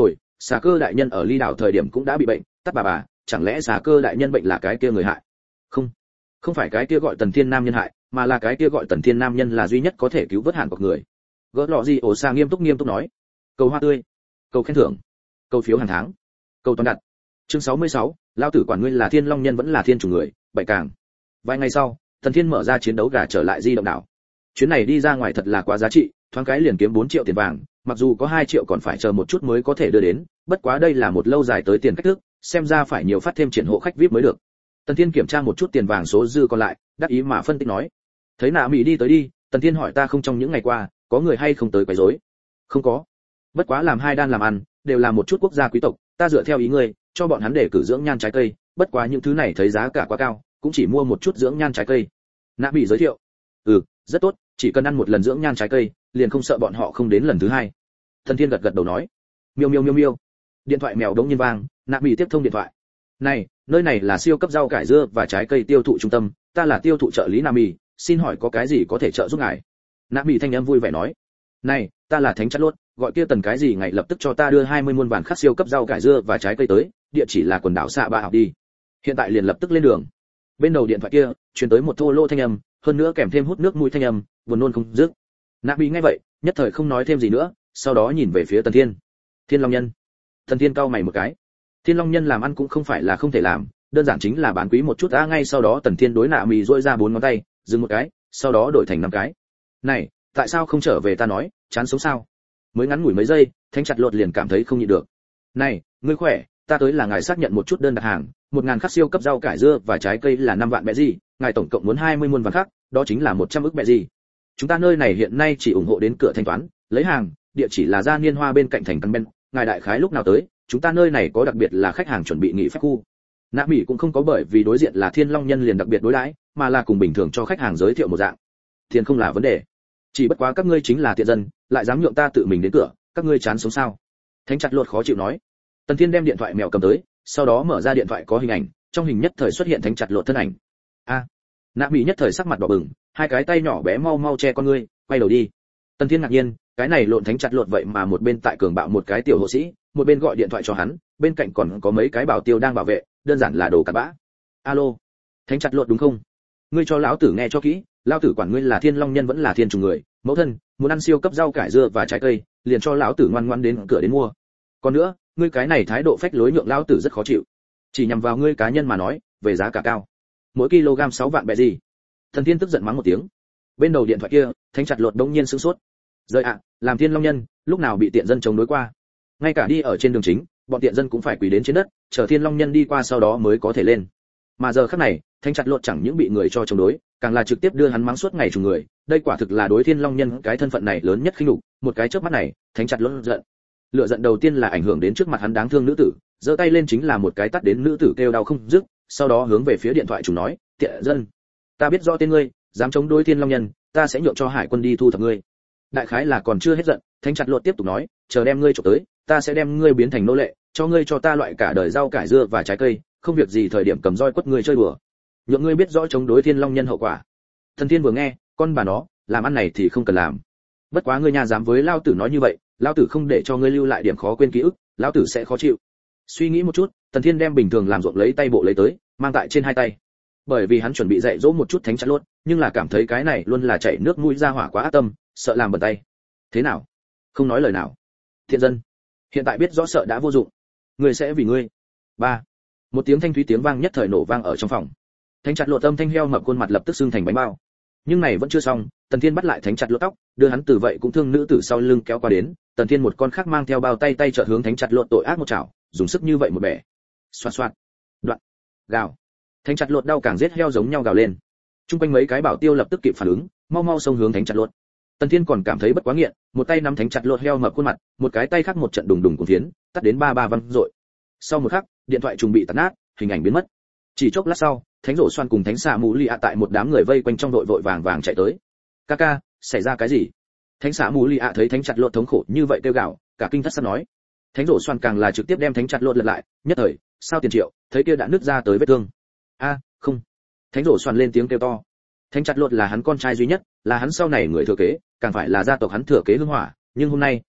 xà cơ đại nhân ở ly đảo thời điểm cũng đã bị bệnh, tắt bà bà, chẳng lẽ xà cơ đại nhân bệnh là cái kia người hại? Không, không phải cái kia gọi Tần Thiên nam nhân hại, mà là cái kia gọi Tần Thiên nam nhân là duy nhất có thể cứu vớt Hàn Quốc người. Gỡ lọ gì ổ xa nghiêm túc nghiêm túc nói. Cầu hoa tươi, cầu khen thưởng, cầu phiếu hàng tháng, cầu toàn đặt. Chương sáu mươi sáu, lao tử quản ngươi là Thiên Long nhân vẫn là thiên chủ người, bảy càng. Vài ngày sau, Tần Thiên mở ra chiến đấu gà trở lại di động đảo. Chuyến này đi ra ngoài thật là quá giá trị, thoáng cái liền kiếm bốn triệu tiền vàng, mặc dù có hai triệu còn phải chờ một chút mới có thể đưa đến, bất quá đây là một lâu dài tới tiền cách thức, xem ra phải nhiều phát thêm triển hộ khách vê i pê mới được. Tần Thiên kiểm tra một chút tiền vàng số dư còn lại, đắc ý mà phân tích nói. Thấy Nạ Mỹ đi tới đi, Tần Thiên hỏi ta không trong những ngày qua, có người hay không tới quấy rối? Không có. Bất quá làm hai đan làm ăn, đều là một chút quốc gia quý tộc, ta dựa theo ý ngươi, cho bọn hắn để cử dưỡng nhan trái cây, bất quá những thứ này thấy giá cả quá cao, cũng chỉ mua một chút dưỡng nhan trái cây. Nạ Mỹ giới thiệu. Ừ, rất tốt, chỉ cần ăn một lần dưỡng nhan trái cây, liền không sợ bọn họ không đến lần thứ hai. Tần Thiên gật gật đầu nói. Miêu miêu miêu miêu. Điện thoại mèo đống nhiên vang, Nạ Mỹ tiếp thông điện thoại. Này, nơi này là siêu cấp rau cải dưa và trái cây tiêu thụ trung tâm, ta là tiêu thụ trợ lý Nam Mỹ, xin hỏi có cái gì có thể trợ giúp ngài? Nam Mỹ thanh em vui vẻ nói. Này, ta là Thánh Chát Lốt, gọi kia Tần cái gì ngày lập tức cho ta đưa hai mươi muôn vạn khắc siêu cấp rau cải dưa và trái cây tới, địa chỉ là quần đảo Xạ Ba học đi. Hiện tại liền lập tức lên đường. Bên đầu điện thoại kia, truyền tới một thô lô thanh âm, hơn nữa kèm thêm hút nước mũi thanh âm, buồn nôn không dứt. Nam Mỹ nghe vậy, nhất thời không nói thêm gì nữa, sau đó nhìn về phía Tần Thiên. Thiên Long nhân. Tần Thiên cau mày một cái. Thiên Long nhân làm ăn cũng không phải là không thể làm, đơn giản chính là bán quý một chút đã. Ngay sau đó Tần Thiên đối Nạ Mì rỗi ra bốn ngón tay, dừng một cái, sau đó đổi thành năm cái. Này, tại sao không trở về ta nói, chán sống sao? Mới ngắn ngủi mấy giây, Thánh Chặt Lột liền cảm thấy không nhịn được. Này, ngươi khỏe, ta tới là ngài xác nhận một chút đơn đặt hàng, một ngàn khắc siêu cấp rau cải dưa và trái cây là năm vạn bẹ gì, ngài tổng cộng muốn hai mươi muôn vạn khắc, đó chính là một trăm ức bẹ gì. Chúng ta nơi này hiện nay chỉ ủng hộ đến cửa thanh toán, lấy hàng, địa chỉ là Gia Niên Hoa bên cạnh thành Căn Ben, ngài đại khái lúc nào tới? Chúng ta nơi này có đặc biệt là khách hàng chuẩn bị nghỉ phép khu. Nạ Mỹ cũng không có bởi vì đối diện là Thiên Long nhân liền đặc biệt đối đãi, mà là cùng bình thường cho khách hàng giới thiệu một dạng. Tiền không là vấn đề, chỉ bất quá các ngươi chính là tiện dân, lại dám nhượng ta tự mình đến cửa, các ngươi chán sống sao? Thánh Chặt Lột khó chịu nói. Tần Thiên đem điện thoại mèo cầm tới, sau đó mở ra điện thoại có hình ảnh, trong hình nhất thời xuất hiện Thánh Chặt Lột thân ảnh. A, à, Nạ Mỹ nhất thời sắc mặt đỏ bừng, hai cái tay nhỏ bé mau mau che con ngươi, quay đầu đi. Tần Thiên ngạc nhiên, cái này lộn Thánh Chặt Lột vậy mà một bên tại cường bạo một cái tiểu hộ sĩ, một bên gọi điện thoại cho hắn, bên cạnh còn có mấy cái bảo tiêu đang bảo vệ, đơn giản là đồ cặn bã. Alo, Thánh Chặt Lột đúng không? Ngươi cho lão tử nghe cho kỹ, lão tử quản ngươi là Thiên Long nhân vẫn là thiên trùng người, mẫu thân, muốn ăn siêu cấp rau cải dưa và trái cây, liền cho lão tử ngoan ngoãn đến cửa đến mua. Còn nữa, ngươi cái này thái độ phách lối nhượng lão tử rất khó chịu. Chỉ nhằm vào ngươi cá nhân mà nói, về giá cả cao. Mỗi kg sáu vạn bẹ gì? Thần Thiên tức giận mắng một tiếng. Bên đầu điện thoại kia, Thánh Chặt Lột đống nhiên sửng sốt. Rời ạ, à, làm Thiên Long nhân, lúc nào bị tiện dân chống đối qua? Ngay cả đi ở trên đường chính, bọn tiện dân cũng phải quỳ đến trên đất, chờ Thiên Long nhân đi qua sau đó mới có thể lên. Mà giờ khắc này, Thánh Chặt Lột chẳng những bị người cho chống đối, càng là trực tiếp đưa hắn mắng suốt ngày trùng người, đây quả thực là đối Thiên Long nhân cái thân phận này lớn nhất khinh nhục. Một cái chớp mắt này, Thánh Chặt Lột giận. Lựa giận đầu tiên là ảnh hưởng đến trước mặt hắn đáng thương nữ tử, giơ tay lên chính là một cái tát đến nữ tử kêu đau không dứt, sau đó hướng về phía điện thoại trùng nói, tiện dân, ta biết rõ tên ngươi, dám chống đối Thiên Long nhân, ta sẽ nhượng cho hải quân đi thu thập ngươi. Đại khái là còn chưa hết giận, Thánh Chặt Lột tiếp tục nói, chờ đem ngươi chụp tới, ta sẽ đem ngươi biến thành nô lệ, cho ngươi cho ta loại cả đời rau cải dưa và trái cây, không việc gì thời điểm cầm roi quất ngươi chơi đùa, nhượng ngươi biết rõ chống đối Thiên Long nhân hậu quả. Thần Thiên vừa nghe, con bà nó, làm ăn này thì không cần làm. Bất quá ngươi nhà dám với lao tử nói như vậy, lao tử không để cho ngươi lưu lại điểm khó quên ký ức, lao tử sẽ khó chịu. Suy nghĩ một chút, Thần Thiên đem bình thường làm ruộng lấy tay bộ lấy tới, mang tại trên hai tay. Bởi vì hắn chuẩn bị dạy dỗ một chút Thánh Chặt Lột, nhưng là cảm thấy cái này luôn là chảy nước mũi ra hỏa quá ác tâm, sợ làm bẩn tay. Thế nào? Không nói lời nào. Thiện dân, hiện tại biết rõ sợ đã vô dụng, người sẽ vì ngươi. Ba. Một tiếng thanh thúy tiếng vang nhất thời nổ vang ở trong phòng. Thánh Chặt Lột âm thanh heo mập khuôn mặt lập tức sưng thành bánh bao. Nhưng này vẫn chưa xong, Tần Thiên bắt lại Thánh Chặt Lột tóc, đưa hắn từ vậy cũng thương nữ tử sau lưng kéo qua đến, Tần Thiên một con khác mang theo bao tay tay chợt hướng Thánh Chặt Lột tội ác một chảo, dùng sức như vậy một bẻ. Xoạt xoạt. Đoạn. Gào. Thánh Chặt Lột đau càng giết heo giống nhau gào lên. Trung quanh mấy cái bảo tiêu lập tức kịp phản ứng, mau mau xông hướng Thánh Chặt Lột. Tần Thiên còn cảm thấy bất quá nghiện, một tay nắm Thánh Chặt Lột heo mập khuôn mặt, một cái tay khác một trận đùng đùng cuồng phiến, tắt đến ba ba văng rội. Sau một khắc, điện thoại trùng bị tắt nát, hình ảnh biến mất. Chỉ chốc lát sau, Thánh Rổ Xoan cùng Thánh Xạ Mù Lì ạ tại một đám người vây quanh trong đội vội vàng vàng chạy tới. "Ca ca, xảy ra cái gì?" Thánh Xạ Mù Lì ạ thấy Thánh Chặt Lột thống khổ như vậy kêu gào, cả kinh thất sắc nói. Thánh Rổ Xoan càng là trực tiếp đem Thánh Chặt Lột lật lại, nhất thời, sao tiền triệu, thấy kia đã nứt ra tới vết thương. "A, không." Thánh Rổ Xoan lên tiếng kêu to. Thánh Chặt Lột là hắn con trai duy nhất, là hắn sau này người thừa kế, càng phải là gia tộc hắn thừa kế hương hỏa, nhưng hôm nay,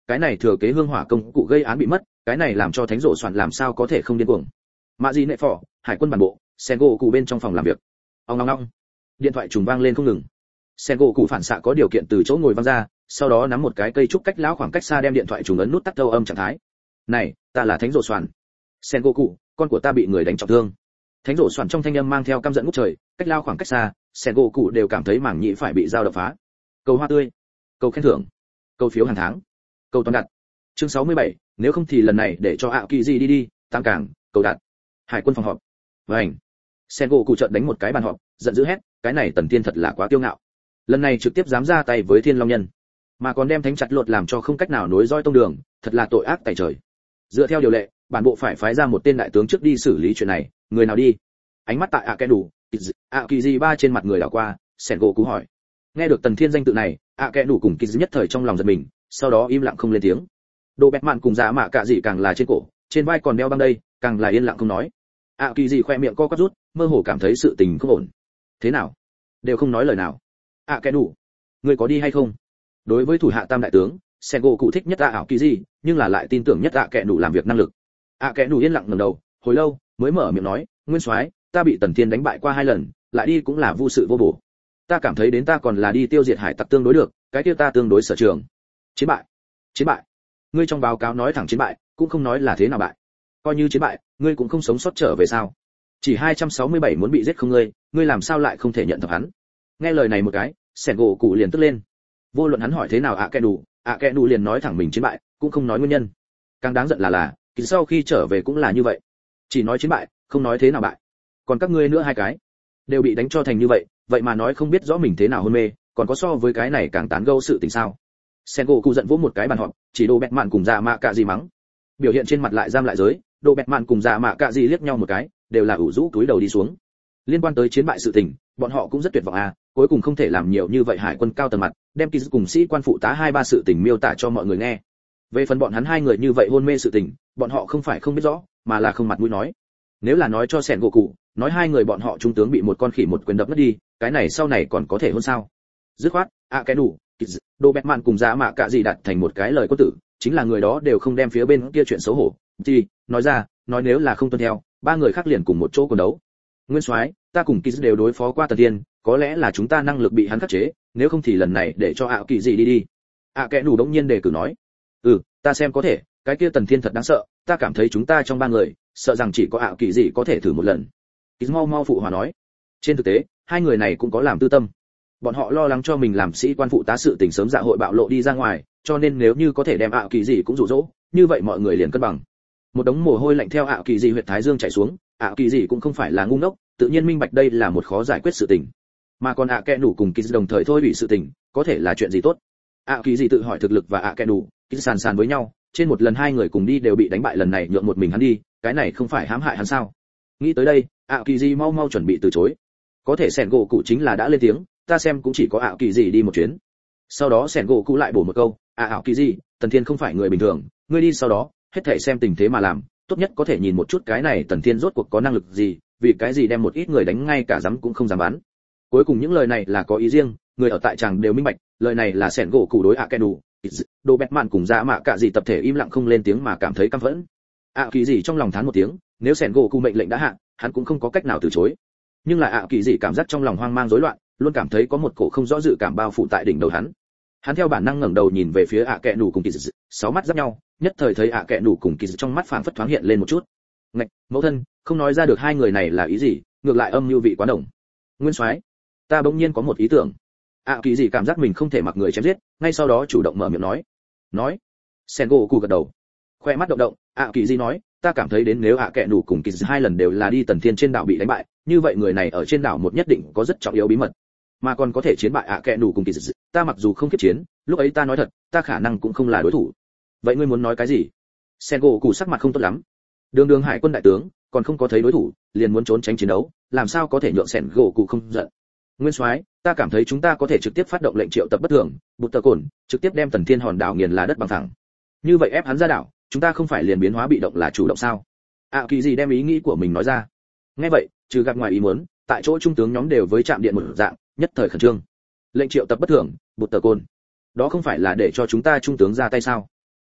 cái này thừa kế hương hỏa công cụ gây án bị mất, cái này làm cho thánh rộ soạn làm sao có thể không điên cuồng. Mạ gì nệ phò, hải quân bản bộ, sen gỗ cụ bên trong phòng làm việc. Ong ong ong. Điện thoại trùng vang lên không ngừng. Sen gỗ cụ phản xạ có điều kiện từ chỗ ngồi văng ra, sau đó nắm một cái cây trúc cách lão khoảng cách xa đem điện thoại trùng ấn nút tắt thâu âm trạng thái. Này, ta là thánh rộ soạn. Sen gỗ cụ, con của ta bị người đánh trọng thương. Thánh rộ soạn trong thanh âm mang theo căm giận ngút trời, cách lao khoảng cách xa, sen gỗ cụ đều cảm thấy mảng nhĩ phải bị dao đập phá. Cầu hoa tươi, cầu khen thưởng, cầu phiếu hàng tháng, cầu toàn đặt. Chương sáu mươi bảy, nếu không thì lần này để cho ạ kỳ gì đi đi, tam càng, cầu đặt. Hải quân phòng họp. Vành. Sen gỗ cụ chợt đánh một cái bàn họp, giận dữ hét, cái này Tần Thiên thật là quá kiêu ngạo. Lần này trực tiếp dám ra tay với Thiên Long nhân, mà còn đem thánh chặt lột làm cho không cách nào nối dõi tông đường, thật là tội ác tày trời. Dựa theo điều lệ, bản bộ phải phái ra một tên đại tướng trước đi xử lý chuyện này, người nào đi? Ánh mắt tại ạ kẻ đủ, ạ kỳ gì ba trên mặt người đảo qua, Sen gỗ cụ hỏi. Nghe được Tần Thiên danh tự này, ạ kẻ đủ cùng kỳ nhất thời trong lòng giật mình, sau đó im lặng không lên tiếng. Đồ bẹt mạn cùng dạ mạ cả gì càng là trên cổ, trên vai còn đeo băng đây, càng là yên lặng không nói. ạ kỳ gì khoe miệng co quắp rút, mơ hồ cảm thấy sự tình không ổn. Thế nào? Đều không nói lời nào. ạ kẻ đủ, người có đi hay không? Đối với thủ hạ tam đại tướng, Sen gỗ cụ thích nhất ạ ảo kỳ gì, nhưng là lại tin tưởng nhất ạ kẻ đủ làm việc năng lực. ạ kẻ đủ yên lặng ngẩng đầu, hồi lâu mới mở miệng nói, nguyên soái, ta bị Tần Thiên đánh bại qua hai lần, lại đi cũng là vô sự vô bổ. Ta cảm thấy đến ta còn là đi tiêu diệt hải tặc tương đối được, cái kia ta tương đối sở trường. Chiến bại? Chiến bại? Ngươi trong báo cáo nói thẳng chiến bại, cũng không nói là thế nào bại. Coi như chiến bại, ngươi cũng không sống sót trở về sao? Chỉ hai trăm sáu mươi bảy muốn bị giết không ngươi, ngươi làm sao lại không thể nhận thập hắn? Nghe lời này một cái, Sen gỗ cụ liền tức lên. Vô luận hắn hỏi thế nào ạ kẻ đủ, ạ kẻ đủ liền nói thẳng mình chiến bại, cũng không nói nguyên nhân. Càng đáng giận là là, kỳ sau khi trở về cũng là như vậy, chỉ nói chiến bại, không nói thế nào bại. Còn các ngươi nữa hai cái, đều bị đánh cho thành như vậy, vậy mà nói không biết rõ mình thế nào hôn mê, còn có so với cái này càng tán gẫu sự tình sao? Sen gỗ cụ giận vỗ một cái bàn họp, chỉ Đồ Bẹt Mạn cùng Dạ Mạ Cạ Dị mắng. Biểu hiện trên mặt lại giam lại giới, Đồ Bẹt Mạn cùng Dạ Mạ Cạ Dị liếc nhau một cái, đều là ủ rũ cúi đầu đi xuống. Liên quan tới chiến bại sự tình, bọn họ cũng rất tuyệt vọng à, cuối cùng không thể làm nhiều như vậy hải quân cao tầng mặt, đem kỳ cùng sĩ quan phụ tá hai ba sự tình miêu tả cho mọi người nghe. Về phần bọn hắn hai người như vậy hôn mê sự tình, bọn họ không phải không biết rõ, mà là không mặt mũi nói. Nếu là nói cho Sen gỗ cụ, nói hai người bọn họ trung tướng bị một con khỉ một quyền đập mất đi, cái này sau này còn có thể hôn sao? Dứt khoát, ạ cái đủ, Đồ Bẹt Mạn cùng Dạ Mạ Cạ Dị đặt thành một cái lời quân tử, chính là người đó đều không đem phía bên kia chuyện xấu hổ. Thì, nói ra, nói nếu là không tuân theo, ba người khác liền cùng một chỗ cùng đấu. Nguyên soái, ta cùng Kiz đều đối phó qua Tần Thiên, có lẽ là chúng ta năng lực bị hắn khắc chế, nếu không thì lần này để cho ạ kỳ gì đi đi. ạ kẻ đủ đống nhiên đề cử nói. Ừ, ta xem có thể, cái kia Tần Thiên thật đáng sợ, ta cảm thấy chúng ta trong ba người, sợ rằng chỉ có ạ kỳ gì có thể thử một lần. Kiz mau mau phụ hòa nói. Trên thực tế, hai người này cũng có làm tư tâm. Bọn họ lo lắng cho mình làm sĩ quan phụ tá sự tình sớm dạ hội bạo lộ đi ra ngoài, cho nên nếu như có thể đem ạ kỳ gì cũng dụ dỗ, như vậy mọi người liền cân bằng. Một đống mồ hôi lạnh theo ạ kỳ gì huyệt thái dương chảy xuống, ạ kỳ gì cũng không phải là ngu ngốc, tự nhiên minh bạch đây là một khó giải quyết sự tình. Mà còn ạ kẻ đủ cùng Kiz đồng thời thôi hủy sự tình, có thể là chuyện gì tốt? ạ kỳ gì tự hỏi thực lực và ạ kẻ đủ, Kiz sàn sàn với nhau, trên một lần hai người cùng đi đều bị đánh bại, lần này nhượng một mình hắn đi, cái này không phải hãm hại hắn sao? Nghĩ tới đây, ạ kỳ gì mau mau chuẩn bị từ chối. Có thể Sen gỗ cụ chính là đã lên tiếng, ta xem cũng chỉ có ạ kỳ gì đi một chuyến. Sau đó Sen gỗ cụ lại bổ một câu, à ạ kỳ gì, Tần Thiên không phải người bình thường, ngươi đi sau đó, hết thảy xem tình thế mà làm, tốt nhất có thể nhìn một chút cái này Tần Thiên rốt cuộc có năng lực gì, vì cái gì đem một ít người đánh ngay cả dám cũng không dám bắn. Cuối cùng những lời này là có ý riêng, người ở tại tràng đều minh bạch, lời này là Sen gỗ cụ đối ạ kẻ đủ, Đồ Bẹt Mạn cùng Dạ Mạ Cạ Dị tập thể im lặng không lên tiếng mà cảm thấy căm phẫn. ạ kỳ gì trong lòng thán một tiếng, nếu Sen gỗ cụ mệnh lệnh đã hạ, hắn cũng không có cách nào từ chối. Nhưng lại ạ kỳ gì cảm giác trong lòng hoang mang rối loạn, luôn cảm thấy có một cổ không rõ dự cảm bao phủ tại đỉnh đầu hắn. Hắn theo bản năng ngẩng đầu nhìn về phía ạ kẹ nủ cùng kỳ dị, sáu mắt giáp nhau, nhất thời thấy ạ kẹ nủ cùng kỳ dị trong mắt phảng phất thoáng hiện lên một chút. Ngạch, mẫu thân, không nói ra được hai người này là ý gì, ngược lại âm mưu vị quá đồng. Nguyên soái, ta bỗng nhiên có một ý tưởng. ạ kỳ dị cảm giác mình không thể mặc người chém giết, ngay sau đó chủ động mở miệng nói. Nói. Sen gỗ cụ gật đầu, khoe mắt động động, ạ kỳ dị nói, ta cảm thấy đến nếu ạ kẹ nủ cùng kỳ dị hai lần đều là đi Tần Thiên trên đảo bị đánh bại, như vậy người này ở trên đảo một nhất định có rất trọng yếu bí mật, mà còn có thể chiến bại ạ kẹ nủ cùng kỳ dị. Ta mặc dù không kiếp chiến, lúc ấy ta nói thật, ta khả năng cũng không là đối thủ. Vậy ngươi muốn nói cái gì? Sen gỗ cụ sắc mặt không tốt lắm. Đường đường hải quân đại tướng, còn không có thấy đối thủ, liền muốn trốn tránh chiến đấu, làm sao có thể nhượng Sen gỗ cụ không giận? Nguyên soái, ta cảm thấy chúng ta có thể trực tiếp phát động lệnh triệu tập bất thường, bụt tờ cồn, trực tiếp đem Tần Thiên hòn đảo nghiền là đất bằng phẳng. Như vậy ép hắn ra đảo, chúng ta không phải liền biến hóa bị động là chủ động sao? ạ kỳ gì đem ý nghĩ của mình nói ra. Nghe vậy, trừ gặp ngoài ý muốn, tại chỗ trung tướng nhóm đều với chạm điện một dạng, nhất thời khẩn trương. Lệnh triệu tập bất thường, bụt tờ cồn, đó không phải là để cho chúng ta trung tướng ra tay sao?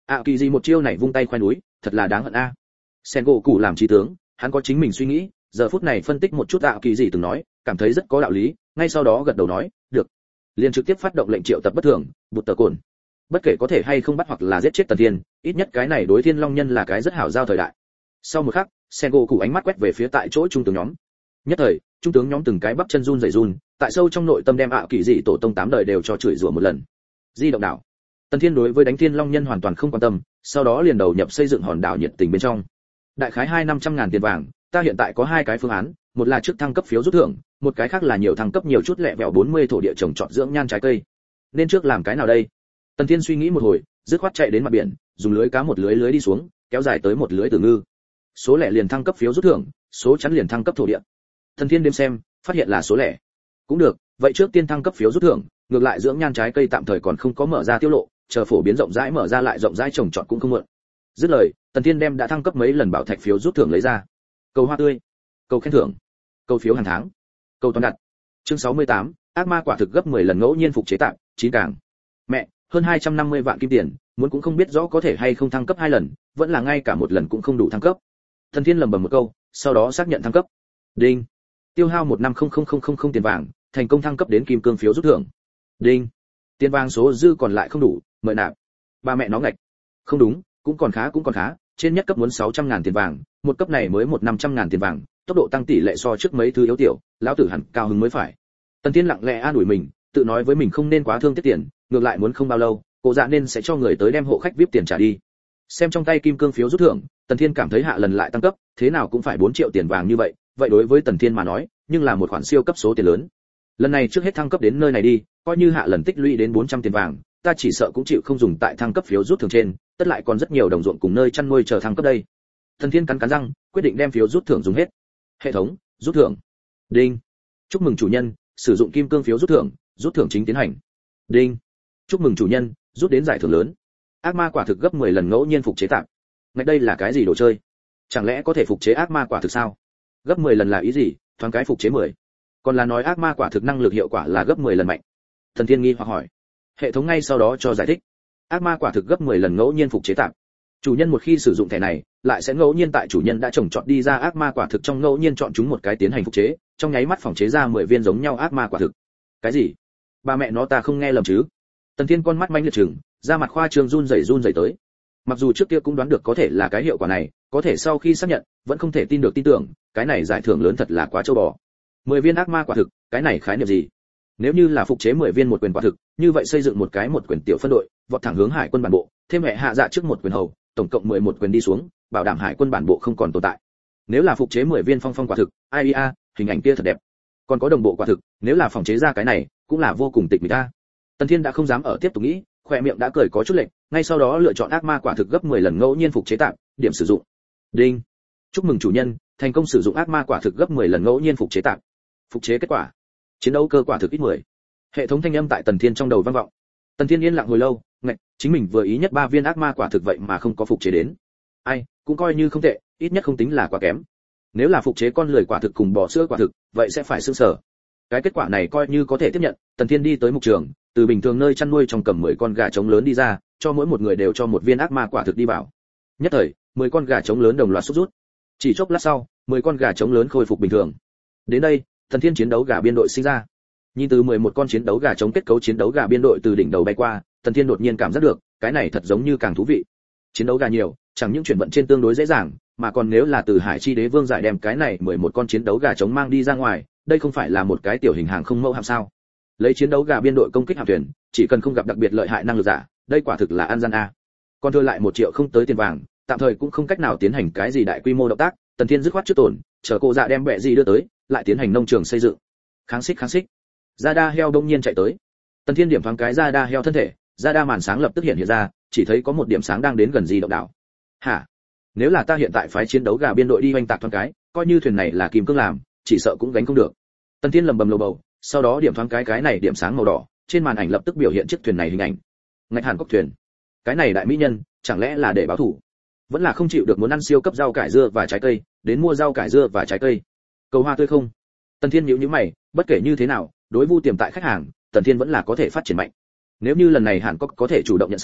ạ kỳ gì một chiêu này vung tay khoai núi, thật là đáng hận a. Sen gỗ cụ làm trí tướng, hắn có chính mình suy nghĩ, giờ phút này phân tích một chút ạ kỳ gì từng nói, cảm thấy rất có đạo lý, ngay sau đó gật đầu nói, được. Liền trực tiếp phát động lệnh triệu tập bất thường, bụt tờ cồn. Bất kể có thể hay không bắt hoặc là giết chết Tần Thiên, ít nhất cái này đối Thiên Long nhân là cái rất hảo giao thời đại. Sau một khắc, Sen gỗ cụ ánh mắt quét về phía tại chỗ trung tướng nhóm. Nhất thời, trung tướng nhóm từng cái bắp chân run rẩy run, tại sâu trong nội tâm đem ạ kỳ dị tổ tông tám đời đều cho chửi rủa một lần. Di động đảo. Tần Thiên đối với đánh Thiên Long nhân hoàn toàn không quan tâm, sau đó liền đầu nhập xây dựng hòn đảo nhiệt tình bên trong. Đại khái hai năm trăm ngàn tiền vàng, ta hiện tại có hai cái phương án, một là trước thăng cấp phiếu rút thưởng, một cái khác là nhiều thăng cấp nhiều chút lẹ vẹo bốn mươi thổ địa trồng trọt dưỡng nhan trái cây. Nên trước làm cái nào đây? Tần Thiên suy nghĩ một hồi, dứt khoát chạy đến mặt biển, dùng lưới cá một lưới lưới đi xuống, kéo dài tới một lưới tử ngư. Số lẻ liền thăng cấp phiếu rút thưởng, số chắn liền thăng cấp thổ địa. Tần Thiên đếm xem, phát hiện là số lẻ. Cũng được, vậy trước tiên thăng cấp phiếu rút thưởng, ngược lại dưỡng nhan trái cây tạm thời còn không có mở ra tiêu lộ, chờ phổ biến rộng rãi mở ra lại rộng rãi trồng trọt cũng không muộn. Dứt lời, Tần Thiên đem đã thăng cấp mấy lần bảo thạch phiếu rút thưởng lấy ra. Cầu hoa tươi, cầu khen thưởng, cầu phiếu hàng tháng, cầu toàn đặt. Chương sáu mươi tám, ác ma quả thực gấp mười lần ngẫu nhiên phục chế tạm, chín càng. Mẹ, hơn hai trăm năm mươi vạn kim tiền, muốn cũng không biết rõ có thể hay không thăng cấp hai lần, vẫn là ngay cả một lần cũng không đủ thăng cấp. Tần Thiên lẩm bẩm một câu, sau đó xác nhận thăng cấp. Đinh. Tiêu hao một năm không không không không không tiền vàng, thành công thăng cấp đến kim cương phiếu rút thưởng. Đinh. Tiền vàng số dư còn lại không đủ, mời nạp. Ba mẹ nó ngạch. Không đúng, cũng còn khá cũng còn khá, trên nhất cấp muốn sáu trăm ngàn tiền vàng, một cấp này mới một năm trăm ngàn tiền vàng, tốc độ tăng tỷ lệ so trước mấy thứ yếu tiểu, lão tử hẳn cao hứng mới phải. Tần Thiên lặng lẽ an ủi mình, tự nói với mình không nên quá thương tiếc tiền, ngược lại muốn không bao lâu, cô dạ nên sẽ cho người tới đem hộ khách vê i pê tiền trả đi. Xem trong tay kim cương phiếu rút thưởng, Tần Thiên cảm thấy hạ lần lại tăng cấp, thế nào cũng phải bốn triệu tiền vàng như vậy, vậy đối với Tần Thiên mà nói, nhưng là một khoản siêu cấp số tiền lớn. Lần này trước hết thăng cấp đến nơi này đi, coi như hạ lần tích lũy đến bốn trăm tiền vàng, ta chỉ sợ cũng chịu không dùng tại thăng cấp phiếu rút thưởng trên, tất lại còn rất nhiều đồng ruộng cùng nơi chăn nuôi chờ thăng cấp đây. Tần Thiên cắn cắn răng, quyết định đem phiếu rút thưởng dùng hết. Hệ thống, rút thưởng. Đinh. Chúc mừng chủ nhân, sử dụng kim cương phiếu rút thưởng, rút thưởng chính tiến hành. Đinh. Chúc mừng chủ nhân, rút đến giải thưởng lớn. Ác ma quả thực gấp mười lần ngẫu nhiên phục chế tạm. Ngay đây là cái gì đồ chơi? Chẳng lẽ có thể phục chế ác ma quả thực sao? Gấp mười lần là ý gì? Thoáng cái phục chế mười. Còn là nói ác ma quả thực năng lực hiệu quả là gấp mười lần mạnh. Thần Thiên nghi hoặc hỏi. Hệ thống ngay sau đó cho giải thích. Ác ma quả thực gấp mười lần ngẫu nhiên phục chế tạm. Chủ nhân một khi sử dụng thẻ này, lại sẽ ngẫu nhiên tại chủ nhân đã trồng trọt đi ra ác ma quả thực trong ngẫu nhiên chọn chúng một cái tiến hành phục chế, trong nháy mắt phòng chế ra mười viên giống nhau ác ma quả thực. Cái gì? Ba mẹ nó ta không nghe lầm chứ? Tần Thiên con mắt manh liệt trừng, da mặt khoa trương run rẩy run rẩy tới. Mặc dù trước kia cũng đoán được có thể là cái hiệu quả này, có thể sau khi xác nhận, vẫn không thể tin được tin tưởng, cái này giải thưởng lớn thật là quá trâu bò. mười viên ác ma quả thực, cái này khái niệm gì? Nếu như là phục chế mười viên một quyền quả thực, như vậy xây dựng một cái một quyền tiểu phân đội, vọt thẳng hướng hải quân bản bộ, thêm hệ hạ dạ trước một quyền hầu, tổng cộng mười một quyền đi xuống, bảo đảm hải quân bản bộ không còn tồn tại. Nếu là phục chế mười viên phong phong quả thực, ai ia, hình ảnh kia thật đẹp. Còn có đồng bộ quả thực, nếu là phòng chế ra cái này, cũng là vô cùng tịch mịch ta. Tần Thiên đã không dám ở tiếp tục nghĩ, khóe miệng đã cười có chút lệch, ngay sau đó lựa chọn ác ma quả thực gấp mười lần ngẫu nhiên phục chế tạm, điểm sử dụng. Đinh. Chúc mừng chủ nhân, thành công sử dụng ác ma quả thực gấp mười lần ngẫu nhiên phục chế tạm. Phục chế kết quả. Chiến đấu cơ quả thực ít mười. Hệ thống thanh âm tại Tần Thiên trong đầu vang vọng. Tần Thiên yên lặng hồi lâu, ngạch, chính mình vừa ý nhất ba viên ác ma quả thực vậy mà không có phục chế đến. Ai, cũng coi như không tệ, ít nhất không tính là quá kém. Nếu là phục chế con lười quả thực cùng bò sữa quả thực, vậy sẽ phải sương sở. Cái kết quả này coi như có thể tiếp nhận, Tần Thiên đi tới mục trường, từ bình thường nơi chăn nuôi trong cầm mười con gà trống lớn đi ra, cho mỗi một người đều cho một viên ác ma quả thực đi vào. Nhất thời, mười con gà trống lớn đồng loạt xúc rút. Chỉ chốc lát sau, mười con gà trống lớn khôi phục bình thường. Đến đây, Tần Thiên chiến đấu gà biên đội sinh ra. Nhìn từ mười một con chiến đấu gà trống kết cấu chiến đấu gà biên đội từ đỉnh đầu bay qua, Tần Thiên đột nhiên cảm giác được, cái này thật giống như càng thú vị. Chiến đấu gà nhiều, chẳng những chuyển vận trên tương đối dễ dàng, mà còn nếu là từ Hải Chi Đế Vương giải đem cái này mười một con chiến đấu gà trống mang đi ra ngoài, đây không phải là một cái tiểu hình hàng không mẫu hạm sao? Lấy chiến đấu gà biên đội công kích hạm thuyền, chỉ cần không gặp đặc biệt lợi hại năng lực giả, đây quả thực là an gian a. Còn thừa lại một triệu không tới tiền vàng, tạm thời cũng không cách nào tiến hành cái gì đại quy mô động tác, Tần Thiên dứt khoát trước tổn, chờ cô dạ đem bẹ gì đưa tới, lại tiến hành nông trường xây dựng. Kháng xích kháng xích. Zada heo đông nhiên chạy tới. Tần Thiên điểm thoáng cái Zada heo thân thể, Zada màn sáng lập tức hiện hiện ra, chỉ thấy có một điểm sáng đang đến gần di động đảo. Hả? Nếu là ta hiện tại phái chiến đấu gà biên đội đi oanh tạc thoáng cái, coi như thuyền này là kim cương làm, chỉ sợ cũng gánh không được. Tần Thiên lầm bầm lầu bầu, sau đó điểm thoáng cái cái này điểm sáng màu đỏ, trên màn ảnh lập tức biểu hiện chiếc thuyền này hình ảnh. Ngạch Hàn Quốc thuyền. Cái này đại mỹ nhân, chẳng lẽ là để báo thù? Vẫn là không chịu được muốn ăn siêu cấp rau cải dưa và trái cây, đến mua rau cải dưa và trái cây. Cầu hoa tươi không? Tần Thiên nhíu nhíu mày, bất kể như thế nào, đối Vu tiềm tại khách hàng, Tần Thiên vẫn là có thể phát triển mạnh. Nếu như lần này Hàn Quốc có thể chủ động nhận sai,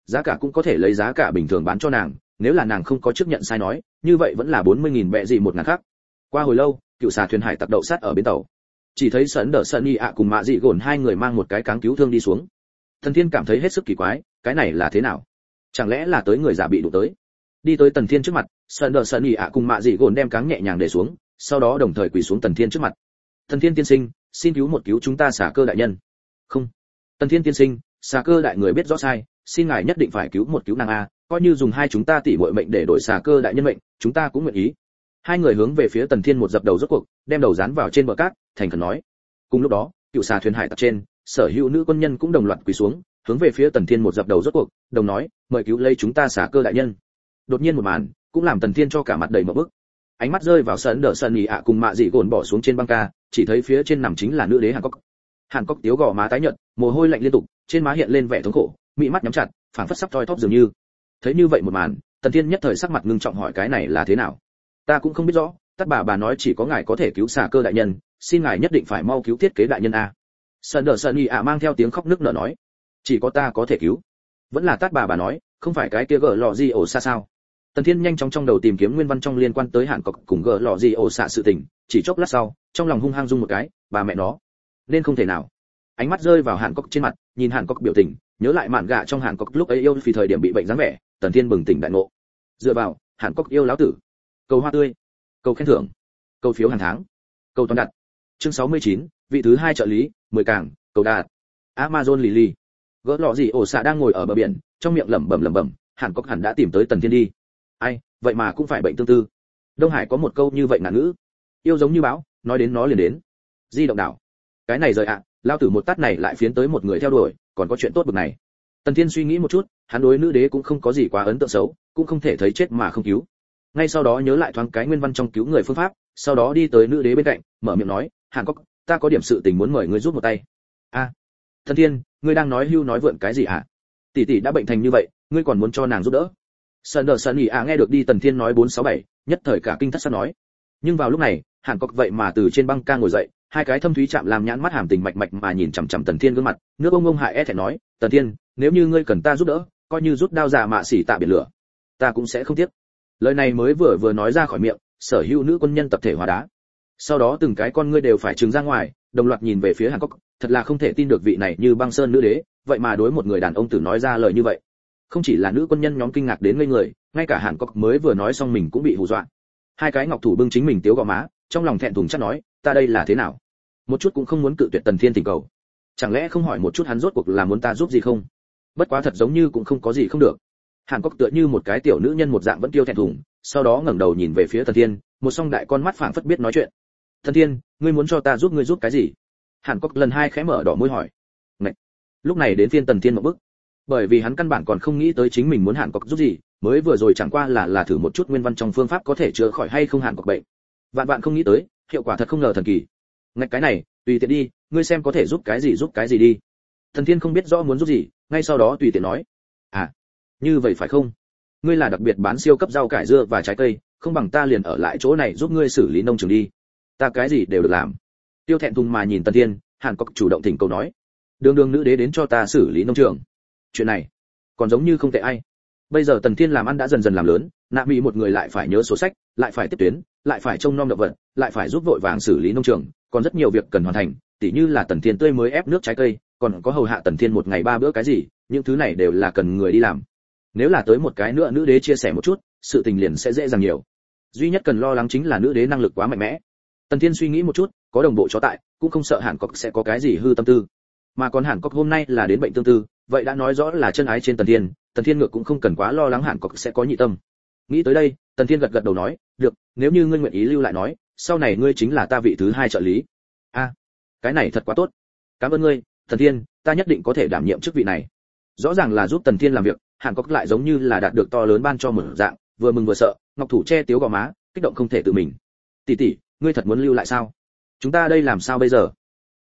giá cả cũng có thể lấy giá cả bình thường bán cho nàng, nếu là nàng không có chấp nhận sai nói, như vậy vẫn là bốn mươi nghìn bẹ gì một ngàn khác. Qua hồi lâu, cựu xà thuyền hải tặc đậu sát ở bến tàu. Chỉ thấy Sấn Đờ Sân Y ạ cùng Mạ Dị Gồn hai người mang một cái cáng cứu thương đi xuống. Tần Thiên cảm thấy hết sức kỳ quái, cái này là thế nào? Chẳng lẽ là tới người giả bị đụng tới? Đi tới Tần Thiên trước mặt, Sấn Đờ Sân Y ạ cùng Mạ Dị Gồn đem cáng nhẹ nhàng để xuống, sau đó đồng thời quỳ xuống Tần Thiên trước mặt. Tần Thiên tiên sinh, xin cứu một cứu chúng ta xà cơ đại nhân. Không. Tần Thiên tiên sinh, xà cơ đại người biết rõ sai, xin ngài nhất định phải cứu một cứu nàng a, coi như dùng hai chúng ta tỷ muội mệnh để đổi xà cơ đại nhân mệnh, chúng ta cũng nguyện ý. Hai người hướng về phía Tần Thiên một dập đầu rốt cuộc, đem đầu dán vào trên bờ cát, thành khẩn nói. Cùng lúc đó, cựu xà thuyền hải tặc trên, sở hữu nữ quân nhân cũng đồng loạt quỳ xuống, hướng về phía Tần Thiên một dập đầu rốt cuộc, đồng nói, mời cứu lấy chúng ta xà cơ đại nhân. Đột nhiên một màn, cũng làm Tần Thiên cho cả mặt đầy ngộp bức. Ánh mắt rơi vào Sấn Đờ Sân Y ạ cùng Mạ Dị Gồn bỏ xuống trên băng ca, chỉ thấy phía trên nằm chính là nữ đế Hàn Cốc. Hàn Cốc tiếu gò má tái nhợt, mồ hôi lạnh liên tục, trên má hiện lên vẻ thống khổ, mỹ mắt nhắm chặt, phảng phất sắp thoi thóp dường như. Thấy như vậy một màn, Tần Thiên nhất thời sắc mặt ngưng trọng hỏi cái này là thế nào? Ta cũng không biết rõ, Tát bà bà nói chỉ có ngài có thể cứu xà cơ đại nhân, xin ngài nhất định phải mau cứu thiết kế đại nhân a. Sấn Đờ Sân Y ạ mang theo tiếng khóc nức nở nói, chỉ có ta có thể cứu. Vẫn là Tát bà bà nói, không phải cái kia gở lọ gì ổ xa sao? Tần Thiên nhanh chóng trong đầu tìm kiếm nguyên văn trong liên quan tới Hàn Cốc cùng gở lọ gì ổ xạ sự tình, chỉ chốc lát sau, trong lòng hung hăng rung một cái, bà mẹ nó, nên không thể nào. Ánh mắt rơi vào Hàn Cốc trên mặt, nhìn Hàn Cốc biểu tình, nhớ lại mạn gạ trong Hàn Cốc lúc ấy yêu vì thời điểm bị bệnh dáng vẻ, Tần Thiên bừng tỉnh đại ngộ. Dựa vào, Hàn Cốc yêu lão tử. Cầu hoa tươi, cầu khen thưởng, cầu phiếu hàng tháng, cầu toàn đặt. Chương sáu mươi chín, vị thứ hai trợ lý, mười càng, cầu đạt. Amazon Lily. Gỡ lọ gì ổ xạ đang ngồi ở bờ biển, trong miệng lẩm bẩm lẩm bẩm, Hàn Cốc hẳn đã tìm tới Tần Thiên đi. Ai, vậy mà cũng phải bệnh tương tư. Đông Hải có một câu như vậy ngạn ngữ, yêu giống như bão, nói đến nó liền đến. Di động đảo. Cái này rời ạ, à, lao tử một tát này lại phiến tới một người theo đuổi, còn có chuyện tốt bực này. Tần Thiên suy nghĩ một chút, hắn đối nữ đế cũng không có gì quá ấn tượng xấu, cũng không thể thấy chết mà không cứu. Ngay sau đó nhớ lại thoáng cái nguyên văn trong cứu người phương pháp, sau đó đi tới nữ đế bên cạnh, mở miệng nói, Hàn Cốc, ta có điểm sự tình muốn mời ngươi giúp một tay. A, à, Tần Thiên, ngươi đang nói hưu nói vượn cái gì hả? Tỷ tỷ đã bệnh thành như vậy, ngươi còn muốn cho nàng giúp đỡ? Sấn Đờ Sân Y ạ nghe được đi Tần Thiên nói bốn sáu bảy, nhất thời cả kinh thất sắc nói. Nhưng vào lúc này, Hàn Cốc vậy mà từ trên băng ca ngồi dậy, hai cái thâm thúy chạm làm nhãn mắt hàm tình mạch mạch mà nhìn chằm chằm Tần Thiên gương mặt, nước ông ông hại e thẹn nói, Tần Thiên, nếu như ngươi cần ta giúp đỡ, coi như rút đao già mạ xỉ tạ biển lửa, ta cũng sẽ không tiếc. Lời này mới vừa vừa nói ra khỏi miệng, sở hữu nữ quân nhân tập thể hóa đá. Sau đó từng cái con ngươi đều phải trừng ra ngoài, đồng loạt nhìn về phía Hàn Cốc, thật là không thể tin được vị này như băng sơn nữ đế, vậy mà đối một người đàn ông tử nói ra lời như vậy. Không chỉ là nữ quân nhân nhóm kinh ngạc đến ngây người, ngay cả Hàn Cốc mới vừa nói xong mình cũng bị hù dọa. Hai cái ngọc thủ bưng chính mình tiếu gò má, trong lòng thẹn thùng chắc nói, ta đây là thế nào? Một chút cũng không muốn cự tuyệt Tần Thiên tình cầu. Chẳng lẽ không hỏi một chút hắn rốt cuộc là muốn ta giúp gì không? Bất quá thật giống như cũng không có gì không được. Hàn Cốc tựa như một cái tiểu nữ nhân một dạng vẫn kiêu thẹn thùng, sau đó ngẩng đầu nhìn về phía Tần Thiên, một song đại con mắt phảng phất biết nói chuyện. Tần Thiên, ngươi muốn cho ta giúp ngươi giúp cái gì? Hàn Cốc lần hai khẽ mở đỏ môi hỏi. Ngậy. Lúc này đến phiên Tần Thiên một bước, bởi vì hắn căn bản còn không nghĩ tới chính mình muốn Hàn Cốc giúp gì, mới vừa rồi chẳng qua là là thử một chút nguyên văn trong phương pháp có thể chữa khỏi hay không Hàn Cốc bệnh. Vạn vạn không nghĩ tới, hiệu quả thật không ngờ thần kỳ. Ngạch cái này, tùy tiện đi, ngươi xem có thể giúp cái gì giúp cái gì đi. Tần Thiên không biết rõ muốn giúp gì, ngay sau đó tùy tiện nói. À, như vậy phải không? Ngươi là đặc biệt bán siêu cấp rau cải dưa và trái cây, không bằng ta liền ở lại chỗ này giúp ngươi xử lý nông trường đi. Ta cái gì đều được làm. Tiêu thẹn thùng mà nhìn Tần Thiên, Hàn Cốc chủ động thỉnh cầu nói. Đường đường nữ đế đến cho ta xử lý nông trường. Chuyện này, còn giống như không tệ ai. Bây giờ Tần Thiên làm ăn đã dần dần làm lớn, nạ mỹ một người lại phải nhớ sổ sách, lại phải tiếp tuyến, lại phải trông nom động vật, lại phải giúp vội vàng xử lý nông trường, còn rất nhiều việc cần hoàn thành, tỉ như là Tần Thiên tươi mới ép nước trái cây, còn có hầu hạ Tần Thiên một ngày ba bữa cái gì, những thứ này đều là cần người đi làm. Nếu là tới một cái nữa nữ đế chia sẻ một chút, sự tình liền sẽ dễ dàng nhiều. Duy nhất cần lo lắng chính là nữ đế năng lực quá mạnh mẽ. Tần Thiên suy nghĩ một chút, có đồng bộ chó tại, cũng không sợ Hàn Cốc sẽ có cái gì hư tâm tư. Mà còn Hàn Cốc hôm nay là đến bệnh tương tư, vậy đã nói rõ là chân ái trên Tần Thiên, Tần Thiên ngược cũng không cần quá lo lắng Hàn Cốc sẽ có nhị tâm. Nghĩ tới đây, Tần Thiên gật gật đầu nói, được, nếu như ngươi nguyện ý lưu lại nói, sau này ngươi chính là ta vị thứ hai trợ lý. A, à, cái này thật quá tốt. Cảm ơn ngươi, Tần Thiên, ta nhất định có thể đảm nhiệm chức vị này. Rõ ràng là giúp Tần Thiên làm việc, Hàn Cốc lại giống như là đạt được to lớn ban cho một dạng, vừa mừng vừa sợ, ngọc thủ che tiếu gò má, kích động không thể tự mình. Tỷ tỷ, ngươi thật muốn lưu lại sao? Chúng ta đây làm sao bây giờ?